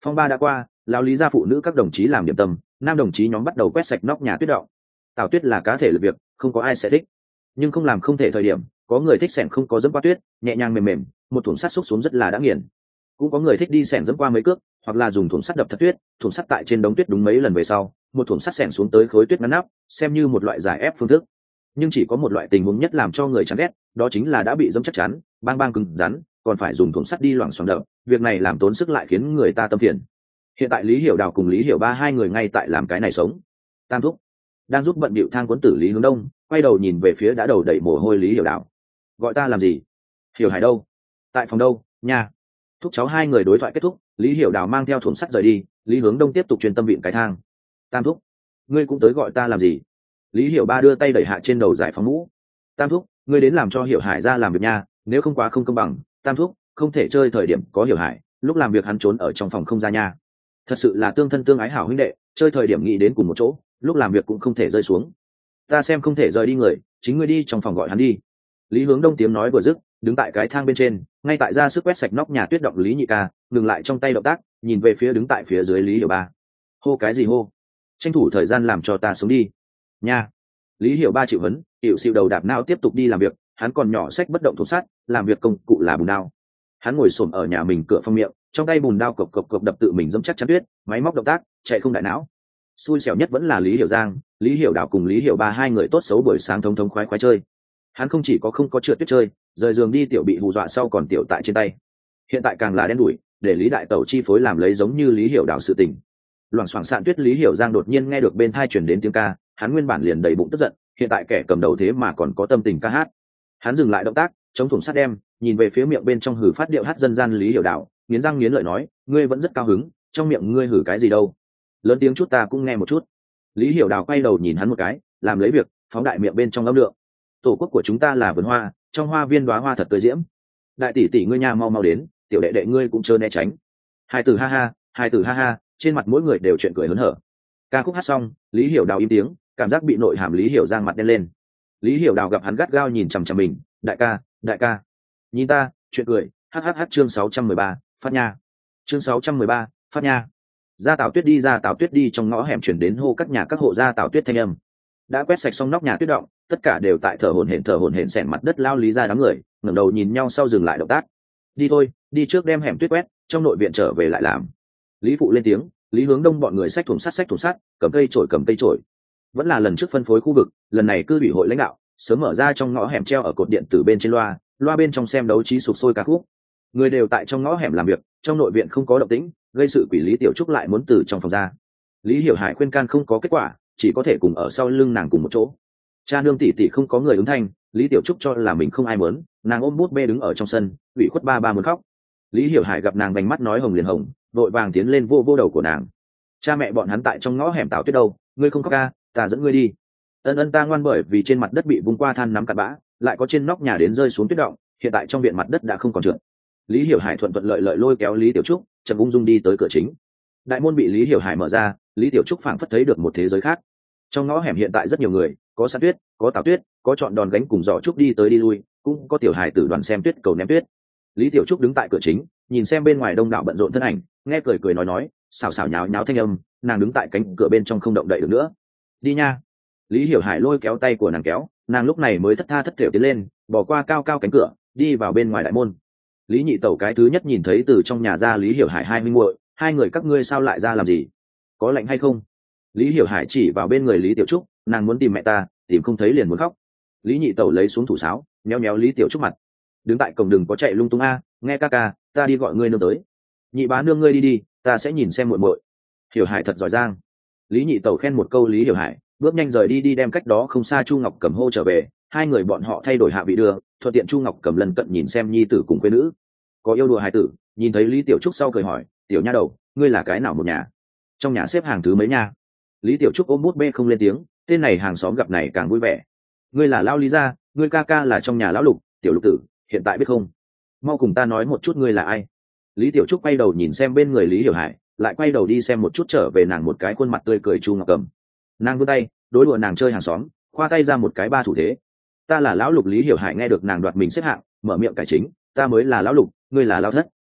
Phong ba đã qua, lão lý gia phụ nữ các đồng chí làm điểm tâm, nam đồng chí nhóm bắt đầu quét sạch nóc nhà tuyết động. Tào Tuyết là cá thể lực việc, không có ai sẽ thích, nhưng không làm không thể thời điểm, có người thích sẻng không có dẫm qua tuyết, nhẹ nhàng mềm mềm, một thùng sắt xúc xuống rất là đã nghiền. Cũng có người thích đi sẻng dẫm qua mấy cước, hoặc là dùng thùng sắt đập thật tuyết, thùng sắt tại trên đống tuyết đúng mấy lần về sau, một thùng sắt sẻng xuống tới khối tuyết ngắn nắp, xem như một loại giải ép phương thức. Nhưng chỉ có một loại tình huống nhất làm cho người chán ghét, đó chính là đã bị dẫm chắc chắn, bang bang cứng rắn, còn phải dùng thùng sắt đi loảng xoảng đập, việc này làm tốn sức lại khiến người ta tâm phiền. Hiện tại Lý Hiểu Đào cùng Lý Hiểu Ba hai người ngay tại làm cái này sống. Tam thúc đang giúp bận bịu thang cuốn tử Lý Hướng Đông, quay đầu nhìn về phía đã đầu đẩy mồ hôi Lý Hiểu Đào. Gọi ta làm gì? Hiểu Hải đâu? Tại phòng đâu? Nhà. Thúc cháu hai người đối thoại kết thúc, Lý Hiểu Đào mang theo thùng sắt rời đi, Lý Hướng Đông tiếp tục chuyên tâm vịn cái thang. Tam thúc, ngươi cũng tới gọi ta làm gì? Lý Hiểu Ba đưa tay đẩy hạ trên đầu giải phóng mũ. Tam thúc, ngươi đến làm cho Hiểu Hải ra làm việc nha, nếu không quá không công bằng. Tam thúc, không thể chơi thời điểm có Hiểu Hải, lúc làm việc hắn trốn ở trong phòng không ra nha. Thật sự là tương thân tương ái hảo huynh đệ, chơi thời điểm nghĩ đến cùng một chỗ, lúc làm việc cũng không thể rơi xuống. Ta xem không thể rời đi người, chính ngươi đi trong phòng gọi hắn đi. Lý Hướng Đông tiếng nói vừa dứt, đứng tại cái thang bên trên, ngay tại ra sức quét sạch nóc nhà tuyết động Lý Nhị Ca, ngừng lại trong tay động tác, nhìn về phía đứng tại phía dưới Lý Hiểu Ba. Hô cái gì hô? Tranh thủ thời gian làm cho ta xuống đi. Nha. Lý Hiểu Ba chịu hấn, hiệu xịu đầu đạp não tiếp tục đi làm việc, hắn còn nhỏ sách bất động thủ sát, làm việc công cụ là bùn đao. Hắn ngồi xổm ở nhà mình cửa phong miệng, trong tay bùn đao cộc cộc cộc đập tự mình dẫm chắc chắn tuyết, máy móc động tác, chạy không đại não. Xui xẻo nhất vẫn là Lý Hiểu Giang, Lý Hiểu Đào cùng Lý Hiểu Ba hai người tốt xấu buổi sáng thống thống khoái khoái chơi. Hắn không chỉ có không có trượt tuyết chơi, rời giường đi tiểu bị hù dọa sau còn tiểu tại trên tay. Hiện tại càng là đen đủi, để Lý Đại Tẩu chi phối làm lấy giống như Lý Hiểu Đào sự tình. Loảng xoảng sạn tuyết Lý Hiểu Giang đột nhiên nghe được bên thai chuyển đến tiếng ca, hắn nguyên bản liền đầy bụng tức giận, hiện tại kẻ cầm đầu thế mà còn có tâm tình ca hát. Hắn dừng lại động tác, chống thủng sắt đem, nhìn về phía miệng bên trong hử phát điệu hát dân gian Lý Hiểu Đào, nghiến răng nghiến lợi nói, ngươi vẫn rất cao hứng, trong miệng ngươi hử cái gì đâu? Lớn tiếng chút ta cũng nghe một chút. Lý Hiểu Đào quay đầu nhìn hắn một cái, làm lấy việc, phóng đại miệng bên trong âm lượng. Tổ quốc của chúng ta là vườn hoa, trong hoa viên đóa hoa thật tươi diễm. Đại tỷ tỷ ngươi nha mau mau đến, tiểu đệ đệ ngươi cũng chớ né tránh. Hai từ ha ha, hai từ ha ha, trên mặt mỗi người đều chuyện cười hớn hở. Ca khúc hát xong, Lý Hiểu Đào im tiếng, cảm giác bị nội hàm Lý Hiểu Giang mặt đen lên. Lý Hiểu Đào gặp hắn gắt gao nhìn chằm chằm mình, đại ca, đại ca, nhìn ta, chuyện cười, hhh chương sáu trăm mười ba, phát nha. Chương sáu trăm mười ba, phát nha. Ra Tào Tuyết đi ra Tào Tuyết đi trong ngõ hẻm chuyển đến hô các nhà các hộ ra Tào Tuyết thanh âm. Đã quét sạch xong nóc nhà tuyết động, tất cả đều tại thở hổn hển thở hổn hển xẻng mặt đất lao Lý ra đám người, ngẩng đầu nhìn nhau sau dừng lại động tác. Đi thôi, đi trước đem hẻm tuyết quét, trong nội viện trở về lại làm. Lý phụ lên tiếng, Lý Hướng Đông bọn người xách thùng sắt xách thùng sắt, cầm cây chổi cầm cây chổi. Vẫn là lần trước phân phối khu vực, lần này cư ủy hội lãnh đạo sớm mở ra trong ngõ hẻm treo ở cột điện từ bên trên loa, loa bên trong xem đấu trí sục sôi ca khúc. Người đều tại trong ngõ hẻm làm việc, trong nội viện không có động tĩnh, gây sự quỷ Lý Tiểu Trúc lại muốn từ trong phòng ra. Lý Hiểu Hải khuyên can không có kết quả, chỉ có thể cùng ở sau lưng nàng cùng một chỗ. Cha nương tỷ tỷ không có người ứng thanh, Lý Tiểu Trúc cho là mình không ai muốn, nàng ôm bút bê đứng ở trong sân, ủy khuất ba ba muốn khóc. Lý Hiểu Hải gặp nàng vành mắt nói hồng liền hồng, vội vàng tiến lên vô vô đầu của nàng. Cha mẹ bọn hắn tại trong ngõ hẻm Tào Tuyết đâu, ngươi không khóc ca, ta dẫn ngươi đi. Ân ân ta ngoan, bởi vì trên mặt đất bị vung qua than nắm cặn bã, lại có trên nóc nhà đến rơi xuống tuyết động, hiện tại trong viện mặt đất đã không còn trượt. Lý Hiểu Hải thuận thuận lợi lợi lôi kéo Lý Tiểu Trúc, chậm ung dung đi tới cửa chính. Đại môn bị Lý Hiểu Hải mở ra, Lý Tiểu Trúc phảng phất thấy được một thế giới khác. Trong ngõ hẻm hiện tại rất nhiều người, có Sa Tuyết, có Tào Tuyết, có chọn đòn gánh cùng giỏ trúc đi tới đi lui, cũng có tiểu hài tử đoàn xem tuyết cầu ném tuyết. Lý Tiểu Trúc đứng tại cửa chính, nhìn xem bên ngoài đông đảo bận rộn thân ảnh, nghe cười cười nói nói, xào xào nháo nháo thanh âm, nàng đứng tại cánh cửa bên trong không động đậy được nữa. Đi nha. Lý Hiểu Hải lôi kéo tay của nàng kéo, nàng lúc này mới thất tha thất thểu tiến lên, bỏ qua cao cao cánh cửa, đi vào bên ngoài đại môn. Lý Nhị Tẩu cái thứ nhất nhìn thấy từ trong nhà ra Lý Hiểu Hải hai huynh muội, hai người các ngươi sao lại ra làm gì? Có lạnh hay không? Lý Hiểu Hải chỉ vào bên người Lý Tiểu Trúc, nàng muốn tìm mẹ ta, tìm không thấy liền muốn khóc. Lý Nhị Tẩu lấy xuống thủ sáo, méo méo Lý Tiểu Trúc mặt. Đứng tại cổng đừng có chạy lung tung a, nghe ca ca, ta đi gọi ngươi nương tới. Nhị bá nương ngươi đi đi, ta sẽ nhìn xem muội muội. Hiểu Hải thật giỏi giang. Lý Nhị Tẩu khen một câu Lý Hiểu Hải, bước nhanh rời đi đi đem cách đó không xa Chu Ngọc Cầm hô trở về, hai người bọn họ thay đổi hạ vị đưa, thuận tiện Chu Ngọc Cầm lần cận nhìn xem nhi tử cùng quê nữ. Có yêu đùa hài tử, nhìn thấy Lý Tiểu Trúc sau cười hỏi, tiểu nha đầu, ngươi là cái nào một nhà? Trong nhà xếp hàng thứ mấy nha? Lý Tiểu Trúc ôm bút bê không lên tiếng, tên này hàng xóm gặp này càng vui vẻ. Ngươi là lão Lý gia, ngươi ca ca là trong nhà lão Lục, tiểu Lục tử, hiện tại biết không? Mau cùng ta nói một chút ngươi là ai? Lý Tiểu Trúc quay đầu nhìn xem bên người Lý Hiểu Hải, lại quay đầu đi xem một chút trở về nàng một cái khuôn mặt tươi cười Chu Ngọc Cầm. Nàng vươn tay, đối đùa nàng chơi hàng xóm, khoa tay ra một cái ba thủ thế. Ta là lão Lục. Lý Hiểu Hải nghe được nàng đoạt mình xếp hạng, mở miệng cải chính, ta mới là lão Lục, ngươi là lão Thất.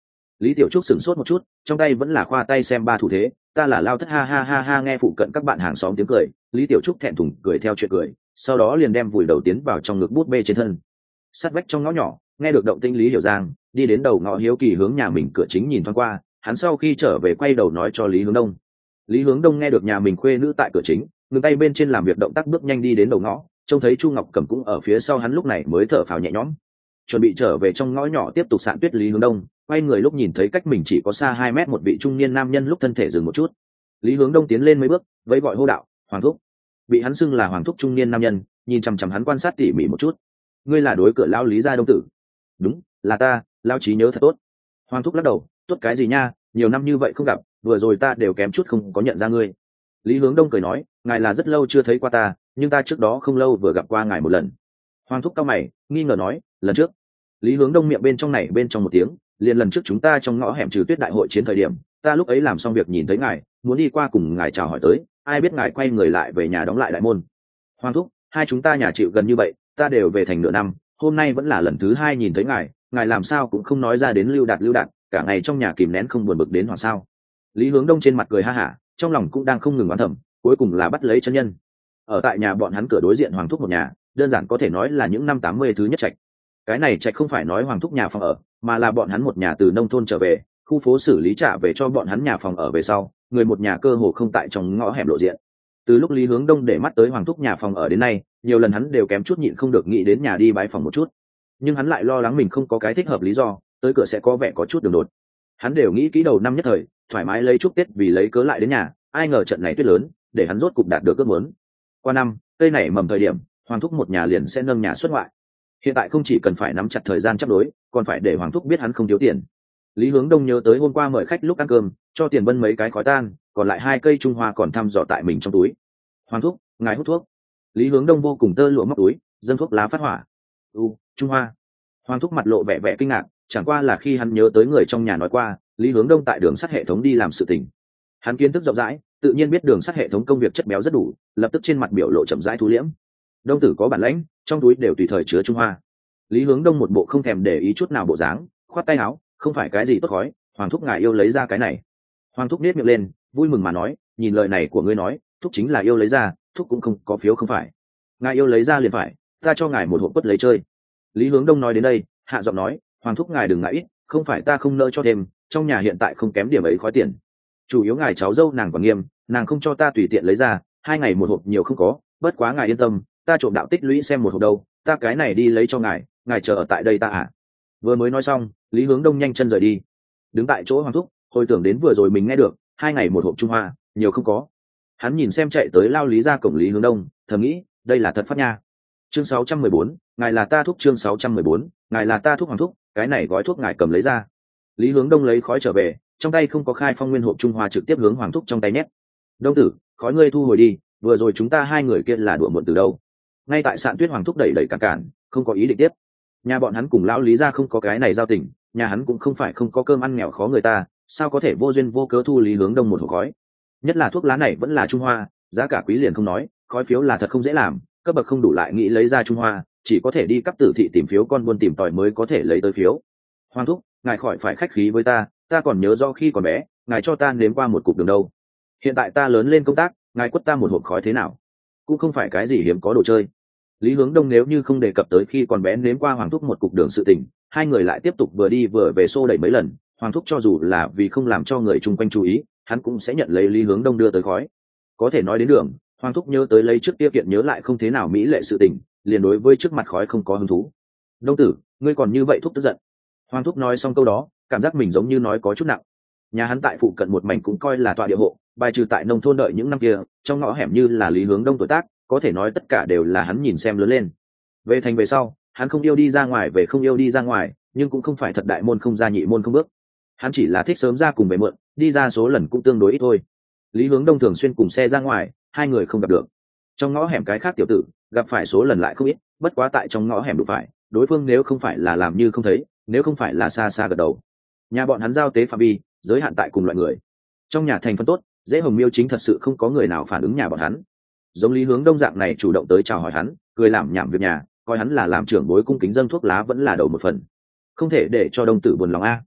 Lý Tiểu Trúc sửng sốt một chút, trong tay vẫn là khoa tay xem ba thủ thế, ta là Lao Thất, ha ha ha ha. Nghe phụ cận các bạn hàng xóm tiếng cười, Lý Tiểu Trúc thẹn thùng cười theo chuyện cười, sau đó liền đem vùi đầu tiến vào trong ngực bút bê trên thân. Sát vách trong ngõ nhỏ, nghe được động tĩnh Lý Hiểu Giang đi đến đầu ngõ hiếu kỳ hướng nhà mình cửa chính nhìn thoáng qua, hắn sau khi trở về quay đầu nói cho Lý Hướng Đông. Lý Hướng Đông nghe được nhà mình khuê nữ tại cửa chính, ngừng tay bên trên làm việc động tác bước nhanh đi đến đầu ngõ, trông thấy Chu Ngọc Cẩm cũng ở phía sau hắn, lúc này mới thở phào nhẹ nhõm, chuẩn bị trở về trong ngõ nhỏ tiếp tục sạn tuyết. Lý Hướng Đông quay người lúc nhìn thấy cách mình chỉ có xa hai mét một vị trung niên nam nhân, lúc thân thể dừng một chút. Lý Hướng Đông tiến lên mấy bước, vẫy gọi hô đạo: Hoàng thúc. Bị hắn xưng là Hoàng thúc trung niên nam nhân nhìn chằm chằm hắn quan sát tỉ mỉ một chút. Ngươi là đối cửa lao Lý gia Đông tử? Đúng, là ta, lao trí nhớ thật tốt. Hoàng thúc lắc đầu: tốt cái gì nha, nhiều năm như vậy không gặp, vừa rồi ta đều kém chút không có nhận ra ngươi. Lý Hướng Đông cười nói: ngài là rất lâu chưa thấy qua ta, nhưng ta trước đó không lâu vừa gặp qua ngài một lần. Hoàng thúc cao mày nghi ngờ nói: lần trước? Lý Hướng Đông miệng bên trong này bên trong một tiếng, liền lần trước chúng ta trong ngõ hẻm trừ tuyết đại hội chiến thời điểm, ta lúc ấy làm xong việc nhìn thấy ngài, muốn đi qua cùng ngài chào hỏi tới, ai biết ngài quay người lại về nhà đóng lại đại môn. Hoàng thúc, hai chúng ta nhà chịu gần như vậy, ta đều về thành nửa năm, hôm nay vẫn là lần thứ hai nhìn thấy ngài, ngài làm sao cũng không nói ra đến lưu đạt lưu đạt, cả ngày trong nhà kìm nén không buồn bực đến hoặc sao? Lý Hướng Đông trên mặt cười ha hả, trong lòng cũng đang không ngừng oán thầm, cuối cùng là bắt lấy chân nhân. Ở tại nhà bọn hắn cửa đối diện Hoàng thúc một nhà, đơn giản có thể nói là những năm tám mươi thứ nhất trạch. Cái này trạch không phải nói Hoàng thúc nhà phòng ở, mà là bọn hắn một nhà từ nông thôn trở về, khu phố xử lý trả về cho bọn hắn nhà phòng ở về sau, người một nhà cơ hồ không tại trong ngõ hẻm lộ diện. Từ lúc Lý Hướng Đông để mắt tới Hoàng thúc nhà phòng ở đến nay, nhiều lần hắn đều kém chút nhịn không được nghĩ đến nhà đi bái phòng một chút, nhưng hắn lại lo lắng mình không có cái thích hợp lý do, tới cửa sẽ có vẻ có chút đường đột. Hắn đều nghĩ kỹ đầu năm nhất thời, thoải mái lấy chúc Tết vì lấy cớ lại đến nhà, ai ngờ trận này tuyết lớn, để hắn rốt cục đạt được ước muốn. Qua năm, cây này mầm thời điểm, Hoàng thúc một nhà liền sẽ nâng nhà xuất ngoại. Hiện tại không chỉ cần phải nắm chặt thời gian chấp đối, còn phải để Hoàng thúc biết hắn không thiếu tiền. Lý Hướng Đông nhớ tới hôm qua mời khách lúc ăn cơm, cho tiền Vân mấy cái khói tan, còn lại hai cây trung hoa còn thăm dò tại mình trong túi. Hoàng thúc, ngài hút thuốc? Lý Hướng Đông vô cùng tơ lụa móc túi, dâng thuốc lá phát hỏa. U, trung hoa. Hoàng thúc mặt lộ vẻ vẻ kinh ngạc, chẳng qua là khi hắn nhớ tới người trong nhà nói qua, Lý Hướng Đông tại đường sắt hệ thống đi làm sự tình. Hắn kiến thức rộng rãi, tự nhiên biết đường sắt hệ thống công việc chất béo rất đủ, lập tức trên mặt biểu lộ chậm rãi thu liễm. Đông tử có bản lãnh, trong túi đều tùy thời chứa trung hoa. Lý Hướng Đông một bộ không thèm để ý chút nào bộ dáng, khoát tay áo, không phải cái gì tốt khói, Hoàng thúc ngài yêu lấy ra cái này. Hoàng thúc nết miệng lên, vui mừng mà nói, nhìn lời này của ngươi nói, thúc chính là yêu lấy ra, thúc cũng không có phiếu không phải. Ngài yêu lấy ra liền phải, ta cho ngài một hộp quất lấy chơi. Lý Hướng Đông nói đến đây, hạ giọng nói, Hoàng thúc ngài đừng ngại ít, không phải ta không nỡ cho thêm, trong nhà hiện tại không kém điểm ấy khói tiền. Chủ yếu ngài cháu dâu nàng còn nghiêm, nàng không cho ta tùy tiện lấy ra, hai ngày một hộp nhiều không có, bất quá ngài yên tâm, ta trộm đạo tích lũy xem một hộp đâu, ta cái này đi lấy cho ngài, ngài chờ ở tại đây ta à. Vừa mới nói xong, Lý Hướng Đông nhanh chân rời đi. Đứng tại chỗ Hoàng thúc, hồi tưởng đến vừa rồi mình nghe được, hai ngày một hộp trung hoa, nhiều không có. Hắn nhìn xem chạy tới lao Lý ra cổng Lý Hướng Đông, thầm nghĩ, đây là thật phát nha. Chương sáu trăm mười bốn, ngài là ta thuốc. Chương sáu trăm mười bốn, ngài là ta thuốc. Hoàng thúc, cái này gói thuốc ngài cầm lấy ra. Lý Hướng Đông lấy khói trở về, trong tay không có khai phong nguyên hộp trung hoa, trực tiếp hướng Hoàng thúc trong tay nhét. Đông tử, khói ngươi thu hồi đi, vừa rồi chúng ta hai người kia là đùa muộn từ đâu. Ngay tại sạn tuyết Hoàng thúc đẩy đẩy cản cản, không có ý định tiếp. Nhà bọn hắn cùng lão Lý ra không có cái này giao tình, nhà hắn cũng không phải không có cơm ăn nghèo khó người ta, sao có thể vô duyên vô cớ thu Lý Hướng Đông một hộp khói. Nhất là thuốc lá này vẫn là trung hoa, giá cả quý liền không nói, khói phiếu là thật không dễ làm, cấp bậc không đủ lại nghĩ lấy ra trung hoa, chỉ có thể đi cấp tử thị tìm phiếu con buôn tìm tòi mới có thể lấy tới phiếu. Hoàng thúc, ngài khỏi phải khách khí với ta, ta còn nhớ do khi còn bé, ngài cho ta nếm qua một cục đường đâu. Hiện tại ta lớn lên công tác, ngài quất ta một hộp khói thế nào? Cũng không phải cái gì hiếm có đồ chơi. Lý Hướng Đông nếu như không đề cập tới khi còn bé nếm qua Hoàng thúc một cục đường sự tình, hai người lại tiếp tục vừa đi vừa về xô đẩy mấy lần. Hoàng thúc cho dù là vì không làm cho người chung quanh chú ý, hắn cũng sẽ nhận lấy Lý Hướng Đông đưa tới khói. Có thể nói đến đường, Hoàng thúc nhớ tới lấy trước tiêu kiện nhớ lại không thế nào mỹ lệ sự tình, liền đối với trước mặt khói không có hứng thú. Đông tử, ngươi còn như vậy thúc tức giận. Hoàng thúc nói xong câu đó, cảm giác mình giống như nói có chút nặng. Nhà hắn tại phụ cận một mảnh cũng coi là tọa địa hộ, bài trừ tại nông thôn đợi những năm kia, trong ngõ hẻm như là Lý Hướng Đông tuổi tác, có thể nói tất cả đều là hắn nhìn xem lớn lên. Về thành về sau, hắn không yêu đi ra ngoài về không yêu đi ra ngoài, nhưng cũng không phải thật đại môn không ra nhị môn không bước. Hắn chỉ là thích sớm ra cùng về muộn, đi ra số lần cũng tương đối ít thôi. Lý Hướng Đông thường xuyên cùng xe ra ngoài, hai người không gặp được. Trong ngõ hẻm cái khác tiểu tử, gặp phải số lần lại không ít, bất quá tại trong ngõ hẻm đụng phải, đối phương nếu không phải là làm như không thấy, nếu không phải là xa xa gật đầu. Nhà bọn hắn giao tế phạm vi, giới hạn tại cùng loại người. Trong nhà thành phân tốt, dễ hồng miêu chính thật sự không có người nào phản ứng nhà bọn hắn. Giống Lý Hướng Đông dạng này chủ động tới chào hỏi hắn, cười làm nhảm việc nhà, coi hắn là làm trưởng bối cung kính dâng thuốc lá vẫn là đầu một phần. Không thể để cho Đông tử buồn lòng a.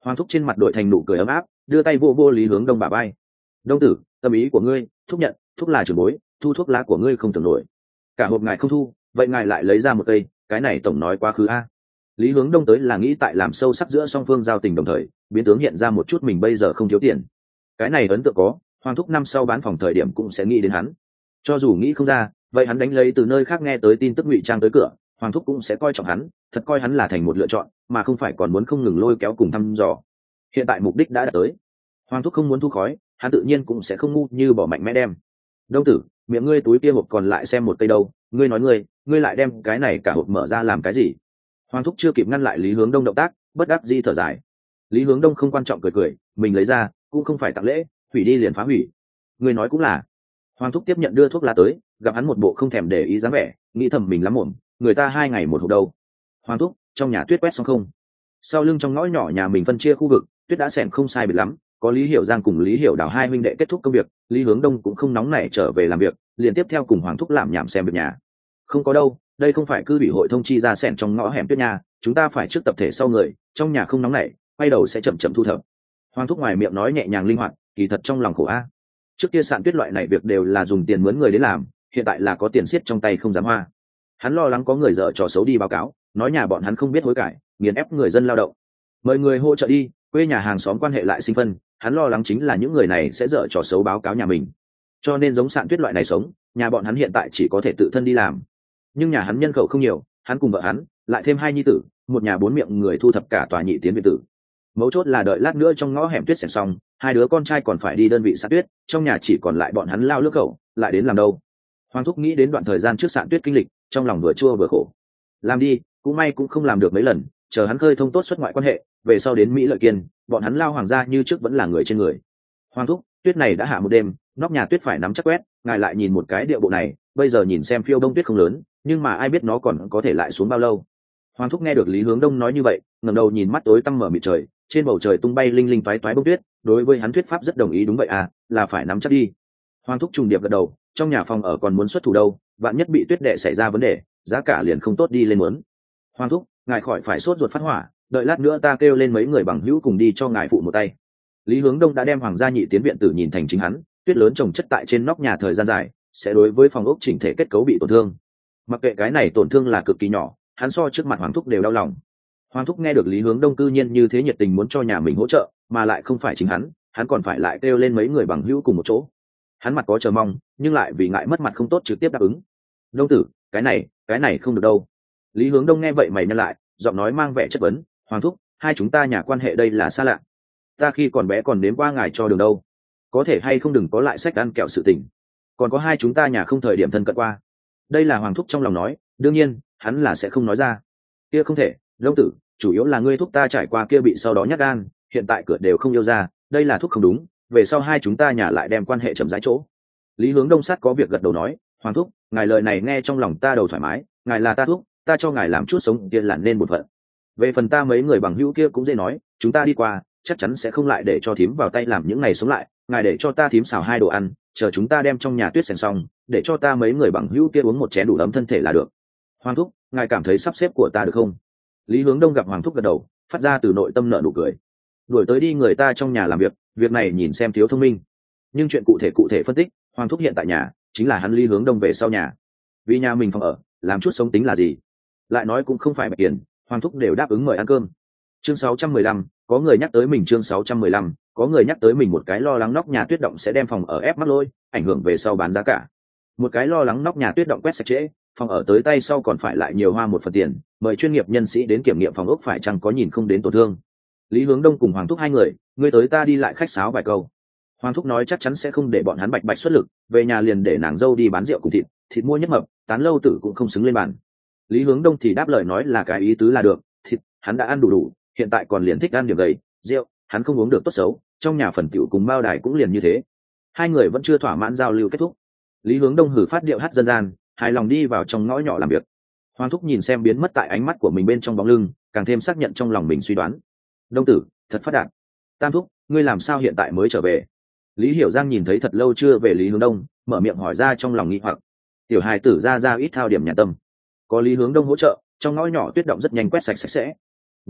Hoàng thúc trên mặt đội thành nụ cười ấm áp, đưa tay vô vô Lý Hướng Đông bả vai. Đông tử, tâm ý của ngươi, thúc nhận, thúc là trưởng bối, thu thuốc lá của ngươi không tưởng nổi. Cả hộp ngài không thu, vậy ngài lại lấy ra một cây, cái này tổng nói quá khứ a. Lý Hướng Đông tới là nghĩ tại làm sâu sắc giữa song phương giao tình đồng thời biến tướng hiện ra một chút mình bây giờ không thiếu tiền. Cái này ấn tượng có, Hoàng thúc năm sau bán phòng thời điểm cũng sẽ nghĩ đến hắn. Cho dù nghĩ không ra, vậy hắn đánh lấy từ nơi khác nghe tới tin tức ngụy trang tới cửa, Hoàng thúc cũng sẽ coi trọng hắn, thật coi hắn là thành một lựa chọn, mà không phải còn muốn không ngừng lôi kéo cùng thăm dò. Hiện tại mục đích đã đạt tới, Hoàng thúc không muốn thu khói, hắn tự nhiên cũng sẽ không ngu như bỏ mạnh mẽ đem. Đông tử, miệng ngươi túi kia hộp còn lại xem một cây đâu, ngươi nói ngươi, ngươi lại đem cái này cả hộp mở ra làm cái gì? Hoàng thúc chưa kịp ngăn lại Lý Hướng Đông động tác, bất đắc dĩ thở dài. Lý Hướng Đông không quan trọng cười cười, mình lấy ra cũng không phải tặng lễ, hủy đi liền phá hủy. Ngươi nói cũng là. Hoàng thúc tiếp nhận đưa thuốc lá tới, gặp hắn một bộ không thèm để ý dáng vẻ, nghĩ thầm mình lắm mồm, người ta hai ngày một hộp đâu. Hoàng thúc, trong nhà tuyết quét xong không? Sau lưng trong ngõ nhỏ nhà mình phân chia khu vực, tuyết đã xẻn không sai biệt lắm, có Lý Hiểu Giang cùng Lý Hiểu Đào hai huynh đệ kết thúc công việc, Lý Hướng Đông cũng không nóng nảy trở về làm việc, liền tiếp theo cùng Hoàng thúc làm nhảm xem việc nhà. Không có đâu, đây không phải cư ủy hội thông chi ra xẻn trong ngõ hẻm tuyết nhà, chúng ta phải trước tập thể sau người, trong nhà không nóng nảy, quay đầu sẽ chậm chậm thu thập. Hoàng thúc ngoài miệng nói nhẹ nhàng linh hoạt, kỳ thật trong lòng khổ a. Trước kia sạn tuyết loại này việc đều là dùng tiền mướn người đến làm, hiện tại là có tiền siết trong tay không dám hoa. Hắn lo lắng có người dở trò xấu đi báo cáo, nói nhà bọn hắn không biết hối cải, nghiền ép người dân lao động. Mời người hỗ trợ đi, quê nhà hàng xóm quan hệ lại sinh phân, hắn lo lắng chính là những người này sẽ dở trò xấu báo cáo nhà mình. Cho nên giống sạn tuyết loại này sống, nhà bọn hắn hiện tại chỉ có thể tự thân đi làm. Nhưng nhà hắn nhân khẩu không nhiều, hắn cùng vợ hắn, lại thêm hai nhi tử, một nhà bốn miệng người thu thập cả tòa nhị tiến biệt tử. Mấu chốt là đợi lát nữa trong ngõ hẻm tuyết xẻng xong, hai đứa con trai còn phải đi đơn vị sạn tuyết, trong nhà chỉ còn lại bọn hắn lao lướt khẩu, lại đến làm đâu. Hoàng thúc nghĩ đến đoạn thời gian trước sạn tuyết kinh lịch, trong lòng vừa chua vừa khổ. Làm đi, cũng may cũng không làm được mấy lần, chờ hắn khơi thông tốt xuất ngoại quan hệ, về sau đến Mỹ Lợi Kiên, bọn hắn lao hoàng gia như trước vẫn là người trên người. Hoàng thúc, tuyết này đã hạ một đêm, nóc nhà tuyết phải nắm chắc quét, ngài lại nhìn một cái điệu bộ này, bây giờ nhìn xem phiêu đông tuyết không lớn, nhưng mà ai biết nó còn có thể lại xuống bao lâu. Hoàng thúc nghe được Lý Hướng Đông nói như vậy, ngẩng đầu nhìn mắt tối tăm mở mịt trời, trên bầu trời tung bay linh linh toái toái bông tuyết, đối với hắn thuyết pháp rất đồng ý. Đúng vậy à, là phải nắm chắc đi. Hoàng thúc trùng điệp gật đầu, trong nhà phòng ở còn muốn xuất thủ đâu, vạn nhất bị tuyết đệ xảy ra vấn đề, giá cả liền không tốt đi lên muốn. Hoàng thúc, ngài khỏi phải sốt ruột phát hỏa, đợi lát nữa ta kêu lên mấy người bằng hữu cùng đi cho ngài phụ một tay. Lý Hướng Đông đã đem Hoàng gia nhị tiến viện tử nhìn thành chính hắn, tuyết lớn trồng chất tại trên nóc nhà thời gian dài, sẽ đối với phòng ốc chỉnh thể kết cấu bị tổn thương. Mặc kệ cái này tổn thương là cực kỳ nhỏ, hắn so trước mặt Hoàng thúc đều đau lòng. Hoàng thúc nghe được Lý Hướng Đông cư nhiên như thế nhiệt tình muốn cho nhà mình hỗ trợ, mà lại không phải chính hắn, hắn còn phải lại kêu lên mấy người bằng hữu cùng một chỗ. Hắn mặt có chờ mong, nhưng lại vì ngại mất mặt không tốt trực tiếp đáp ứng. Đông tử, cái này, cái này không được đâu. Lý Hướng Đông nghe vậy mày nhăn lại, giọng nói mang vẻ chất vấn. Hoàng thúc, hai chúng ta nhà quan hệ đây là xa lạ. Ta khi còn bé còn nếm qua ngài cho đường đâu. Có thể hay không đừng có lại sách ăn kẹo sự tình. Còn có hai chúng ta nhà không thời điểm thân cận qua. Đây là Hoàng thúc trong lòng nói, đương nhiên, hắn là sẽ không nói ra. Kia không thể, Đông tử, chủ yếu là ngươi thúc ta trải qua kia bị sau đó nhát gan, hiện tại cửa đều không yêu ra, đây là thúc không đúng, về sau hai chúng ta nhà lại đem quan hệ chậm rãi chỗ. Lý Hướng Đông sát có việc gật đầu nói, Hoàng thúc, ngài lời này nghe trong lòng ta đầu thoải mái, ngài là ta thúc, ta cho ngài làm chút sống tiên là nên một phận. Về phần ta mấy người bằng hữu kia cũng dễ nói, chúng ta đi qua, chắc chắn sẽ không lại để cho thím vào tay làm những ngày sống lại, ngài để cho ta thím xào hai đồ ăn, chờ chúng ta đem trong nhà tuyết xẻng xong, để cho ta mấy người bằng hữu kia uống một chén đủ ấm thân thể là được. Hoàng thúc, ngài cảm thấy sắp xếp của ta được không? Lý Hướng Đông gặp Hoàng thúc gật đầu, phát ra từ nội tâm nở nụ cười. Đuổi tới đi người ta trong nhà làm việc, việc này nhìn xem thiếu thông minh, nhưng chuyện cụ thể cụ thể phân tích, Hoàng thúc hiện tại nhà chính là hắn Lý Hướng Đông về sau nhà, vì nhà mình phòng ở, làm chút sống tính là gì? Lại nói cũng không phải bạch tiền, Hoàng thúc đều đáp ứng mời ăn cơm. Chương sáu trăm mười lăm, có người nhắc tới mình. Chương sáu trăm mười lăm, có người nhắc tới mình. Một cái lo lắng nóc nhà tuyết động sẽ đem phòng ở ép mắc lôi, ảnh hưởng về sau bán giá cả. Một cái lo lắng nóc nhà tuyết động quét sạch trễ, phòng ở tới tay sau còn phải lại nhiều hoa một phần tiền, mời chuyên nghiệp nhân sĩ đến kiểm nghiệm phòng ốc phải chăng có nhìn không đến tổn thương. Lý Hướng Đông cùng Hoàng thúc hai người, ngươi tới ta đi lại khách sáo vài câu. Hoàng thúc nói chắc chắn sẽ không để bọn hắn bạch bạch xuất lực, về nhà liền để nàng dâu đi bán rượu cùng thịt, thịt mua nhất mập, tán lâu tử cũng không xứng lên bàn. Lý Hướng Đông thì đáp lời nói là cái ý tứ là được, thịt hắn đã ăn đủ đủ, hiện tại còn liền thích ăn điểm gầy, rượu hắn không uống được tốt xấu, trong nhà phần tiểu cùng bao đài cũng liền như thế. Hai người vẫn chưa thỏa mãn giao lưu kết thúc, Lý Hướng Đông hử phát điệu hát dân gian, hài lòng đi vào trong ngõ nhỏ làm việc. Hoàng thúc nhìn xem biến mất tại ánh mắt của mình bên trong bóng lưng, càng thêm xác nhận trong lòng mình suy đoán. Đông tử, thật phát đạt. Tam thúc, ngươi làm sao hiện tại mới trở về? Lý Hiểu Giang nhìn thấy thật lâu chưa về Lý Hướng Đông, mở miệng hỏi ra trong lòng nghi hoặc. Tiểu hài tử ra ra ít thao điểm nhà tâm, có Lý Hướng Đông hỗ trợ, trong ngõ nhỏ tuyết động rất nhanh quét sạch sạch sẽ.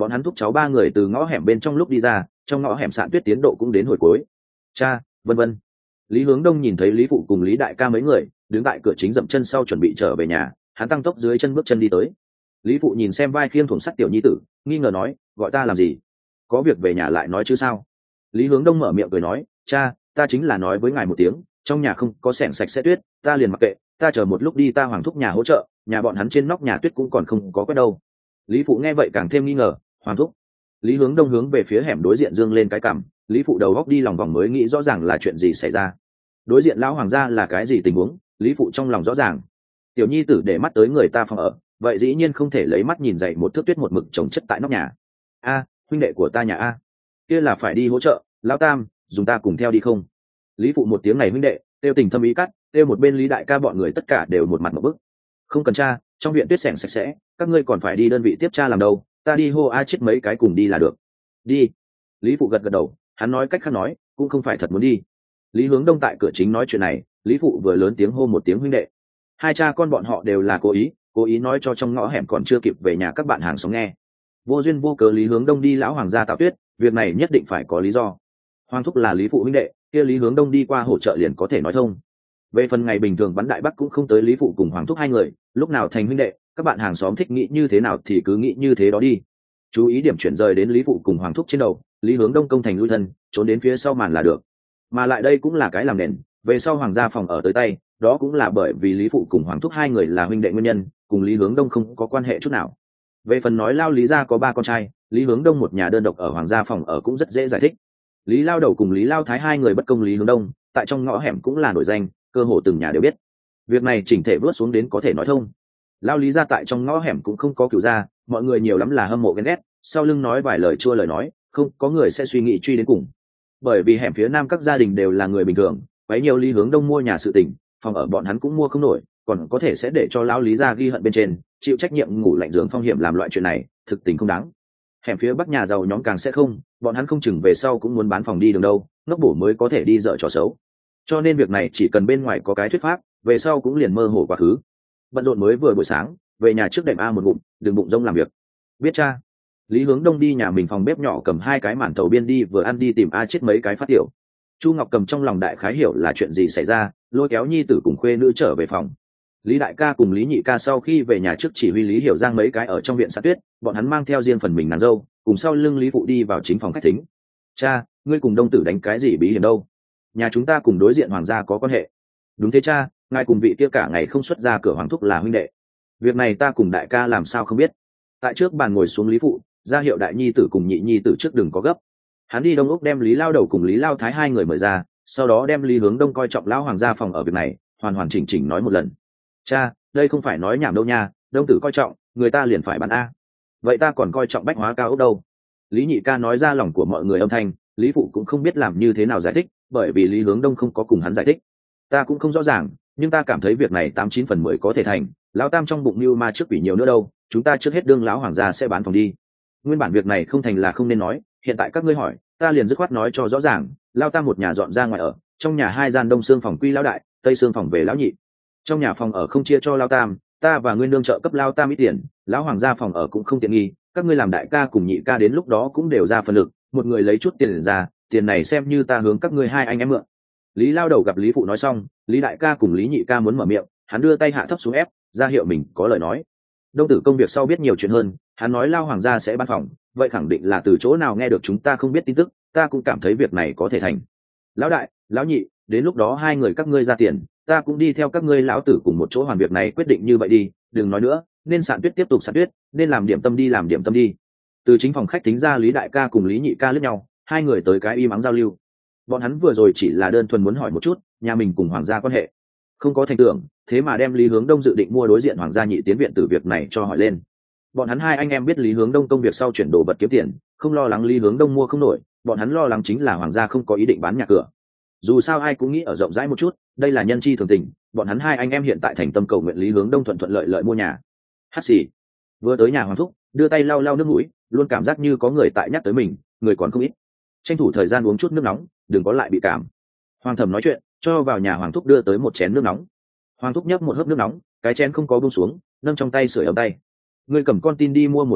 bọn hắn thúc cháu ba người từ ngõ hẻm bên trong lúc đi ra, trong ngõ hẻm Sạn Tuyết tiến độ cũng đến hồi cuối. Cha, vân vân. Lý Hướng Đông nhìn thấy Lý phụ cùng Lý đại ca mấy người đứng tại cửa chính dậm chân sau chuẩn bị trở về nhà, hắn tăng tốc dưới chân bước chân đi tới. Lý phụ nhìn xem vai khiêng thủng sắt tiểu nhi tử, nghi ngờ nói, gọi ta làm gì? Có việc về nhà lại nói chứ sao? Lý Hướng Đông mở miệng cười nói, cha, ta chính là nói với ngài một tiếng, trong nhà không có xẻng sạch sẽ tuyết, ta liền mặc kệ, ta chờ một lúc đi ta Hoàng thúc nhà hỗ trợ, nhà bọn hắn trên nóc nhà tuyết cũng còn không có quét đâu. Lý phụ nghe vậy càng thêm nghi ngờ, Hoàng thúc. Lý Hướng Đông hướng về phía hẻm đối diện dương lên cái cằm, Lý phụ đầu góc đi lòng vòng mới nghĩ rõ ràng là chuyện gì xảy ra. Đối diện lão hoàng gia là cái gì tình huống, Lý phụ trong lòng rõ ràng. Tiểu nhi tử để mắt tới người ta phòng ở, vậy dĩ nhiên không thể lấy mắt nhìn dậy một thước tuyết một mực trồng chất tại nóc nhà. A, huynh đệ của ta nhà a, kia là phải đi hỗ trợ, lão tam, dùng ta cùng theo đi không? Lý phụ một tiếng này huynh đệ, tiêu tình thâm ý cắt, tiêu một bên Lý đại ca bọn người tất cả đều một mặt một bức. Không cần cha, trong viện tuyết sẻng sạch sẽ, các ngươi còn phải đi đơn vị tiếp cha làm đâu, ta đi hô a chết mấy cái cùng đi là được. Đi. Lý phụ gật gật đầu, hắn nói cách khác nói, cũng không phải thật muốn đi. Lý Hướng Đông tại cửa chính nói chuyện này, Lý phụ vừa lớn tiếng hô một tiếng huynh đệ. Hai cha con bọn họ đều là cố ý, cố ý nói cho trong ngõ hẻm còn chưa kịp về nhà các bạn hàng xóm nghe. Vô duyên vô cớ Lý Hướng Đông đi lão hoàng gia tạo tuyết, việc này nhất định phải có lý do. Hoàng thúc là Lý phụ huynh đệ, kia Lý Hướng Đông đi qua hỗ trợ liền có thể nói thông. Về phần ngày bình thường bắn đại bắc cũng không tới Lý phụ cùng Hoàng thúc hai người, lúc nào thành huynh đệ, các bạn hàng xóm thích nghĩ như thế nào thì cứ nghĩ như thế đó đi. Chú ý điểm chuyển rời đến Lý phụ cùng Hoàng thúc trên đầu, Lý Hướng Đông công thành lui thân, trốn đến phía sau màn là được. Mà lại đây cũng là cái làm nền, về sau hoàng gia phòng ở tới tay, đó cũng là bởi vì Lý phụ cùng Hoàng thúc hai người là huynh đệ nguyên nhân, cùng Lý Hướng Đông không có quan hệ chút nào. Về phần nói Lao Lý gia có ba con trai, Lý Hướng Đông một nhà đơn độc ở hoàng gia phòng ở cũng rất dễ giải thích. Lý Lao Đầu cùng Lý Lao Thái hai người bất công Lý Hướng Đông, tại trong ngõ hẻm cũng là nổi danh, cơ hồ từng nhà đều biết. Việc này chỉnh thể vớt xuống đến có thể nói thông. Lao Lý gia tại trong ngõ hẻm cũng không có cửu gia, mọi người nhiều lắm là hâm mộ ghen ghét, sau lưng nói vài lời chua lời nói, không có người sẽ suy nghĩ truy đến cùng. Bởi vì hẻm phía nam các gia đình đều là người bình thường, bấy nhiều Lý Hướng Đông mua nhà sự tình, phòng ở bọn hắn cũng mua không nổi, còn có thể sẽ để cho Lão Lý gia ghi hận bên trên, chịu trách nhiệm ngủ lạnh giường phong hiểm làm loại chuyện này, thực tình không đáng. Hẻm phía bắc nhà giàu nhóm càng sẽ không, bọn hắn không chừng về sau cũng muốn bán phòng đi đường đâu, ngốc bổ mới có thể đi dở trò xấu. Cho nên việc này chỉ cần bên ngoài có cái thuyết pháp, về sau cũng liền mơ hồ quá khứ. Bận rộn mới vừa buổi sáng, về nhà trước đệm a một ngụm, đừng bụng rông làm việc. Biết cha. Lý Hướng Đông đi nhà mình phòng bếp nhỏ cầm hai cái màn thầu biên đi vừa ăn đi tìm a chết mấy cái phát tiểu. Chu Ngọc Cầm trong lòng đại khái hiểu là chuyện gì xảy ra, lôi kéo nhi tử cùng khuê nữ trở về phòng. Lý đại ca cùng Lý nhị ca sau khi về nhà trước chỉ huy Lý Hiểu Giang mấy cái ở trong viện Sạn Tuyết, bọn hắn mang theo riêng phần mình nàng dâu, cùng sau lưng Lý phụ đi vào chính phòng khách thính. Cha, ngươi cùng Đông tử đánh cái gì bí hiểm đâu? Nhà chúng ta cùng đối diện hoàng gia có quan hệ. Đúng thế cha, ngài cùng vị kia cả ngày không xuất ra cửa hoàng thúc là huynh đệ. Việc này ta cùng đại ca làm sao không biết. Tại trước bàn ngồi xuống Lý phụ, ra hiệu đại nhi tử cùng nhị nhi tử trước đừng có gấp. Hắn đi Đông Úc đem Lý Lao Đầu cùng Lý Lao Thái hai người mời ra, sau đó đem Lý Hướng Đông coi trọng lão hoàng gia phòng ở việc này, hoàn hoàn chỉnh chỉnh nói một lần. Cha, đây không phải nói nhảm đâu nha, Đông tử coi trọng, người ta liền phải bán a. Vậy ta còn coi trọng bách hóa cao ốc đâu? Lý nhị ca nói ra lòng của mọi người âm thanh, Lý phụ cũng không biết làm như thế nào giải thích, bởi vì Lý Hướng Đông không có cùng hắn giải thích. Ta cũng không rõ ràng, nhưng ta cảm thấy việc này tám chín phần mười có thể thành, lão tam trong bụng mưu ma trước quỷ nhiều nữa đâu, chúng ta trước hết đương lão hoàng gia sẽ bán phòng đi. Nguyên bản việc này không thành là không nên nói, hiện tại các ngươi hỏi, ta liền dứt khoát nói cho rõ ràng, lao tam một nhà dọn ra ngoài ở, trong nhà hai gian đông xương phòng quy lão đại, tây xương phòng về lão nhị. Trong nhà phòng ở không chia cho lao tam, ta và ngươi nương trợ cấp lao tam ít tiền, lão hoàng gia phòng ở cũng không tiện nghi, các ngươi làm đại ca cùng nhị ca đến lúc đó cũng đều ra phần lực, một người lấy chút tiền ra, tiền này xem như ta hướng các ngươi hai anh em mượn. Lý Lao Đầu gặp Lý phụ nói xong, Lý đại ca cùng Lý nhị ca muốn mở miệng, hắn đưa tay hạ thấp xuống ép, ra hiệu mình có lời nói. Đông tử công việc sau biết nhiều chuyện hơn, hắn nói lao hoàng gia sẽ bán phòng, vậy khẳng định là từ chỗ nào nghe được chúng ta không biết tin tức, ta cũng cảm thấy việc này có thể thành. Lão đại, lão nhị, đến lúc đó hai người các ngươi ra tiền, ta cũng đi theo các ngươi lão tử cùng một chỗ hoàn việc này quyết định như vậy đi, đừng nói nữa, nên Sạn Tuyết tiếp tục Sạn Tuyết, nên làm điểm tâm đi làm điểm tâm đi. Từ chính phòng khách tính ra Lý đại ca cùng Lý nhị ca liếc nhau, hai người tới cái im ắng giao lưu. Bọn hắn vừa rồi chỉ là đơn thuần muốn hỏi một chút, nhà mình cùng hoàng gia quan hệ. Không có thành tưởng, thế mà đem Lý Hướng Đông dự định mua đối diện hoàng gia nhị tiến viện từ việc này cho hỏi lên. Bọn hắn hai anh em biết Lý Hướng Đông công việc sau chuyển đồ vật kiếm tiền, không lo lắng Lý Hướng Đông mua không nổi, bọn hắn lo lắng chính là hoàng gia không có ý định bán nhà cửa. Dù sao ai cũng nghĩ ở rộng rãi một chút, đây là nhân chi thường tình, bọn hắn hai anh em hiện tại thành tâm cầu nguyện Lý Hướng Đông thuận thuận lợi lợi mua nhà. Hát xì, vừa tới nhà hoàng thúc, đưa tay lau lau nước mũi, luôn cảm giác như có người tại nhắc tới mình, người còn không ít. Tranh thủ thời gian uống chút nước nóng, đừng có lại bị cảm. Hoàng thẩm nói chuyện, cho vào nhà hoàng thúc đưa tới một chén nước nóng. Hoàng thúc nhấp một hớp nước nóng, cái chén không có buông xuống, nâng trong tay sưởi ấm tay. Ngươi cầm con tin đi mua một ít thịt,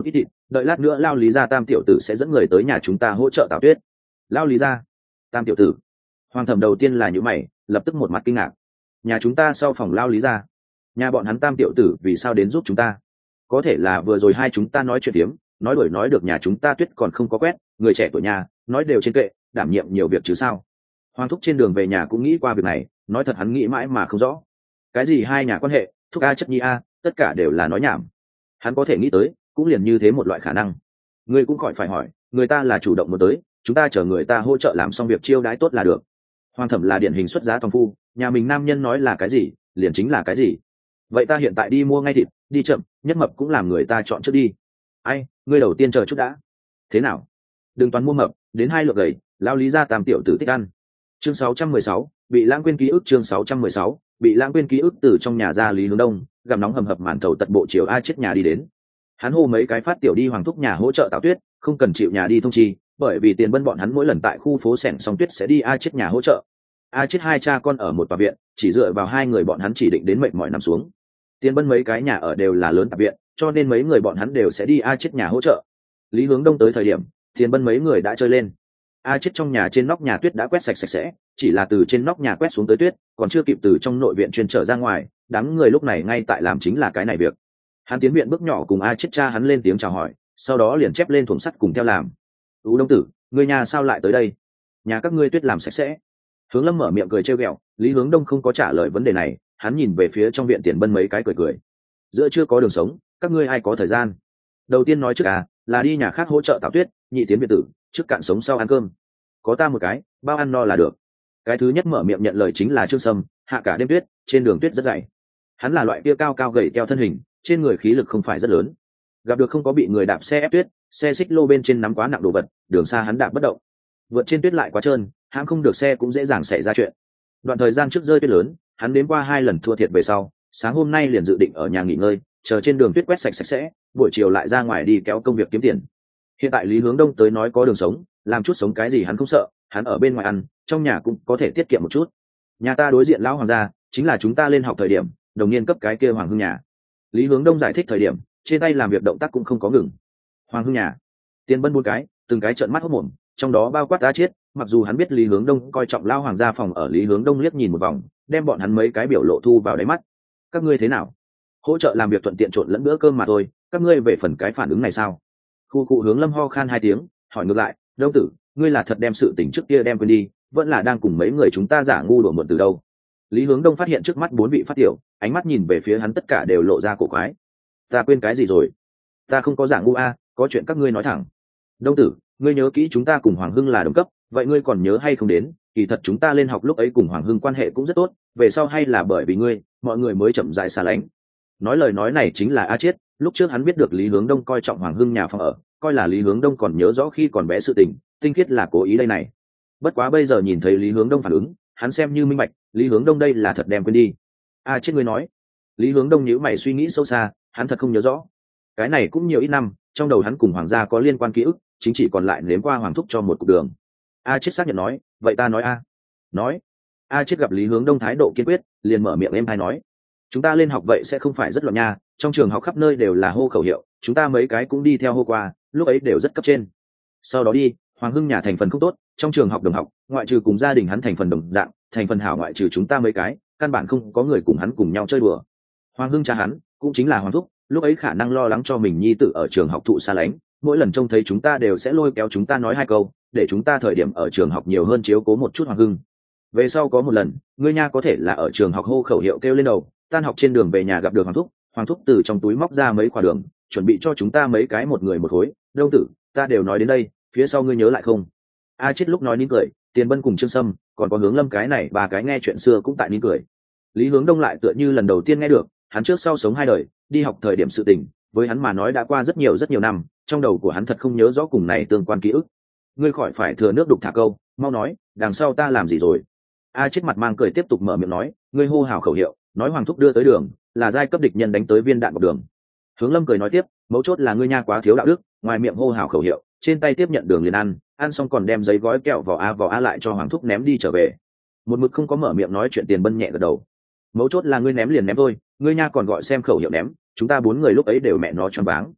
đợi lát nữa lao lý gia tam tiểu tử sẽ dẫn người tới nhà chúng ta hỗ trợ Tào Tuyết. Lao lý gia tam tiểu tử? Hoàng thẩm đầu tiên là những mày, lập tức một mặt kinh ngạc. Nhà chúng ta sau phòng lao lý gia? Nhà bọn hắn tam tiểu tử vì sao đến giúp chúng ta? Có thể là vừa rồi hai chúng ta nói chuyện tiếm, nói đuổi nói được nhà chúng ta Tuyết còn không có quét, người trẻ tuổi nhà nói đều trên kệ, đảm nhiệm nhiều việc chứ sao? Hoàng thúc trên đường về nhà cũng nghĩ qua việc này, nói thật hắn nghĩ mãi mà không rõ. Cái gì hai nhà quan hệ, thúc a chất nhi a, tất cả đều là nói nhảm. Hắn có thể nghĩ tới cũng liền như thế một loại khả năng. Ngươi cũng khỏi phải hỏi, người ta là chủ động muốn tới, chúng ta chờ người ta hỗ trợ làm xong việc chiêu đãi tốt là được. Hoàng thẩm là điển hình xuất giá tòng phu, nhà mình nam nhân nói là cái gì liền chính là cái gì. Vậy ta hiện tại đi mua ngay thịt, đi chậm nhất mập cũng làm người ta chọn trước đi. Ai, ngươi đầu tiên chờ chút đã. Thế nào? Đừng toán mua mập, đến hai lượng gầy, lao lý ra tam tiểu tử thích ăn. Chương sáu trăm mười sáu, bị lãng quên ký ức. Chương sáu trăm mười sáu, bị lãng quên ký ức. Từ trong nhà ra Lý Hướng Đông gặm nóng hầm hập màn thầu tật bộ chiều a chết nhà đi đến. Hắn hô mấy cái phát tiểu đi Hoàng thúc nhà hỗ trợ Tào Tuyết, không cần chịu nhà đi thông chi, bởi vì tiền bân bọn hắn mỗi lần tại khu phố sẻn xong tuyết sẽ đi a chết nhà hỗ trợ. A chết hai cha con ở một tòa viện, chỉ dựa vào hai người bọn hắn chỉ định đến mệt mỏi nằm xuống. Tiền bân mấy cái nhà ở đều là lớn tạp viện, cho nên mấy người bọn hắn đều sẽ đi a chết nhà hỗ trợ. Lý Hướng Đông tới thời điểm, tiền bân mấy người đã chơi lên. A chết trong nhà trên nóc nhà tuyết đã quét sạch sạch sẽ, chỉ là từ trên nóc nhà quét xuống tới tuyết, còn chưa kịp từ trong nội viện truyền trở ra ngoài, đám người lúc này ngay tại làm chính là cái này việc. Hắn tiến viện bước nhỏ cùng A chết cha hắn lên tiếng chào hỏi, sau đó liền chép lên thùng sắt cùng theo làm. Ú Đông tử, người nhà sao lại tới đây? Nhà các ngươi tuyết làm sạch sẽ. Hướng Lâm mở miệng cười trêu ghẹo, Lý Hướng Đông không có trả lời vấn đề này, hắn nhìn về phía trong viện tiền bân mấy cái cười cười. Giữa chưa có đường sống, các ngươi ai có thời gian? Đầu tiên nói trước à, là đi nhà khác hỗ trợ Tào Tuyết, nhị tiến biệt tử, trước cạn sống sau ăn cơm. Có ta một cái, bao ăn no là được. Cái thứ nhất mở miệng nhận lời chính là Trương Sâm, hạ cả đêm tuyết, trên đường tuyết rất dày. Hắn là loại kia cao cao gầy teo thân hình, trên người khí lực không phải rất lớn. Gặp được không có bị người đạp xe ép tuyết, xe xích lô bên trên nắm quá nặng đồ vật, đường xa hắn đạp bất động. Vượt trên tuyết lại quá trơn, hãm không được xe cũng dễ dàng xảy ra chuyện. Đoạn thời gian trước rơi tuyết lớn, hắn đến qua hai lần thua thiệt về sau, sáng hôm nay liền dự định ở nhà nghỉ ngơi, chờ trên đường tuyết quét sạch sạch sẽ, buổi chiều lại ra ngoài đi kéo công việc kiếm tiền. Hiện tại Lý Hướng Đông tới nói có đường sống, làm chút sống cái gì hắn không sợ, hắn ở bên ngoài ăn, trong nhà cũng có thể tiết kiệm một chút. Nhà ta đối diện lão hoàng gia, chính là chúng ta lên học thời điểm, đồng niên cấp cái kia Hoàng Hưng nhà. Lý Hướng Đông giải thích thời điểm, trên tay làm việc động tác cũng không có ngừng. Hoàng Hưng nhà, tiền bân buôn cái, từng cái trợn mắt hốt mồm, trong đó bao quát đã chết. Mặc dù hắn biết Lý Hướng Đông coi trọng lao hoàng gia phòng ở, Lý Hướng Đông liếc nhìn một vòng, đem bọn hắn mấy cái biểu lộ thu vào đáy mắt. Các ngươi thế nào? Hỗ trợ làm việc thuận tiện trộn lẫn bữa cơm mà thôi, các ngươi về phần cái phản ứng này sao? Khu cụ Hướng Lâm ho khan hai tiếng, hỏi ngược lại, Đông tử, ngươi là thật đem sự tình trước kia đem quên đi, vẫn là đang cùng mấy người chúng ta giả ngu đùa mượn từ đâu? Lý Hướng Đông phát hiện trước mắt bốn vị phát tiểu, ánh mắt nhìn về phía hắn tất cả đều lộ ra cổ quái. Ta quên cái gì rồi? Ta không có giả ngu a, có chuyện các ngươi nói thẳng. Đông tử, ngươi nhớ kỹ chúng ta cùng Hoàng Hưng là đồng cấp, vậy ngươi còn nhớ hay không đến? Kỳ thật chúng ta lên học lúc ấy cùng Hoàng Hưng quan hệ cũng rất tốt, về sau hay là bởi vì ngươi, mọi người mới chậm rãi xa lánh. Nói lời nói này chính là A Chiết, lúc trước hắn biết được Lý Hướng Đông coi trọng Hoàng Hưng nhà phòng ở, coi là Lý Hướng Đông còn nhớ rõ khi còn bé sự tình, tinh khiết là cố ý đây này. Bất quá bây giờ nhìn thấy Lý Hướng Đông phản ứng, hắn xem như minh bạch, Lý Hướng Đông đây là thật đem quên đi. A Chiết ngươi nói. Lý Hướng Đông nhíu mày suy nghĩ sâu xa, hắn thật không nhớ rõ. Cái này cũng nhiều ít năm, trong đầu hắn cùng Hoàng gia có liên quan ký ức, chính chỉ còn lại nếm qua Hoàng thúc cho một cục đường. A Chiết xác nhận nói, vậy ta nói a. Nói. A Chiết gặp Lý Hướng Đông thái độ kiên quyết, liền mở miệng em hay nói, chúng ta lên học vậy sẽ không phải rất loạn nha, trong trường học khắp nơi đều là hô khẩu hiệu, chúng ta mấy cái cũng đi theo hô qua, lúc ấy đều rất cấp trên. Sau đó đi, Hoàng Hưng nhà thành phần không tốt, trong trường học đồng học, ngoại trừ cùng gia đình hắn thành phần đồng dạng, thành phần hảo ngoại trừ chúng ta mấy cái, căn bản không có người cùng hắn cùng nhau chơi đùa. Hoàng Hưng cha hắn, cũng chính là Hoàng thúc, lúc ấy khả năng lo lắng cho mình nhi tử ở trường học thụ xa lánh, mỗi lần trông thấy chúng ta đều sẽ lôi kéo chúng ta nói hai câu, để chúng ta thời điểm ở trường học nhiều hơn chiếu cố một chút Hoàng Hưng. Về sau có một lần, ngươi nha có thể là ở trường học hô khẩu hiệu kêu lên đầu, tan học trên đường về nhà gặp được Hoàng thúc, Hoàng thúc từ trong túi móc ra mấy quả đường, chuẩn bị cho chúng ta mấy cái một người một khối. Đông tử, ta đều nói đến đây, phía sau ngươi nhớ lại không? A Chiết lúc nói nín cười, Tiền Bân cùng Trương Sâm, còn có Hướng Lâm cái này ba cái nghe chuyện xưa cũng tại nín cười. Lý Hướng Đông lại tựa như lần đầu tiên nghe được, hắn trước sau sống hai đời, đi học thời điểm sự tình, với hắn mà nói đã qua rất nhiều rất nhiều năm, trong đầu của hắn thật không nhớ rõ cùng này tương quan ký ức. Ngươi khỏi phải thừa nước đục thả câu, mau nói, đằng sau ta làm gì rồi? A Chiết mặt mang cười tiếp tục mở miệng nói, ngươi hô hào khẩu hiệu, nói Hoàng thúc đưa tới đường, là giai cấp địch nhân đánh tới viên đạn một đường. Hướng Lâm cười nói tiếp, mấu chốt là ngươi nha quá thiếu đạo đức, ngoài miệng hô hào khẩu hiệu, trên tay tiếp nhận đường liền ăn, ăn xong còn đem giấy gói kẹo vỏ a vỏ a lại cho Hoàng thúc ném đi trở về. Một mực không có mở miệng nói chuyện Tiền Bân nhẹ gật đầu. Mấu chốt là ngươi ném liền ném thôi, ngươi nha còn gọi xem khẩu hiệu ném, chúng ta bốn người lúc ấy đều mẹ nó choáng váng.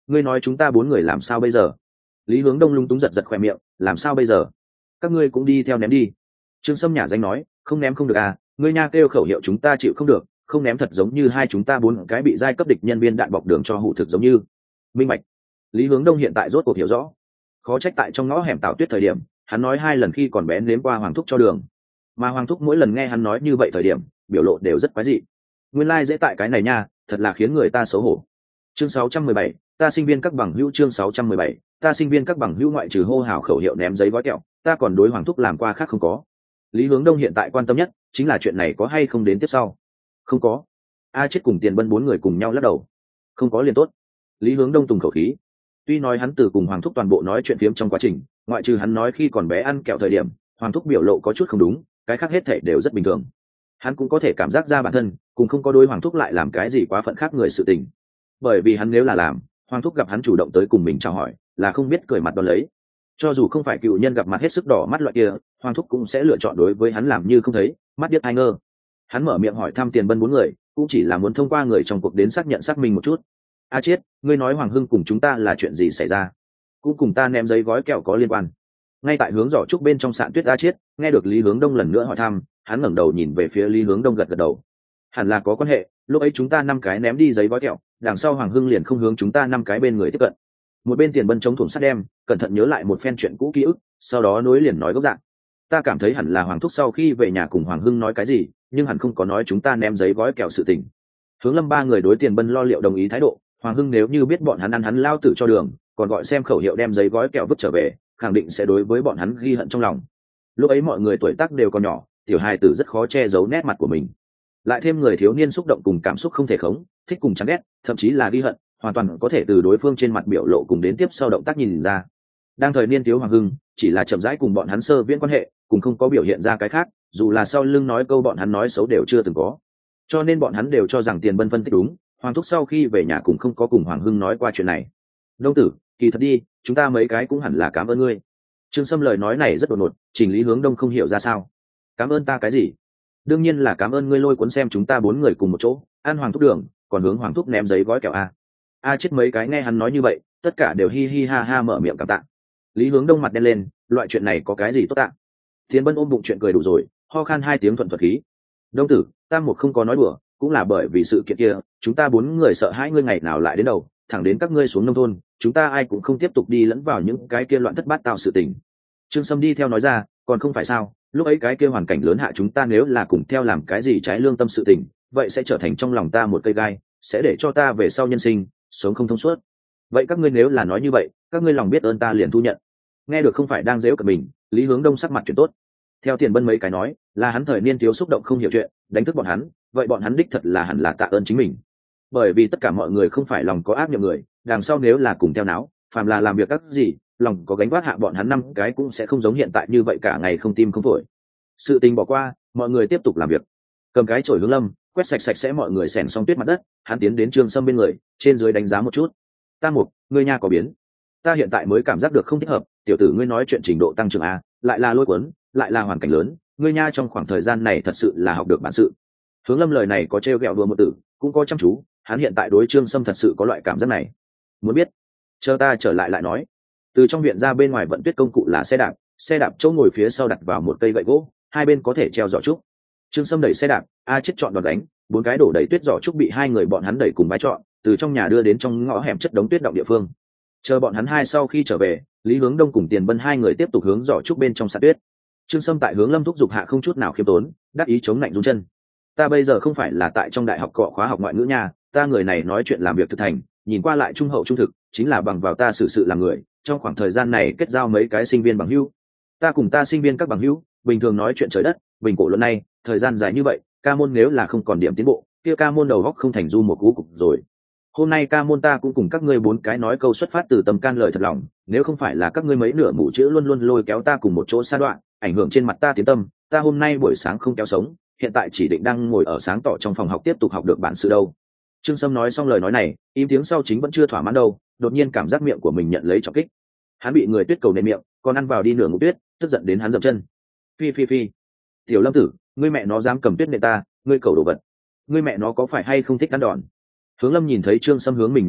ngươi nói chúng ta bốn người làm sao bây giờ? Lý Hướng Đông lung túng giật giật khoe miệng, làm sao bây giờ? Các ngươi cũng đi theo ném đi. Trương Sâm nhả danh nói, không ném không được à, ngươi nha kêu khẩu hiệu chúng ta chịu không được, không ném thật giống như hai chúng ta bốn cái bị giai cấp địch nhân viên đạn bọc đường cho hủ thực giống như. Minh bạch. Lý Hướng Đông hiện tại rốt cuộc hiểu rõ. Khó trách tại trong ngõ hẻm Tào Tuyết thời điểm, hắn nói hai lần khi còn bé nếm qua Hoàng Thúc cho đường, mà Hoàng Thúc mỗi lần nghe hắn nói như vậy thời điểm, biểu lộ đều rất quái dị. Nguyên lai like dễ tại cái này nha, thật là khiến người ta xấu hổ. Chương sáu trăm mười bảy, ta sinh viên các bằng hữu chương sáu trăm mười bảy, ta sinh viên các bằng hữu ngoại trừ hô hào khẩu hiệu ném giấy gói kẹo, ta còn đối Hoàng Thúc làm qua khác không có. Lý Hướng Đông hiện tại quan tâm nhất chính là chuyện này có hay không đến tiếp sau. Không có. A Chết cùng Tiền Bân bốn người cùng nhau lắc đầu. Không có liền tốt. Lý Hướng Đông tùng khẩu khí. Tuy nói hắn từ cùng Hoàng Thúc toàn bộ nói chuyện phiếm trong quá trình, ngoại trừ hắn nói khi còn bé ăn kẹo thời điểm, Hoàng Thúc biểu lộ có chút không đúng, cái khác hết thảy đều rất bình thường. Hắn cũng có thể cảm giác ra bản thân cùng không có đối Hoàng Thúc lại làm cái gì quá phận khác người sự tình. Bởi vì hắn nếu là làm, Hoàng Thúc gặp hắn chủ động tới cùng mình chào hỏi, là không biết cười mặt đón lấy. Cho dù không phải cựu nhân gặp mặt hết sức đỏ mắt loại kia, Hoàng Thúc cũng sẽ lựa chọn đối với hắn làm như không thấy, mắt điếc hai ngơ. Hắn mở miệng hỏi thăm Tiền Bân bốn người, cũng chỉ là muốn thông qua người trong cuộc đến xác nhận xác minh một chút. A Chiết, ngươi nói Hoàng Hưng cùng chúng ta là chuyện gì xảy ra? Cũng cùng ta ném giấy gói kẹo có liên quan. Ngay tại hướng giỏ trúc bên trong sạn tuyết A Chiết, nghe được Lý Hướng Đông lần nữa hỏi thăm, hắn ngẩng đầu nhìn về phía Lý Hướng Đông gật gật đầu. Hẳn là có quan hệ, lúc ấy chúng ta năm cái ném đi giấy gói kẹo, đằng sau Hoàng Hưng liền không hướng chúng ta năm cái bên người tiếp cận. Một bên Tiền Bân chống thủng sắt đem, cẩn thận nhớ lại một phen chuyện cũ ký ức, sau đó nối liền nói gốc dạng. Ta cảm thấy hẳn là Hoàng Thúc sau khi về nhà cùng Hoàng Hưng nói cái gì, nhưng hẳn không có nói chúng ta ném giấy gói kẹo sự tình. Hướng Lâm ba người đối Tiền Bân lo liệu đồng ý thái độ, Hoàng Hưng nếu như biết bọn hắn ăn hắn lao tử cho đường, còn gọi xem khẩu hiệu đem giấy gói kẹo vứt trở về, khẳng định sẽ đối với bọn hắn ghi hận trong lòng. Lúc ấy mọi người tuổi tác đều còn nhỏ, tiểu hài tử rất khó che giấu nét mặt của mình. Lại thêm người thiếu niên xúc động cùng cảm xúc không thể khống, thích cùng chán ghét, thậm chí là ghi hận, hoàn toàn có thể từ đối phương trên mặt biểu lộ cùng đến tiếp sau động tác nhìn ra. Đang thời niên thiếu Hoàng Hưng chỉ là chậm rãi cùng bọn hắn sơ viễn quan hệ, cùng không có biểu hiện ra cái khác, dù là sau lưng nói câu bọn hắn nói xấu đều chưa từng có. Cho nên bọn hắn đều cho rằng Tiền Bân phân tích đúng, Hoàng Thúc sau khi về nhà cũng không có cùng Hoàng Hưng nói qua chuyện này. Đông tử, kỳ thật đi, chúng ta mấy cái cũng hẳn là cảm ơn ngươi. Trương Sâm lời nói này rất đột ngột, Trình Lý Hướng Đông không hiểu ra sao. Cảm ơn ta cái gì? Đương nhiên là cảm ơn ngươi lôi cuốn xem chúng ta bốn người cùng một chỗ ăn Hoàng Thúc đường, còn hướng Hoàng Thúc ném giấy gói kẹo a. A Chết mấy cái nghe hắn nói như vậy, tất cả đều hi hi ha ha mở miệng cảm tạ. Lý Hướng Đông mặt đen lên, loại chuyện này có cái gì tốt tạ? Tiền Bân ôm bụng chuyện cười đủ rồi, ho khan hai tiếng thuận thuật khí. Đông tử, ta một không có nói đùa, cũng là bởi vì sự kiện kia, chúng ta bốn người sợ hãi ngươi ngày nào lại đến đầu, thẳng đến các ngươi xuống nông thôn, chúng ta ai cũng không tiếp tục đi lẫn vào những cái kia loạn thất bát tạo sự tình. Trương Sâm đi theo nói ra, còn không phải sao, lúc ấy cái kia hoàn cảnh lớn hạ chúng ta nếu là cùng theo làm cái gì trái lương tâm sự tình, vậy sẽ trở thành trong lòng ta một cây gai, sẽ để cho ta về sau nhân sinh sống không thông suốt. Vậy các ngươi nếu là nói như vậy, các ngươi lòng biết ơn ta liền thu nhận. Nghe được không phải đang giễu cợt mình, Lý Hướng Đông sắc mặt chuyển tốt. Theo Tiền Bân mấy cái nói, là hắn thời niên thiếu xúc động không hiểu chuyện, đánh thức bọn hắn, vậy bọn hắn đích thật là hẳn là tạ ơn chính mình. Bởi vì tất cả mọi người không phải lòng có ác niệm người, đằng sau nếu là cùng theo náo, phàm là làm việc các gì, lòng có gánh vác hạ bọn hắn năm cái cũng sẽ không giống hiện tại như vậy cả ngày không tim không phổi. Sự tình bỏ qua, mọi người tiếp tục làm việc. Cầm cái chổi Hướng Lâm, quét sạch sạch sẽ mọi người xẻn xong tuyết mặt đất, hắn tiến đến Trương Sâm bên người, trên dưới đánh giá một chút. Ta Mục, ngươi nha có biến. Ta hiện tại mới cảm giác được không thích hợp, tiểu tử ngươi nói chuyện trình độ tăng trưởng a, lại là lôi cuốn, lại là hoàn cảnh lớn, ngươi nha trong khoảng thời gian này thật sự là học được bản sự. Hướng Lâm lời này có trêu ghẹo đùa một tử, cũng có chăm chú, hắn hiện tại đối Trương Sâm thật sự có loại cảm giác này. Muốn biết, chờ ta trở lại lại nói. Từ trong viện ra bên ngoài vận tuyết công cụ là xe đạp, xe đạp chỗ ngồi phía sau đặt vào một cây gậy gỗ, hai bên có thể treo giỏ trúc. Trương Sâm đẩy xe đạp, A Chết chọn đòn đánh, bốn cái đổ đầy tuyết giỏ trúc bị hai người bọn hắn đẩy cùng vai trọn, từ trong nhà đưa đến trong ngõ hẻm chất đống tuyết động địa phương. Chờ bọn hắn hai sau khi trở về, Lý Hướng Đông cùng Tiền Bân hai người tiếp tục hướng giỏ trúc bên trong sạt tuyết. Trương Sâm tại Hướng Lâm thúc giục hạ không chút nào khiêm tốn, đắc ý chống lạnh run chân. Ta bây giờ không phải là tại trong đại học cọ khóa học ngoại ngữ nha, ta người này nói chuyện làm việc thực thành, nhìn qua lại trung hậu trung thực, chính là bằng vào ta xử sự làm người, trong khoảng thời gian này kết giao mấy cái sinh viên bằng hữu. Ta cùng ta sinh viên các bằng hữu, bình thường nói chuyện trời đất, bình cổ luận này, thời gian dài như vậy, ca môn nếu là không còn điểm tiến bộ, kia ca môn đầu góc không thành du một cú cục rồi. Hôm nay ca môn ta cũng cùng các ngươi bốn cái nói câu xuất phát từ tâm can lời thật lòng, nếu không phải là các ngươi mấy nửa mù chữ luôn luôn lôi kéo ta cùng một chỗ sa đoạn, ảnh hưởng trên mặt ta tiến tâm, ta hôm nay buổi sáng không kéo sống, hiện tại chỉ định đang ngồi ở sáng tỏ trong phòng học tiếp tục học được bản sự đâu. Trương Sâm nói xong lời nói này, im tiếng sau chính vẫn chưa thỏa mãn đâu, đột nhiên cảm giác miệng của mình nhận lấy trọng kích. Hắn bị người tuyết cầu nện miệng, còn ăn vào đi nửa ngụm tuyết, tức giận đến hắn dậm chân. Phi phi phi, tiểu Lâm tử, ngươi mẹ nó dám cầm tuyết nện ta, ngươi cầu đồ vật, ngươi mẹ nó có phải hay không thích ăn đòn? Hướng Lâm nhìn thấy Trương Sâm hướng mình nào tới,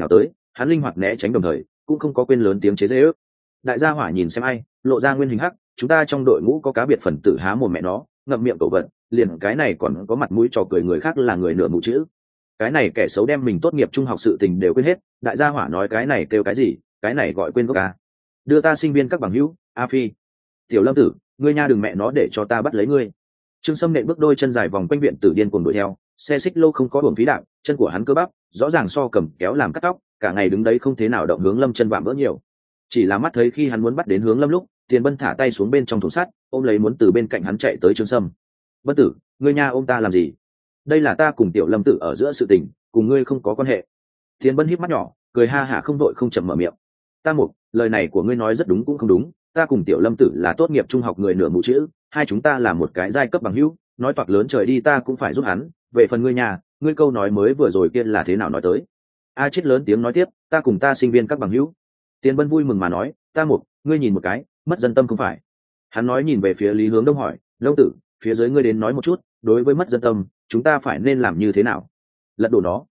hắn linh hoạt né tránh đồng thời cũng không có quên lớn tiếng chế giễu. Đại gia hỏa nhìn xem ai lộ ra nguyên hình hắc, chúng ta trong đội ngũ có cá biệt phần tử há mồm mẹ nó ngậm miệng cẩu vận, liền cái này còn có mặt mũi trò cười người khác là người nửa mù chữ. Cái này kẻ xấu đem mình tốt nghiệp trung học sự tình đều quên hết. Đại gia hỏa nói cái này kêu cái gì, cái này gọi quên gốc ca. Đưa ta sinh viên các bằng hữu. A Phi, Tiểu Lâm tử, ngươi nha đừng mẹ nó để cho ta bắt lấy ngươi. Trương Sâm nện bước đôi chân dài vòng quanh viện tử điên cuồng đuổi theo, xe xích lô không có buồng phí đạp, chân của hắn cơ bắp rõ ràng so cầm kéo làm cắt tóc, cả ngày đứng đấy không thế nào động hướng Lâm chân vạm vỡ nhiều. Chỉ là mắt thấy khi hắn muốn bắt đến hướng Lâm lúc, Tiền Bân thả tay xuống bên trong thùng sắt, ôm lấy muốn từ bên cạnh hắn chạy tới Trương Sâm. Bất tử, ngươi nha ôm ta làm gì? Đây là ta cùng Tiểu Lâm tử ở giữa sự tình, cùng ngươi không có quan hệ. Tiền Bân híp mắt nhỏ, cười ha hả không đội không chậm mở miệng. Ta mục, lời này của ngươi nói rất đúng cũng không đúng, ta cùng Tiểu Lâm tử là tốt nghiệp trung học người nửa mù chữ, hai chúng ta là một cái giai cấp bằng hữu, nói toạc lớn trời đi ta cũng phải giúp hắn. Về phần ngươi nhà, ngươi câu nói mới vừa rồi kia là thế nào nói tới? A chết lớn tiếng nói tiếp, ta cùng ta sinh viên các bằng hữu. Tiền Bân vui mừng mà nói, ta mục, ngươi nhìn một cái, mất dân tâm không phải? Hắn nói nhìn về phía Lý Hướng Đông hỏi, Đông tử, phía dưới ngươi đến nói một chút, đối với mất dân tâm, chúng ta phải nên làm như thế nào? Lật đổ nó.